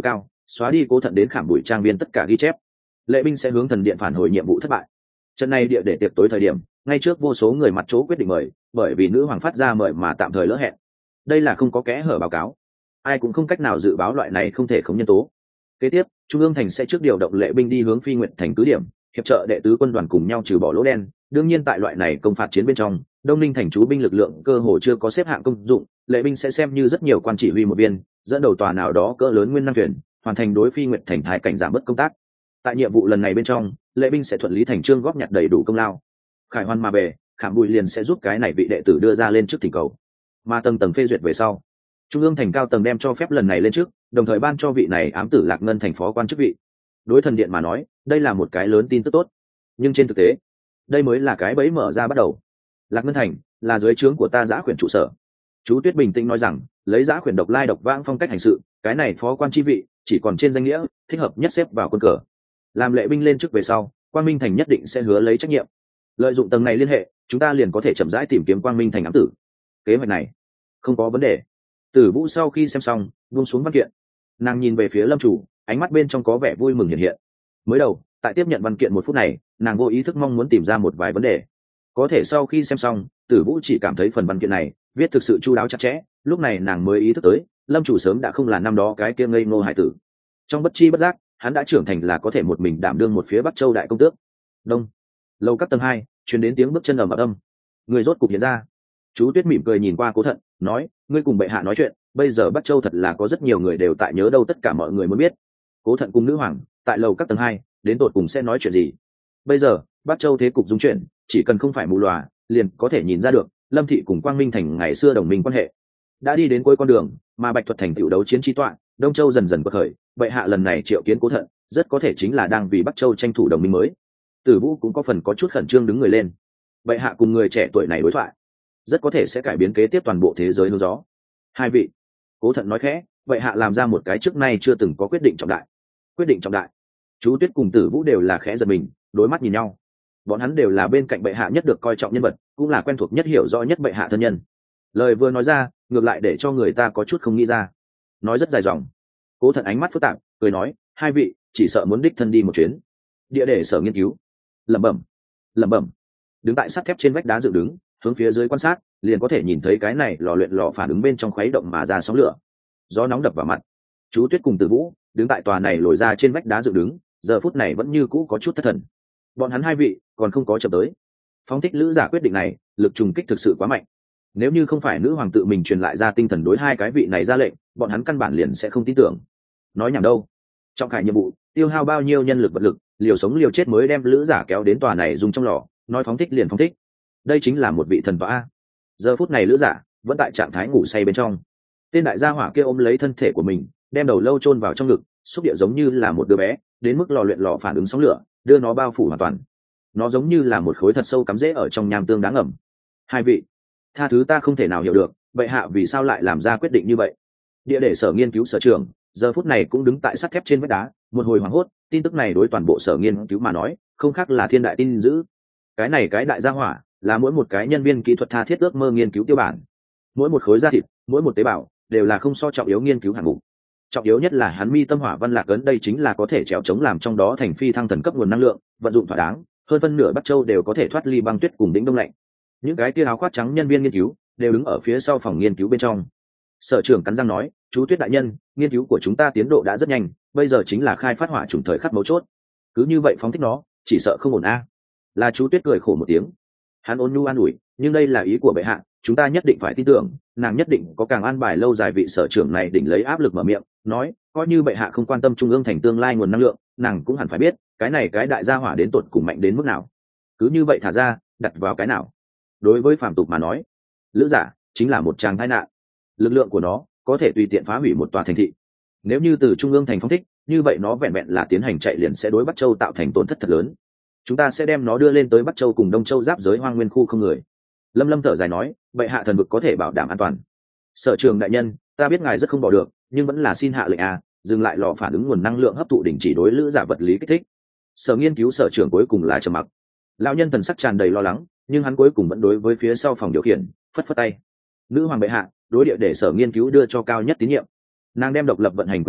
xóa đi Cố Thận đến Khảm Bụi trang viên tất cả ghi chép. Lệ binh sẽ hướng thần điện phản hồi nhiệm vụ thất bại. Trận này địa để tiệc tối thời điểm, ngay trước vô số người mặt chỗ quyết định mời, bởi vì nữ hoàng phát ra mời mà tạm thời lỡ hẹn. Đây là không có kẽ hở báo cáo, ai cũng không cách nào dự báo loại này không thể không nhân tố. Kế tiếp, Trung ương thành sẽ trước điều động lệ binh đi hướng Phi Nguyệt thành cứ điểm, hiệp trợ đệ tứ quân đoàn cùng nhau trừ bỏ lỗ đen. Đương nhiên tại loại này công phạt chiến bên trong, Đông Ninh thành chú binh lực lượng cơ hồ chưa có xếp hạng công dụng, lệ binh sẽ xem như rất nhiều quan chỉ huy một viên, dẫn đầu tòa nào đó cỡ lớn nguyên năng thuyền, hoàn thành đối Phi Nguyệt thành thái cảnh giảm bớt công tác. Tại nhiệm vụ lần này bên trong, lệ binh sẽ thuận lý thành chương góp nhặt đầy đủ công lao. Khải Hoan mà về, Khảm Bụi liền sẽ giúp cái này vị đệ tử đưa ra lên trước thỉnh cầu, mà tầng tầng phê duyệt về sau, Trung ương thành cao tầng đem cho phép lần này lên trước, đồng thời ban cho vị này ám tử Lạc Ngân thành phó quan chức vị. Đối thần điện mà nói, đây là một cái lớn tin tức tốt, nhưng trên thực tế, đây mới là cái bẫy mở ra bắt đầu. Lạc Ngân thành là dưới trướng của ta Giã Khuyển trụ sở. Chú Tuyết bình tĩnh nói rằng, lấy Giã Khuyển độc lai độc vãng phong cách hành sự, cái này phó quan chi vị chỉ còn trên danh nghĩa, thích hợp nhất xếp vào quân cờ. Làm lệ binh lên trước về sau, Quang Minh thành nhất định sẽ hứa lấy trách nhiệm. Lợi dụng tầng này liên hệ, chúng ta liền có thể chậm rãi tìm kiếm Quang Minh thành ám tử. Kế hoạch này không có vấn đề. Tử Vũ sau khi xem xong, buông xuống văn kiện, nàng nhìn về phía Lâm chủ, ánh mắt bên trong có vẻ vui mừng hiện hiện. Mới đầu, tại tiếp nhận văn kiện một phút này, nàng vô ý thức mong muốn tìm ra một vài vấn đề. Có thể sau khi xem xong, Tử Vũ chỉ cảm thấy phần văn kiện này viết thực sự chu đáo chặt chẽ, lúc này nàng mới ý thức tới, Lâm chủ sớm đã không là năm đó cái kia ngây ngô hải tử. Trong bất chi bất giác, hắn đã trưởng thành là có thể một mình đảm đương một phía Bắc Châu đại công tước. Đông, lầu các tầng 2, truyền đến tiếng bước chân ầm ầm. Người rốt cục hiện ra. Chú Tuyết mỉm cười nhìn qua Cố Thận, nói, ngươi cùng bệ hạ nói chuyện, bây giờ Bắc Châu thật là có rất nhiều người đều tại nhớ đâu, tất cả mọi người muốn biết. Cố Thận cùng nữ hoàng tại lầu các tầng 2, đến tột cùng sẽ nói chuyện gì? Bây giờ Bắc Châu thế cục dung chuyển, chỉ cần không phải mù lòa, liền có thể nhìn ra được Lâm thị cùng Quang Minh thành ngày xưa đồng minh quan hệ đã đi đến cuối con đường, mà Bạch Thuật thành tiểu đấu chiến chi tọa, Đông Châu dần dần quật khởi. Bệ hạ lần này triệu kiến Cố Thận, rất có thể chính là đang vì Bắc Châu tranh thủ đồng minh mới. Tử Vũ cũng có phần có chút khẩn trương đứng người lên. Bệ hạ cùng người trẻ tuổi này đối thoại, rất có thể sẽ cải biến kế tiếp toàn bộ thế giới hướng gió. Hai vị, Cố Thận nói khẽ, bệ hạ làm ra một cái trước nay chưa từng có quyết định trọng đại. Quyết định trọng đại? Chú Tuyết cùng Tử Vũ đều là khẽ giật mình, đối mắt nhìn nhau. Bọn hắn đều là bên cạnh bệ hạ nhất được coi trọng nhân vật, cũng là quen thuộc nhất, hiểu rõ nhất bệ hạ thân nhân. Lời vừa nói ra, ngược lại để cho người ta có chút không nghĩ ra. Nói rất dài dòng. Cố Thận ánh mắt phức tạp, cười nói, hai vị chỉ sợ muốn đích thân đi một chuyến địa để sở nghiên cứu. Lẩm bẩm, lẩm bẩm. Đứng tại sắt thép trên vách đá dựng đứng, hướng phía dưới quan sát, liền có thể nhìn thấy cái này lò luyện lò phản ứng bên trong khuấy động mà ra sóng lửa, gió nóng đập vào mặt. Chú Tuyết cùng Tử Vũ đứng tại tòa này lồi ra trên vách đá dựng đứng, giờ phút này vẫn như cũ có chút thất thần. Bọn hắn hai vị còn không có chậm tới. Phóng thích lữ giả quyết định này, lực trùng kích thực sự quá mạnh. Nếu như không phải nữ hoàng tự mình truyền lại ra tinh thần đối hai cái vị này ra lệnh, bọn hắn căn bản liền sẽ không tin tưởng. Nói nhảm đâu, trọng khải nhiệm vụ, tiêu hao bao nhiêu nhân lực vật lực, liều sống liều chết mới đem lữ giả kéo đến tòa này dùng trong lò, nói phóng thích liền phóng thích. Đây chính là một vị thần võ. Giờ phút này lữ giả vẫn tại trạng thái ngủ say bên trong. Tên đại gia hỏa kia ôm lấy thân thể của mình, đem đầu lâu chôn vào trong ngực, xúc điệu giống như là một đứa bé, đến mức lò luyện lò phản ứng sóng lửa, đưa nó bao phủ hoàn toàn. Nó giống như là một khối thật sâu cắm rễ ở trong nham tương đáng ngầm. Hai vị, tha thứ ta không thể nào hiểu được, bệ hạ vì sao lại làm ra quyết định như vậy. Địa để sở nghiên cứu sở trưởng giờ phút này cũng đứng tại sắt thép trên vách đá, một hồi hoảng hốt. Tin tức này đối toàn bộ sở nghiên cứu mà nói, không khác là thiên đại tin dữ. Cái này cái đại gia hỏa là mỗi một cái nhân viên kỹ thuật tha thiết ước mơ nghiên cứu tiêu bản. Mỗi một khối da thịt, mỗi một tế bào đều là không so trọng yếu nghiên cứu hạng mục. Trọng yếu nhất là hắn mi tâm hỏa văn lạc ấn, đây chính là có thể trèo chống làm trong đó thành phi thăng thần cấp nguồn năng lượng, vận dụng thỏa đáng, hơn phân nửa Bắc Châu đều có thể thoát ly băng tuyết cùng đỉnh đông lạnh. Những cái kia áo khoác trắng nhân viên nghiên cứu đều đứng ở phía sau phòng nghiên cứu bên trong. Sở trưởng cắn răng nói, chú Tuyết đại nhân, nghiên cứu của chúng ta tiến độ đã rất nhanh, bây giờ chính là khai phát hỏa trùng thời khắc mấu chốt. Cứ như vậy phóng thích nó, chỉ sợ không ổn a. Là chú Tuyết cười khổ một tiếng. Hắn ôn nhu an ủi, nhưng đây là ý của bệ hạ, chúng ta nhất định phải tin tưởng, nàng nhất định có càng an bài lâu dài. Vị sở trưởng này đỉnh lấy áp lực mở miệng nói, coi như bệ hạ không quan tâm trung ương thành tương lai nguồn năng lượng, nàng cũng hẳn phải biết cái này cái đại gia hỏa đến tột cùng mạnh đến mức nào. Cứ như vậy thả ra, đặt vào cái nào. Đối với phàm tục mà nói, lữ giả chính là một tràng tai nạn. Lực lượng của nó có thể tùy tiện phá hủy một tòa thành thị. Nếu như từ trung ương thành phóng thích, như vậy nó vẹn vẹn là tiến hành chạy liền sẽ đối Bắc Châu tạo thành tổn thất thật lớn. Chúng ta sẽ đem nó đưa lên tới Bắc Châu cùng Đông Châu giáp giới hoang nguyên khu không người. Lâm Lâm thở dài nói, bệ hạ thần vực có thể bảo đảm an toàn. Sở trường đại nhân, ta biết ngài rất không bỏ được, nhưng vẫn là xin hạ lệnh dừng lại lò phản ứng nguồn năng lượng hấp thụ, đình chỉ đối lữ giả vật lý kích thích. Sở nghiên cứu sở trưởng cuối cùng là trầm mặc. Lão nhân thần sắc tràn đầy lo lắng, nhưng hắn cuối cùng vẫn đối với phía sau phòng điều khiển phất phất tay. Nữ hoàng bệ hạ, đối địa để sở nghiên cứu đưa cho cao nhất tín nhiệm. Nàng đem độc lập vận hành quyền hạn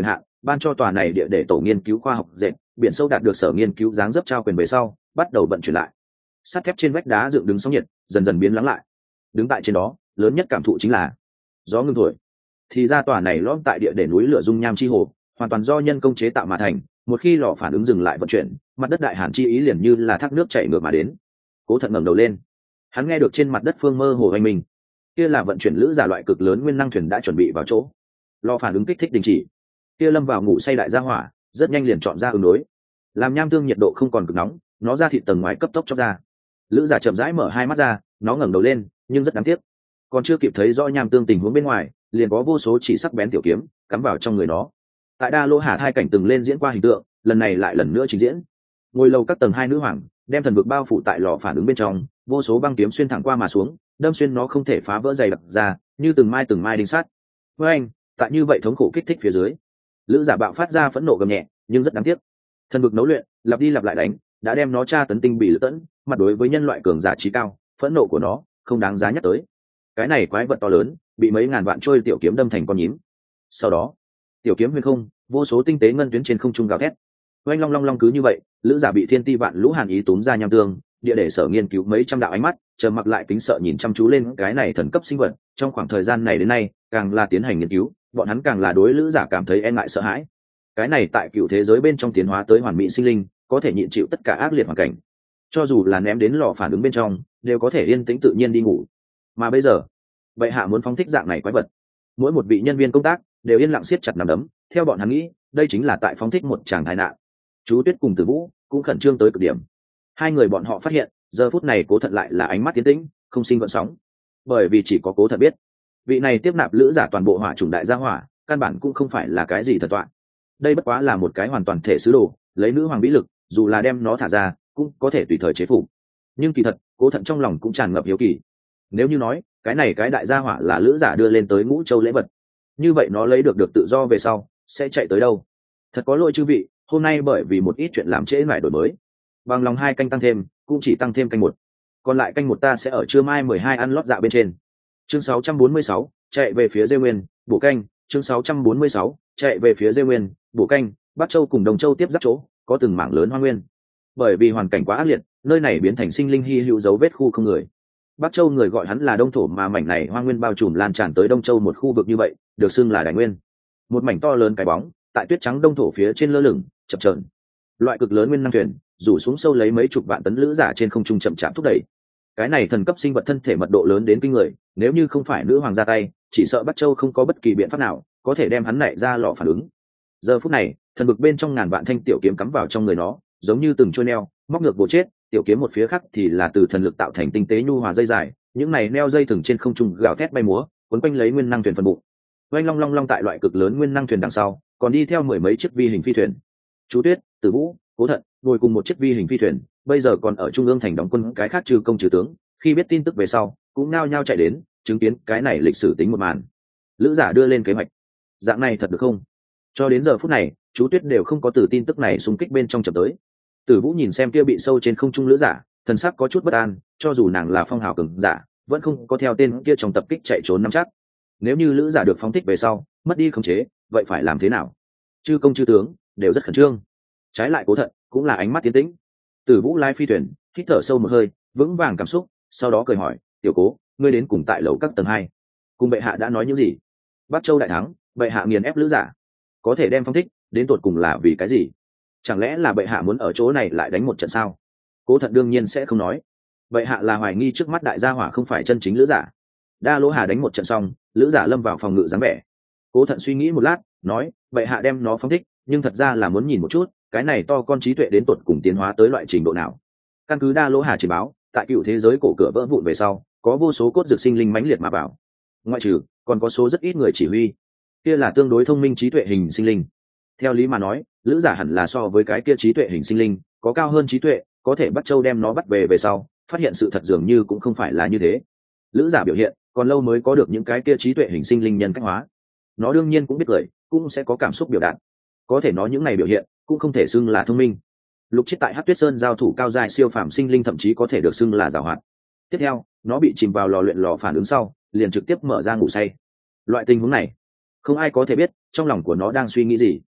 ban cho tòa này địa để tổ nghiên cứu khoa học dệt biển sâu đạt được sở nghiên cứu dáng dấp trao quyền về sau bắt đầu vận chuyển lại. Sắt thép trên vách đá dựng đứng sóng nhiệt dần dần biến lắng lại. Đứng tại trên đó, lớn nhất cảm thụ chính là gió ngưng thổi. Thì ra tòa này lõm tại địa để núi lửa dung nham chi hồ hoàn toàn do nhân công chế tạo mà thành, một khi lò phản ứng dừng lại vận chuyển, mặt đất đại hàn chi ý liền như là thác nước chảy ngược mà đến. Cố Thận ngẩng đầu lên, hắn nghe được trên mặt đất phương mơ hồ hoành mình, kia là vận chuyển lữ giả loại cực lớn nguyên năng thuyền đã chuẩn bị vào chỗ. Lò phản ứng kích thích đình chỉ, kia lâm vào ngủ say đại gia hỏa rất nhanh liền chọn ra ứng đối. Làm nham tương nhiệt độ không còn cực nóng, nó ra thịt tầng ngoài cấp tốc chóc ra. Lữ giả chậm rãi mở hai mắt ra, nó ngẩng đầu lên, nhưng rất đáng tiếc, còn chưa kịp thấy rõ nham tương tình huống bên ngoài, liền có vô số chỉ sắc bén tiểu kiếm cắm vào trong người nó. Tại Đa Lô Hà hai cảnh từng lên diễn qua hình tượng, lần này lại lần nữa trình diễn. Ngôi lầu các tầng hai nữ hoàng đem thần vực bao phủ tại lò phản ứng bên trong, vô số băng kiếm xuyên thẳng qua mà xuống, đâm xuyên nó không thể phá vỡ dày đặc ra, như từng mai đinh sắt. Với anh, tại như vậy thống khổ kích thích phía dưới, lữ giả bạo phát ra phẫn nộ gầm nhẹ, nhưng rất đáng tiếc. Thần vực nấu luyện, lặp đi lặp lại đánh, đã đem nó tra tấn tinh bị lữ tẫn, mặt đối với nhân loại cường giả trí cao, phẫn nộ của nó không đáng giá nhắc tới. Cái này quái vật to lớn, bị mấy ngàn vạn trôi tiểu kiếm đâm thành con nhím. Sau đó, tiểu kiếm huyền không, vô số tinh tế ngân tuyến trên không trung gào thét. Oanh long long long, cứ như vậy, lữ giả bị thiên ti vạn lũ hàn ý túm ra nham tương, địa để sở nghiên cứu mấy trăm đạo ánh mắt trầm mặc lại kính sợ nhìn chăm chú lên cái này thần cấp sinh vật. Trong khoảng thời gian này đến nay, càng là tiến hành nghiên cứu, bọn hắn càng là đối lữ giả cảm thấy e ngại sợ hãi. Cái này tại cựu thế giới bên trong tiến hóa tới hoàn mỹ sinh linh, có thể nhịn chịu tất cả ác liệt hoàn cảnh, cho dù là ném đến lò phản ứng bên trong đều có thể yên tĩnh tự nhiên đi ngủ. Mà bây giờ bệ hạ muốn phóng thích dạng này quái vật, mỗi một vị nhân viên công tác đều yên lặng siết chặt nắm đấm. Theo bọn hắn nghĩ, đây chính là tại phóng thích một tràng tai nạn. Chú Tuyết cùng Tử Vũ cũng khẩn trương tới cực điểm. Hai người bọn họ phát hiện giờ phút này Cố Thận lại là ánh mắt tiến tĩnh, không sinh gợn sóng, bởi vì chỉ có Cố Thận biết, vị này tiếp nạp lữ giả toàn bộ hỏa chủng đại gia hỏa căn bản cũng không phải là cái gì thần toạn. Đây bất quá là một cái hoàn toàn thể sứ đồ, lấy nữ hoàng vĩ lực, dù là đem nó thả ra cũng có thể tùy thời chế phục. Nhưng kỳ thật Cố Thận trong lòng cũng tràn ngập hiếu kỳ. Nếu như nói cái này cái đại gia hỏa là lữ giả đưa lên tới Ngũ Châu lễ vật, như vậy nó lấy được tự do về sau sẽ chạy tới đâu? Thật có lỗi chư vị, hôm nay bởi vì một ít chuyện làm trễ lại đổi mới, bằng lòng 2 canh tăng thêm, cũng chỉ tăng thêm canh 1, còn lại canh 1 ta sẽ ở trưa mai 12 ăn lót dạ bên trên. Chương 646, chạy về phía Dê Nguyên, bổ canh. Chương 646, chạy về phía Dê Nguyên, bổ canh. Bắc Châu cùng Đồng Châu tiếp giáp chỗ, có từng mảng lớn hoang nguyên. Bởi vì hoàn cảnh quá ác liệt, nơi này biến thành sinh linh hy hữu dấu vết khu không người. Bắc Châu người gọi hắn là Đông Thổ, mà mảnh này hoang nguyên bao trùm lan tràn tới Đông Châu một khu vực như vậy, được xưng là Đại Nguyên. Một mảnh to lớn cái bóng, tại tuyết trắng Đông Thổ phía trên lơ lửng, chập chờn. Loại cực lớn nguyên năng thuyền, rủ xuống sâu lấy mấy chục vạn tấn lữ giả trên không trung chậm chạp thúc đẩy. Cái này thần cấp sinh vật thân thể mật độ lớn đến kinh người, nếu như không phải nữ hoàng ra tay, chỉ sợ Bắc Châu không có bất kỳ biện pháp nào có thể đem hắn nảy ra lò phản ứng. Giờ phút này, thần vực bên trong ngàn vạn thanh tiểu kiếm cắm vào trong người nó, giống như từng chuôi neo, móc ngược bộ chết. Tiểu kiếm một phía khác thì là từ thần lực tạo thành tinh tế nhu hòa dây dài, những này neo dây thừng trên không trung gào thét bay múa, quấn quanh lấy nguyên năng thuyền phần bụng. Oanh long long long, tại loại cực lớn nguyên năng thuyền đằng sau, còn đi theo 10 mấy chiếc vi hình phi thuyền. Chú Tuyết, Tử Vũ, Cố Thận ngồi cùng một chiếc vi hình phi thuyền, bây giờ còn ở trung ương thành đóng quân cái khác trừ công trừ tướng, khi biết tin tức về sau, cũng nao nhao chạy đến, chứng kiến cái này lịch sử tính một màn. Lữ giả đưa lên kế hoạch, dạng này thật được không? Cho đến giờ phút này, Chú Tuyết đều không có từ tin tức này xung kích bên trong chậm tới. Tử Vũ nhìn xem kia bị sâu trên không trung lữ giả, thần sắc có chút bất an, cho dù nàng là phong hào cường giả, vẫn không có theo tên kia trong tập kích chạy trốn nắm chắc. Nếu như lữ giả được phóng thích về sau, mất đi khống chế, vậy phải làm thế nào? Chư công chư tướng đều rất khẩn trương. Trái lại Cố Thận cũng là ánh mắt tiến tĩnh. Tử Vũ lái phi thuyền, hít thở sâu một hơi, vững vàng cảm xúc, sau đó cười hỏi, "Tiểu Cố, ngươi đến cùng tại lầu các tầng 2, cùng bệ hạ đã nói những gì? Bắc Châu đại thắng, bệ hạ nghiền ép lữ giả, có thể đem phóng thích, đến tột cùng là vì cái gì? Chẳng lẽ là bệ hạ muốn ở chỗ này lại đánh một trận sao?" Cố Thận đương nhiên sẽ không nói. Bệ hạ là hoài nghi trước mắt đại gia hỏa không phải chân chính lữ giả. Đa Lỗ Hà đánh một trận xong, lữ giả lâm vào phòng ngự dáng vẻ. Cố Thận suy nghĩ một lát, nói, bệ hạ đem nó phóng thích, nhưng thật ra là muốn nhìn một chút cái này to con trí tuệ đến tột cùng tiến hóa tới loại trình độ nào. Căn cứ Đa Lỗ Hà chỉ báo, tại cựu thế giới cổ cửa vỡ vụn về sau, có vô số cốt dược sinh linh mãnh liệt mà vào, ngoại trừ còn có số rất ít người chỉ huy, kia là tương đối thông minh trí tuệ hình sinh linh. Theo lý mà nói, lữ giả hẳn là so với cái kia trí tuệ hình sinh linh có cao hơn trí tuệ, có thể bắt Châu đem nó bắt về sau, phát hiện sự thật dường như cũng không phải là như thế. Lữ giả biểu hiện còn lâu mới có được những cái kia trí tuệ hình sinh linh nhân cách hóa. Nó đương nhiên cũng biết cười, cũng sẽ có cảm xúc biểu đạt, có thể nó những này biểu hiện cũng không thể xưng là thông minh. Lục Chiết tại Hắc Tuyết Sơn giao thủ cao dài siêu phàm sinh linh thậm chí có thể được xưng là giàu hoạt. Tiếp theo, nó bị chìm vào lò luyện lò phản ứng sau, liền trực tiếp mở ra ngủ say. Loại tình huống này, không ai có thể biết trong lòng của nó đang suy nghĩ gì.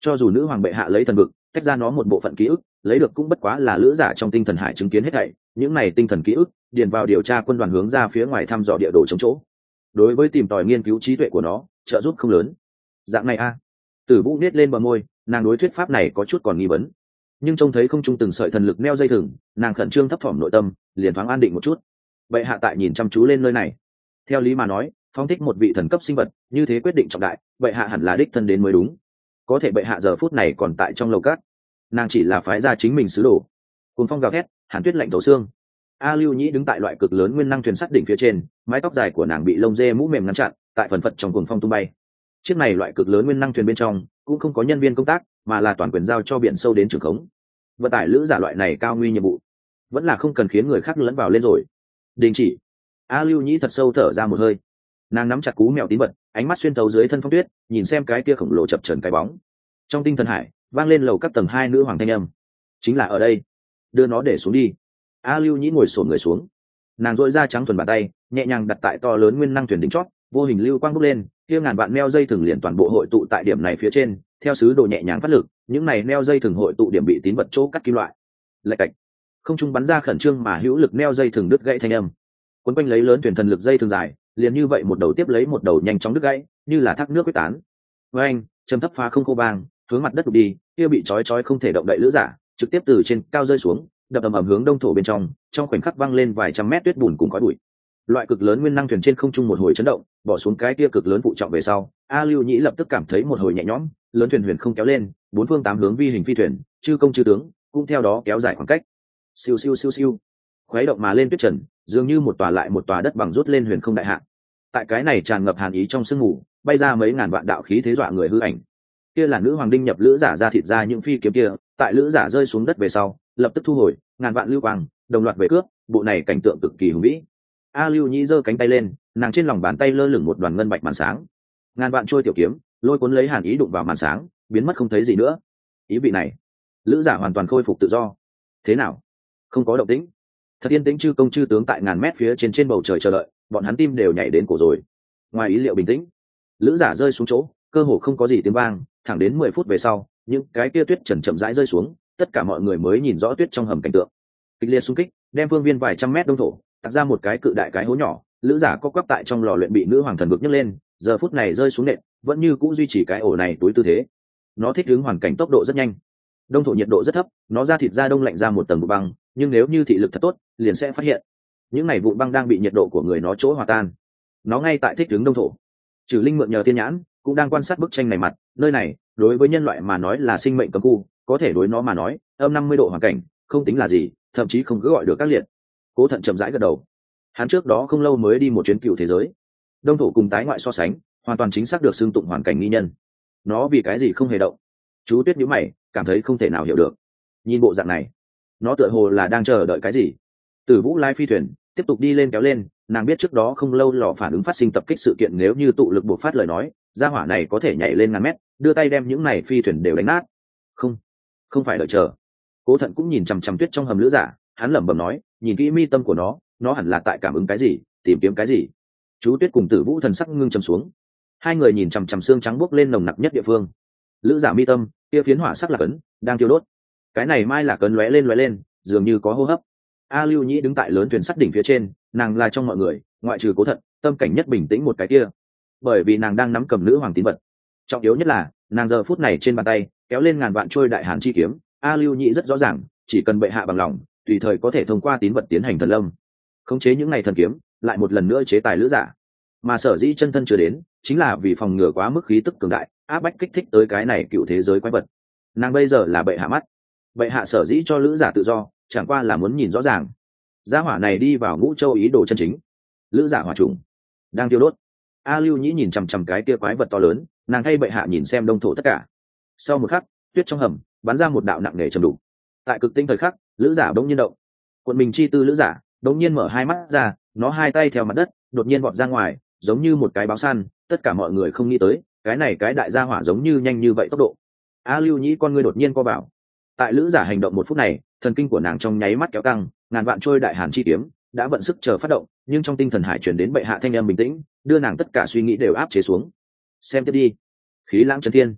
Cho dù nữ hoàng bệ hạ lấy thần vực tách ra nó một bộ phận ký ức, lấy được cũng bất quá là lữ giả trong tinh thần hải chứng kiến hết thảy những này tinh thần ký ức điền vào điều tra quân đoàn hướng ra phía ngoài thăm dò địa đồ chống chỗ. Đối với tìm tòi nghiên cứu trí tuệ của nó trợ giúp không lớn. Dạng này a. Tử Vũ nết lên bờ môi, nàng đối thuyết pháp này có chút còn nghi vấn, nhưng trông thấy không trung từng sợi thần lực neo dây thừng, nàng khẩn trương thấp thỏm nội tâm liền thoáng an định một chút. Bệ hạ tại nhìn chăm chú lên nơi này, theo lý mà nói phóng thích một vị thần cấp sinh vật như thế quyết định trọng đại, bệ hạ hẳn là đích thân đến mới đúng. Có thể bệ hạ giờ phút này còn tại trong lầu cát, nàng chỉ là phái ra chính mình sứ đồ. Cùng phong gào thét, hàn tuyết lạnh thấu xương. A Lưu Nhĩ đứng tại loại cực lớn nguyên năng thuyền sắt đỉnh phía trên, mái tóc dài của nàng bị lông dê mũ mềm ngăn chặn, tại phần phật trong cuồng phong tung bay. Chiếc này loại cực lớn nguyên năng thuyền bên trong cũng không có nhân viên công tác, mà là toàn quyền giao cho biển sâu đến trưởng khống. Vận tải lữ giả loại này cao nguy nhiệm vụ, vẫn là không cần khiến người khác lẫn vào lên rồi. Đình chỉ. A Lưu Nhĩ thật sâu thở ra một hơi, nàng nắm chặt cú mèo tín vật, ánh mắt xuyên thấu dưới thân phong tuyết, nhìn xem cái kia khổng lồ chập chờn cái bóng. Trong tinh thần hải vang lên lầu các tầng 2 nữ hoàng thanh âm, chính là ở đây, đưa nó để xuống đi. A Lưu Nhĩ ngồi xổm người xuống, nàng dội ra trắng thuần bàn tay nhẹ nhàng đặt tại to lớn nguyên năng thuyền đỉnh chót, vô hình lưu quang bốc lên, kia ngàn vạn neo dây thừng liền toàn bộ hội tụ tại điểm này phía trên. Theo sứ đồ nhẹ nhàng phát lực, những này neo dây thừng hội tụ điểm bị tín vật chỗ cắt kim loại. Lạch cạch, không trung bắn ra khẩn trương mà hữu lực neo dây thừng đứt gãy thanh âm, quấn quanh lấy lớn thuyền thần lực dây thừng dài, liền như vậy một đầu tiếp lấy một đầu nhanh chóng đứt gãy, như là thác nước quyết tán. Với anh, trầm thấp phá không khô vang, hướng mặt đất đục đi, kia bị trói không thể động đậy lữ giả, trực tiếp từ trên cao rơi xuống, đập ầm ầm hướng đông thổ bên trong khoảnh khắc văng lên vài trăm mét tuyết bùn cùng khói bụi. Loại cực lớn nguyên năng thuyền trên không trung một hồi chấn động, bỏ xuống cái kia cực lớn phụ trọng về sau, A Lưu Nhĩ lập tức cảm thấy một hồi nhẹ nhõm, lớn thuyền huyền không kéo lên, bốn phương tám hướng vi hình phi thuyền, chư công chư tướng cũng theo đó kéo dài khoảng cách. Siêu siêu siêu siêu, khuấy động mà lên tuyết trần, dường như một tòa lại một tòa đất bằng rút lên huyền không đại hạ. Tại cái này tràn ngập hàn ý trong sương mù, bay ra mấy ngàn vạn đạo khí thế dọa người hư ảnh. Kia là nữ hoàng đinh nhập lữ giả ra thịt ra những phi kiếm kia, tại lữ giả rơi xuống đất về sau, lập tức thu hồi, ngàn vạn lưu quang đồng loạt về cướp, bộ này cảnh tượng cực kỳ hùng vĩ. A Lưu Nhĩ giơ cánh tay lên, nàng trên lòng bàn tay lơ lửng một đoàn ngân bạch màn sáng, ngàn vạn trôi tiểu kiếm lôi cuốn lấy hàn ý đụng vào màn sáng, biến mất không thấy gì nữa. Ý vị này, lữ giả hoàn toàn khôi phục tự do. Thế nào? Không có động tĩnh. Thật yên tĩnh, chư công chư tướng tại ngàn mét phía trên bầu trời chờ đợi, bọn hắn tim đều nhảy đến cổ rồi. Ngoài ý liệu bình tĩnh, lữ giả rơi xuống chỗ, cơ hồ không có gì tiếng vang, thẳng đến 10 phút về sau, những cái kia tuyết trần chậm rãi rơi xuống, tất cả mọi người mới nhìn rõ tuyết trong hầm cảnh tượng. Kịch liệt xung kích đem phương viên vài trăm mét đông thổ tạo ra một cái cự đại cái hố nhỏ, lữ giả co quắp tại trong lò luyện bị nữ hoàng thần vực nhấc lên, giờ phút này rơi xuống nện vẫn như cũ duy trì cái ổ này túi tư thế. Nó thích ứng hoàn cảnh tốc độ rất nhanh, đông thổ nhiệt độ rất thấp, nó ra thịt ra đông lạnh ra một tầng bụi băng, nhưng nếu như thị lực thật tốt liền sẽ phát hiện những này vụn băng đang bị nhiệt độ của người nó chỗ hòa tan. Nó ngay tại thích ứng đông thổ. Trừ Linh mượn nhờ thiên nhãn cũng đang quan sát bức tranh này mặt, nơi này đối với nhân loại mà nói là sinh mệnh cấm khu, có thể đối nó mà nói âm 50 độ hoàn cảnh không tính là gì, thậm chí không cứ gọi được các liệt. Cố Thận chậm rãi gật đầu, hắn trước đó không lâu mới đi một chuyến cựu thế giới, đông thổ cùng tái ngoại so sánh hoàn toàn chính xác được xưng tụng hoàn cảnh nghi nhân. Nó vì cái gì không hề động? Chú Tuyết nhíu mày, cảm thấy không thể nào hiểu được. Nhìn bộ dạng này, nó tựa hồ là đang chờ đợi cái gì. Tử Vũ lái phi thuyền tiếp tục đi lên kéo lên, nàng biết trước đó không lâu lò phản ứng phát sinh tập kích sự kiện, nếu như tụ lực buộc phát lời nói, gia hỏa này có thể nhảy lên ngàn mét, đưa tay đem những này phi thuyền đều đánh nát. Không phải đợi chờ. Cố Thận cũng nhìn chằm chằm tuyết trong hầm lữ giả, hắn lẩm bẩm nói, nhìn kỹ mi tâm của nó hẳn là tại cảm ứng cái gì, tìm kiếm cái gì. Chú Tuyết cùng Tử Vũ thần sắc ngưng trầm xuống, hai người nhìn chằm chằm xương trắng bốc lên nồng nặc nhất địa phương. Lữ giả mi tâm kia phiến hỏa sắc lạc ấn đang thiêu đốt, cái này mai là cấn lóe lên, dường như có hô hấp. A Lưu Nhĩ đứng tại lớn thuyền sắt đỉnh phía trên, nàng là trong mọi người ngoại trừ Cố Thận tâm cảnh nhất bình tĩnh một cái kia, bởi vì nàng đang nắm cầm nữ hoàng tín vật. Trọng yếu nhất là nàng giờ phút này trên bàn tay kéo lên ngàn vạn trôi đại hàn chi kiếm. A Lưu Nhĩ rất rõ ràng, chỉ cần bệ hạ bằng lòng, tùy thời có thể thông qua tín vật tiến hành thần lâm, khống chế những ngày thần kiếm, lại một lần nữa chế tài lữ giả. Mà sở dĩ chân thân chưa đến, chính là vì phòng ngừa quá mức khí tức cường đại áp bách kích thích tới cái này cựu thế giới quái vật. Nàng bây giờ là bệ hạ mắt, bệ hạ sở dĩ cho lữ giả tự do, chẳng qua là muốn nhìn rõ ràng gia hỏa này đi vào Ngũ Châu ý đồ chân chính. Lữ giả hỏa trùng đang tiêu đốt. A Lưu Nhĩ nhìn chằm chằm cái kia quái vật to lớn, nàng thay bệ hạ nhìn xem đông thổ tất cả. Sau một khắc, tuyết trong hầm bắn ra một đạo nặng nề trầm đục. Tại cực tinh thời khắc, lữ giả bỗng nhiên động. Quận mình chi tư lữ giả bỗng nhiên mở hai mắt ra, nó hai tay theo mặt đất đột nhiên vọt ra ngoài, giống như một cái báo săn. Tất cả mọi người không nghĩ tới cái này cái đại gia hỏa giống như nhanh như vậy tốc độ. A Lưu Nhĩ con ngươi đột nhiên co vào. Tại lữ giả hành động một phút này, thần kinh của nàng trong nháy mắt kéo căng, ngàn vạn trôi đại hàn chi kiếm đã vận sức chờ phát động, nhưng trong tinh thần hải truyền đến bệ hạ thanh âm bình tĩnh, đưa nàng tất cả suy nghĩ đều áp chế xuống. Xem tiếp đi. Khí lãng chân thiên.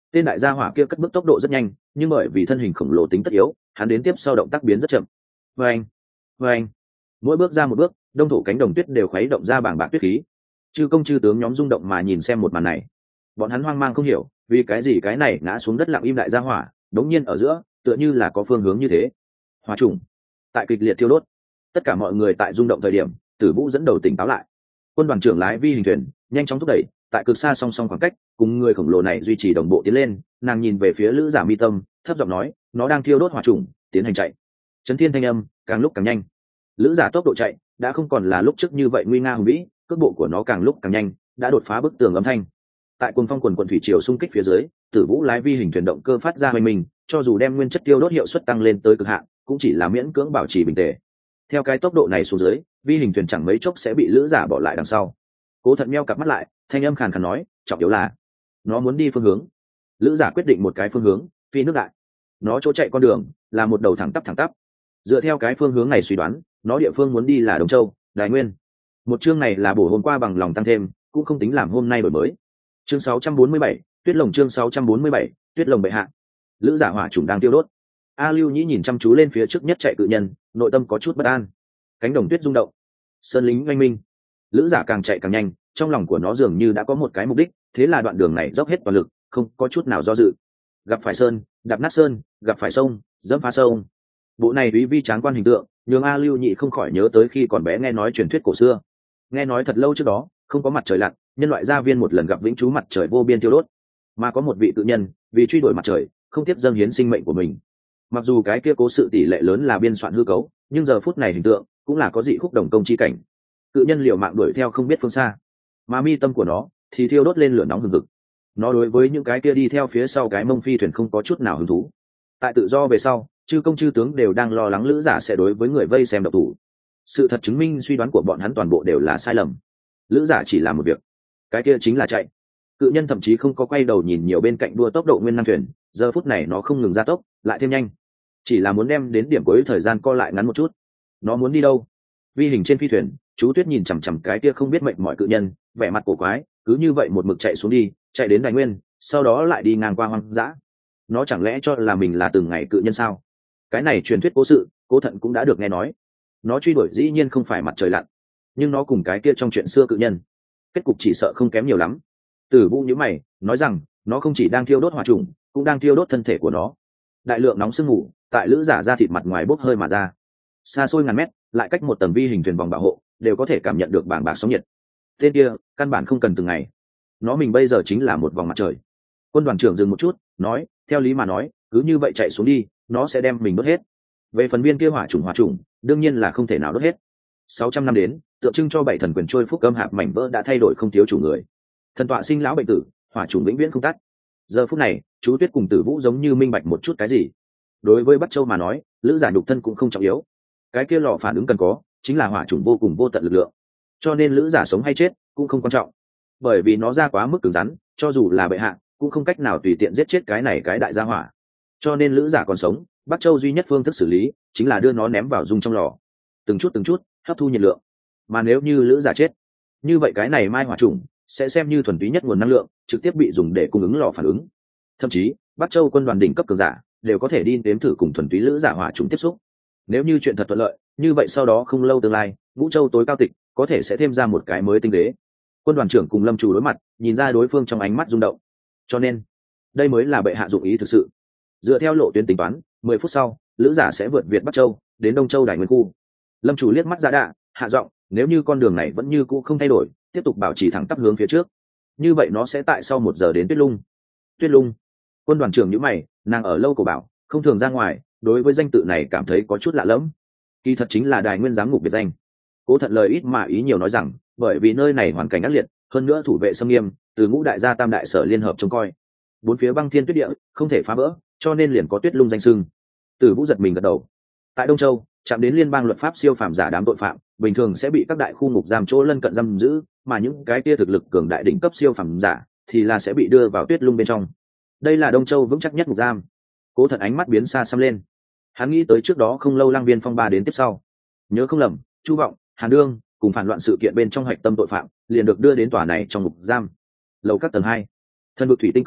Tên đại gia hỏa kia cất bước tốc độ rất nhanh, nhưng bởi vì thân hình khổng lồ tính tất yếu, hắn đến tiếp sau động tác biến rất chậm. Vâng, vâng, mỗi bước ra một bước, đông thổ cánh đồng tuyết đều khuấy động ra bảng bạc tuyết khí. Chư công chư tướng nhóm rung động mà nhìn xem một màn này. Bọn hắn hoang mang không hiểu, vì cái gì cái này ngã xuống đất lặng im đại gia hỏa, đống nhiên ở giữa, tựa như là có phương hướng như thế. Hỏa trùng tại kịch liệt thiêu đốt. Tất cả mọi người tại rung động thời điểm, Tử Vũ dẫn đầu tỉnh táo lại. Quân đoàn trưởng lái vi hình thuyền, nhanh chóng thúc đẩy, tại cực xa song song khoảng cách, cùng người khổng lồ này duy trì đồng bộ tiến lên. Nàng nhìn về phía Lữ Giả Mi Tâm, thấp giọng nói, nó đang thiêu đốt hỏa trùng, tiến hành chạy. Chấn thiên thanh âm càng lúc càng nhanh. Lữ Giả tốc độ chạy đã không còn là lúc trước như vậy nguy nga hùng vĩ, cước bộ của nó càng lúc càng nhanh, đã đột phá bức tường âm thanh. Tại cuồng phong quần quần thủy triều xung kích phía dưới, Tử Vũ lái vi hình thuyền động cơ phát ra hoành mình, cho dù đem nguyên chất tiêu đốt hiệu suất tăng lên tới cực hạn, cũng chỉ là miễn cưỡng bảo trì bình tề. Theo cái tốc độ này xuống dưới, vi hình thuyền chẳng mấy chốc sẽ bị Lữ Giả bỏ lại đằng sau. Cố Thận meo cặp mắt lại, thanh âm khàn khàn nói, trọng yếu là nó muốn đi phương hướng. Lữ Giả quyết định một cái phương hướng, phi nước đại. Nó chỗ chạy con đường là một đầu thẳng tắp. Dựa theo cái phương hướng này suy đoán, nó địa phương muốn đi là Đông Châu, Đài Nguyên. Một chương này là bổ hôm qua bằng lòng tăng thêm, cũng không tính làm hôm nay đổi mới. Chương 647, Tuyết Lồng chương 647, Tuyết Lồng bệ hạ. Lữ Giả hỏa trùng đang tiêu đốt. A Lưu Nhĩ nhìn chăm chú lên phía trước nhất chạy cự nhân, nội tâm có chút bất an. Cánh đồng tuyết rung động, sơn lính oanh minh. Lữ Giả càng chạy càng nhanh, trong lòng của nó dường như đã có một cái mục đích, thế là đoạn đường này dốc hết toàn lực, không có chút nào do dự. Gặp phải sơn, đạp nát sơn, gặp phải sông, dẫm phá sông. Bộ này uy vi tráng quan hình tượng, nhường A Lưu Nhị không khỏi nhớ tới khi còn bé nghe nói truyền thuyết cổ xưa. Nghe nói thật lâu trước đó, không có mặt trời lặn, nhân loại gia viên một lần gặp vĩnh trú mặt trời vô biên tiêu đốt, mà có một vị tự nhân vì truy đuổi mặt trời, không tiếc dâng hiến sinh mệnh của mình. Mặc dù cái kia cố sự tỷ lệ lớn là biên soạn hư cấu, nhưng giờ phút này hình tượng cũng là có dị khúc đồng công chi cảnh. Cự nhân liều mạng đuổi theo không biết phương xa, mà mi tâm của nó thì thiêu đốt lên lửa nóng hừng hực. Nó đối với những cái kia đi theo phía sau cái mông phi thuyền không có chút nào hứng thú. Tại tự do về sau, chư công chư tướng đều đang lo lắng Lữ Giả sẽ đối với người vây xem độc thủ. Sự thật chứng minh suy đoán của bọn hắn toàn bộ đều là sai lầm. Lữ Giả chỉ làm một việc, cái kia chính là chạy. Cự nhân thậm chí không có quay đầu nhìn nhiều bên cạnh đua tốc độ nguyên năng thuyền, giờ phút này nó không ngừng gia tốc, lại thêm nhanh, chỉ là muốn đem đến điểm cuối thời gian co lại ngắn một chút. Nó muốn đi đâu? Vi hình trên phi thuyền, chú Tuyết nhìn chằm chằm cái kia không biết mệnh mọi cự nhân, vẻ mặt cổ quái, cứ như vậy một mực chạy xuống đi, chạy đến Đài Nguyên, sau đó lại đi ngang qua hoang dã. Nó chẳng lẽ cho là mình là từng ngày cự nhân sao? Cái này truyền thuyết cố sự, Cố Thận cũng đã được nghe nói. Nó truy đuổi dĩ nhiên không phải mặt trời lặn, nhưng nó cùng cái kia trong chuyện xưa cự nhân, kết cục chỉ sợ không kém nhiều lắm. Tử Vũ nhíu mày, nói rằng, nó không chỉ đang thiêu đốt hỏa trùng, cũng đang thiêu đốt thân thể của nó. Đại lượng nóng sương mù tại Lữ Giả da thịt mặt ngoài bốc hơi mà ra. Xa xôi ngàn mét, lại cách một tầng vi hình thuyền vòng bảo hộ, đều có thể cảm nhận được bảng bạc sóng nhiệt. Tên kia, căn bản không cần từng ngày. Nó mình bây giờ chính là một vòng mặt trời. Quân đoàn trưởng dừng một chút, nói, theo lý mà nói, cứ như vậy chạy xuống đi, nó sẽ đem mình đốt hết. Về phần viên kia hỏa trùng, đương nhiên là không thể nào đốt hết. 600 năm đến, tượng trưng cho bảy thần quyền trôi phúc âm hạp mảnh vỡ đã thay đổi không thiếu chủ người. Thần tọa sinh lão bệnh tử, hỏa trùng vĩnh viễn không tắt. Giờ phút này, chú Tuyết cùng Tử Vũ giống như minh bạch một chút cái gì. Đối với Bắc Châu mà nói, Lữ Giả nhục thân cũng không trọng yếu. Cái kia lò phản ứng cần có, chính là hỏa trùng vô cùng vô tận lực lượng. Cho nên Lữ Giả sống hay chết cũng không quan trọng, bởi vì nó ra quá mức cứng rắn, cho dù là bệ hạ cũng không cách nào tùy tiện giết chết cái này cái đại gia hỏa. Cho nên Lữ Giả còn sống, Bắc Châu duy nhất phương thức xử lý chính là đưa nó ném vào dung trong lò, từng chút hấp thu nhiệt lượng. Mà nếu như Lữ Giả chết, như vậy cái này mai hỏa trùng sẽ xem như thuần túy nhất nguồn năng lượng, trực tiếp bị dùng để cung ứng lò phản ứng. Thậm chí Bắc Châu quân đoàn đỉnh cấp cường giả đều có thể đi nếm thử cùng thuần túy Lữ Giả hỏa trùng tiếp xúc. Nếu như chuyện thật thuận lợi, như vậy sau đó không lâu tương lai, Ngũ Châu tối cao tịch có thể sẽ thêm ra một cái mới tinh đế. Quân đoàn trưởng cùng Lâm Chủ đối mặt, nhìn ra đối phương trong ánh mắt rung động. Cho nên, đây mới là bệ hạ dụng ý thực sự. Dựa theo lộ tuyến tính toán, 10 phút sau, Lữ Giả sẽ vượt Việt Bắc Châu, đến Đông Châu Đài Nguyên khu. Lâm Chủ liếc mắt ra đạ, hạ giọng, nếu như con đường này vẫn như cũ không thay đổi, tiếp tục bảo trì thẳng tắp hướng phía trước, như vậy nó sẽ tại sau 1 giờ đến Tuyết Lung. Tuyết Lung. Quân đoàn trưởng nhíu mày, nàng ở lâu cổ bảo, không thường ra ngoài, đối với danh tự này cảm thấy có chút lạ lẫm. Kỳ thật chính là Đài Nguyên giám ngục biệt danh. Cố Thận lời ít mà ý nhiều nói rằng, bởi vì nơi này hoàn cảnh ác liệt, hơn nữa thủ vệ xâm nghiêm, từ Ngũ đại gia Tam đại sở liên hợp trông coi, bốn phía băng thiên tuyết địa, không thể phá vỡ, cho nên liền có Tuyết Lung danh xưng. Tử Vũ giật mình gật đầu. Tại Đông Châu, chạm đến liên bang luật pháp siêu phàm giả đám tội phạm, bình thường sẽ bị các đại khu ngục giam chỗ lân cận giam giữ, mà những cái kia thực lực cường đại đỉnh cấp siêu phàm giả thì là sẽ bị đưa vào Tuyết Lung bên trong. Đây là Đông Châu vững chắc nhất ngục giam. Cố Thận ánh mắt biến xa xăm lên. Hắn nghĩ tới trước đó không lâu Lăng Viên phong ba đến tiếp sau, nhớ không lầm, Chu Vọng, Hàn Đương cùng phản loạn sự kiện bên trong hạch tâm tội phạm liền được đưa đến tòa này trong ngục giam. Lầu các tầng 2, thân vực thủy tinh cầu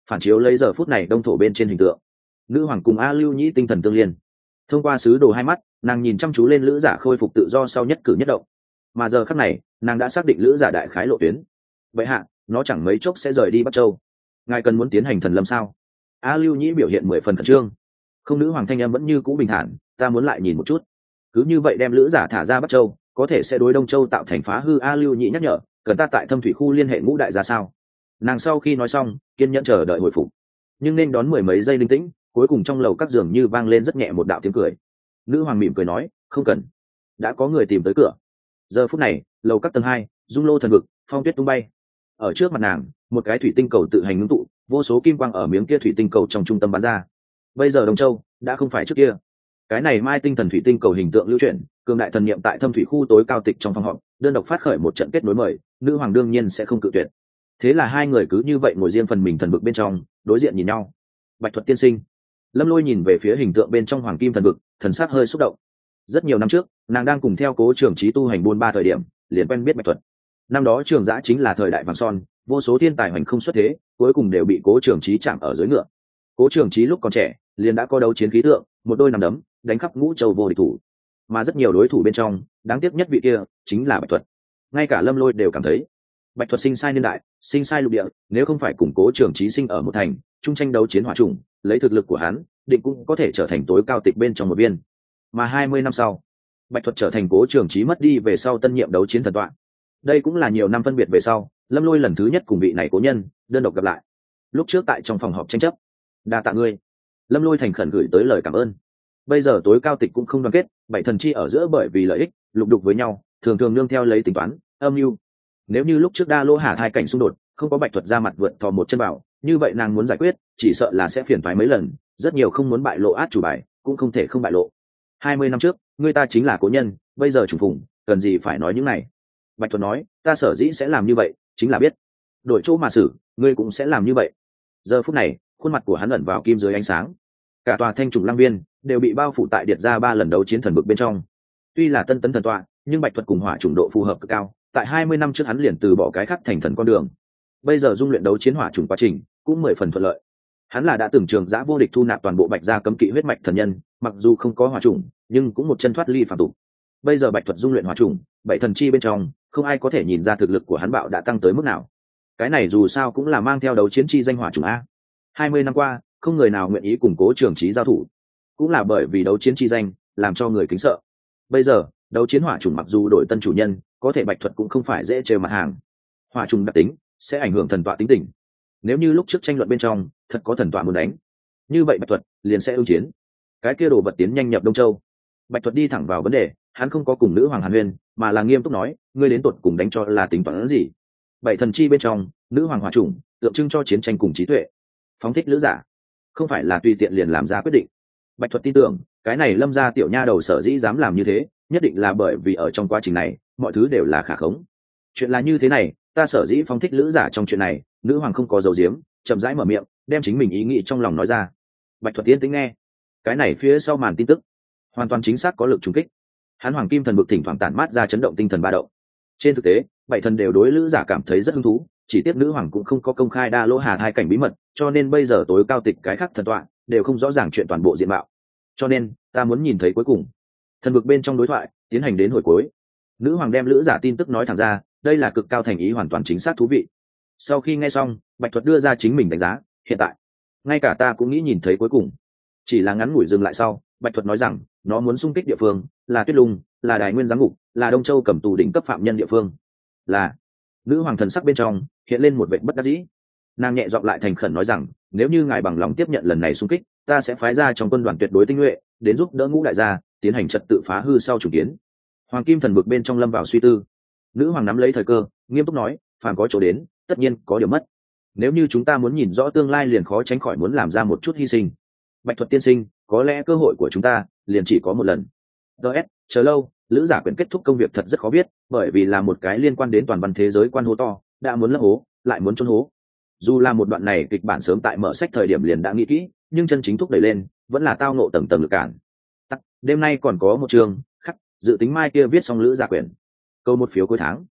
phản chiếu lấy giờ phút này đông thổ bên trên hình tượng. Nữ hoàng cùng A Lưu Nhĩ tinh thần tương liên, thông qua sứ đồ hai mắt, nàng nhìn chăm chú lên lữ giả khôi phục tự do sau nhất cử nhất động. Mà giờ khắc này, nàng đã xác định lữ giả đại khái lộ tuyến. Vậy hạ, nó chẳng mấy chốc sẽ rời đi Bắc Châu. Ngài cần muốn tiến hành thần lâm sao? A Lưu Nhĩ biểu hiện 10 phần khẩn trương. Không, nữ hoàng thanh âm vẫn như cũ bình thản, ta muốn lại nhìn một chút. Cứ như vậy đem lữ giả thả ra Bắc Châu, có thể sẽ đối Đông Châu tạo thành phá hư. A Lưu Nhĩ nhắc nhở, cần ta tại Thâm Thủy khu liên hệ Ngũ đại gia sao? Nàng sau khi nói xong, kiên nhẫn chờ đợi hồi phục. Nhưng nên đón 10 mấy giây linh tĩnh, cuối cùng trong lầu các giường như vang lên rất nhẹ một đạo tiếng cười. Nữ hoàng mỉm cười nói, không cần, đã có người tìm tới cửa. Giờ phút này, lầu các tầng 2, dung lô thần vực, phong tuyết tung bay. Ở trước mặt nàng, một cái thủy tinh cầu tự hành ngưng tụ, vô số kim quang ở miếng kia thủy tinh cầu trong trung tâm bắn ra. Bây giờ Đông Châu đã không phải trước kia. Cái này mai tinh thần thủy tinh cầu hình tượng lưu chuyển, cường đại thần niệm tại Thâm Thủy khu tối cao tịch trong phòng họp, đơn độc phát khởi một trận kết nối mời, nữ hoàng đương nhiên sẽ không cự tuyệt. Thế là hai người cứ như vậy ngồi riêng phần mình thần vực bên trong, đối diện nhìn nhau. Bạch Thuật tiên sinh. Lâm Lôi nhìn về phía hình tượng bên trong hoàng kim thần vực, thần sắc hơi xúc động. Rất nhiều năm trước, nàng đang cùng theo Cố Trường Chí tu hành buôn ba thời điểm, liền quen biết Bạch Thuật. Năm đó Trường Giã chính là thời đại vàng son, vô số thiên tài hoành không xuất thế, cuối cùng đều bị Cố Trường Chí chạm ở dưới ngựa. Cố Trường Chí lúc còn trẻ, liền đã có đấu chiến khí tượng, một đôi nằm đấm, đánh khắp Ngũ Châu vô địch thủ. Mà rất nhiều đối thủ bên trong, đáng tiếc nhất vị kia chính là Bạch Thuật. Ngay cả Lâm Lôi đều cảm thấy, Bạch Thuật sinh sai niên đại, sinh sai lục địa, nếu không phải củng Cố Trường Chí sinh ở một thành, chung tranh đấu chiến hỏa trùng, lấy thực lực của hắn, định cũng có thể trở thành tối cao tịch bên trong một viên. Mà 20 năm sau, Bạch Thuật trở thành Cố Trường Chí mất đi về sau tân nhiệm đấu chiến thần tọa. Đây cũng là nhiều năm phân biệt về sau, Lâm Lôi lần thứ nhất cùng vị này cố nhân đơn độc gặp lại. Lúc trước tại trong phòng họp tranh chấp, đa tạ ngươi. Lâm Lôi thành khẩn gửi tới lời cảm ơn. Bây giờ tối cao tịch cũng không đoàn kết, bảy thần chi ở giữa bởi vì lợi ích lục đục với nhau, thường thường nương theo lấy tính toán âm mưu. Nếu như lúc trước Đa Lô Hà hai cảnh xung đột, không có Bạch Thuật ra mặt vượt thò một chân vào, như vậy nàng muốn giải quyết, chỉ sợ là sẽ phiền toái mấy lần, rất nhiều không muốn bại lộ át chủ bài, cũng không thể không bại lộ. 20 năm trước, người ta chính là cố nhân, bây giờ trùng phùng, cần gì phải nói những này. Bạch Thuật nói, ta sở dĩ sẽ làm như vậy, chính là biết đổi chỗ mà xử, ngươi cũng sẽ làm như vậy. Giờ phút này, khuôn mặt của hắn ẩn vào kim dưới ánh sáng, cả tòa Thanh Trùng Lăng Viên đều bị bao phủ tại điệt ra 3 lần đấu chiến thần bực bên trong. Tuy là tân tấn thần tọa, nhưng Bạch Thuật cùng hỏa trùng độ phù hợp cực cao, tại 20 năm trước hắn liền từ bỏ cái khác thành thần con đường. Bây giờ dung luyện đấu chiến hỏa trùng quá trình cũng 10 phần thuận lợi. Hắn là đã từng Trường Giã vô địch thu nạp toàn bộ Bạch gia cấm kỵ huyết mạch thần nhân, mặc dù không có hỏa trùng, nhưng cũng một chân thoát ly phàm tục. Bây giờ Bạch Thuật dung luyện hỏa trùng, bảy thần chi bên trong, không ai có thể nhìn ra thực lực của hắn bạo đã tăng tới mức nào. Cái này dù sao cũng là mang theo đấu chiến chi danh hỏa trùng a. 20 năm qua, không người nào nguyện ý cùng Cố Trường Chí giao thủ, cũng là bởi vì đấu chiến chi danh làm cho người kính sợ. Bây giờ, đấu chiến hỏa trùng mặc dù đổi tân chủ nhân, có thể Bạch Thuật cũng không phải dễ trêu mặt hàng. Hỏa trùng đặc tính sẽ ảnh hưởng thần tọa tính tình. Nếu như lúc trước tranh luận bên trong thật có thần tọa muốn đánh, như vậy Bạch Thuật liền sẽ ứng chiến. Cái kia đồ vật tiến nhanh nhập Đông Châu. Bạch Thuật đi thẳng vào vấn đề, hắn không có cùng nữ hoàng hàn huyên, mà là nghiêm túc nói, ngươi đến tuột cùng đánh cho là tính toán gì? Bảy thần chi bên trong, nữ hoàng hỏa trùng tượng trưng cho chiến tranh cùng trí tuệ, phóng thích lữ giả, không phải là tùy tiện liền làm ra quyết định. Bạch Thuật tin tưởng, cái này Lâm gia tiểu nha đầu sở dĩ dám làm như thế, nhất định là bởi vì ở trong quá trình này, mọi thứ đều là khả khống. Chuyện là như thế này, ta sở dĩ phóng thích lữ giả trong chuyện này, nữ hoàng không có dấu diếm, chậm rãi mở miệng, đem chính mình ý nghĩ trong lòng nói ra. Bạch Thuật yên tĩnh nghe, cái này phía sau màn tin tức hoàn toàn chính xác có lực trùng kích. Hắn hoàng kim thần bực thỉnh thoảng tản mát ra chấn động tinh thần ba động. Trên thực tế, bảy thần đều đối lữ giả cảm thấy rất hứng thú, chỉ tiếc nữ hoàng cũng không có công khai Đa Lô Hà hai cảnh bí mật, cho nên bây giờ tối cao tịch cái khác thần tọa đều không rõ ràng chuyện toàn bộ diện mạo. Cho nên, ta muốn nhìn thấy cuối cùng. Thần bực bên trong đối thoại tiến hành đến hồi cuối, nữ hoàng đem lữ giả tin tức nói thẳng ra, đây là cực cao thành ý, hoàn toàn chính xác thú vị. Sau khi nghe xong, Bạch Thuật đưa ra chính mình đánh giá, hiện tại ngay cả ta cũng nghĩ nhìn thấy cuối cùng. Chỉ là ngắn ngủi dừng lại sau, Bạch Thuật nói rằng, nó muốn xung kích địa phương là Tuyết Lung, là Đài Nguyên giám ngục, là Đông Châu cầm tù đỉnh cấp phạm nhân địa phương. Là. Nữ hoàng thần sắc bên trong hiện lên một vẻ bất đắc dĩ. Nàng nhẹ giọng lại thành khẩn nói rằng, nếu như ngài bằng lòng tiếp nhận lần này xung kích, ta sẽ phái ra trong quân đoàn tuyệt đối tinh nhuệ đến giúp đỡ Ngũ đại gia tiến hành trật tự phá hư sau chủ kiến. Hoàng kim thần bực bên trong lâm vào suy tư. Nữ hoàng nắm lấy thời cơ, nghiêm túc nói, phàm có chỗ đến, tất nhiên có điều mất. Nếu như chúng ta muốn nhìn rõ tương lai, liền khó tránh khỏi muốn làm ra một chút hy sinh. Bạch Thuật tiên sinh, có lẽ cơ hội của chúng ta liền chỉ có một lần. DS, chờ lâu, lữ giả quyển kết thúc công việc thật rất khó viết, bởi vì là một cái liên quan đến toàn văn thế giới quan hố to, đã muốn lấp hố, lại muốn chôn hố. Dù là một đoạn này kịch bản sớm tại mở sách thời điểm liền đã nghĩ kỹ, nhưng chân chính thúc đẩy lên, vẫn là tao ngộ tầng tầng lực cản. Đêm nay còn có một chương, khắc, dự tính mai kia viết xong lữ giả quyển. Câu một phiếu cuối tháng.